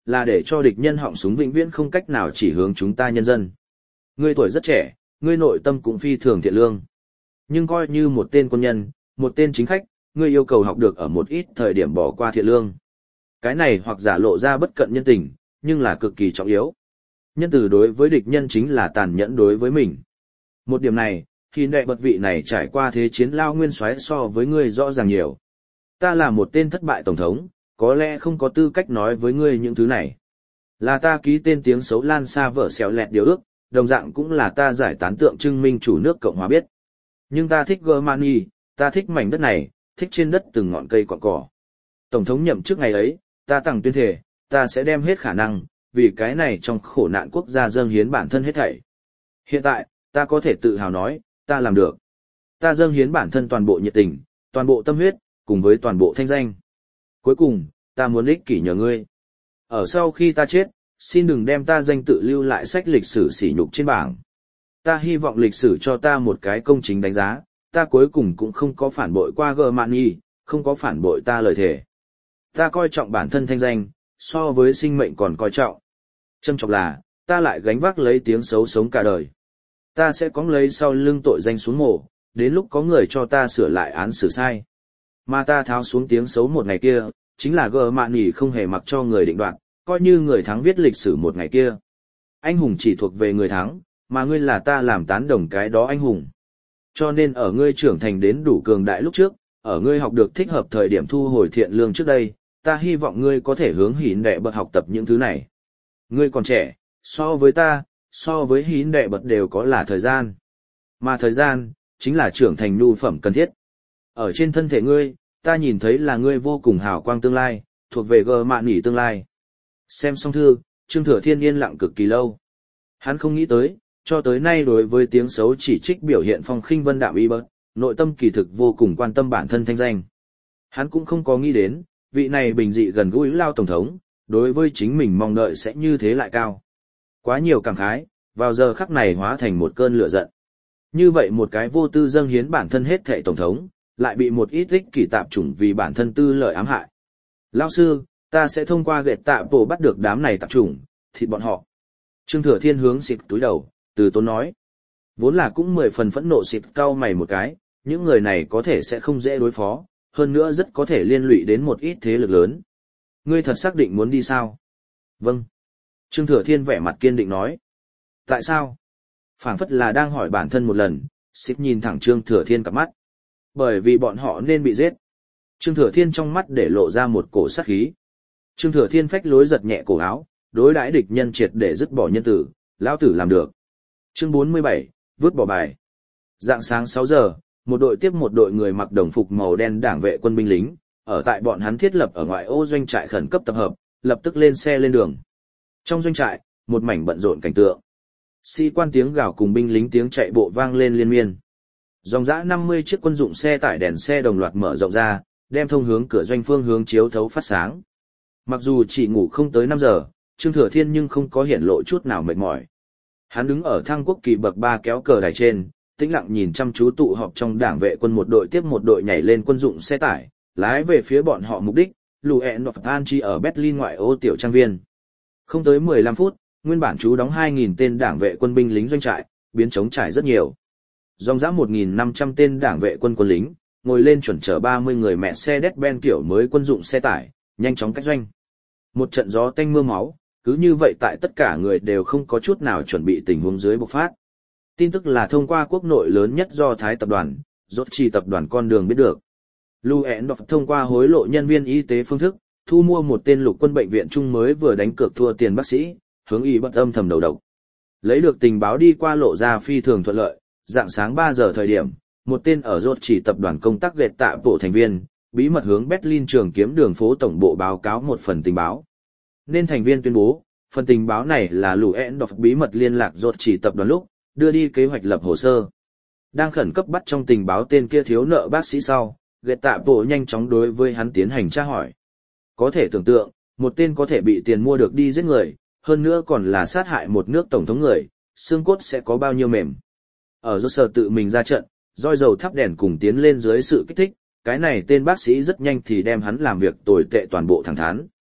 là để cho địch nhân họng súng vĩnh viễn không cách nào chỉ hướng chúng ta nhân dân. Ngươi tuổi rất trẻ, ngươi nội tâm cũng phi thường thiện lương. Nhưng coi như một tên quân nhân, một tên chính khách, ngươi yêu cầu học được ở một ít thời điểm bỏ qua thiện lương. Cái này hoặc giả lộ ra bất cận nhân tình, nhưng là cực kỳ trọng yếu. Nhân từ đối với địch nhân chính là tàn nhẫn đối với mình. Một điểm này, khi đệ bật vị này trải qua thế chiến lao nguyên soái so với ngươi rõ ràng nhiều. Ta là một tên thất bại tổng thống, có lẽ không có tư cách nói với ngươi những thứ này. Là ta ký tên tiếng xấu lan xa vở xèo lẹt điều ước, đồng dạng cũng là ta giải tán tượng trưng minh chủ nước Cộng hòa biết. Nhưng ta thích Germany, ta thích mảnh đất này, thích trên đất từng ngọn cây cọn cỏ. Tổng thống nhậm chức ngày ấy, ta tặng tuyên thề, ta sẽ đem hết khả năng, vì cái này trong khổ nạn quốc gia dâng hiến bản thân hết thảy. Hiện tại, ta có thể tự hào nói, ta làm được. Ta dâng hiến bản thân toàn bộ nhiệt tình, toàn bộ tâm huyết, cùng với toàn bộ thanh danh. Cuối cùng, ta muốn ích kỷ nhờ ngươi. Ở sau khi ta chết, xin đừng đem ta danh tự lưu lại sách lịch sử sỉ nhục trên bảng. Ta hy vọng lịch sử cho ta một cái công chính đánh giá, ta cuối cùng cũng không có phản bội qua Germany, không có phản bội ta lời thề. Ta coi trọng bản thân thanh danh, so với sinh mệnh còn coi trọng. Trâm trọng là, ta lại gánh vác lấy tiếng xấu sống cả đời. Ta sẽ cõng lấy sau lưng tội danh xuống mổ, đến lúc có người cho ta sửa lại án xử sai. Mà ta tháo xuống tiếng xấu một ngày kia, chính là Germany không hề mặc cho người định đoạt, coi như người thắng viết lịch sử một ngày kia. Anh hùng chỉ thuộc về người thắng, mà ngươi là ta làm tán đồng cái đó anh hùng. Cho nên ở ngươi trưởng thành đến đủ cường đại lúc trước, ở ngươi học được thích hợp thời điểm thu hồi thiện lương trước đây, ta hy vọng ngươi có thể hướng hín đệ bật học tập những thứ này. Ngươi còn trẻ, so với ta, so với hín đệ bật đều có là thời gian. Mà thời gian, chính là trưởng thành nhu phẩm cần thiết. Ở trên thân thể ngươi, ta nhìn thấy là ngươi vô cùng hào quang tương lai, thuộc về gờ mạn nỉ tương lai. Xem xong thư, Trương Thừa Thiên yên lặng cực kỳ lâu. Hắn không nghĩ tới, cho tới nay đối với tiếng xấu chỉ trích biểu hiện phong khinh vân đạm y bớt, nội tâm kỳ thực vô cùng quan tâm bản thân thanh danh. Hắn cũng không có nghĩ đến, vị này bình dị gần gũi lao tổng thống, đối với chính mình mong đợi sẽ như thế lại cao. Quá nhiều cảm khái, vào giờ khắc này hóa thành một cơn lửa giận. Như vậy một cái vô tư dâng hiến bản thân hết thệ tổng thống, lại bị một ít ích kỷ tạp chủng vì bản thân tư lợi ám hại. Lão sư, ta sẽ thông qua gệt tạ bộ bắt được đám này tạp chủng, thịt bọn họ. Trương Thừa Thiên hướng xịt túi đầu, từ tốn nói. Vốn là cũng 10 phần phẫn nộ xịt cau mày một cái, những người này có thể sẽ không dễ đối phó, hơn nữa rất có thể liên lụy đến một ít thế lực lớn. Ngươi thật xác định muốn đi sao? Vâng. Trương Thừa Thiên vẻ mặt kiên định nói. Tại sao? Phảng phất là đang hỏi bản thân một lần, xịt nhìn thẳng Trương Thừa Thiên cặp mắt. Bởi vì bọn họ nên bị giết. Trương Thừa Thiên trong mắt để lộ ra một cổ sát khí. Trương Thừa Thiên phách lối giật nhẹ cổ áo, đối đãi địch nhân triệt để dứt bỏ nhân tử, lão tử làm được. Chương 47, vứt bỏ bài. Dạng sáng 6 giờ, một đội tiếp một đội người mặc đồng phục màu đen đảng vệ quân binh lính, ở tại bọn hắn thiết lập ở ngoại ô doanh trại khẩn cấp tập hợp, lập tức lên xe lên đường. Trong doanh trại, một mảnh bận rộn cảnh tượng. Sĩ quan tiếng gào cùng binh lính tiếng chạy bộ vang lên liên miên. Dòng dã 50 chiếc quân dụng xe tải đèn xe đồng loạt mở rộng ra, đem thông hướng cửa doanh phương hướng chiếu thấu phát sáng. Mặc dù chỉ ngủ không tới 5 giờ, Trương Thừa Thiên nhưng không có hiển lộ chút nào mệt mỏi. Hắn đứng ở thang quốc kỳ bậc 3 kéo cờ đài trên, tĩnh lặng nhìn chăm chú tụ họp trong đảng vệ quân một đội tiếp một đội nhảy lên quân dụng xe tải, lái về phía bọn họ mục đích, Luenopfanchi ở Berlin ngoại ô tiểu trang viên. Không tới 15 phút, nguyên bản trú đóng 2.000 tên đảng vệ quân binh lính doanh trại, biến trống trải rất nhiều. Dòng dã 1.500 tên đảng vệ quân quân lính, ngồi lên chuẩn chở 30 người mẹ xe Mercedes-Benz kiểu mới quân dụng xe tải, nhanh chóng cách doanh. Một trận gió tanh mưa máu, cứ như vậy tại tất cả người đều không có chút nào chuẩn bị tình huống dưới bộc phát. Tin tức là thông qua quốc nội lớn nhất do Thái tập đoàn, rốt chỉ tập đoàn con đường biết được. Luendorf thông qua hối lộ nhân viên y tế phương thức, thu mua một tên lục quân bệnh viện trung mới vừa đánh cược thua tiền bác sĩ, hướng y bất âm thầm đầu độc. Lấy được tình báo đi qua lộ ra phi thường thuận lợi, dạng sáng 3 giờ thời điểm, một tên ở rốt chỉ tập đoàn công tác gệt tạ bộ thành viên, bí mật hướng Berlin trường kiếm đường phố tổng bộ báo cáo một phần tình báo. Nên thành viên tuyên bố, phần tình báo này là Luendorf bí mật liên lạc rốt chỉ tập đoàn lúc, đưa đi kế hoạch lập hồ sơ. Đang khẩn cấp bắt trong tình báo tên kia thiếu nợ bác sĩ sau, gệt tạ bộ nhanh chóng đối với hắn tiến hành tra hỏi. Có thể tưởng tượng, một tên có thể bị tiền mua được đi giết người, hơn nữa còn là sát hại một nước tổng thống người, xương cốt sẽ có bao nhiêu mềm. Ở rốt sở tự mình ra trận, roi dầu thắp đèn cùng tiến lên dưới sự kích thích, cái này tên bác sĩ rất nhanh thì đem hắn làm việc tồi tệ toàn bộ thẳng thắn.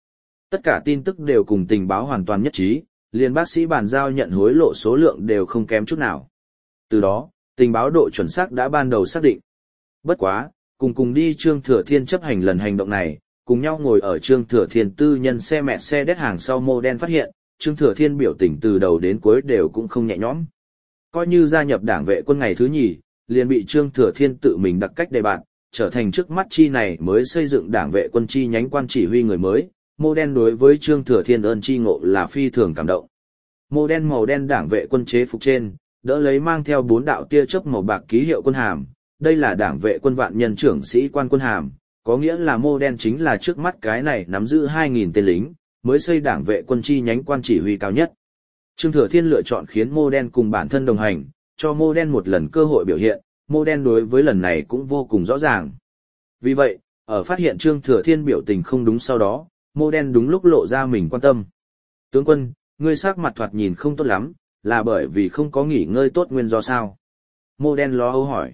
Tất cả tin tức đều cùng tình báo hoàn toàn nhất trí, liền bác sĩ bàn giao nhận hối lộ số lượng đều không kém chút nào. Từ đó, tình báo độ chuẩn xác đã ban đầu xác định. Bất quá, cùng đi Trương Thừa Thiên chấp hành lần hành động này, cùng nhau ngồi ở Trương Thừa Thiên tư nhân xe mẹ xe đét hàng sau mô đen phát hiện, Trương Thừa Thiên biểu tình từ đầu đến cuối đều cũng không nhẹ nhõm. Coi như gia nhập đảng vệ quân ngày thứ nhì, liền bị Trương Thừa Thiên tự mình đặt cách đề bạt, trở thành trước mắt chi này mới xây dựng đảng vệ quân chi nhánh quan chỉ huy người mới. Mô đen đối với Trương Thừa Thiên ơn chi ngộ là phi thường cảm động. Mô đen màu đen đảng vệ quân chế phục trên, đỡ lấy mang theo 4 đạo tia chớp màu bạc ký hiệu quân hàm, đây là đảng vệ quân vạn nhân trưởng sĩ quan quân hàm, có nghĩa là mô đen chính là trước mắt cái này nắm giữ 2.000 tên lính, mới xây đảng vệ quân chi nhánh quan chỉ huy cao nhất. Trương Thừa Thiên lựa chọn khiến mô đen cùng bản thân đồng hành, cho mô đen một lần cơ hội biểu hiện, mô đen đối với lần này cũng vô cùng rõ ràng. Vì vậy, ở phát hiện Trương Thừa Thiên biểu tình không đúng sau đó, mô đen đúng lúc lộ ra mình quan tâm. Tướng quân, ngươi sắc mặt thoạt nhìn không tốt lắm, là bởi vì không có nghỉ ngơi tốt nguyên do sao? Mô đen lo âu hỏi.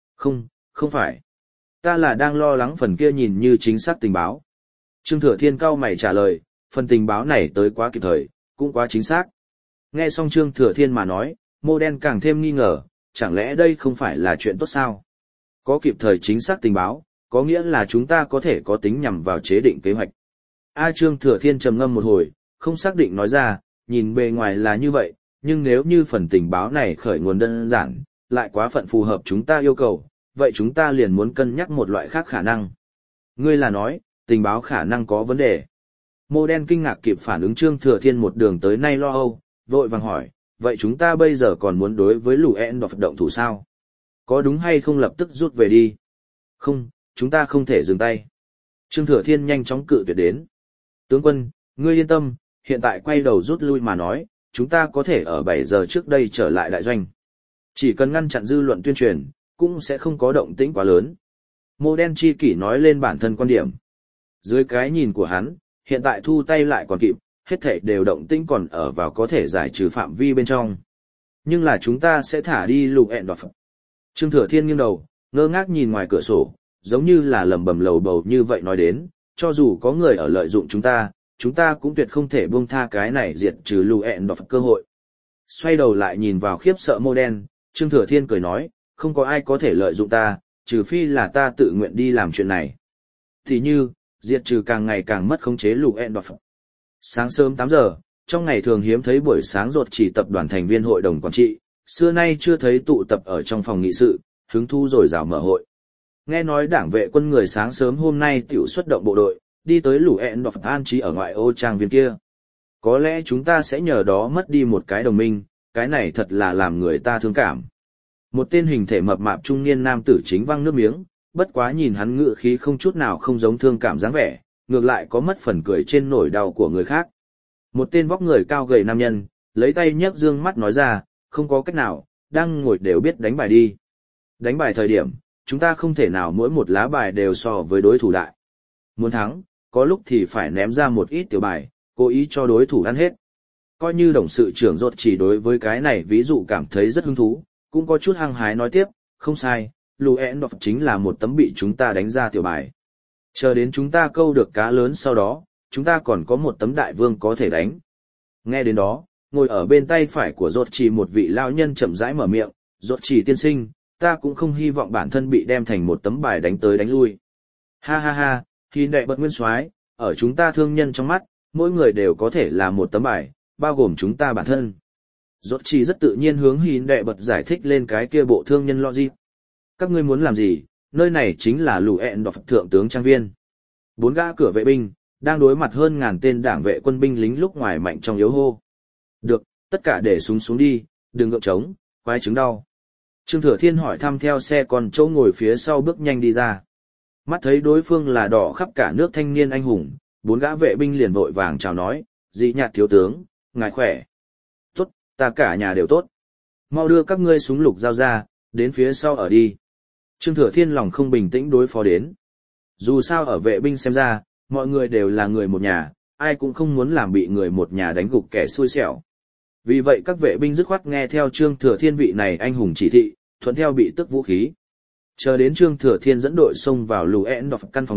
Không phải. Ta là đang lo lắng phần kia nhìn như chính xác tình báo. Trương Thừa Thiên cau mày trả lời, phần tình báo này tới quá kịp thời, cũng quá chính xác. Nghe xong Trương Thừa Thiên mà nói, mô đen càng thêm nghi ngờ, chẳng lẽ đây không phải là chuyện tốt sao? Có kịp thời chính xác tình báo, có nghĩa là chúng ta có thể có tính nhằm vào chế định kế hoạch. Trương Thừa Thiên trầm ngâm một hồi, không xác định nói ra, nhìn bề ngoài là như vậy, nhưng nếu như phần tình báo này khởi nguồn đơn giản, lại quá phận phù hợp chúng ta yêu cầu, vậy chúng ta liền muốn cân nhắc một loại khác khả năng. Ngươi là nói, tình báo khả năng có vấn đề. Mô đen kinh ngạc kịp phản ứng Trương Thừa Thiên một đường tới nay lo âu, vội vàng hỏi, vậy chúng ta bây giờ còn muốn đối với lũ ẹn đọc động thủ sao? Có đúng hay không lập tức rút về đi? Không, chúng ta không thể dừng tay. Trương Thừa Thiên nhanh chóng cự tuyệt đến. Tướng quân, ngươi yên tâm, hiện tại quay đầu rút lui mà nói, chúng ta có thể ở 7 giờ trước đây trở lại đại doanh. Chỉ cần ngăn chặn dư luận tuyên truyền, cũng sẽ không có động tĩnh quá lớn. Mô đen chi kỷ nói lên bản thân quan điểm. Dưới cái nhìn của hắn, hiện tại thu tay lại còn kịp, hết thảy đều động tĩnh còn ở vào có thể giải trừ phạm vi bên trong. Nhưng là chúng ta sẽ thả đi lục ẹn đoạt. Trương Thừa Thiên nghiêng đầu, ngơ ngác nhìn ngoài cửa sổ, giống như là lẩm bẩm lầu bầu như vậy nói đến, cho dù có người ở lợi dụng chúng ta cũng tuyệt không thể buông tha cái này diệt trừ lù ẹn đoạt cơ hội. Xoay đầu lại nhìn vào khiếp sợ mô đen, Trương Thừa Thiên cười nói, không có ai có thể lợi dụng ta, trừ phi là ta tự nguyện đi làm chuyện này. Thì như, diệt trừ càng ngày càng mất khống chế lù ẹn đoạt. Sáng sớm 8 giờ, trong ngày thường hiếm thấy buổi sáng rột chỉ tập đoàn thành viên hội đồng quản trị, xưa nay chưa thấy tụ tập ở trong phòng nghị sự, hứng thu rồi rào mở hội. Nghe nói đảng vệ quân người sáng sớm hôm nay tiểu xuất động bộ đội, đi tới lũ ẹn đọc an trí ở ngoại ô trang viên kia. Có lẽ chúng ta sẽ nhờ đó mất đi một cái đồng minh, cái này thật là làm người ta thương cảm. Một tên hình thể mập mạp trung niên nam tử chính văng nước miếng, bất quá nhìn hắn ngự khí không chút nào không giống thương cảm dáng vẻ, ngược lại có mất phần cười trên nỗi đau của người khác. Một tên vóc người cao gầy nam nhân, lấy tay nhấc dương mắt nói ra, không có cách nào, đang ngồi đều biết đánh bài đi. Đánh bài thời điểm, chúng ta không thể nào mỗi một lá bài đều so với đối thủ đại. Muốn thắng, có lúc thì phải ném ra một ít tiểu bài, cố ý cho đối thủ ăn hết. Coi như đồng sự trưởng rốt chỉ đối với cái này ví dụ cảm thấy rất hứng thú, cũng có chút hăng hái nói tiếp, không sai, lù ẹn đọc chính là một tấm bị chúng ta đánh ra tiểu bài. Chờ đến chúng ta câu được cá lớn sau đó, chúng ta còn có một tấm đại vương có thể đánh. Nghe đến đó, ngồi ở bên tay phải của rốt chỉ một vị lão nhân chậm rãi mở miệng, rốt chỉ tiên sinh, ta cũng không hy vọng bản thân bị đem thành một tấm bài đánh tới đánh lui. Ha ha ha, khi đệ bật nguyên soái, ở chúng ta thương nhân trong mắt, mỗi người đều có thể là một tấm bài, bao gồm chúng ta bản thân. Rốt chỉ rất tự nhiên hướng hìn đệ bật giải thích lên cái kia bộ thương nhân logic. Các ngươi muốn làm gì, nơi này chính là lũ ẹn đọc thượng tướng trang viên. 4 gã cửa vệ binh, đang đối mặt hơn ngàn tên đảng vệ quân binh lính lúc ngoài mạnh trong yếu hô. Được, tất cả để súng xuống đi, đừng gượng trống, quái chứng đau. Trương Thừa Thiên hỏi thăm theo xe còn chỗ ngồi phía sau bước nhanh đi ra. Mắt thấy đối phương là đỏ khắp cả nước thanh niên anh hùng, 4 gã vệ binh liền vội vàng chào nói, Dị Nhạt thiếu tướng, ngài khỏe. Tốt, ta cả nhà đều tốt. Mau đưa các ngươi súng lục giao ra, đến phía sau ở đi. Trương Thừa Thiên lòng không bình tĩnh đối phó đến. Dù sao ở vệ binh xem ra, mọi người đều là người một nhà, ai cũng không muốn làm bị người một nhà đánh gục kẻ xui xẻo. Vì vậy các vệ binh dứt khoát nghe theo Trương Thừa Thiên vị này anh hùng chỉ thị, thuận theo bị tức vũ khí. Chờ đến Trương Thừa Thiên dẫn đội xông vào lù ẹn đọc căn phòng lúc,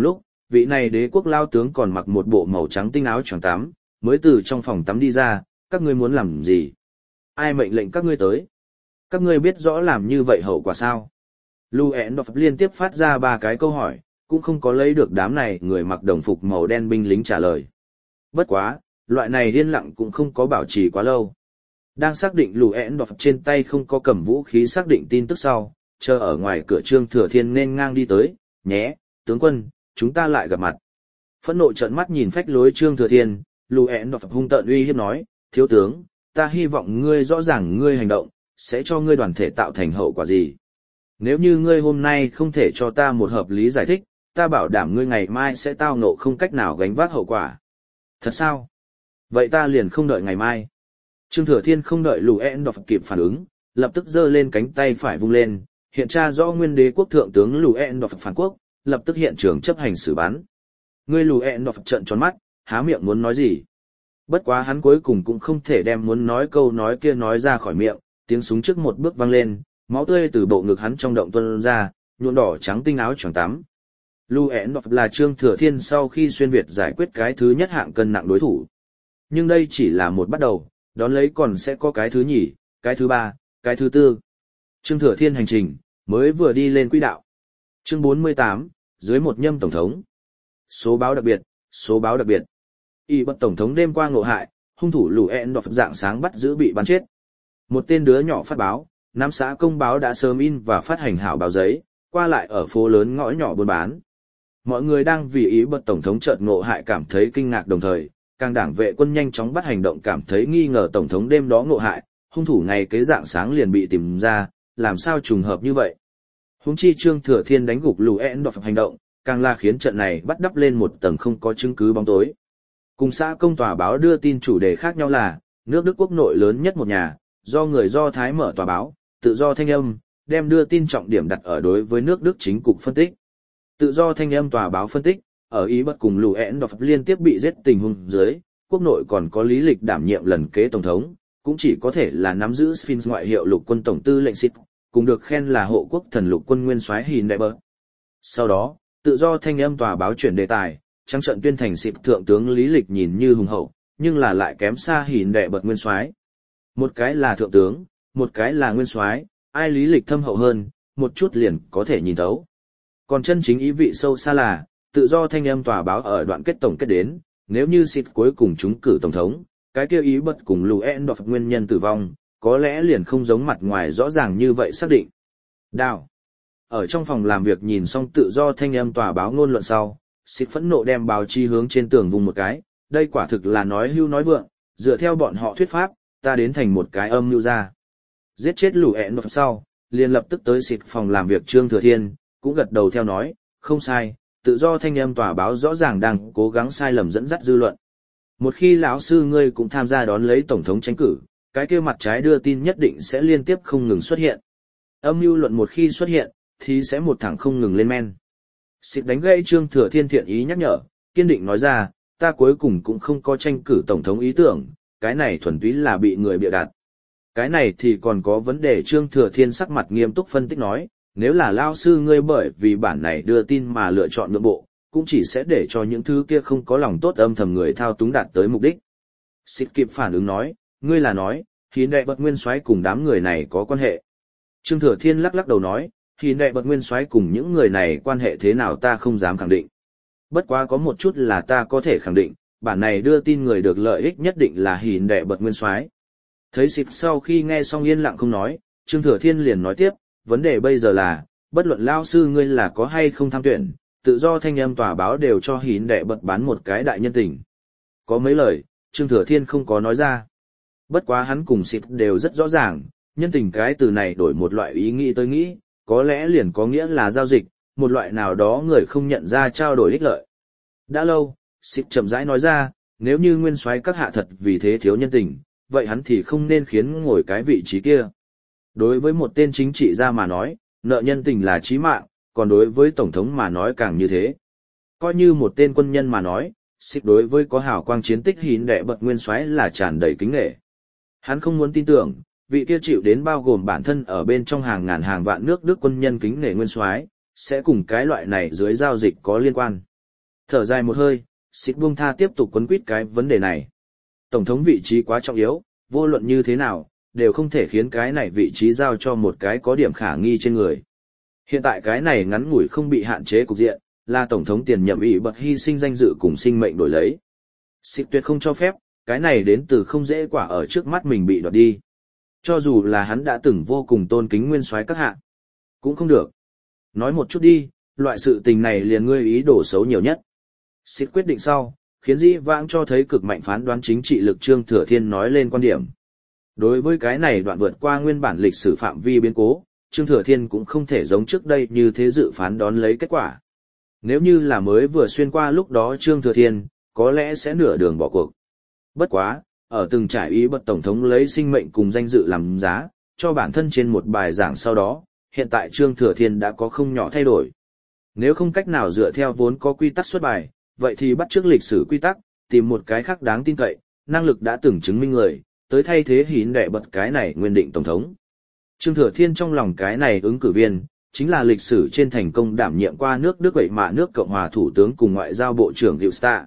vị này đế quốc lao tướng còn mặc một bộ màu trắng tinh áo choàng tắm, mới từ trong phòng tắm đi ra, các ngươi muốn làm gì? Ai mệnh lệnh các ngươi tới? Các ngươi biết rõ làm như vậy hậu quả sao? Luendorf liên tiếp phát ra 3 cái câu hỏi, cũng không có lấy được đám này người mặc đồng phục màu đen binh lính trả lời. Bất quá, loại này yên lặng cũng không có bảo trì quá lâu. Đang xác định Luendorf trên tay không có cầm vũ khí xác định tin tức sau, chờ ở ngoài cửa Trương Thừa Thiên nên ngang đi tới, nhé, tướng quân, chúng ta lại gặp mặt. Phẫn nộ trợn mắt nhìn phách lối Trương Thừa Thiên, Luendorf hung tợn uy hiếp nói, thiếu tướng, ta hy vọng ngươi rõ ràng ngươi hành động, sẽ cho ngươi đoàn thể tạo thành hậu quả gì. Nếu như ngươi hôm nay không thể cho ta một hợp lý giải thích, ta bảo đảm ngươi ngày mai sẽ tao ngộ không cách nào gánh vác hậu quả. Thật sao? Vậy ta liền không đợi ngày mai. Trương Thừa Thiên không đợi Luendorf kịp phản ứng, lập tức giơ lên cánh tay phải vung lên, hiện tra rõ nguyên đế quốc thượng tướng Luendorf phản quốc, lập tức hiện trường chấp hành xử bắn. Ngươi Luendorf trợn tròn mắt, há miệng muốn nói gì. Bất quá hắn cuối cùng cũng không thể đem muốn nói câu nói kia nói ra khỏi miệng, tiếng súng trước một bước vang lên, máu tươi từ bộ ngực hắn trong động tuôn ra, nhuộm đỏ trắng tinh áo choàng tắm. Luendorf là Trương Thừa Thiên sau khi xuyên Việt giải quyết cái thứ nhất hạng cân nặng đối thủ. Nhưng đây chỉ là một bắt đầu, đón lấy còn sẽ có cái thứ nhì, cái thứ ba, cái thứ tư. Trương Thừa Thiên hành trình, mới vừa đi lên quỹ đạo. Chương 48, dưới một nhâm tổng thống. Số báo đặc biệt, số báo đặc biệt. Y bật tổng thống đêm qua ngộ hại, hung thủ Luendorf dạng sáng bắt giữ bị bắn chết. Một tên đứa nhỏ phát báo, Nam xã công báo đã sớm in và phát hành hảo báo giấy, qua lại ở phố lớn ngõ nhỏ buôn bán. Mọi người đang vì ý bật tổng thống chợt ngộ hại cảm thấy kinh ngạc đồng thời, càng đảng vệ quân nhanh chóng bắt hành động cảm thấy nghi ngờ tổng thống đêm đó ngộ hại, hung thủ ngày kế dạng sáng liền bị tìm ra, làm sao trùng hợp như vậy. Huống chi Trương Thừa Thiên đánh gục Luendorf hành động, càng là khiến trận này bắt đắp lên một tầng không có chứng cứ bóng tối. Cùng xã công tòa báo đưa tin chủ đề khác nhau là, nước Đức quốc nội lớn nhất một nhà, do người Do Thái mở tòa báo, Tự do Thanh âm, đem đưa tin trọng điểm đặt ở đối với nước Đức chính cục phân tích. Tự do Thanh âm tòa báo phân tích, ở ý bật cùng Luendorf liên tiếp bị giết tình huống dưới, quốc nội còn có lý lịch đảm nhiệm lần kế tổng thống, cũng chỉ có thể là nắm giữ Sphinx ngoại hiệu lục quân tổng tư lệnh Sith, cùng được khen là hộ quốc thần lục quân nguyên soái Hindenburg. Sau đó, Tự do Thanh âm tòa báo chuyển đề tài, trắng trận tuyên thành Sith thượng tướng lý lịch nhìn như hùng hậu, nhưng là lại kém xa Hindenburg nguyên soái. Một cái là thượng tướng, một cái là nguyên soái, ai lý lịch thâm hậu hơn, một chút liền có thể nhìn thấu. Còn chân chính ý vị sâu xa là, Tự do Thanh âm tòa báo ở đoạn kết tổng kết đến, nếu như Sith cuối cùng trúng cử tổng thống, cái kia ý bật cùng Luendorf nguyên nhân tử vong, có lẽ liền không giống mặt ngoài rõ ràng như vậy xác định. Đào. Ở trong phòng làm việc nhìn xong Tự do Thanh âm tòa báo ngôn luận sau, Sith phẫn nộ đem báo chí hướng trên tường vùng một cái, đây quả thực là nói hưu nói vượng, dựa theo bọn họ thuyết pháp, ta đến thành một cái âm mưu ra. Giết chết Luendorf sau, liền lập tức tới Sith phòng làm việc Trương Thừa Thiên, cũng gật đầu theo nói, không sai, Tự do Thanh âm tòa báo rõ ràng đang cố gắng sai lầm dẫn dắt dư luận. Một khi lão sư ngươi cũng tham gia đón lấy tổng thống tranh cử, cái kia mặt trái đưa tin nhất định sẽ liên tiếp không ngừng xuất hiện. Âm mưu luận một khi xuất hiện, thì sẽ một thẳng không ngừng lên men. Sith đánh gãy Trương Thừa Thiên thiện ý nhắc nhở, kiên định nói ra, ta cuối cùng cũng không có tranh cử tổng thống ý tưởng, cái này thuần túy là bị người bịa đặt. Cái này thì còn có vấn đề. Trương Thừa Thiên sắc mặt nghiêm túc phân tích nói, nếu là lao sư ngươi bởi vì bản này đưa tin mà lựa chọn nhượng bộ, cũng chỉ sẽ để cho những thứ kia không có lòng tốt âm thầm người thao túng đạt tới mục đích. Sith kịp phản ứng nói, ngươi là nói, Hindenburg nguyên soái cùng đám người này có quan hệ. Trương Thừa Thiên lắc lắc đầu nói, Hindenburg nguyên soái cùng những người này quan hệ thế nào ta không dám khẳng định. Bất quá có một chút là ta có thể khẳng định, bản này đưa tin người được lợi ích nhất định là Hindenburg nguyên soái. Thấy Sith sau khi nghe xong yên lặng không nói, Trương Thừa Thiên liền nói tiếp, vấn đề bây giờ là, bất luận lao sư ngươi là có hay không tham tuyển, Tự do Thanh âm tòa báo đều cho Hindenburg bán một cái đại nhân tình. Có mấy lời, Trương Thừa Thiên không có nói ra. Bất quá hắn cùng Sith đều rất rõ ràng, nhân tình cái từ này đổi một loại ý nghĩ tới nghĩ, có lẽ liền có nghĩa là giao dịch, một loại nào đó người không nhận ra trao đổi ích lợi. Đã lâu, Sith chậm rãi nói ra, nếu như nguyên soái các hạ thật vì thế thiếu nhân tình, vậy hắn thì không nên khiến ngồi cái vị trí kia. Đối với một tên chính trị gia mà nói, nợ nhân tình là chí mạng, còn đối với tổng thống mà nói càng như thế. Coi như một tên quân nhân mà nói, Sith đối với có hào quang chiến tích Hindenburg nguyên soái là tràn đầy kính nể. Hắn không muốn tin tưởng, vị kia chịu đến bao gồm bản thân ở bên trong hàng ngàn hàng vạn nước Đức quân nhân kính nể nguyên soái sẽ cùng cái loại này dưới giao dịch có liên quan. Thở dài một hơi, Xịt buông tha tiếp tục quấn quýt cái vấn đề này. Tổng thống vị trí quá trọng yếu, vô luận như thế nào, đều không thể khiến cái này vị trí giao cho một cái có điểm khả nghi trên người. Hiện tại cái này ngắn ngủi không bị hạn chế cục diện, là tổng thống tiền nhậm ủy bật hy sinh danh dự cùng sinh mệnh đổi lấy. Xịt tuyệt không cho phép, cái này đến từ không dễ quả ở trước mắt mình bị đoạt đi. Cho dù là hắn đã từng vô cùng tôn kính nguyên soái các hạ, cũng không được. Nói một chút đi, loại sự tình này liền ngươi ý đồ xấu nhiều nhất. Xịt quyết định sau, khiến dĩ vãng cho thấy cực mạnh phán đoán chính trị lực Trương Thừa Thiên nói lên quan điểm. Đối với cái này đoạn vượt qua nguyên bản lịch sử phạm vi biến cố, Trương Thừa Thiên cũng không thể giống trước đây như thế dự phán đón lấy kết quả. Nếu như là mới vừa xuyên qua lúc đó Trương Thừa Thiên, có lẽ sẽ nửa đường bỏ cuộc. Bất quá, ở từng trải ý bật tổng thống lấy sinh mệnh cùng danh dự làm giá, cho bản thân trên một bài giảng sau đó, hiện tại Trương Thừa Thiên đã có không nhỏ thay đổi. Nếu không cách nào dựa theo vốn có quy tắc xuất bài, vậy thì bắt chước lịch sử quy tắc, tìm một cái khác đáng tin cậy, năng lực đã từng chứng minh người, tới thay thế hín đẻ bật cái này nguyên định tổng thống. Trương Thừa Thiên trong lòng cái này ứng cử viên, chính là lịch sử trên thành công đảm nhiệm qua nước Đức vậy mà nước Cộng hòa Thủ tướng cùng Ngoại giao Bộ trưởng Gilsta.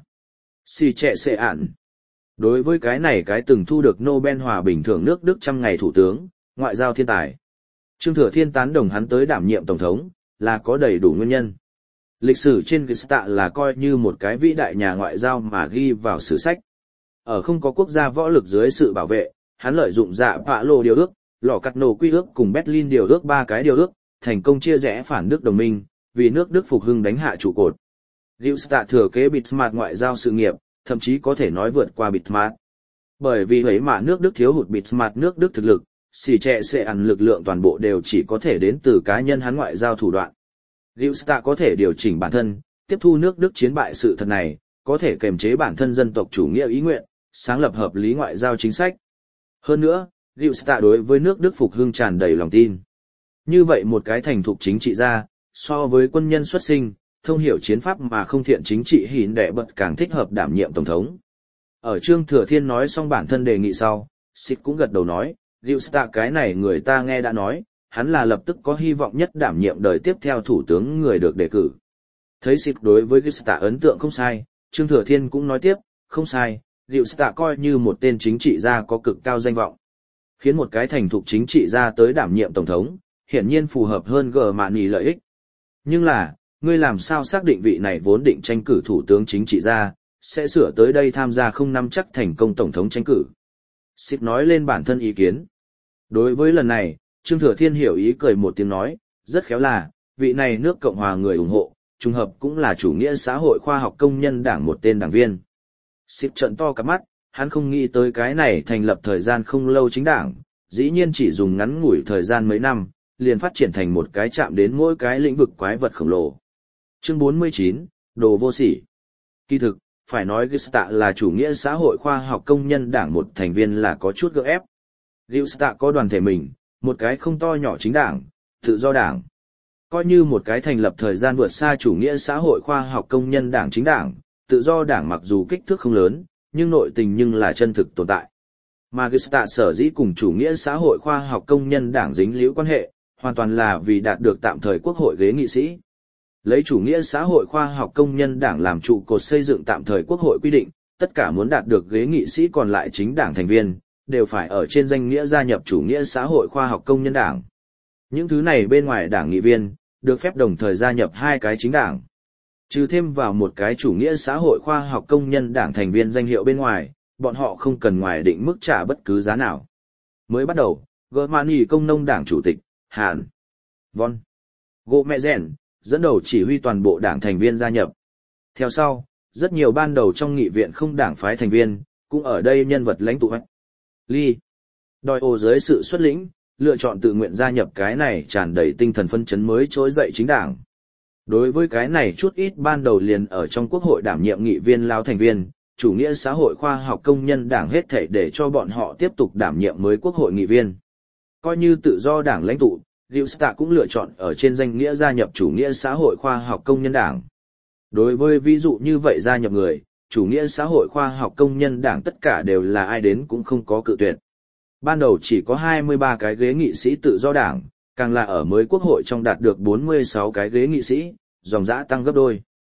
Si trẻ xệ ản. Đối với cái này cái từng thu được Nobel Hòa bình thưởng nước Đức 100 ngày Thủ tướng, Ngoại giao thiên tài. Trương Thừa Thiên tán đồng hắn tới đảm nhiệm tổng thống, là có đầy đủ nguyên nhân. Lịch sử trên Gilsta là coi như một cái vĩ đại nhà ngoại giao mà ghi vào sử sách. Ở không có quốc gia võ lực dưới sự bảo vệ, hắn lợi dụng dạ Pạ Lộ điều ước, lò cắt nổ quy ước cùng Berlin điều ước 3 cái điều ước, thành công chia rẽ phản Đức đồng minh, vì nước Đức phục hưng đánh hạ trụ cột. Gilsta thừa kế Bismarck ngoại giao sự nghiệp, thậm chí có thể nói vượt qua Bismarck. Bởi vì ấy mà nước Đức thiếu hụt Bismarck nước Đức thực lực, xì trẻ sẽ ăn lực lượng toàn bộ đều chỉ có thể đến từ cá nhân hắn ngoại giao thủ đoạn. Gilsta có thể điều chỉnh bản thân, tiếp thu nước Đức chiến bại sự thật này, có thể kềm chế bản thân dân tộc chủ nghĩa ý nguyện, sáng lập hợp lý ngoại giao chính sách. Hơn nữa, Gilsta đối với nước Đức phục hưng tràn đầy lòng tin. Như vậy một cái thành thục chính trị gia, so với quân nhân xuất sinh, thông hiểu chiến pháp mà không thiện chính trị hín đẻ bật càng thích hợp đảm nhiệm tổng thống. Ở Trương Thừa Thiên nói xong bản thân đề nghị sau, Xịt cũng gật đầu nói, Gilsta cái này người ta nghe đã nói, hắn là lập tức có hy vọng nhất đảm nhiệm đời tiếp theo thủ tướng người được đề cử. Thấy Xịt đối với Gilsta ấn tượng không sai, Trương Thừa Thiên cũng nói tiếp, không sai, Gilsta coi như một tên chính trị gia có cực cao danh vọng. Khiến một cái thành thục chính trị gia tới đảm nhiệm tổng thống, hiển nhiên phù hợp hơn Germany lợi ích. Nhưng là, ngươi làm sao xác định vị này vốn định tranh cử thủ tướng chính trị gia, sẽ sửa tới đây tham gia không nắm chắc thành công tổng thống tranh cử. Xịt nói lên bản thân ý kiến. Đối với lần này, Trương Thừa Thiên hiểu ý cười một tiếng nói, rất khéo là, vị này nước Cộng hòa người ủng hộ, trùng hợp cũng là chủ nghĩa xã hội khoa học công nhân đảng một tên đảng viên. Xịt trợn to cả mắt, hắn không nghĩ tới cái này thành lập thời gian không lâu chính đảng, dĩ nhiên chỉ dùng ngắn ngủi thời gian mấy năm, liền phát triển thành một cái chạm đến mỗi cái lĩnh vực quái vật khổng lồ. Chương 49, đồ vô sỉ. Kỳ thực, phải nói Gilsta là chủ nghĩa xã hội khoa học công nhân đảng một thành viên là có chút gượng ép. Gilsta có đoàn thể mình, một cái không to nhỏ chính đảng, tự do đảng. Coi như một cái thành lập thời gian vượt xa chủ nghĩa xã hội khoa học công nhân đảng chính đảng, tự do đảng mặc dù kích thước không lớn, nhưng nội tình nhưng là chân thực tồn tại. Mà Gilsta sở dĩ cùng chủ nghĩa xã hội khoa học công nhân đảng dính líu quan hệ, hoàn toàn là vì đạt được tạm thời quốc hội ghế nghị sĩ. Lấy chủ nghĩa xã hội khoa học công nhân đảng làm trụ cột xây dựng tạm thời quốc hội quy định, tất cả muốn đạt được ghế nghị sĩ còn lại chính đảng thành viên, đều phải ở trên danh nghĩa gia nhập chủ nghĩa xã hội khoa học công nhân đảng. Những thứ này bên ngoài đảng nghị viên, được phép đồng thời gia nhập 2 cái chính đảng. Trừ thêm vào một cái chủ nghĩa xã hội khoa học công nhân đảng thành viên danh hiệu bên ngoài, bọn họ không cần ngoài định mức trả bất cứ giá nào. Mới bắt đầu, Germany công nông đảng chủ tịch, Hàn Von Gomezen, dẫn đầu chỉ huy toàn bộ đảng thành viên gia nhập. Theo sau, rất nhiều ban đầu trong nghị viện không đảng phái thành viên, cũng ở đây nhân vật lãnh tụ hạch. Lee đòi ô dưới sự xuất lĩnh, lựa chọn tự nguyện gia nhập cái này tràn đầy tinh thần phân chấn mới trỗi dậy chính đảng. Đối với cái này chút ít ban đầu liền ở trong quốc hội đảm nhiệm nghị viên lao thành viên, chủ nghĩa xã hội khoa học công nhân đảng hết thảy để cho bọn họ tiếp tục đảm nhiệm mới quốc hội nghị viên. Coi như tự do đảng lãnh tụ, Gilsta cũng lựa chọn ở trên danh nghĩa gia nhập chủ nghĩa xã hội khoa học công nhân đảng. Đối với ví dụ như vậy gia nhập người, chủ nghĩa xã hội khoa học công nhân đảng tất cả đều là ai đến cũng không có cự tuyệt. Ban đầu chỉ có 23 cái ghế nghị sĩ tự do đảng, càng là ở mới quốc hội trong đạt được 46 cái ghế nghị sĩ, dòng dã tăng gấp đôi.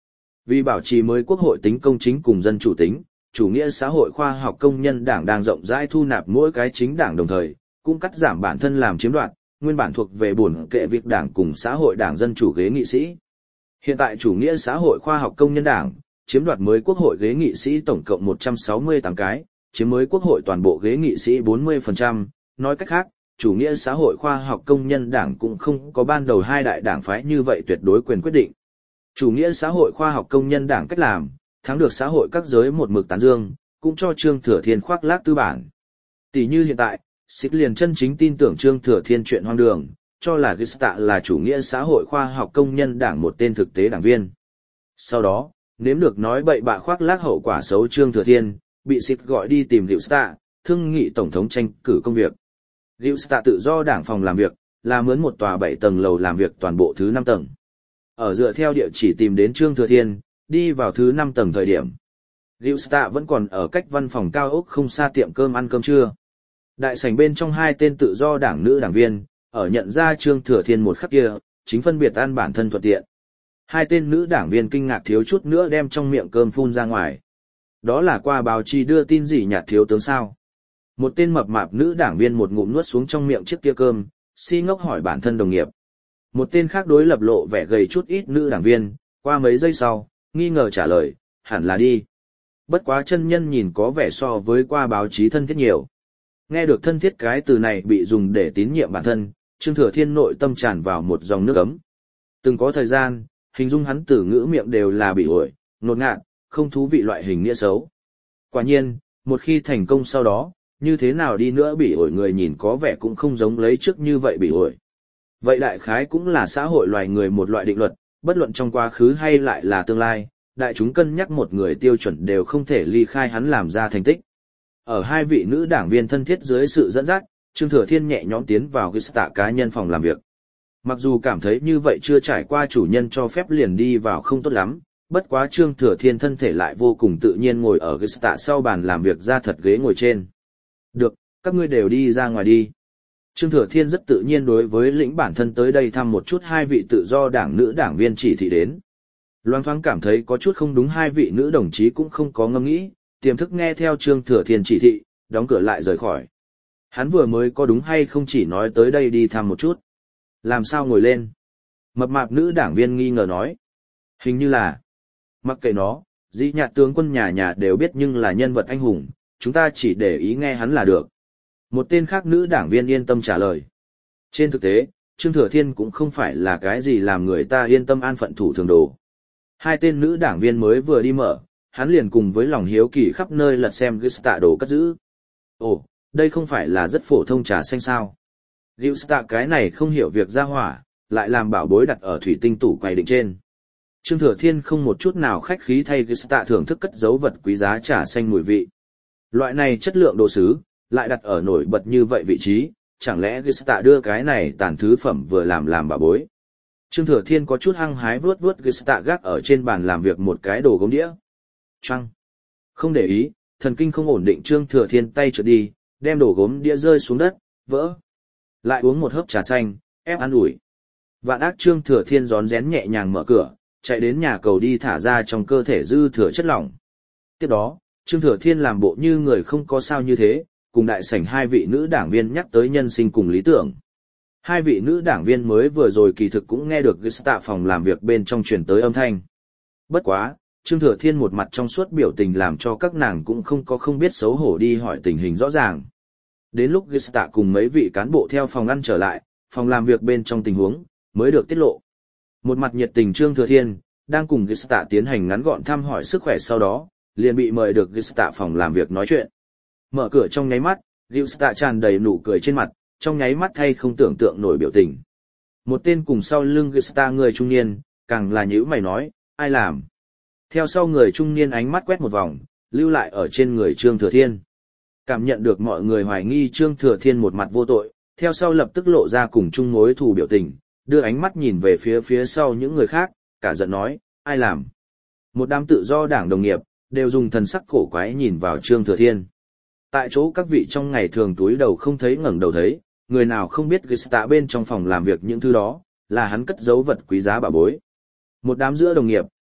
Vì bảo trì mới quốc hội tính công chính cùng dân chủ tính, chủ nghĩa xã hội khoa học công nhân đảng đang rộng rãi thu nạp mỗi cái chính đảng đồng thời, cũng cắt giảm bản thân làm chiếm đoạt, nguyên bản thuộc về bổn kệ việc đảng cùng xã hội đảng dân chủ ghế nghị sĩ. Hiện tại chủ nghĩa xã hội khoa học công nhân đảng chiếm đoạt mới quốc hội ghế nghị sĩ tổng cộng 168 cái, chiếm mới quốc hội toàn bộ ghế nghị sĩ 40%, nói cách khác, chủ nghĩa xã hội khoa học công nhân đảng cũng không có ban đầu hai đại đảng phái như vậy tuyệt đối quyền quyết định. Chủ nghĩa xã hội khoa học công nhân đảng cách làm, thắng được xã hội các giới một mực tán dương, cũng cho Trương Thừa Thiên khoác lác tư bản. Tỷ như hiện tại, Xích liền chân chính tin tưởng Trương Thừa Thiên chuyện hoang đường, cho là Gesta là chủ nghĩa xã hội khoa học công nhân đảng một tên thực tế đảng viên. Sau đó, nếm được nói bậy bạ khoác lác hậu quả xấu Trương Thừa Thiên, bị Xích gọi đi tìm Gesta, thương nghị tổng thống tranh cử công việc. Gesta tự do đảng phòng làm việc, là mướn một tòa 7 tầng lầu làm việc toàn bộ thứ 5 tầng. Ở dựa theo địa chỉ tìm đến Trương Thừa Thiên, đi vào thứ 5 tầng thời điểm. Gesta vẫn còn ở cách văn phòng cao ốc không xa tiệm cơm ăn cơm trưa. Đại sảnh bên trong hai tên tự do đảng nữ đảng viên, ở nhận ra Trương Thừa Thiên một khắc kia, chính phân biệt ăn bản thân thuận tiện. Hai tên nữ đảng viên kinh ngạc thiếu chút nữa đem trong miệng cơm phun ra ngoài. Đó là qua báo chí đưa tin gì nhạt thiếu tướng sao? Một tên mập mạp nữ đảng viên một ngụm nuốt xuống trong miệng chiếc kia cơm, si ngốc hỏi bản thân đồng nghiệp. Một tên khác đối lập lộ vẻ gầy chút ít nữ đảng viên, qua mấy giây sau, nghi ngờ trả lời, hẳn là đi. Bất quá chân nhân nhìn có vẻ so với qua báo chí thân thiết nhiều. Nghe được thân thiết cái từ này bị dùng để tín nhiệm bản thân, Trương Thừa Thiên nội tâm tràn vào một dòng nước ấm. Từng có thời gian, hình dung hắn từ ngữ miệng đều là bị ổi, nột ngạt, không thú vị loại hình nghĩa xấu. Quả nhiên, một khi thành công sau đó, như thế nào đi nữa bị ổi người nhìn có vẻ cũng không giống lấy trước như vậy bị ổi. Vậy đại khái cũng là xã hội loài người một loại định luật, bất luận trong quá khứ hay lại là tương lai, đại chúng cân nhắc một người tiêu chuẩn đều không thể ly khai hắn làm ra thành tích. Ở hai vị nữ đảng viên thân thiết dưới sự dẫn dắt, Trương Thừa Thiên nhẹ nhõm tiến vào Gesta cá nhân phòng làm việc. Mặc dù cảm thấy như vậy chưa trải qua chủ nhân cho phép liền đi vào không tốt lắm, bất quá Trương Thừa Thiên thân thể lại vô cùng tự nhiên ngồi ở Gesta sau bàn làm việc ra thật ghế ngồi trên. Được, các ngươi đều đi ra ngoài đi. Trương Thừa Thiên rất tự nhiên đối với lĩnh bản thân tới đây thăm một chút hai vị tự do đảng nữ đảng viên chỉ thị đến. Loan thoáng cảm thấy có chút không đúng, hai vị nữ đồng chí cũng không có ngẫm nghĩ, tiềm thức nghe theo Trương Thừa Thiên chỉ thị, đóng cửa lại rời khỏi. Hắn vừa mới có đúng hay không chỉ nói tới đây đi thăm một chút. Làm sao ngồi lên? Mập mạp nữ đảng viên nghi ngờ nói. Hình như là, mặc kệ nó, dĩ nhạt tướng quân nhà nhà đều biết nhưng là nhân vật anh hùng, chúng ta chỉ để ý nghe hắn là được. Một tên khác nữ đảng viên yên tâm trả lời. Trên thực tế, Trương Thừa Thiên cũng không phải là cái gì làm người ta yên tâm an phận thủ thường đồ. Hai tên nữ đảng viên mới vừa đi mở, hắn liền cùng với lòng hiếu kỳ khắp nơi lật xem Gesta đồ cất giữ. Ồ, đây không phải là rất phổ thông trà xanh sao? Gesta cái này không hiểu việc ra hỏa, lại làm bảo bối đặt ở thủy tinh tủ quầy định trên. Trương Thừa Thiên không một chút nào khách khí thay Gesta thưởng thức cất giấu vật quý giá trà xanh mùi vị. Loại này chất lượng đồ sứ, lại đặt ở nổi bật như vậy vị trí, chẳng lẽ Gesta đưa cái này tàn thứ phẩm vừa làm bảo bối. Trương Thừa Thiên có chút hăng hái vuốt Gesta gác ở trên bàn làm việc một cái đồ gốm đĩa. Trăng. Không để ý, thần kinh không ổn định Trương Thừa Thiên tay trượt đi, đem đồ gốm đĩa rơi xuống đất, vỡ. Lại uống một hớp trà xanh, ép ăn ủi. Vạn ác Trương Thừa Thiên rón rén nhẹ nhàng mở cửa, chạy đến nhà cầu đi thả ra trong cơ thể dư thừa chất lỏng. Tiếp đó, Trương Thừa Thiên làm bộ như người không có sao như thế, cùng đại sảnh hai vị nữ đảng viên nhắc tới nhân sinh cùng lý tưởng. Hai vị nữ đảng viên mới vừa rồi kỳ thực cũng nghe được Gesta phòng làm việc bên trong truyền tới âm thanh. Bất quá, Trương Thừa Thiên một mặt trong suốt biểu tình làm cho các nàng cũng không biết xấu hổ đi hỏi tình hình rõ ràng. Đến lúc Gesta cùng mấy vị cán bộ theo phòng ăn trở lại, phòng làm việc bên trong tình huống mới được tiết lộ. Một mặt nhiệt tình Trương Thừa Thiên đang cùng Gesta tiến hành ngắn gọn thăm hỏi sức khỏe, sau đó liền bị mời được Gesta phòng làm việc nói chuyện. Mở cửa trong nháy mắt, Gesta tràn đầy nụ cười trên mặt, trong nháy mắt thay không tưởng tượng nổi biểu tình. Một tên cùng sau lưng Gesta người trung niên, càng là nhíu mày nói, ai làm? Theo sau người trung niên ánh mắt quét một vòng, lưu lại ở trên người Trương Thừa Thiên. Cảm nhận được mọi người hoài nghi Trương Thừa Thiên một mặt vô tội, theo sau lập tức lộ ra cùng chung mối thù biểu tình, đưa ánh mắt nhìn về phía sau những người khác, cả giận nói, ai làm? Một đám tự do đảng đồng nghiệp, đều dùng thần sắc cổ quái nhìn vào Trương Thừa Thiên. Tại chỗ các vị trong ngày thường túi đầu không thấy ngẩng đầu thấy, người nào không biết Gesta bên trong phòng làm việc những thứ đó, là hắn cất giấu vật quý giá bảo bối. Một đám giữa đồng nghiệp,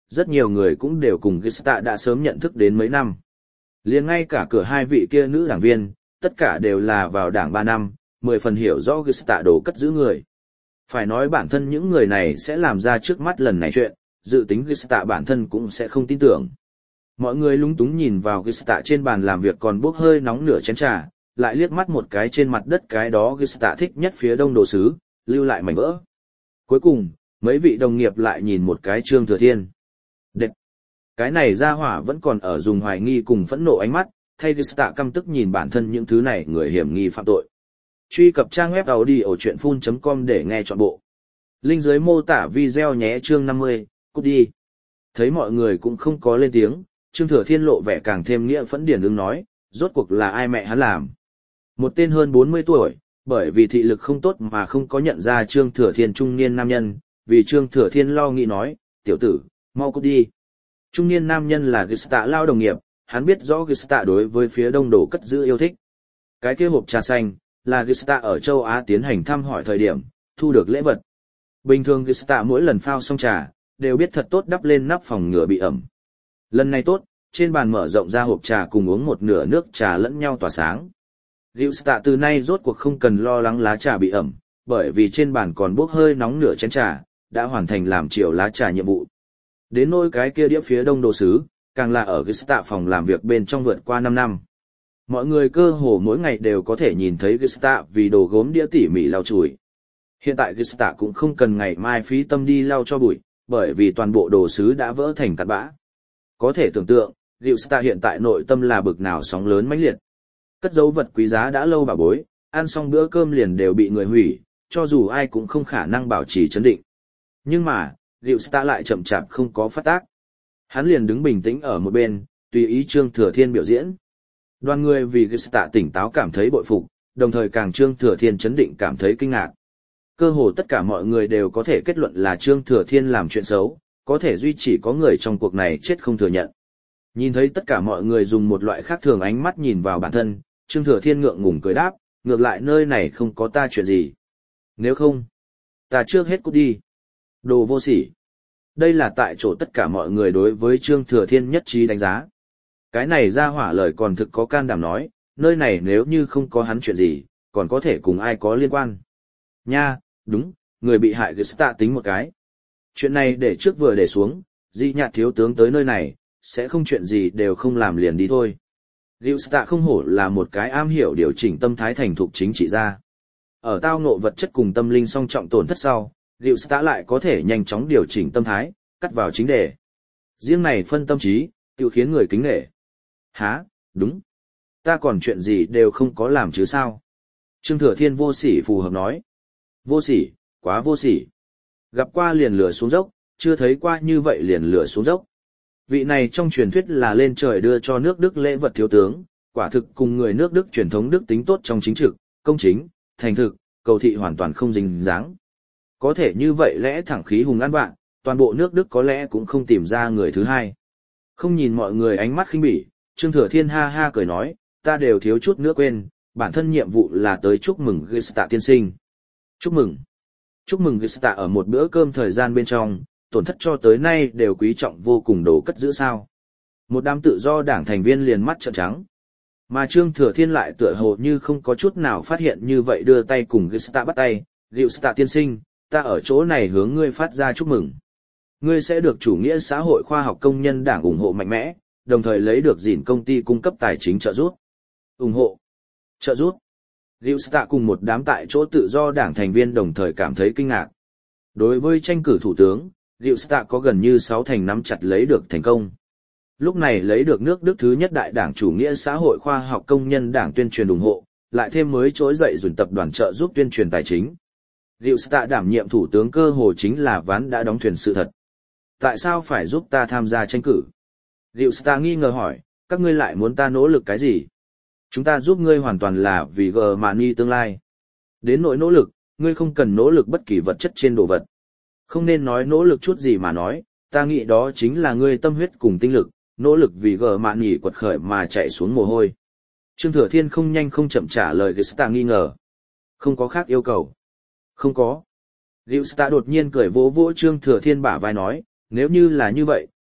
rất nhiều người cũng đều cùng Gesta đã sớm nhận thức đến mấy năm. Liền ngay cả cửa hai vị kia nữ đảng viên, tất cả đều là vào đảng 3 năm, 10 phần hiểu rõ Gesta đồ cất giữ người. Phải nói bản thân những người này sẽ làm ra trước mắt lần này chuyện, dự tính Gesta bản thân cũng sẽ không tin tưởng. Mọi người lúng túng nhìn vào Gesta trên bàn làm việc còn bốc hơi nóng nửa chén trà, lại liếc mắt một cái trên mặt đất cái đó Gesta thích nhất phía đông đồ sứ, lưu lại mảnh vỡ. Cuối cùng, mấy vị đồng nghiệp lại nhìn một cái Trương Thừa Thiên. Đệt! Cái này ra hỏa vẫn còn ở dùng hoài nghi cùng phẫn nộ ánh mắt, thay Gesta căm tức nhìn bản thân những thứ này người hiểm nghi phạm tội. Truy cập trang web audiochuyenphun.com để nghe trọn bộ. Link dưới mô tả video nhé. Chương 50, cút đi. Thấy mọi người cũng không có lên tiếng, Trương Thừa Thiên lộ vẻ càng thêm nghĩa phẫn điển ứng nói, rốt cuộc là ai mẹ hắn làm. Một tên hơn 40 tuổi, bởi vì thị lực không tốt mà không có nhận ra Trương Thừa Thiên trung niên nam nhân, vì Trương Thừa Thiên lo nghĩ nói, tiểu tử, mau cút đi. Trung niên nam nhân là Gesta lao đồng nghiệp, hắn biết rõ Gesta đối với phía đông đồ cất giữ yêu thích. Cái kia hộp trà xanh, là Gesta ở châu Á tiến hành thăm hỏi thời điểm, thu được lễ vật. Bình thường Gesta mỗi lần phao xong trà, đều biết thật tốt đắp lên nắp phòng ngừa bị ẩm. Lần này tốt, trên bàn mở rộng ra hộp trà cùng uống một nửa nước trà lẫn nhau tỏa sáng. Gesta từ nay rốt cuộc không cần lo lắng lá trà bị ẩm, bởi vì trên bàn còn bốc hơi nóng nửa chén trà, đã hoàn thành làm chiều lá trà nhiệm vụ. Đến nỗi cái kia đĩa phía đông đồ sứ, càng là ở Gesta phòng làm việc bên trong vượt qua 5 năm. Mọi người cơ hồ mỗi ngày đều có thể nhìn thấy Gesta vì đồ gốm đĩa tỉ mỉ lau chùi. Hiện tại Gesta cũng không cần ngày mai phí tâm đi lau cho bụi, bởi vì toàn bộ đồ sứ đã vỡ thành cát bã. Có thể tưởng tượng, Gesta hiện tại nội tâm là bực nào sóng lớn mãnh liệt. Cất dấu vật quý giá đã lâu bảo bối, ăn xong bữa cơm liền đều bị người hủy, cho dù ai cũng không khả năng bảo trì trấn định. Nhưng mà, Gesta lại chậm chạp không có phát tác. Hắn liền đứng bình tĩnh ở một bên, tùy ý Trương Thừa Thiên biểu diễn. Đoàn người vì Gesta tỉnh táo cảm thấy bội phục, đồng thời càng Trương Thừa Thiên chấn định cảm thấy kinh ngạc. Cơ hồ tất cả mọi người đều có thể kết luận là Trương Thừa Thiên làm chuyện xấu, có thể duy chỉ có người trong cuộc này chết không thừa nhận. Nhìn thấy tất cả mọi người dùng một loại khác thường ánh mắt nhìn vào bản thân, Trương Thừa Thiên ngượng ngùng cười đáp, ngược lại nơi này không có ta chuyện gì. Nếu không, ta trước hết cút đi. Đồ vô sỉ. Đây là tại chỗ tất cả mọi người đối với Trương Thừa Thiên nhất trí đánh giá. Cái này ra hỏa lời còn thực có can đảm nói, nơi này nếu như không có hắn chuyện gì, còn có thể cùng ai có liên quan. Nha, đúng, người bị hại Gesta tính một cái. Chuyện này để trước vừa để xuống, Di Nhạt thiếu tướng tới nơi này, sẽ không chuyện gì đều không làm liền đi thôi. Gesta không hổ là một cái am hiểu điều chỉnh tâm thái thành thục chính trị gia. Ở tao ngộ vật chất cùng tâm linh song trọng tổn thất sau, Gesta lại có thể nhanh chóng điều chỉnh tâm thái, cắt vào chính đề. Riêng này phân tâm trí, tự khiến người kính nể. Hả, đúng. Ta còn chuyện gì đều không có làm chứ sao? Trương Thừa Thiên vô sỉ phù hợp nói. Vô sỉ, quá vô sỉ. Gặp qua liền lửa xuống dốc, chưa thấy qua như vậy liền lửa xuống dốc. Vị này trong truyền thuyết là lên trời đưa cho nước Đức lễ vật thiếu tướng, quả thực cùng người nước Đức truyền thống Đức tính tốt trong chính trực, công chính, thành thực, cầu thị hoàn toàn không dính dáng. Có thể như vậy lẽ thẳng khí hùng ăn vạn, toàn bộ nước Đức có lẽ cũng không tìm ra người thứ hai. Không nhìn mọi người ánh mắt khinh bỉ, Trương Thừa Thiên ha ha cười nói, ta đều thiếu chút nữa quên, bản thân nhiệm vụ là tới chúc mừng Gesta tiên sinh. Chúc mừng. Chúc mừng Gesta ở một bữa cơm thời gian bên trong, tổn thất cho tới nay đều quý trọng vô cùng đồ cất giữ sao. Một đám tự do đảng thành viên liền mắt trợn trắng. Mà Trương Thừa Thiên lại tựa hồ như không có chút nào phát hiện như vậy đưa tay cùng Gesta bắt tay, Gesta tiên sinh, ta ở chỗ này hướng ngươi phát ra chúc mừng. Ngươi sẽ được chủ nghĩa xã hội khoa học công nhân đảng ủng hộ mạnh mẽ, đồng thời lấy được dỉn công ty cung cấp tài chính trợ giúp. Ủng hộ. Trợ giúp. Gesta cùng một đám tại chỗ tự do đảng thành viên đồng thời cảm thấy kinh ngạc. Đối với tranh cử thủ tướng, Gesta có gần như 6 thành nắm chặt lấy được thành công. Lúc này lấy được nước Đức thứ nhất đại đảng chủ nghĩa xã hội khoa học công nhân đảng tuyên truyền ủng hộ, lại thêm mới trỗi dậy dùn tập đoàn trợ giúp tuyên truyền tài chính. Gesta đảm nhiệm thủ tướng cơ hồ chính là ván đã đóng thuyền sự thật. Tại sao phải giúp ta tham gia tranh cử? Gesta nghi ngờ hỏi, các ngươi lại muốn ta nỗ lực cái gì? Chúng ta giúp ngươi hoàn toàn là vì Germany tương lai. Đến nỗi nỗ lực, ngươi không cần nỗ lực bất kỳ vật chất trên đồ vật. Không nên nói nỗ lực chút gì mà nói, ta nghĩ đó chính là ngươi tâm huyết cùng tinh lực, nỗ lực vì Germany quật khởi mà chạy xuống mồ hôi. Trương Thừa Thiên không nhanh không chậm trả lời Gesta nghi ngờ. Không có khác yêu cầu. Không có. Gesta đột nhiên cười vỗ vỗ Trương Thừa Thiên bả vai nói, nếu như là như vậy,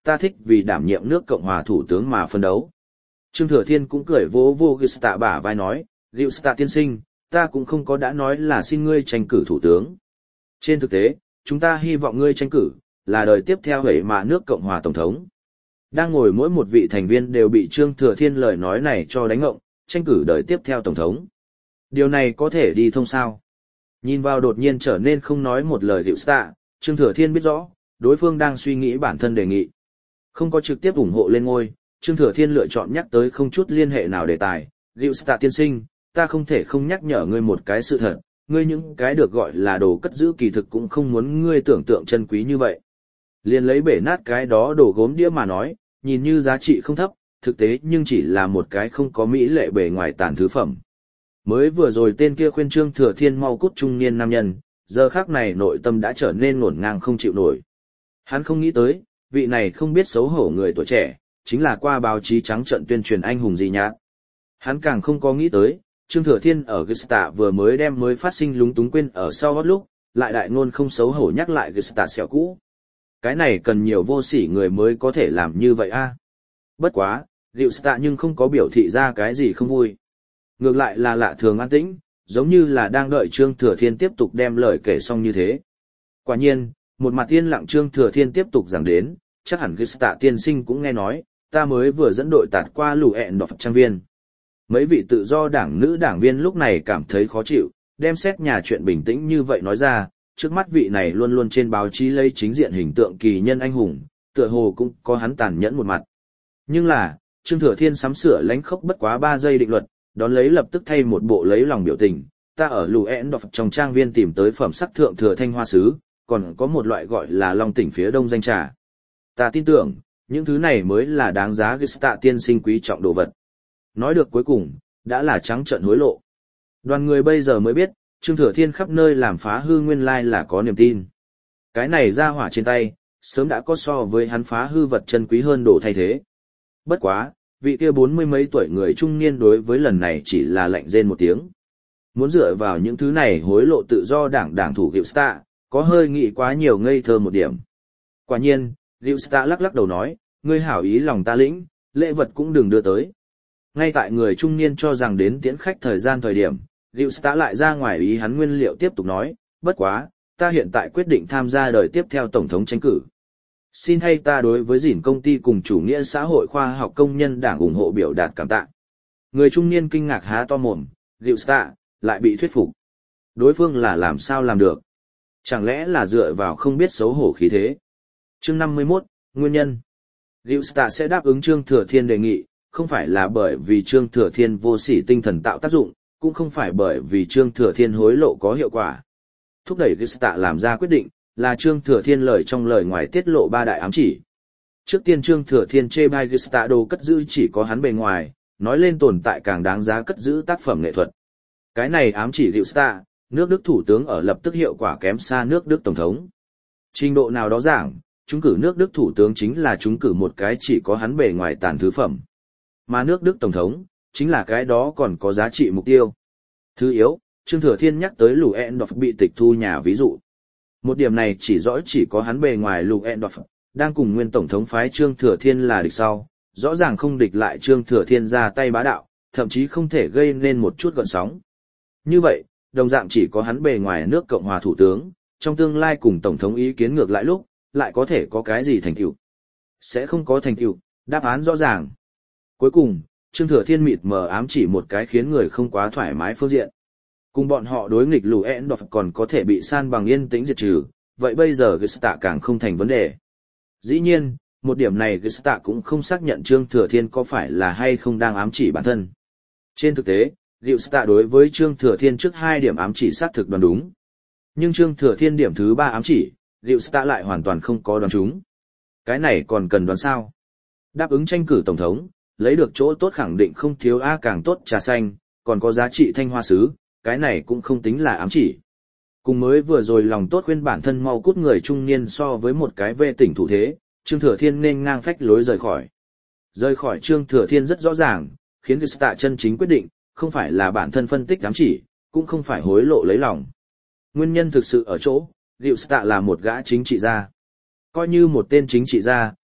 ta thích vì đảm nhiệm nước Cộng hòa thủ tướng mà phân đấu. Trương Thừa Thiên cũng cười vỗ vô Gilsta bả vai nói, Gilsta tiên sinh, ta cũng không có đã nói là xin ngươi tranh cử thủ tướng. Trên thực tế, chúng ta hy vọng ngươi tranh cử, là đời tiếp theo hệ mà nước Cộng hòa Tổng thống. Đang ngồi mỗi một vị thành viên đều bị Trương Thừa Thiên lời nói này cho đánh ngộng, tranh cử đời tiếp theo Tổng thống. Điều này có thể đi thông sao? Nhìn vào đột nhiên trở nên không nói một lời Gilsta, Trương Thừa Thiên biết rõ, đối phương đang suy nghĩ bản thân đề nghị. Không có trực tiếp ủng hộ lên ngôi, Trương Thừa Thiên lựa chọn nhắc tới không chút liên hệ nào đề tài. Gilsta tiên sinh, ta không thể không nhắc nhở ngươi một cái sự thật, ngươi những cái được gọi là đồ cất giữ kỳ thực cũng không muốn ngươi tưởng tượng chân quý như vậy. Liền lấy bể nát cái đó đồ gốm đĩa mà nói, nhìn như giá trị không thấp, thực tế nhưng chỉ là một cái không có mỹ lệ bề ngoài tàn thứ phẩm. Mới vừa rồi tên kia khuyên Trương Thừa Thiên mau cút trung niên nam nhân, giờ khắc này nội tâm đã trở nên ngổn ngang không chịu nổi. Hắn không nghĩ tới, vị này không biết xấu hổ người tuổi trẻ, chính là qua báo chí trắng trợn tuyên truyền anh hùng gì nhát. Hắn càng không có nghĩ tới, Trương Thừa Thiên ở Gesta vừa mới đem mới phát sinh lúng túng quên ở sau gót lúc, lại đại ngôn không xấu hổ nhắc lại Gesta sẹo cũ. Cái này cần nhiều vô sỉ người mới có thể làm như vậy a. Bất quá, Gesta nhưng không có biểu thị ra cái gì không vui. Ngược lại là lạ thường an tĩnh, giống như là đang đợi Trương Thừa Thiên tiếp tục đem lời kể xong như thế. Quả nhiên, một mặt yên lặng Trương Thừa Thiên tiếp tục giảng đến, chắc hẳn Gesta tiên sinh cũng nghe nói, ta mới vừa dẫn đội tạt qua lũ ẹn đọc trang viên. Mấy vị tự do đảng nữ đảng viên lúc này cảm thấy khó chịu, đem xét nhà chuyện bình tĩnh như vậy nói ra, trước mắt vị này luôn luôn trên báo chí lấy chính diện hình tượng kỳ nhân anh hùng, tựa hồ cũng có hắn tàn nhẫn một mặt. Nhưng là, Trương Thừa Thiên sắm sửa lánh khốc bất quá 3 giây định luật, đón lấy lập tức thay một bộ lấy lòng biểu tình, ta ở lũ ẹn đọc trong trang viên tìm tới phẩm sắc thượng thừa thanh hoa sứ, còn có một loại gọi là long tỉnh phía đông danh trà. Ta tin tưởng, những thứ này mới là đáng giá Gesta tiên sinh quý trọng đồ vật. Nói được cuối cùng, đã là trắng trợn hối lộ. Đoàn người bây giờ mới biết, Trương Thừa Thiên khắp nơi làm phá hư nguyên lai là có niềm tin. Cái này ra hỏa trên tay, sớm đã có so với hắn phá hư vật chân quý hơn đồ thay thế. Bất quá, vị kia 40 mấy tuổi người trung niên đối với lần này chỉ là lạnh rên một tiếng. Muốn dựa vào những thứ này hối lộ tự do đảng thủ Gilsta, có hơi nghĩ quá nhiều ngây thơ một điểm. Quả nhiên, Gilsta lắc lắc đầu nói, ngươi hảo ý lòng ta lĩnh, lễ vật cũng đừng đưa tới. Ngay tại người trung niên cho rằng đến tiễn khách thời điểm, Gilsta lại ra ngoài ý hắn nguyên liệu tiếp tục nói, bất quá, ta hiện tại quyết định tham gia đời tiếp theo tổng thống tranh cử. Xin thay ta đối với dỉn công ty cùng chủ nghĩa xã hội khoa học công nhân đảng ủng hộ biểu đạt cảm tạ. Người trung niên kinh ngạc há to mồm, Gilsta lại bị thuyết phục. Đối phương là làm sao làm được? Chẳng lẽ là dựa vào không biết xấu hổ khí thế? Chương 51, nguyên nhân. Gilsta sẽ đáp ứng Trương Thừa Thiên đề nghị, không phải là bởi vì Trương Thừa Thiên vô sỉ tinh thần tạo tác dụng, cũng không phải bởi vì Trương Thừa Thiên hối lộ có hiệu quả. Thúc đẩy Gilsta làm ra quyết định, là Trương Thừa Thiên lời trong lời ngoài tiết lộ 3 đại ám chỉ. Trước tiên Trương Thừa Thiên chê bai Gilsta đồ cất giữ chỉ có hắn bề ngoài, nói lên tồn tại càng đáng giá cất giữ tác phẩm nghệ thuật. Cái này ám chỉ Gilsta, nước Đức thủ tướng ở lập tức hiệu quả kém xa nước Đức tổng thống. Trình độ nào đó giảng, trúng cử nước Đức thủ tướng chính là trúng cử một cái chỉ có hắn bề ngoài tàn thứ phẩm. Mà nước Đức tổng thống, chính là cái đó còn có giá trị mục tiêu. Thứ yếu, Trương Thừa Thiên nhắc tới Ludendorff bị tịch thu nhà ví dụ. Một điểm này chỉ rõ chỉ có hắn bề ngoài Ludendorff, đang cùng nguyên tổng thống phái Trương Thừa Thiên là địch sau, rõ ràng không địch lại Trương Thừa Thiên ra tay bá đạo, thậm chí không thể gây nên một chút gợn sóng. Như vậy, đồng dạng chỉ có hắn bề ngoài nước Cộng hòa thủ tướng, trong tương lai cùng tổng thống ý kiến ngược lại lúc, lại có thể có cái gì thành tựu? Sẽ không có thành tựu, đáp án rõ ràng. Cuối cùng, Trương Thừa Thiên mịt mờ ám chỉ một cái khiến người không quá thoải mái phương diện. Cùng bọn họ đối nghịch Ludendorff còn có thể bị san bằng yên tĩnh diệt trừ, vậy bây giờ Gesta càng không thành vấn đề. Dĩ nhiên, một điểm này Gesta cũng không xác nhận Trương Thừa Thiên có phải là hay không đang ám chỉ bản thân. Trên thực tế, Gesta đối với Trương Thừa Thiên trước 2 điểm ám chỉ xác thực đoán đúng. Nhưng Trương Thừa Thiên điểm thứ 3 ám chỉ, Gesta lại hoàn toàn không có đoán trúng. Cái này còn cần đoán sao? Đáp ứng tranh cử tổng thống, lấy được chỗ tốt khẳng định không thiếu càng tốt trà xanh, còn có giá trị thanh hoa sứ, cái này cũng không tính là ám chỉ. Cùng mới vừa rồi lòng tốt khuyên bản thân mau cút người trung niên so với một cái vệ tỉnh thủ thế, Trương Thừa Thiên nên ngang phách lối rời khỏi. Rời khỏi Trương Thừa Thiên rất rõ ràng, khiến Gesta chân chính quyết định, không phải là bản thân phân tích ám chỉ, cũng không phải hối lộ lấy lòng. Nguyên nhân thực sự ở chỗ, Gilsta là một gã chính trị gia. Coi như một tên chính trị gia,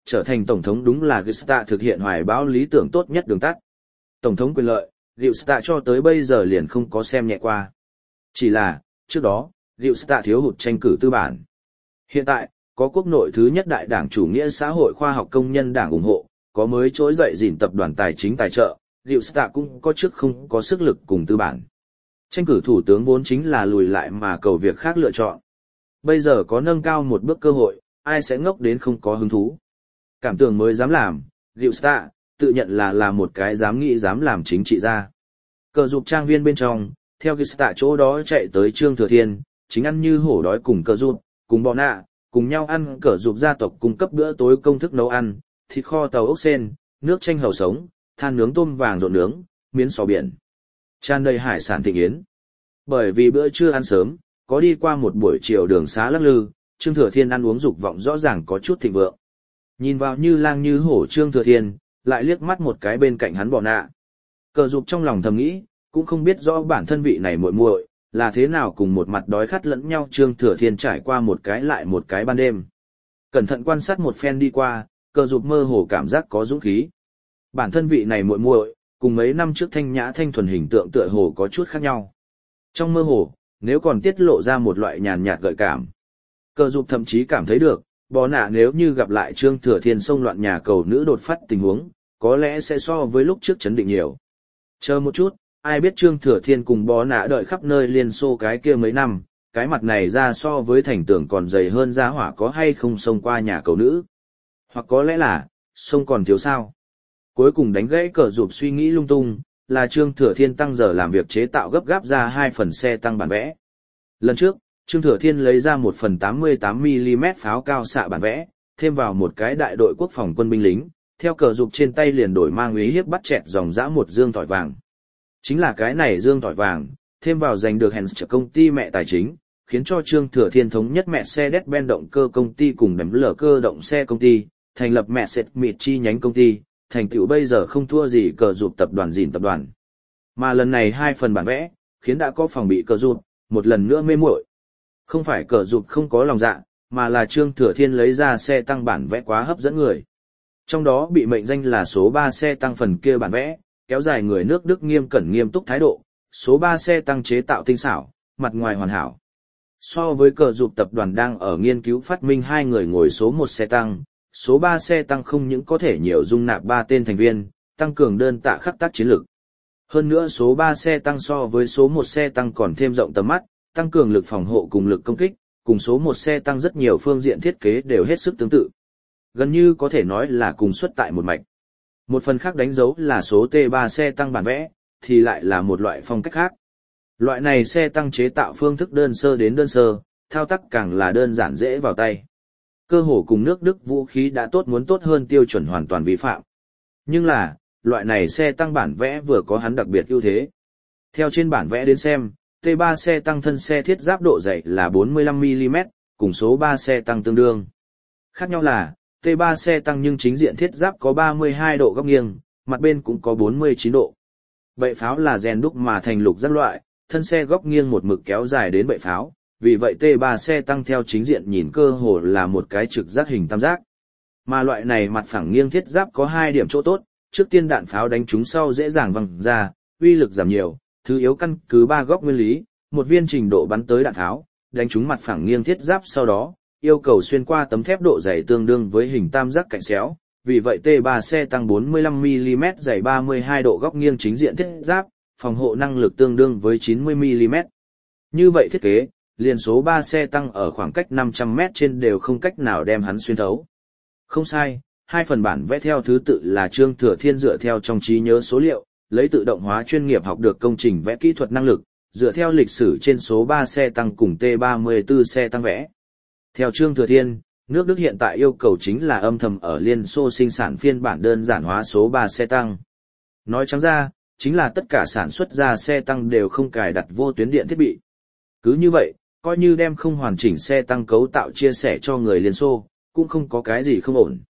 trở thành tổng thống đúng là Gista thực hiện hoài bão lý tưởng tốt nhất đường tắt. Tổng thống quyền lợi, Gista cho tới bây giờ liền không có xem nhẹ qua. Chỉ là, trước đó, Gista thiếu hụt tranh cử tư bản. Hiện tại, có quốc nội thứ nhất đại đảng chủ nghĩa xã hội khoa học công nhân đảng ủng hộ, có mới trỗi dậy gìn tập đoàn tài chính tài trợ, Gista cũng có trước không có sức lực cùng tư bản. Tranh cử thủ tướng vốn chính là lùi lại mà cầu việc khác lựa chọn. Bây giờ có nâng cao một bước cơ hội, ai sẽ ngốc đến không có hứng thú. Cảm tưởng mới dám làm, Gista tự nhận là một cái dám nghĩ dám làm chính trị gia. Cờ dục trang viên bên trong, theo Gista chỗ đó chạy tới Trương Thừa Thiên, chính ăn như hổ đói cùng cờ dục, cùng bò nạ, cùng nhau ăn cờ dục gia tộc cung cấp bữa tối công thức nấu ăn, thịt kho tàu ốc sên, nước chanh hầu sống, than nướng tôm vàng rộn nướng, miến sò biển. Tràn đầy hải sản thịnh yến. Bởi vì bữa trưa ăn sớm, có đi qua một buổi chiều đường xá lắc lư, Trương Thừa Thiên ăn uống dục vọng rõ ràng có chút thịnh vượng. Nhìn vào như lang như hổ Trương Thừa Thiên, lại liếc mắt một cái bên cạnh hắn bò nạ. Cờ dục trong lòng thầm nghĩ, cũng không biết rõ bản thân vị này muội muội là thế nào cùng một mặt đói khát lẫn nhau. Trương Thừa Thiên trải qua một cái lại một cái ban đêm. Cẩn thận quan sát một phen đi qua, cờ dục mơ hồ cảm giác có dũng khí. Bản thân vị này muội muội cùng mấy năm trước thanh nhã thanh thuần hình tượng tựa hồ có chút khác nhau. Trong mơ hồ, nếu còn tiết lộ ra một loại nhàn nhạt gợi cảm. Cờ dục thậm chí cảm thấy được, bò nạ nếu như gặp lại Trương Thừa Thiên xông loạn nhà cầu nữ đột phát tình huống, có lẽ sẽ so với lúc trước chấn định nhiều. Chờ một chút, ai biết Trương Thừa Thiên cùng bò nạ đợi khắp nơi Liên Xô cái kia mấy năm, cái mặt này ra so với thành tưởng còn dày hơn giá hỏa có hay không xông qua nhà cầu nữ. Hoặc có lẽ là, xông còn thiếu sao. Cuối cùng đánh gãy cờ dục suy nghĩ lung tung, là Trương Thừa Thiên tăng giờ làm việc chế tạo gấp gáp ra 2 phần xe tăng bản vẽ. Lần trước, Trương Thừa Thiên lấy ra 1 phần 88mm pháo cao xạ bản vẽ, thêm vào một cái đại đội quốc phòng quân binh lính, theo cờ dục trên tay liền đổi mang úy hiếp bắt chẹt dòng dã một dương tỏi vàng. Chính là cái này dương tỏi vàng, thêm vào giành được Hens công ty mẹ tài chính, khiến cho Trương Thừa Thiên thống nhất mẹ xe Mercedes-Benz động cơ công ty cùng đếm lở cơ động xe công ty, thành lập mẹ Mercedes chi nhánh công ty, thành tựu bây giờ không thua gì cờ dục tập đoàn gìn tập đoàn. Mà lần này 2 phần bản vẽ, khiến đã có phòng bị cờ dục, một lần nữa mê muội. Không phải cờ dục không có lòng dạ, mà là Trương Thừa Thiên lấy ra xe tăng bản vẽ quá hấp dẫn người. Trong đó bị mệnh danh là số 3 xe tăng phần kia bản vẽ, kéo dài người nước Đức nghiêm cẩn nghiêm túc thái độ, số 3 xe tăng chế tạo tinh xảo, mặt ngoài hoàn hảo. So với cờ dục tập đoàn đang ở nghiên cứu phát minh 2 người ngồi số 1 xe tăng, số 3 xe tăng không những có thể nhiều dung nạp 3 tên thành viên, tăng cường đơn tạ khắc tác chiến lược. Hơn nữa số 3 xe tăng so với số 1 xe tăng còn thêm rộng tầm mắt, tăng cường lực phòng hộ cùng lực công kích, cùng số 1 xe tăng rất nhiều phương diện thiết kế đều hết sức tương tự. Gần như có thể nói là cùng xuất tại một mạch. Một phần khác đánh dấu là số T3 xe tăng bản vẽ, thì lại là một loại phong cách khác. Loại này xe tăng chế tạo phương thức đơn sơ đến đơn sơ, thao tác càng là đơn giản dễ vào tay. Cơ hồ cùng nước Đức vũ khí đã tốt muốn tốt hơn tiêu chuẩn hoàn toàn vi phạm. Nhưng là, loại này xe tăng bản vẽ vừa có hắn đặc biệt ưu thế. Theo trên bản vẽ đến xem, T3 xe tăng thân xe thiết giáp độ dày là 45mm, cùng số 3 xe tăng tương đương. Khác nhau là, T3 xe tăng nhưng chính diện thiết giáp có 32 độ góc nghiêng, mặt bên cũng có 49 độ. Bệ pháo là rèn đúc mà thành lục giác loại, thân xe góc nghiêng một mực kéo dài đến bệ pháo, vì vậy T3 xe tăng theo chính diện nhìn cơ hồ là một cái trực giác hình tam giác. Mà loại này mặt phẳng nghiêng thiết giáp có 2 điểm chỗ tốt, trước tiên đạn pháo đánh trúng sau dễ dàng văng ra, uy lực giảm nhiều, thứ yếu căn cứ 3 góc nguyên lý, một viên trình độ bắn tới đạn tháo, đánh trúng mặt phẳng nghiêng thiết giáp sau đó, yêu cầu xuyên qua tấm thép độ dày tương đương với hình tam giác cạnh xéo, vì vậy T3 xe tăng 45mm dày 32 độ góc nghiêng chính diện thiết giáp, phòng hộ năng lực tương đương với 90mm. Như vậy thiết kế, liền số 3 xe tăng ở khoảng cách 500m trên đều không cách nào đem hắn xuyên thấu. Không sai, 2 phần bản vẽ theo thứ tự là Trương Thừa Thiên dựa theo trong trí nhớ số liệu, lấy tự động hóa chuyên nghiệp học được công trình vẽ kỹ thuật năng lực, dựa theo lịch sử trên số 3 xe tăng cùng T-34 xe tăng vẽ. Theo Trương Thừa Thiên, nước Đức hiện tại yêu cầu chính là âm thầm ở Liên Xô sinh sản phiên bản đơn giản hóa số 3 xe tăng. Nói trắng ra, chính là tất cả sản xuất ra xe tăng đều không cài đặt vô tuyến điện thiết bị. Cứ như vậy, coi như đem không hoàn chỉnh xe tăng cấu tạo chia sẻ cho người Liên Xô, cũng không có cái gì không ổn.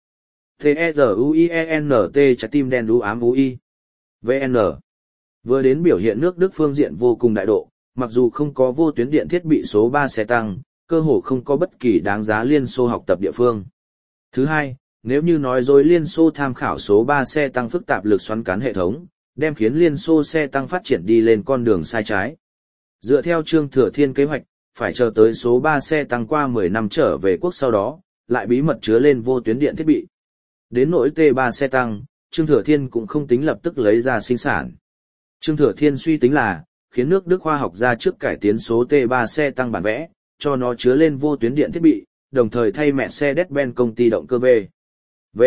T-E-Z-U-I-E-N-T trái tim đen đú ám U-I. VN. Vừa đến biểu hiện nước Đức phương diện vô cùng đại độ, mặc dù không có vô tuyến điện thiết bị số 3 xe tăng, cơ hồ không có bất kỳ đáng giá Liên Xô học tập địa phương. Thứ hai, nếu như nói dối Liên Xô tham khảo số 3 xe tăng phức tạp lực xoắn cán hệ thống, đem khiến Liên Xô xe tăng phát triển đi lên con đường sai trái. Dựa theo Trương Thừa Thiên kế hoạch, phải chờ tới số 3 xe tăng qua 10 năm trở về quốc sau đó, lại bí mật chứa lên vô tuyến điện thiết bị. Đến nỗi T3 xe tăng, Trương Thừa Thiên cũng không tính lập tức lấy ra sinh sản. Trương Thừa Thiên suy tính là, khiến nước Đức khoa học ra trước cải tiến số T3 xe tăng bản vẽ, cho nó chứa lên vô tuyến điện thiết bị, đồng thời thay mẹ xe Mercedes-Benz công ty động cơ V.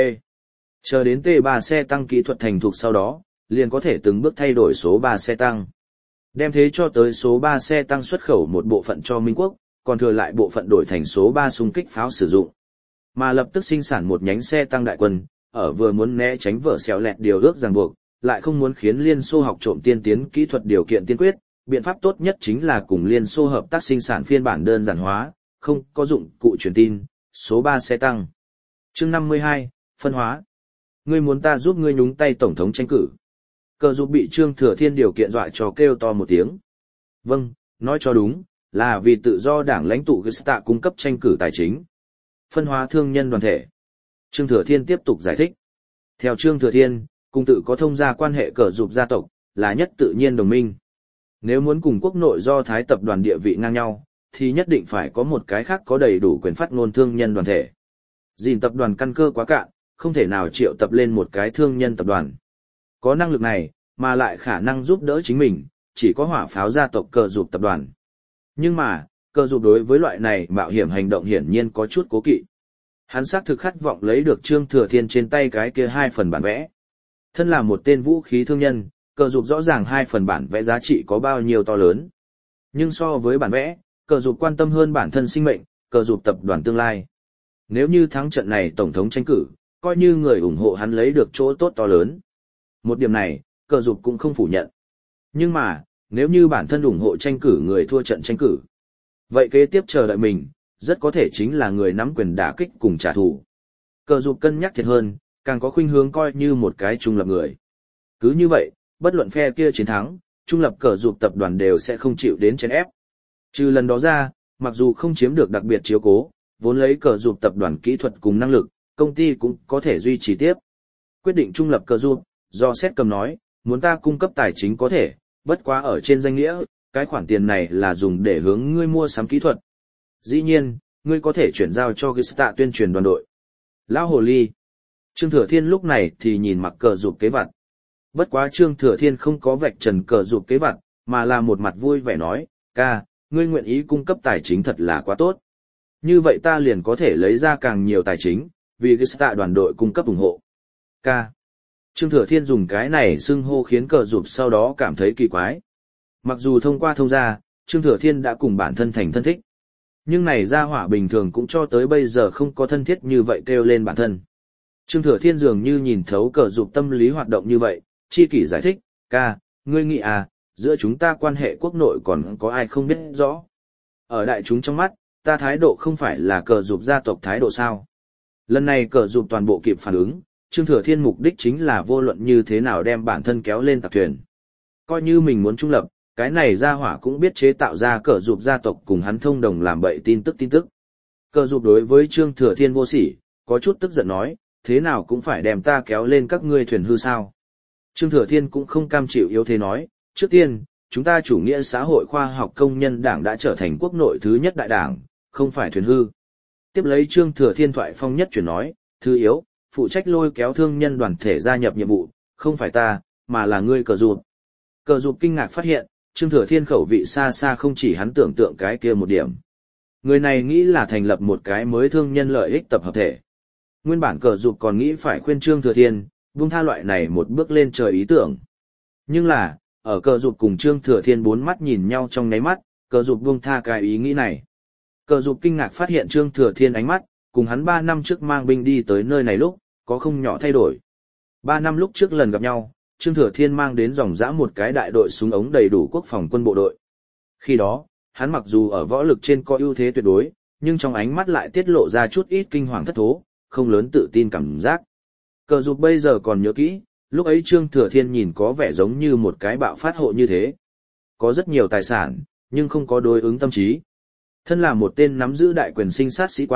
Chờ đến T3 xe tăng kỹ thuật thành thục sau đó, liền có thể từng bước thay đổi số 3 xe tăng. Đem thế cho tới số 3 xe tăng xuất khẩu một bộ phận cho Minh Quốc, còn thừa lại bộ phận đổi thành số 3 xung kích pháo sử dụng. Mà lập tức sinh sản một nhánh xe tăng đại quân, ở vừa muốn né tránh vở xéo lẹt điều ước ràng buộc, lại không muốn khiến Liên Xô học trộm tiên tiến kỹ thuật điều kiện tiên quyết, biện pháp tốt nhất chính là cùng Liên Xô hợp tác sinh sản phiên bản đơn giản hóa, không có dụng cụ truyền tin, số 3 xe tăng. Chương 52, phân hóa. Ngươi muốn ta giúp ngươi nhúng tay tổng thống tranh cử. Cờ dục bị Trương Thừa Thiên điều kiện dọa cho kêu to một tiếng. Vâng, nói cho đúng, là vì tự do đảng lãnh tụ Gesta cung cấp tranh cử tài chính. Phân hóa thương nhân đoàn thể. Trương Thừa Thiên tiếp tục giải thích. Theo Trương Thừa Thiên, cùng tự có thông gia quan hệ cờ dục gia tộc, là nhất tự nhiên đồng minh. Nếu muốn cùng quốc nội do Thái tập đoàn địa vị ngang nhau, thì nhất định phải có một cái khác có đầy đủ quyền phát ngôn thương nhân đoàn thể. Dìn tập đoàn căn cơ quá cạn, không thể nào triệu tập lên một cái thương nhân tập đoàn. Có năng lực này, mà lại khả năng giúp đỡ chính mình, chỉ có hỏa pháo gia tộc cờ dục tập đoàn. Nhưng mà, cờ dục đối với loại này mạo hiểm hành động hiển nhiên có chút cố kỵ. Hắn xác thực khát vọng lấy được Trương Thừa Thiên trên tay cái kia 2 phần bản vẽ. Thân là một tên vũ khí thương nhân, cờ dục rõ ràng 2 phần bản vẽ giá trị có bao nhiêu to lớn. Nhưng so với bản vẽ, cờ dục quan tâm hơn bản thân sinh mệnh, cờ dục tập đoàn tương lai. Nếu như thắng trận này tổng thống tranh cử, coi như người ủng hộ hắn lấy được chỗ tốt to lớn. Một điểm này, cờ dục cũng không phủ nhận. Nhưng mà, nếu như bản thân ủng hộ tranh cử người thua trận tranh cử, vậy kế tiếp chờ đợi mình, rất có thể chính là người nắm quyền đả kích cùng trả thù. Cờ dục cân nhắc thiệt hơn, càng có khuynh hướng coi như một cái trung lập người. Cứ như vậy, bất luận phe kia chiến thắng, trung lập cờ dục tập đoàn đều sẽ không chịu đến chèn ép. Trừ lần đó ra, mặc dù không chiếm được đặc biệt chiếu cố, vốn lấy cờ dục tập đoàn kỹ thuật cùng năng lực, công ty cũng có thể duy trì tiếp. Quyết định trung lập cờ dục, do xét cầm nói, muốn ta cung cấp tài chính có thể, bất quá ở trên danh nghĩa, cái khoản tiền này là dùng để hướng ngươi mua sắm kỹ thuật. Dĩ nhiên, ngươi có thể chuyển giao cho Gesta tuyên truyền đoàn đội. Lão hồ ly. Trương Thừa Thiên lúc này thì nhìn mặc cờ dục kế vặt. Bất quá Trương Thừa Thiên không có vạch trần cờ dục kế vặt, mà là một mặt vui vẻ nói, ca, ngươi nguyện ý cung cấp tài chính thật là quá tốt. Như vậy ta liền có thể lấy ra càng nhiều tài chính, vì Gesta đoàn đội cung cấp ủng hộ. Ca. Trương Thừa Thiên dùng cái này xưng hô khiến cờ dục sau đó cảm thấy kỳ quái. Mặc dù thông qua thông gia, Trương Thừa Thiên đã cùng bản thân thành thân thích. Nhưng này gia hỏa bình thường cũng cho tới bây giờ không có thân thiết như vậy kêu lên bản thân. Trương Thừa Thiên dường như nhìn thấu cờ dục tâm lý hoạt động như vậy, chi kỷ giải thích, ca, ngươi nghĩ à, giữa chúng ta quan hệ quốc nội còn có ai không biết rõ. Ở đại chúng trong mắt, ta thái độ không phải là cờ dục gia tộc thái độ sao. Lần này cờ dục toàn bộ kịp phản ứng, Trương Thừa Thiên mục đích chính là vô luận như thế nào đem bản thân kéo lên tạc thuyền. Coi như mình muốn trung lập, cái này gia hỏa cũng biết chế tạo ra cờ dục gia tộc cùng hắn thông đồng làm bậy tin tức. Cờ dục đối với Trương Thừa Thiên vô sỉ, có chút tức giận nói, thế nào cũng phải đem ta kéo lên các ngươi thuyền hư sao. Trương Thừa Thiên cũng không cam chịu yếu thế nói, trước tiên, chúng ta chủ nghĩa xã hội khoa học công nhân đảng đã trở thành quốc nội thứ nhất đại đảng, không phải thuyền hư. Tiếp lấy Trương Thừa Thiên thoại phong nhất chuyển nói, thứ yếu, phụ trách lôi kéo thương nhân đoàn thể gia nhập nhiệm vụ, không phải ta, mà là ngươi cờ dục. Cờ dục kinh ngạc phát hiện, Trương Thừa Thiên khẩu vị xa xa không chỉ hắn tưởng tượng cái kia một điểm. Người này nghĩ là thành lập một cái mới thương nhân lợi ích tập hợp thể. Nguyên bản cờ dục còn nghĩ phải khuyên Trương Thừa Thiên, buông tha loại này một bước lên trời ý tưởng. Nhưng là, ở cờ dục cùng Trương Thừa Thiên bốn mắt nhìn nhau trong nháy mắt, cờ dục buông tha cái ý nghĩ này. Cờ dục kinh ngạc phát hiện Trương Thừa Thiên ánh mắt, cùng hắn 3 năm trước mang binh đi tới nơi này lúc, có không nhỏ thay đổi. 3 năm lúc trước lần gặp nhau, Trương Thừa Thiên mang đến dòng dã một cái đại đội súng ống đầy đủ quốc phòng quân bộ đội. Khi đó, hắn mặc dù ở võ lực trên có ưu thế tuyệt đối, nhưng trong ánh mắt lại tiết lộ ra chút ít kinh hoàng thất thố, không lớn tự tin cảm giác. Cờ dục bây giờ còn nhớ kỹ, lúc ấy Trương Thừa Thiên nhìn có vẻ giống như một cái bạo phát hộ như thế. Có rất nhiều tài sản, nhưng không có đối ứng tâm trí. Thân là một tên nắm giữ đại quyền sinh sát sĩ quan,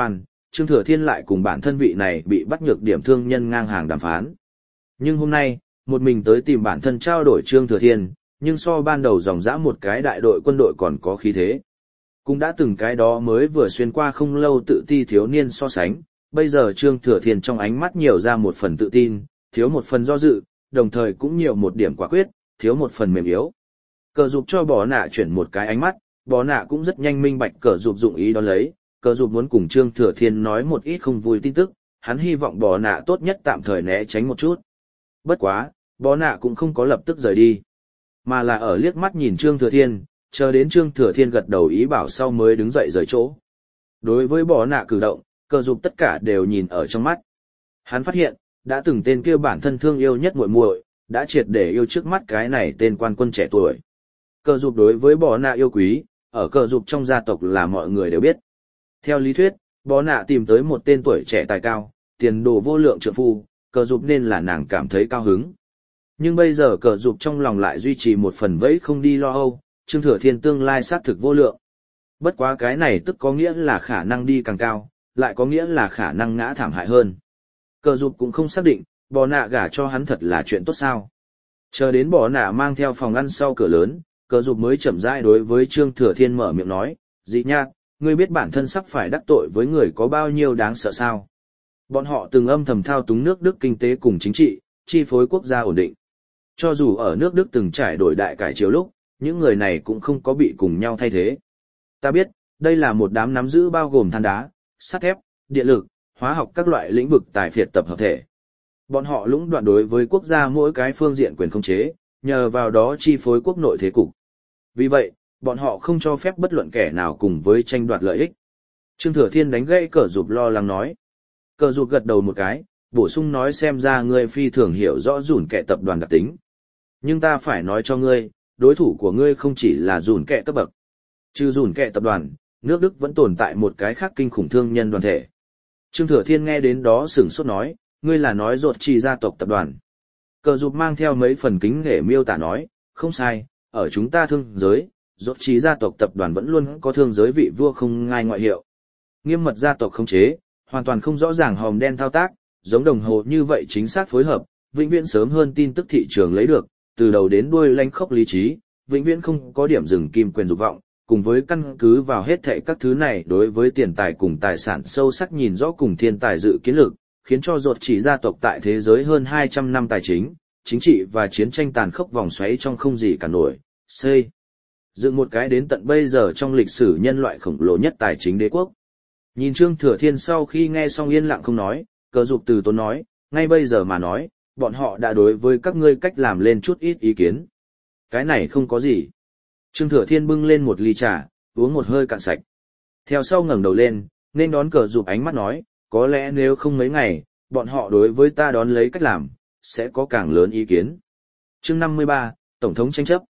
Trương Thừa Thiên lại cùng bản thân vị này bị bắt nhược điểm thương nhân ngang hàng đàm phán. Nhưng hôm nay, một mình tới tìm bản thân trao đổi Trương Thừa Thiên, nhưng so ban đầu dòng dã một cái đại đội quân đội còn có khí thế. Cũng đã từng cái đó mới vừa xuyên qua không lâu tự ti thiếu niên so sánh, bây giờ Trương Thừa Thiên trong ánh mắt nhiều ra một phần tự tin, thiếu một phần do dự, đồng thời cũng nhiều một điểm quả quyết, thiếu một phần mềm yếu. Cờ Dục cho Bó Nạ chuyển một cái ánh mắt, Bó Nạ cũng rất nhanh minh bạch Cờ Dục dụng ý đón lấy, Cờ Dục muốn cùng Trương Thừa Thiên nói một ít không vui tin tức, hắn hy vọng Bó Nạ tốt nhất tạm thời né tránh một chút. Bất quá, Bó Nạ cũng không có lập tức rời đi, mà là ở liếc mắt nhìn Trương Thừa Thiên, chờ đến Trương Thừa Thiên gật đầu ý bảo sau mới đứng dậy rời chỗ. Đối với Bó Nạ cử động, Cờ Dục tất cả đều nhìn ở trong mắt. Hắn phát hiện, đã từng tên kia bản thân thương yêu nhất muội muội, đã triệt để yêu trước mắt cái này tên quan quân trẻ tuổi. Cờ Dục đối với Bó Nạ yêu quý, ở Cờ Dục trong gia tộc là mọi người đều biết. Theo lý thuyết, Bó Nạ tìm tới một tên tuổi trẻ tài cao, tiền đồ vô lượng trượng phu, Cờ Dục nên là nàng cảm thấy cao hứng. Nhưng bây giờ Cờ Dục trong lòng lại duy trì một phần vẫy không đi lo âu, Trương Thừa Thiên tương lai xác thực vô lượng. Bất quá cái này tức có nghĩa là khả năng đi càng cao, lại có nghĩa là khả năng ngã thảm hại hơn. Cờ Dục cũng không xác định, Bó Nạ gả cho hắn thật là chuyện tốt sao. Chờ đến Bó Nạ mang theo phòng ăn sau cửa lớn, Cờ Dục mới chậm rãi đối với Trương Thừa Thiên mở miệng nói, dị nhạc, ngươi biết bản thân sắp phải đắc tội với người có bao nhiêu đáng sợ sao. Bọn họ từng âm thầm thao túng nước Đức kinh tế cùng chính trị, chi phối quốc gia ổn định. Cho dù ở nước Đức từng trải đổi đại cải chiếu lúc, những người này cũng không có bị cùng nhau thay thế. Ta biết, đây là một đám nắm giữ bao gồm than đá, sắt thép, điện lực, hóa học các loại lĩnh vực tài phiệt tập hợp thể. Bọn họ lũng đoạn đối với quốc gia mỗi cái phương diện quyền khống chế, nhờ vào đó chi phối quốc nội thế cục. Vì vậy, bọn họ không cho phép bất luận kẻ nào cùng với tranh đoạt lợi ích. Trương Thừa Thiên đánh gãy Cờ Dục lo lắng nói. Cờ Dục gật đầu một cái, bổ sung nói xem ra ngươi phi thường hiểu rõ dùn kẻ tập đoàn đặc tính. Nhưng ta phải nói cho ngươi, đối thủ của ngươi không chỉ là dùn kẻ cấp bậc. Trừ dùn kẻ tập đoàn, nước Đức vẫn tồn tại một cái khác kinh khủng thương nhân đoàn thể. Trương Thừa Thiên nghe đến đó sửng sốt nói, ngươi là nói Rột Trì gia tộc tập đoàn. Cờ Dục mang theo mấy phần kính để miêu tả nói, không sai, ở chúng ta thương giới, Rột Trì gia tộc tập đoàn vẫn luôn có thương giới vị vua không ngai ngoại hiệu. Nghiêm mật gia tộc khống chế, hoàn toàn không rõ ràng hòm đen thao tác, giống đồng hồ như vậy chính xác phối hợp, vĩnh viễn sớm hơn tin tức thị trường lấy được, từ đầu đến đuôi lanh khốc lý trí, vĩnh viễn không có điểm dừng kim quyền dục vọng, cùng với căn cứ vào hết thảy các thứ này đối với tiền tài cùng tài sản sâu sắc nhìn rõ cùng thiên tài dự kiến lực, khiến cho Rột Chỉ gia tộc tại thế giới hơn 200 năm tài chính, chính trị và chiến tranh tàn khốc vòng xoáy trong không gì cả nổi, xây dựng một cái đến tận bây giờ trong lịch sử nhân loại khổng lồ nhất tài chính đế quốc. Nhìn Trương Thừa Thiên sau khi nghe xong yên lặng không nói, Cờ Dục từ tốn nói, ngay bây giờ mà nói, bọn họ đã đối với các ngươi cách làm lên chút ít ý kiến. Cái này không có gì. Trương Thừa Thiên bưng lên một ly trà, uống một hơi cạn sạch. Theo sau ngẩng đầu lên, nên đón Cờ Dục ánh mắt nói, có lẽ nếu không mấy ngày, bọn họ đối với ta đón lấy cách làm, sẽ có càng lớn ý kiến. Chương 53, Tổng thống tranh chấp.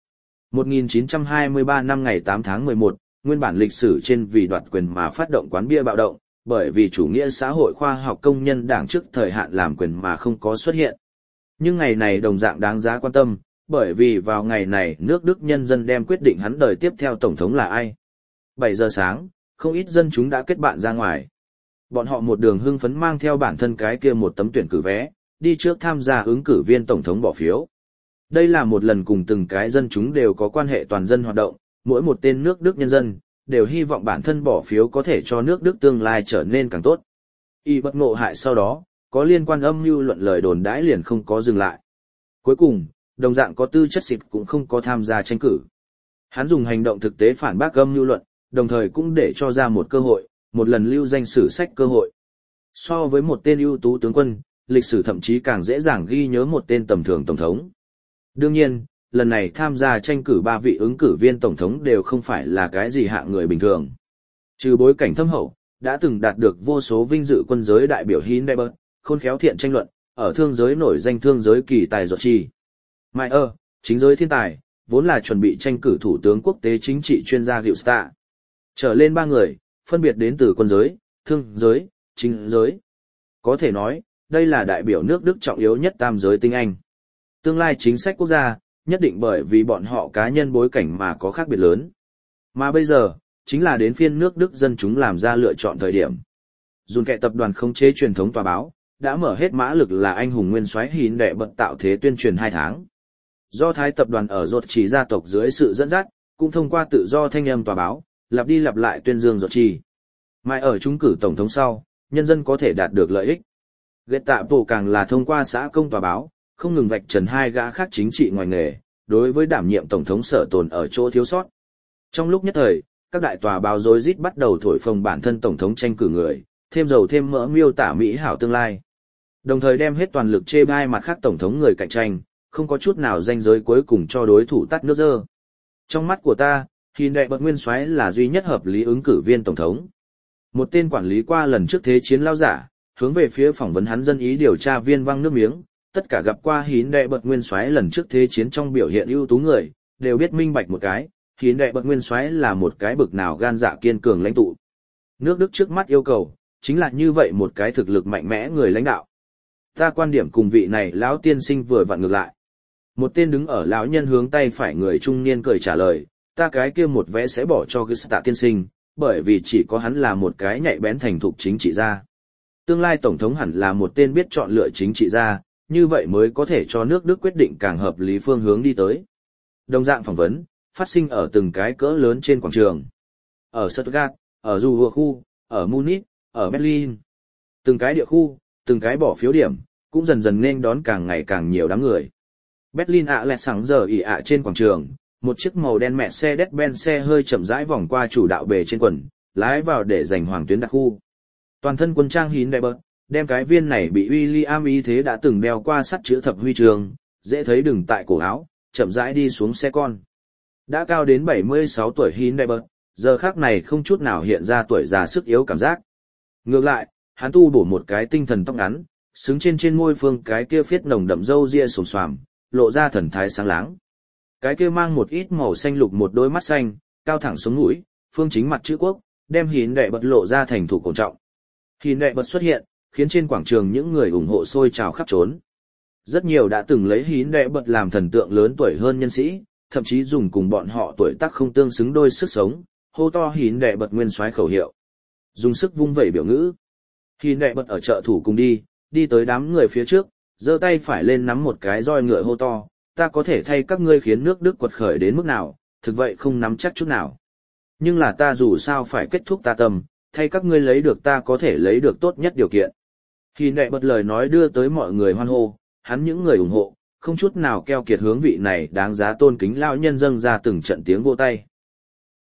1923 năm ngày 8 tháng 11, nguyên bản lịch sử trên vì đoạt quyền mà phát động quán bia bạo động, bởi vì chủ nghĩa xã hội khoa học công nhân đảng trước thời hạn làm quyền mà không có xuất hiện. Nhưng ngày này đồng dạng đáng giá quan tâm, bởi vì vào ngày này nước Đức nhân dân đem quyết định hắn đời tiếp theo tổng thống là ai. 7 giờ sáng, không ít dân chúng đã kết bạn ra ngoài. Bọn họ một đường hưng phấn mang theo bản thân cái kia một tấm tuyển cử vé, đi trước tham gia ứng cử viên tổng thống bỏ phiếu. Đây là một lần cùng từng cái dân chúng đều có quan hệ toàn dân hoạt động, mỗi một tên nước Đức nhân dân, đều hy vọng bản thân bỏ phiếu có thể cho nước Đức tương lai trở nên càng tốt. Y bất ngộ hại sau đó, có liên quan âm mưu luận lời đồn đãi liền không có dừng lại. Cuối cùng, đồng dạng có tư chất xịt cũng không có tham gia tranh cử. Hắn dùng hành động thực tế phản bác âm mưu luận, đồng thời cũng để cho ra một cơ hội, một lần lưu danh sử sách cơ hội. So với một tên ưu tú tướng quân, lịch sử thậm chí càng dễ dàng ghi nhớ một tên tầm thường tổng thống. Đương nhiên, lần này tham gia tranh cử 3 vị ứng cử viên tổng thống đều không phải là cái gì hạng người bình thường. Trừ bối cảnh thâm hậu, đã từng đạt được vô số vinh dự quân giới đại biểu Hindenburg, khôn khéo thiện tranh luận, ở thương giới nổi danh thương giới kỳ tài Rột Trì. Mayer, chính giới thiên tài, vốn là chuẩn bị tranh cử thủ tướng quốc tế chính trị chuyên gia Gilsta. Trở lên 3 người, phân biệt đến từ quân giới, thương giới, chính giới. Có thể nói, đây là đại biểu nước Đức trọng yếu nhất tam giới tinh anh. Tương lai chính sách quốc gia, nhất định bởi vì bọn họ cá nhân bối cảnh mà có khác biệt lớn. Mà bây giờ, chính là đến phiên nước Đức dân chúng làm ra lựa chọn thời điểm. Dùn kẻ tập đoàn khống chế truyền thống tòa báo, đã mở hết mã lực là anh hùng nguyên soái Hín đệ bật tạo thế tuyên truyền 2 tháng. Do Thái tập đoàn ở Rột Chỉ gia tộc dưới sự dẫn dắt, cũng thông qua tự do thanh âm tòa báo, lặp đi lặp lại tuyên dương Rột Chỉ. Mai ở trúng cử tổng thống sau, nhân dân có thể đạt được lợi ích. Ghét tạ bộ càng là thông qua xã công tòa báo, không ngừng vạch trần 2 gã khác chính trị ngoài nghề, đối với đảm nhiệm tổng thống sở tồn ở chỗ thiếu sót. Trong lúc nhất thời, các đại tòa báo rối rít bắt đầu thổi phồng bản thân tổng thống tranh cử người, thêm dầu thêm mỡ miêu tả mỹ hảo tương lai. Đồng thời đem hết toàn lực chê bai mặt khác tổng thống người cạnh tranh, không có chút nào ranh giới cuối cùng cho đối thủ tắt nước dơ. Trong mắt của ta, Hín đệ bật nguyên soái là duy nhất hợp lý ứng cử viên tổng thống. Một tên quản lý qua lần trước thế chiến lao giả, hướng về phía phỏng vấn hắn dân ý điều tra viên văng nước miếng, tất cả gặp qua Hín đệ bật nguyên soái lần trước thế chiến trong biểu hiện ưu tú người, đều biết minh bạch một cái, Hín đệ bật nguyên soái là một cái bực nào gan dạ kiên cường lãnh tụ. Nước Đức trước mắt yêu cầu, chính là như vậy một cái thực lực mạnh mẽ người lãnh đạo. Ta quan điểm cùng vị này lão tiên sinh vừa vặn ngược lại. Một tên đứng ở lão nhân hướng tay phải người trung niên cười trả lời, ta cái kia một vé sẽ bỏ cho cái tạ tiên sinh, bởi vì chỉ có hắn là một cái nhạy bén thành thục chính trị gia. Tương lai tổng thống hẳn là một tên biết chọn lựa chính trị gia, như vậy mới có thể cho nước Đức quyết định càng hợp lý phương hướng đi tới. Đồng dạng phỏng vấn, phát sinh ở từng cái cỡ lớn trên quảng trường. Ở Stuttgart, ở Ruhr khu, ở Munich, ở Berlin. Từng cái địa khu, từng cái bỏ phiếu điểm, cũng dần dần nên đón càng ngày càng nhiều đám người. Berlin ạ lẹ sáng giờ ỉ ạ trên quảng trường, một chiếc màu đen Mercedes-Benz xe hơi chậm rãi vòng qua chủ đạo bề trên quần, lái vào để giành hoàng tuyến đặc khu. Toàn thân quân trang Hín đệ bật, đem cái viên này bị William y thế đã từng đeo qua sắt chữ thập huy chương, dễ thấy đừng tại cổ áo, chậm rãi đi xuống xe con. Đã cao đến 76 tuổi Hín đệ bật, giờ khác này không chút nào hiện ra tuổi già sức yếu cảm giác. Ngược lại, hắn tu bổ một cái tinh thần tóc ngắn, xứng trên môi phương cái kia phiết nồng đậm râu ria xồm xoàm, lộ ra thần thái sáng láng. Cái kia mang một ít màu xanh lục một đôi mắt xanh, cao thẳng xuống mũi, phương chính mặt chữ quốc, đem Hín đệ bật lộ ra thành thủ cổ trọng. Hín đệ bật xuất hiện, khiến trên quảng trường những người ủng hộ sôi trào khắp trốn. Rất nhiều đã từng lấy Hín đệ bật làm thần tượng lớn tuổi hơn nhân sĩ, thậm chí dùng cùng bọn họ tuổi tác không tương xứng đôi sức sống, hô to Hín đệ bật nguyên soái khẩu hiệu. Dùng sức vung vẩy biểu ngữ. Hín đệ bật ở trợ thủ cùng đi tới đám người phía trước, giơ tay phải lên nắm một cái roi ngựa hô to, ta có thể thay các ngươi khiến nước Đức quật khởi đến mức nào, thực vậy không nắm chắc chút nào. Nhưng là ta dù sao phải kết thúc ta tâm, thay các ngươi lấy được ta có thể lấy được tốt nhất điều kiện. Hín đệ bật lời nói đưa tới mọi người hoan hô, hắn những người ủng hộ, không chút nào keo kiệt hướng vị này đáng giá tôn kính lão nhân dâng ra từng trận tiếng vỗ tay.